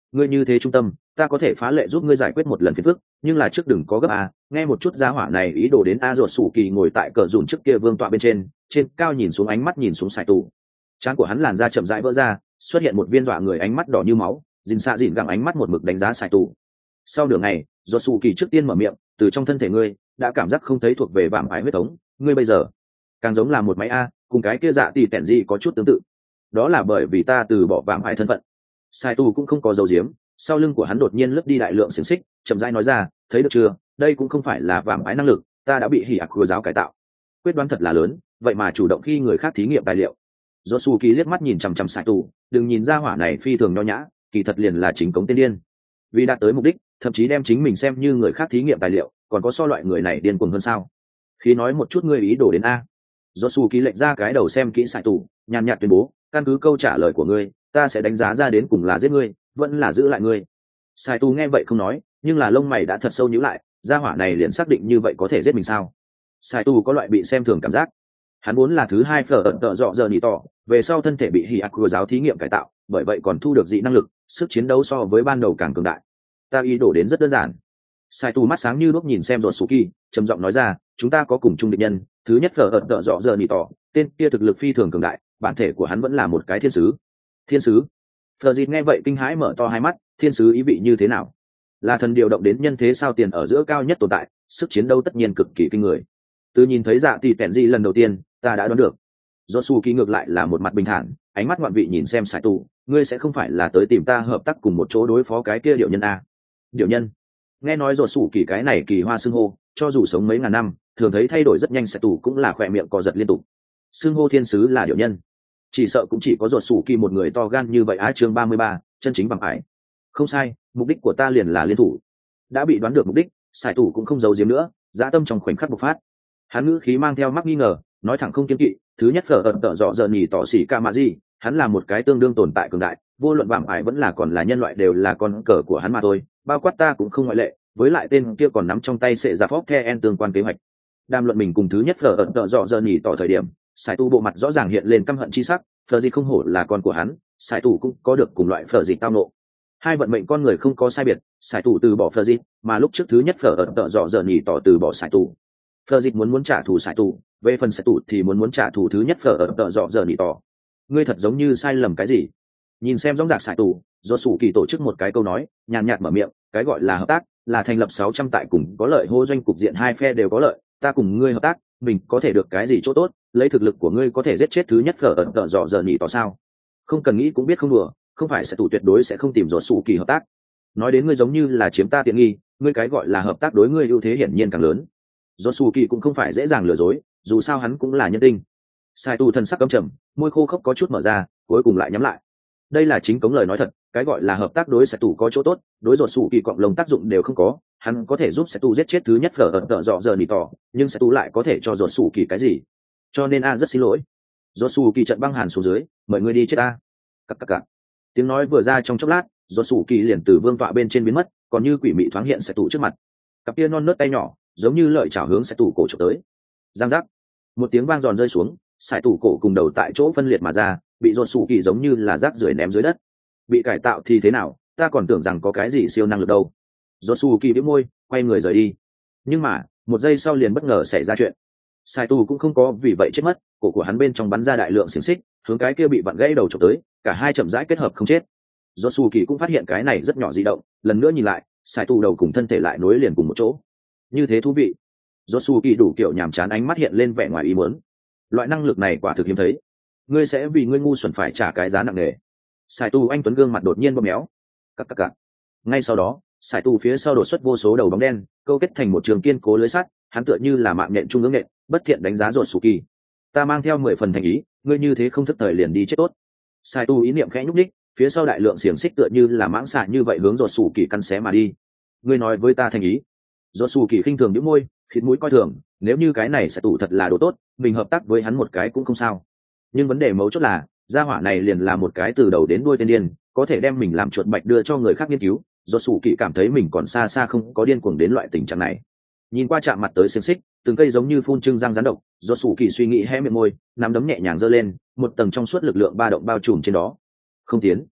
ngươi như thế trung tâm ta có thể phá lệ giúp ngươi giải quyết một lần phiền phức, nhưng là trước đừng có gấp à. Nghe một chút gia hỏa này ý đồ đến a ruột sủ kỳ ngồi tại cờ dùn trước kia vương tọa bên trên trên cao nhìn xuống, ánh mắt nhìn xuống sải tù. Trán của hắn làn da chậm rãi vỡ ra, xuất hiện một viên dọa người ánh mắt đỏ như máu, dìn xạ dìn gặng ánh mắt một mực đánh giá sải tù. Sau nửa ngày ruột sủ kỳ trước tiên mở miệng, từ trong thân thể ngươi đã cảm giác không thấy thuộc về vạm ái huyết thống, ngươi bây giờ càng giống là một máy a, cùng cái kia dạ tỷ tẻn gì có chút tương tự. Đó là bởi vì ta từ bỏ vạm ái thân phận. Sai tu cũng không có dấu diếm, sau lưng của hắn đột nhiên lướt đi đại lượng xiềng xích, chậm rãi nói ra, thấy được chưa, đây cũng không phải là vạm ái năng lực, ta đã bị hỉ ạc khua giáo cải tạo. Quyết đoán thật là lớn, vậy mà chủ động khi người khác thí nghiệm tài liệu. Josuke liếc mắt nhìn chằm chằm Sai tu, đừng nhìn ra hỏa này phi thường nho nhã, kỳ thật liền là chính cống tiên điên. Vì đạt tới mục đích, thậm chí đem chính mình xem như người khác thí nghiệm tài liệu, còn có so loại người này điên cuồng hơn sao? Khi nói một chút ngươi ý đồ đến a. Josuke lệnh ra cái đầu xem kỹ Sai tu, nhàn nhạt tuyên bố, căn cứ câu trả lời của ngươi, ta sẽ đánh giá ra đến cùng là giết ngươi vẫn là giữ lại ngươi. Sai tu nghe vậy không nói, nhưng là lông mày đã thật sâu nhíu lại, gia hỏa này liền xác định như vậy có thể giết mình sao? Sai tu có loại bị xem thường cảm giác. Hắn vốn là thứ hai phở ẩn tợ dọ giờ nhị tỏ, về sau thân thể bị hỉ ạc của giáo thí nghiệm cải tạo, bởi vậy còn thu được dị năng lực, sức chiến đấu so với ban đầu càng cường đại. Ta ý đồ đến rất đơn giản. Sai tu mắt sáng như đuốc nhìn xem Josuke, trầm giọng nói ra, chúng ta có cùng chung địch nhân, thứ nhất phở ẩn tợ dọ giờ nhị tỏ, tên kia thực lực phi thường cường đại, bản thể của hắn vẫn là một cái thiên sứ. Thiên sứ? Phờ dịt nghe vậy kinh hãi mở to hai mắt, thiên sứ ý vị như thế nào? Là thần điều động đến nhân thế sao tiền ở giữa cao nhất tồn tại, sức chiến đấu tất nhiên cực kỳ kinh người. Từ nhìn thấy dạ tỷ tẻn gì lần đầu tiên, ta đã đoán được. Josuke ngược lại là một mặt bình thản, ánh mắt ngoạn vị nhìn xem Sai tu, ngươi sẽ không phải là tới tìm ta hợp tác cùng một chỗ đối phó cái kia điệu nhân a? Điệu nhân? Nghe nói Josuke cái này kỳ hoa xưng hô, cho dù sống mấy ngàn năm, thường thấy thay đổi rất nhanh, Sai tu cũng là khỏe miệng cò giật liên tục. Xưng hô thiên sứ là điệu nhân, chỉ sợ cũng chỉ có ruột sủ kỳ một người to gan như vậy á. Chương ba mươi ba, chân chính bằng ải. Không sai, mục đích của ta liền là liên thủ. Đã bị đoán được mục đích, Sải tủ cũng không giấu giếm nữa, dã tâm trong khoảnh khắc bộc phát. Hắn ngữ khí mang theo mắc nghi ngờ, nói thẳng không kiên kỵ, thứ nhất phở ẩn tợ dọ giờ nhì tỏ xỉ ca mà gì, hắn là một cái tương đương tồn tại cường đại, vô luận vạm ải vẫn là còn là nhân loại đều là con cờ của hắn mà thôi, bao quát ta cũng không ngoại lệ, với lại tên kia còn nắm trong tay sệ giả phóc the en tương quan kế hoạch. Đàm luận mình cùng thứ nhất phở ẩn tợ dọ giờ nhì tỏ thời điểm, Sải tu bộ mặt rõ ràng hiện lên căm hận chi sắc, phở gì không hổ là con của hắn, Sải tu cũng có được cùng loại phở gì tao nộ. Hai vận mệnh con người không có sai biệt, Sải tu từ bỏ phở gì, mà lúc trước thứ nhất phở ẩn tợ dọ giờ nhì tỏ từ bỏ Sải tu. Phở gì muốn muốn trả thù Sải tu, về phần Sải tu thì muốn muốn trả thù thứ nhất phở ẩn tợ dọ giờ nhì tỏ. Ngươi thật giống như sai lầm cái gì? Nhìn xem rõ ràng Sải tu, do sủ kỳ tổ chức một cái câu nói, nhàn nhạt mở miệng, cái gọi là hợp tác là thành lập sáu trăm tại cùng có lợi hô doanh cục diện hai phe đều có lợi, ta cùng ngươi hợp tác, mình có thể được cái gì chỗ tốt? Lấy thực lực của ngươi có thể giết chết thứ nhất phở ẩn tợ dọ giờ nhì tỏ sao? Không cần nghĩ cũng biết không đùa, không phải sẽ tù tuyệt đối sẽ không tìm dột sủ kỳ hợp tác. Nói đến ngươi giống như là chiếm ta tiện nghi, ngươi cái gọi là hợp tác đối ngươi ưu thế hiển nhiên càng lớn. Dột sủ kỳ cũng không phải dễ dàng lừa dối, dù sao hắn cũng là nhân tinh. Sai tu thần sắc căm trầm, môi khô khốc có chút mở ra, cuối cùng lại nhắm lại. Đây là chính cống lời nói thật, cái gọi là hợp tác đối Sai tu có chỗ tốt, đối dột sủ kỳ cộng lồng tác dụng đều không có. Hắn có thể giúp Sai tu giết chết thứ nhất phở ẩn tợ dọ giờ nhì tỏ, nhưng Sai tu lại có thể cho dột sủ kỳ cái gì? Cho nên a rất xin lỗi. Josu kỳ trận băng hàn xuống dưới, mời ngươi đi chết a. Cặc cặc cặc. Tiếng nói vừa ra trong chốc lát, Josu kỳ liền từ vương tọa bên trên biến mất, còn như quỷ mị thoáng hiện Sai tủ trước mặt. Cặp kia non nớt tay nhỏ, giống như lợi chảo hướng Sai tủ cổ chụp tới. Giang giác. Một tiếng vang giòn rơi xuống, Sai tủ cổ cùng đầu tại chỗ phân liệt mà ra, bị Josu kỳ giống như là rác rưởi ném dưới đất. Bị cải tạo thì thế nào, ta còn tưởng rằng có cái gì siêu năng lực đâu. Josu kỳ bĩu môi, quay người rời đi. Nhưng mà, một giây sau liền bất ngờ xảy ra chuyện. Sai tu cũng không có vì vậy chết mất, cổ của hắn bên trong bắn ra đại lượng xiềng xích, hướng cái kia bị vặn gãy đầu chụp tới, cả hai chậm rãi kết hợp không chết. Josu kỳ cũng phát hiện cái này rất nhỏ di động, lần nữa nhìn lại, Sai tu đầu cùng thân thể lại nối liền cùng một chỗ. Như thế thú vị. Josu kỳ đủ kiểu nhàm chán ánh mắt hiện lên vẻ ngoài ý muốn. Loại năng lực này quả thực hiếm thấy. Ngươi sẽ vì ngươi ngu xuẩn phải trả cái giá nặng nề. Sai tu anh tuấn gương mặt đột nhiên bóp méo. Cặc cặc cặc. Ngay sau đó, Sai tu phía sau đột xuất vô số đầu bóng đen, câu kết thành một trường kiên cố lưới sắt, hắn tựa như là mạng nhện trung ương nện, bất thiện đánh giá Josu kỳ. Ta mang theo mười phần thành ý, ngươi như thế không thức thời liền đi chết tốt. Sai tu ý niệm khẽ nhúc nhích, phía sau đại lượng xiềng xích tựa như là mãng xà như vậy hướng Josu kỳ căn xé mà đi. Ngươi nói với ta thành ý? Josu kỳ khinh thường nhếch môi, khịt mũi coi thường, nếu như cái này sẽ tủ thật là đồ tốt, mình hợp tác với hắn một cái cũng không sao. Nhưng vấn đề mấu chốt là, gia hỏa này liền là một cái từ đầu đến đuôi tên điên, có thể đem mình làm chuột bạch đưa cho người khác nghiên cứu. Josu kỳ cảm thấy mình còn xa xa không có điên cuồng đến loại tình trạng này. Nhìn qua chạm mặt tới xiềng xích, từng cây giống như phun trưng răng rắn độc, Josu kỳ suy nghĩ hé miệng môi, nắm đấm nhẹ nhàng giơ lên, một tầng trong suốt lực lượng ba động bao trùm trên đó. Không tiến.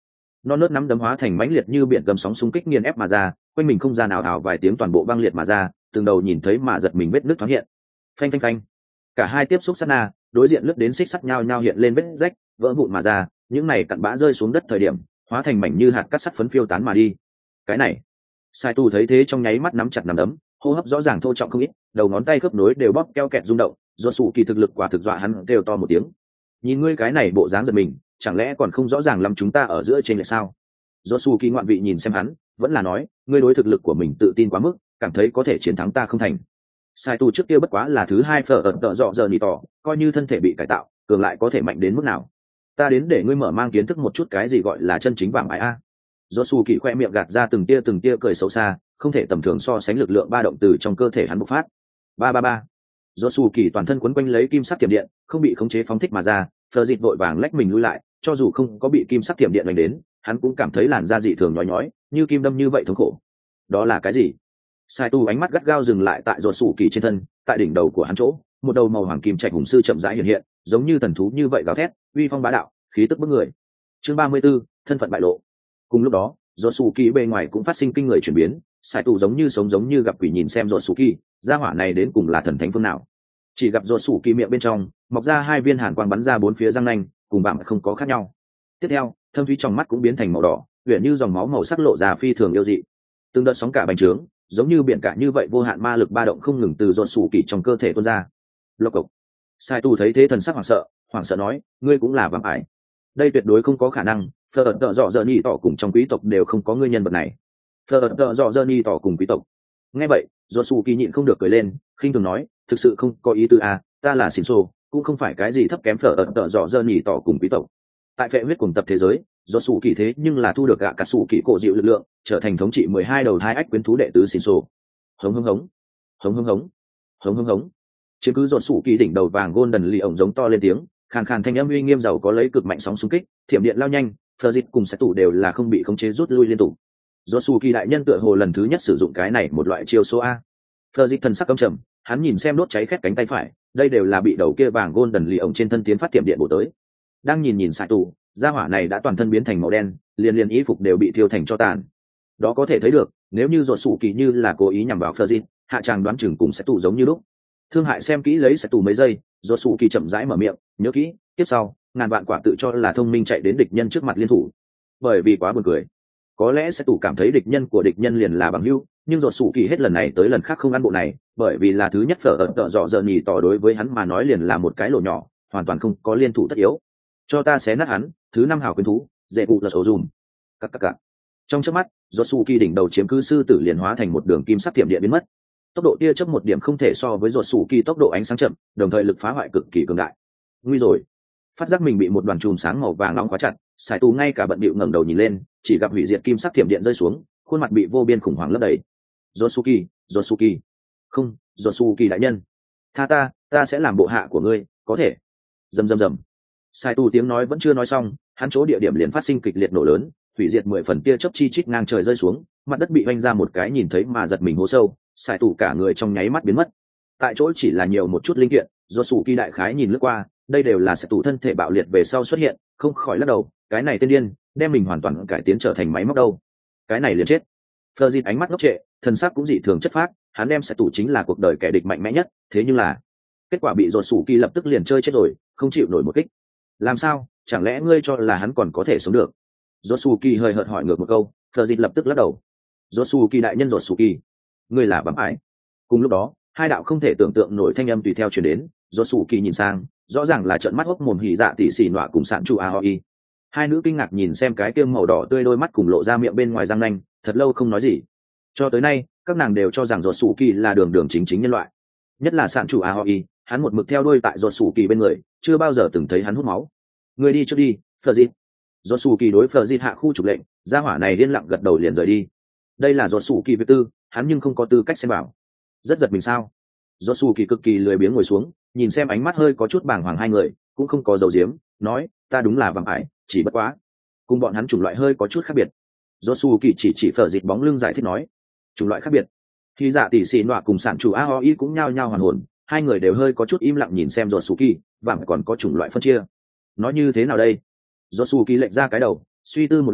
non nớt nắm đấm hóa thành mãnh liệt như biển gầm sóng xung kích nghiền ép mà ra, quanh mình không gian ảo ảo vài tiếng toàn bộ băng liệt mà ra, từng đầu nhìn thấy mà giật mình vết nứt thoáng hiện. Phanh phanh phanh, cả hai tiếp xúc sát na, đối diện lướt đến xích sắt nhau nhau hiện lên vết rách, vỡ vụn mà ra, những này cặn bã rơi xuống đất thời điểm, hóa thành mảnh như hạt cát sắt phấn phiêu tán mà đi. Cái này, Sai Tu thấy thế trong nháy mắt nắm chặt nắm đấm, hô hấp rõ ràng thô trọng không ít, đầu ngón tay khớp nối đều bóp keo kẹt rung động, do sủ kỳ thực lực quả thực dọa hắn đều to một tiếng. Nhìn ngươi cái này bộ dáng giật mình, chẳng lẽ còn không rõ ràng lắm chúng ta ở giữa trên lệch sao? Do sủ kỳ ngoạn vị nhìn xem hắn, vẫn là nói, ngươi đối thực lực của mình tự tin quá mức, cảm thấy có thể chiến thắng ta không thành. Sai Tu trước kia bất quá là thứ hai phở ẩn tợ dọ giờ nhị tỏ, coi như thân thể bị cải tạo, cường lại có thể mạnh đến mức nào. Ta đến để ngươi mở mang kiến thức một chút cái gì gọi là chân chính vàng ải a. Do sủ kỳ khoe miệng gạt ra từng tia từng tia cười xấu xa, không thể tầm thường so sánh lực lượng ba động từ trong cơ thể hắn bộc phát. Ba ba ba. Do sủ kỳ toàn thân quấn quanh lấy kim sắc tiềm điện, không bị khống chế phóng thích mà ra, phờ dịt vội vàng lách mình lui lại, cho dù không có bị kim sắc tiềm điện đánh đến, hắn cũng cảm thấy làn da dị thường nhói nhói, như kim đâm như vậy thống khổ. Đó là cái gì? Sai Tu ánh mắt gắt gao dừng lại tại Rốt Sủ Kỳ trên thân, tại đỉnh đầu của hắn chỗ, một đầu màu hoàng kim trạch hùng sư chậm rãi hiện hiện, giống như thần thú như vậy gào thét, uy phong bá đạo, khí tức bức người. Chương ba mươi 34, thân phận bại lộ. Cùng lúc đó, Rốt Sủ Kỳ bề ngoài cũng phát sinh kinh người chuyển biến, Sai Tu giống như sống giống như gặp quỷ nhìn xem Rốt Sủ Kỳ, gia hỏa này đến cùng là thần thánh phương nào? Chỉ gặp Rốt Sủ Kỳ miệng bên trong mọc ra hai viên hàn quang bắn ra bốn phía răng nanh, cùng bạn không có khác nhau. Tiếp theo, thâm thúy trong mắt cũng biến thành màu đỏ, huyền như dòng máu màu sắc lộ ra phi thường yêu dị. Từng đợt sóng cả bành trướng, giống như biển cả như vậy vô hạn ma lực ba động không ngừng từ Rốt Sủ Kỳ trong cơ thể tuôn ra. Lộc cộc. Sai Tu thấy thế thần sắc hoảng sợ, hoảng sợ nói, ngươi cũng là vạm ải. Đây tuyệt đối không có khả năng, phở ẩn tợ dọ dơ nhị tỏ cùng trong quý tộc đều không có ngươi nhân vật này. Phở ẩn tợ dọ dơ nhị tỏ cùng quý tộc. Nghe vậy, Rốt Sủ Kỳ nhịn không được cười lên, khinh thường nói, thực sự không có ý tư à, ta là xỉn xô, cũng không phải cái gì thấp kém phở ẩn tợ dọ dơ nhị tỏ cùng quý tộc. Tại phệ huyết cùng tập thế giới, Rốt Sủ Kỳ thế nhưng là thu được gạ cả sủ kỳ cổ dịu lực lượng, trở thành thống trị mười hai đầu thai ách quyến thú đệ tứ xỉn xô. Hống hống hống, hống hống hống, hống hống hống. Chiếm cứ Rốt Sủ Kỳ đỉnh đầu vàng golden lì ổng giống to lên tiếng, khàn khàn thanh âm uy nghiêm giàu có lấy cực mạnh sóng xung kích, thiểm điện lao nhanh, phờ dịch cùng sẽ tủ đều là không bị khống chế rút lui liên tục. Rốt Sủ Kỳ đại nhân tựa hồ lần thứ nhất sử dụng cái này một loại chiêu số a. Phờ dịch thần sắc căm trầm, hắn nhìn xem đốt cháy khét cánh tay phải, đây đều là bị đầu kia vàng golden lì ổng trên thân tiến phát tiệm điện bổ tới. Đang nhìn nhìn sai tù, gia hỏa này đã toàn thân biến thành màu đen, liền liền y phục đều bị thiêu thành cho tàn. Đó có thể thấy được, nếu như Rốt Sủ Kỳ như là cố ý nhằm vào phờ dịch, hạ tràng đoán chừng cùng sẽ tù giống như lúc. Thương hại xem kỹ lấy sẽ tù mấy giây, Rốt Sủ Kỳ chậm rãi mở miệng, nhớ kỹ, tiếp sau, ngàn vạn quả tự cho là thông minh chạy đến địch nhân trước mặt liên thủ. Bởi vì quá buồn cười. Có lẽ sẽ tù cảm thấy địch nhân của địch nhân liền là bằng hữu, nhưng Rốt Sủ Kỳ hết lần này tới lần khác không ăn bộ này, bởi vì là thứ nhất phở ẩn tợ dọ dơ nhì tỏ đối với hắn mà nói liền là một cái lỗ nhỏ, hoàn toàn không có liên thủ tất yếu. Cho ta xé nát hắn, thứ năm hào quyến thú, dễ cụ là sổ dùm. Các các các. Trong chớp mắt, Rốt Sủ Kỳ đỉnh đầu chiếm cứ sư tử liền hóa thành một đường kim sắc tiệm điện biến mất. Tốc độ tia chớp một điểm không thể so với Rốt Sủ Kỳ tốc độ ánh sáng chậm, đồng thời lực phá hoại cực kỳ cường đại. Nguy rồi. Phát giác mình bị một đoàn chùm sáng màu vàng nóng khóa chặt, Sải Tù ngay cả bận bịu ngẩng đầu nhìn lên, chỉ gặp hủy diệt kim sắc thiểm điện rơi xuống, khuôn mặt bị vô biên khủng hoảng lấp đầy. Rốt Sủ Kỳ, Rốt Sủ Kỳ. Không, Rốt Sủ Kỳ đại nhân. Tha ta, ta sẽ làm bộ hạ của ngươi, có thể. Rầm rầm rầm. Sải Tù tiếng nói vẫn chưa nói xong, hắn chỗ địa điểm liền phát sinh kịch liệt nổ lớn, hủy diệt mười phần tia chớp chi chít ngang trời rơi xuống, mặt đất bị vênh ra một cái nhìn thấy mà giật mình hố sâu, Sải Tù cả người trong nháy mắt biến mất. Tại chỗ chỉ là nhiều một chút linh kiện, Rốt Sủ Kỳ đại khái nhìn lướt qua, đây đều là sẽ tủ thân thể bạo liệt về sau xuất hiện, không khỏi lắc đầu, cái này tên điên, đem mình hoàn toàn cải tiến trở thành máy móc đâu. Cái này liền chết. Fleur Dịt ánh mắt ngốc trệ, thần sắc cũng dị thường chất phác, hắn đem sẽ tủ chính là cuộc đời kẻ địch mạnh mẽ nhất, thế nhưng là kết quả bị Rốt Sủ Kỳ lập tức liền chơi chết rồi, không chịu nổi một kích. Làm sao, chẳng lẽ ngươi cho là hắn còn có thể sống được? Rốt Sủ Kỳ hơi hợt hỏi ngược một câu, Fleur Dịt lập tức lắc đầu. Rốt Sủ Kỳ đại nhân Rốt Sủ Kỳ, ngươi là bẩm ải. Cùng lúc đó, hai đạo không thể tưởng tượng nổi thanh âm tùy theo truyền đến, Rốt Sủ Kỳ nhìn sang, rõ ràng là trợn mắt hốc mồm hỉ dạ tỷ xỉ nọa cùng sạn chu aoi. Hai nữ kinh ngạc nhìn xem cái kia màu đỏ tươi đôi mắt cùng lộ ra miệng bên ngoài răng nanh, thật lâu không nói gì. Cho tới nay, các nàng đều cho rằng Rốt Sủ Kỳ là đường đường chính chính nhân loại. Nhất là sạn chu aoi, hắn một mực theo đuôi tại Rốt Sủ Kỳ bên người, chưa bao giờ từng thấy hắn hút máu. Người đi trước đi, Fleur Dịt. Rốt Sủ Kỳ đối Fleur Dịt hạ khu trục lệnh, gia hỏa này điên lặng gật đầu liền rời đi. Đây là Rốt Sủ Kỳ việc tư, hắn nhưng không có tư cách xem bảo. Rất giật mình sao? Rốt Sủ Kỳ cực kỳ lười biếng ngồi xuống, nhìn xem ánh mắt hơi có chút bàng hoàng hai người, cũng không có dầu diếm, nói, ta đúng là vàng ải, chỉ bất quá, cùng bọn hắn chủng loại hơi có chút khác biệt. Rốt Sủ Kỳ chỉ chỉ Fleur Dịt bóng lưng giải thích nói, chủng loại khác biệt. Khi dạ tỷ xì nọa cùng sản chủ aoi cũng nhao nhao hoàn hồn, hai người đều hơi có chút im lặng nhìn xem Rốt Sủ Kỳ, vàng còn có chủng loại phân chia. Nói như thế nào đây? Rốt Sủ Kỳ lệch ra cái đầu, suy tư một lát,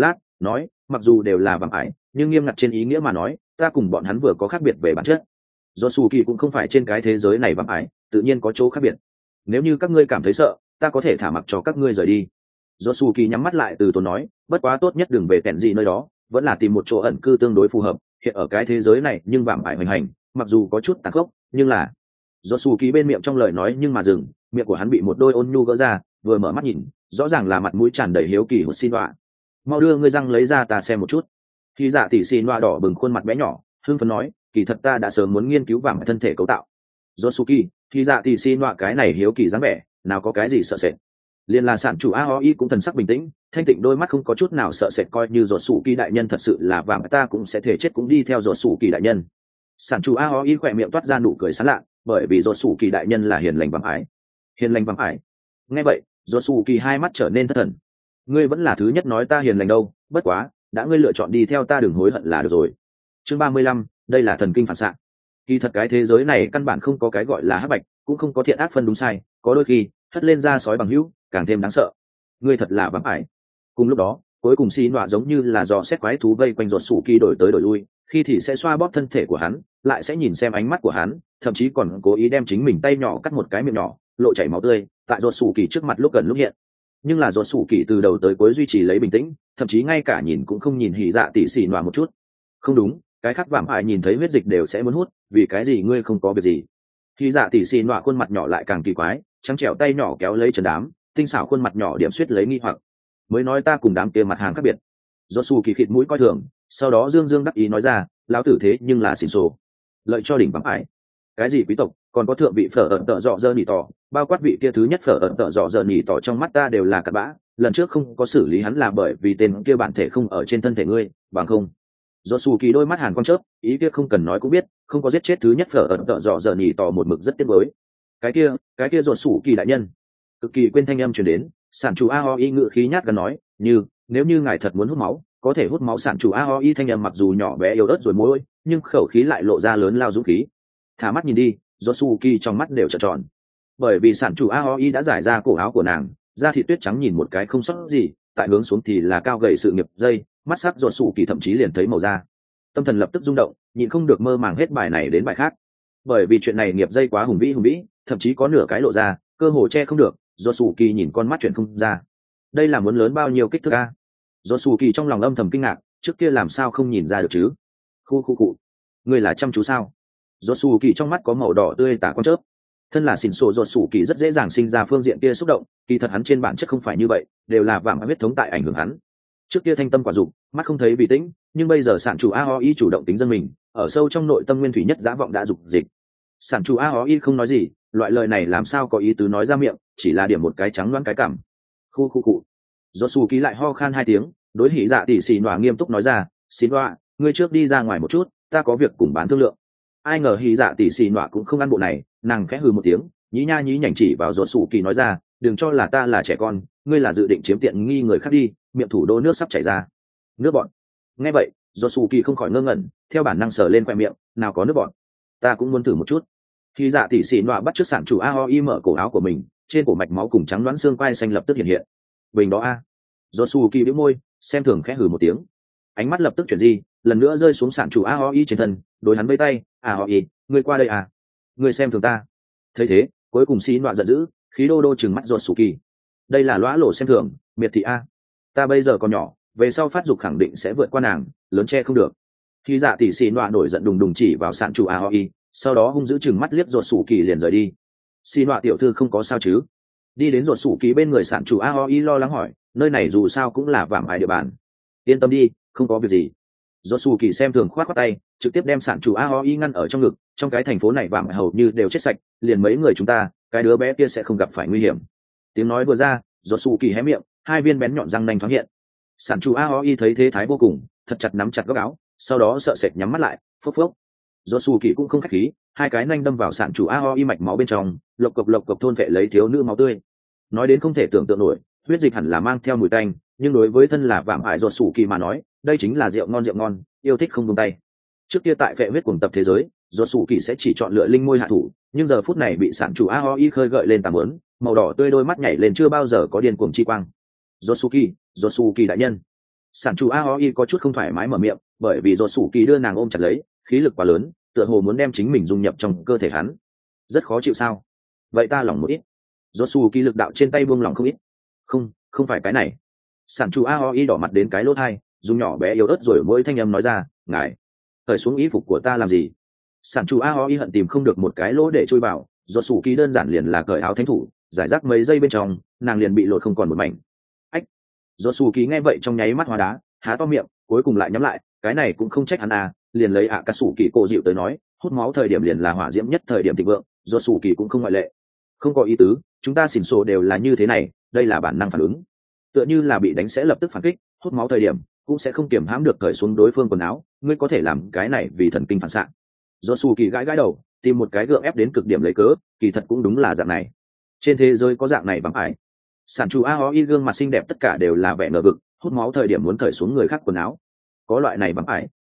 nói mặc dù đều là vạm ải nhưng nghiêm ngặt trên ý nghĩa mà nói ta cùng bọn hắn vừa có khác biệt về bản chất. Do sù kỳ cũng không phải trên cái thế giới này vạm ải, tự nhiên có chỗ khác biệt. Nếu như các ngươi cảm thấy sợ, ta có thể thả mặc cho các ngươi rời đi. Do sù kỳ nhắm mắt lại từ tốn nói, bất quá tốt nhất đừng về kẹn gì nơi đó, vẫn là tìm một chỗ ẩn cư tương đối phù hợp. Hiện ở cái thế giới này nhưng vạm ải hoành hành, mặc dù có chút tàn khốc, nhưng là do sù kỳ bên miệng trong lời nói nhưng mà dừng, miệng của hắn bị một đôi ôn nhu gỡ ra, vừa mở mắt nhìn, rõ ràng là mặt mũi tràn đầy hiếu kỳ hụt xin đọa. Mau đưa ngươi răng lấy ra ta xem một chút. Khi dạ tỷ xin đọa đỏ bừng khuôn mặt bé nhỏ, hưng phấn nói, kỳ thật ta đã sớm muốn nghiên cứu vàng thân thể cấu tạo. Josuki, khi dạ tỷ xin đọa cái này hiếu kỳ dáng vẻ, nào có cái gì sợ sệt. Liên là sản chủ Aoi cũng thần sắc bình tĩnh, thanh tịnh đôi mắt không có chút nào sợ sệt, coi như Josuki đại nhân thật sự là vàng ta cũng sẽ thể chết cũng đi theo Josuki đại nhân. Sản chủ Aoi khỏe miệng toát ra nụ cười sảng lạ, bởi vì Josuki đại nhân là hiền lành vàng ái. Hiền lành vàng ái. Nghe vậy, Josuki hai mắt trở nên thất thần. Ngươi vẫn là thứ nhất nói ta hiền lành đâu, bất quá, đã ngươi lựa chọn đi theo ta đừng hối hận là được rồi. Chương ba mươi lăm, đây là thần kinh phản xạ. Kỳ thật cái thế giới này căn bản không có cái gọi là hắc bạch, cũng không có thiện ác phân đúng sai, có đôi khi hất lên ra sói bằng hữu càng thêm đáng sợ. Ngươi thật là vắng ải. Cùng lúc đó, cuối cùng xì nọa giống như là dò xét quái thú vây quanh ruột sủ kỳ đổi tới đổi lui, khi thì sẽ xoa bóp thân thể của hắn, lại sẽ nhìn xem ánh mắt của hắn, thậm chí còn cố ý đem chính mình tay nhỏ cắt một cái miệng nhỏ, lộ chảy máu tươi, tại ruột sủ kỳ trước mặt lúc gần lúc hiện. Nhưng là ruột sủ kỳ từ đầu tới cuối duy trì lấy bình tĩnh, thậm chí ngay cả nhìn cũng không nhìn hỉ dạ tỷ xì nọa một chút. Không đúng, cái khác vạm ải nhìn thấy huyết dịch đều sẽ muốn hút, vì cái gì ngươi không có việc gì? Hỉ dạ tỷ xì nọa khuôn mặt nhỏ lại càng kỳ quái, trắng trẻo tay nhỏ kéo lấy trần đám, tinh xảo khuôn mặt nhỏ điểm suýt lấy nghi hoặc. Mới nói ta cùng đám kia mặt hàng khác biệt. Josu kỳ khịt mũi coi thường, sau đó dương dương đắc ý nói ra, lão tử thế nhưng là xỉn sổ, lợi cho đỉnh vắng ải. Cái gì quý tộc, còn có thượng vị phở ẩn tợ dọ dơ nỉ tỏ, bao quát vị kia thứ nhất phở ẩn tợ dọ dơ nỉ tỏ trong mắt ta đều là cặn bã. Lần trước không có xử lý hắn là bởi vì tên kia bản thể không ở trên thân thể ngươi, bằng không. Josu kỳ đôi mắt hàn quang chớp, ý kia không cần nói cũng biết, không có giết chết thứ nhất phở ẩn tợ dọ dơ nỉ tỏ một mực rất tiếc nuối. Cái kia, cái kia Josu kỳ đại nhân, cực kỳ quên thanh âm truyền đến. Sản chủ Aoi ngự khí nhát gần nói, như nếu như ngài thật muốn hút máu, có thể hút máu. Sản chủ Aoi thanh âm mặc dù nhỏ bé yếu ớt rồi môi, nhưng khẩu khí lại lộ ra lớn lao dũng khí. Thả mắt nhìn đi, Josuki trong mắt đều trợn tròn, bởi vì sản chủ Aoi đã giải ra cổ áo của nàng, da thịt tuyết trắng nhìn một cái không sót gì, tại hướng xuống thì là cao gầy sự nghiệp dây, mắt sắc Josuki thậm chí liền thấy màu da. Tâm thần lập tức rung động, nhịn không được mơ màng hết bài này đến bài khác, bởi vì chuyện này nghiệp dây quá hùng vĩ hùng vĩ, thậm chí có nửa cái lộ ra, cơ hồ che không được. Josuki nhìn con mắt chuyển không ra, đây là muốn lớn bao nhiêu kích thước a? Josuki trong lòng âm thầm kinh ngạc, trước kia làm sao không nhìn ra được chứ? Khu khu cụ, ngươi là chăm chú sao? Josuki trong mắt có màu đỏ tươi tả con chớp. Thân là xỉn sổ Josuki rất dễ dàng sinh ra phương diện kia xúc động, kỳ thật hắn trên bản chất không phải như vậy, đều là vạm huyết thống tại ảnh hưởng hắn. Trước kia thanh tâm quả dục, mắt không thấy vì tĩnh, nhưng bây giờ sản chủ Aoi chủ động tính dân mình, ở sâu trong nội tâm nguyên thủy nhất dã vọng đã dục dịch. Sản chủ Aoi không nói gì, loại lời này làm sao có ý tứ nói ra miệng, chỉ là điểm một cái trắng loáng cái cảm. Khu khu cụ. Josuki lại ho khan hai tiếng, đối hỉ dạ tỷ xì nọa nghiêm túc nói ra, xin đoạ, ngươi trước đi ra ngoài một chút, ta có việc cùng bán thương lượng. Ai ngờ hỉ dạ tỷ xì nọa cũng không ăn bộ này, nàng khẽ hừ một tiếng, nhí nha nhí nhảnh chỉ vào Josuki nói ra, đừng cho là ta là trẻ con, ngươi là dự định chiếm tiện nghi người khác đi, miệng thủ đô nước sắp chảy ra. Nước bọn. Nghe vậy, Josuki không khỏi ngơ ngẩn, theo bản năng sờ lên khoe miệng, nào có nước bọn, ta cũng muốn thử một chút. Khi dạ tỷ xì nọa bắt trước sản chủ Aoi mở cổ áo của mình, trên cổ mạch máu cùng trắng đoán xương quai xanh lập tức hiện hiện. Bình đó a. Josuki bĩu môi, xem thường khẽ hừ một tiếng. Ánh mắt lập tức chuyển di, lần nữa rơi xuống sản chủ Aoi trên thân, đối hắn vẫy tay, "Aoi, ngươi qua đây à? Ngươi xem thường ta." Thấy thế, cuối cùng xì nọa giận dữ, khí đô đô trừng mắt Josuki. Đây là lõa lổ xem thường, miệt thị a. Ta bây giờ còn nhỏ, về sau phát dục khẳng định sẽ vượt qua nàng, lớn che không được. Khi dạ tỷ xì nọa nổi giận đùng đùng chỉ vào sản chủ Aoi, sau đó hung dữ chừng mắt liếc ruột sủ kỳ liền rời đi. Xin họa tiểu thư không có sao chứ? Đi đến ruột sủ kỳ bên người sản chủ Aoi lo lắng hỏi, nơi này dù sao cũng là vạm ải địa bàn. Yên tâm đi, không có việc gì. Ruột sủ kỳ xem thường khoát khoát tay, trực tiếp đem sản chủ Aoi ngăn ở trong ngực, trong cái thành phố này vạm ải hầu như đều chết sạch, liền mấy người chúng ta, cái đứa bé kia sẽ không gặp phải nguy hiểm. Tiếng nói vừa ra, ruột sủ kỳ hé miệng, hai viên bén nhọn răng nanh thoáng hiện. Sản chủ Aoi thấy thế thái vô cùng, thật chặt nắm chặt góc áo, sau đó sợ sệt nhắm mắt lại, phốc phốc. Josuki cũng không khách khí, hai cái nanh đâm vào sản chủ Aoi mạch máu bên trong, lộc cộc lộc cộc thôn vệ lấy thiếu nữ máu tươi. Nói đến không thể tưởng tượng nổi, huyết dịch hẳn là mang theo mùi tanh, nhưng đối với thân là vạm ải Josuki mà nói, đây chính là rượu ngon rượu ngon, yêu thích không buông tay. Trước kia tại phệ huyết cuồng tập thế giới, Josuki sẽ chỉ chọn lựa linh môi hạ thủ, nhưng giờ phút này bị sản chủ Aoi khơi gợi lên tàm muốn, màu đỏ tươi đôi mắt nhảy lên chưa bao giờ có điên cuồng chi quang. Josuki, Josuki đại nhân. Sản chủ Aoi có chút không thoải mái mở miệng, bởi vì rột sủ kỳ đưa nàng ôm chặt lấy, khí lực quá lớn, tựa hồ muốn đem chính mình dung nhập trong cơ thể hắn. Rất khó chịu sao? Vậy ta lỏng một ít. Rột sủ kỳ lực đạo trên tay buông lỏng không ít. Không, không phải cái này. Sản chủ Aoi đỏ mặt đến cái lỗ tai, dùng nhỏ bé yếu ớt rồi mỗi thanh âm nói ra, ngài cởi xuống y phục của ta làm gì? Sản chủ Aoi hận tìm không được một cái lỗ để chui vào, rột sủ kỳ đơn giản liền là cởi áo thánh thủ, giải rác mấy giây bên trong, nàng liền bị lột không còn một mảnh. Ách! Rột sủ kỳ nghe vậy trong nháy mắt hóa đá, há to miệng, cuối cùng lại nhắm lại, cái này cũng không trách hắn à, liền lấy ạ cà sủ kỳ cổ dịu tới nói, hút máu thời điểm liền là hỏa diễm nhất thời điểm thịnh vượng, rột sủ kỳ cũng không ngoại lệ. Không có ý tứ, chúng ta xỉn xồ đều là như thế này, đây là bản năng phản ứng. Tựa như là bị đánh sẽ lập tức phản kích, hút máu thời điểm cũng sẽ không kiềm hãm được cởi xuống đối phương quần áo, ngươi có thể làm cái này vì thần kinh phản xạ. Rột sủ kỳ gãi gãi đầu, tìm một cái gượng ép đến cực điểm lấy cớ, kỳ thật cũng đúng là dạng này. Trên thế giới có dạng này bằng ải. Sản chủ Aoi gương mặt xinh đẹp tất cả đều là vẻ ngờ vực, hút máu thời điểm muốn cởi xuống người khác quần áo. Có loại này bằng ải.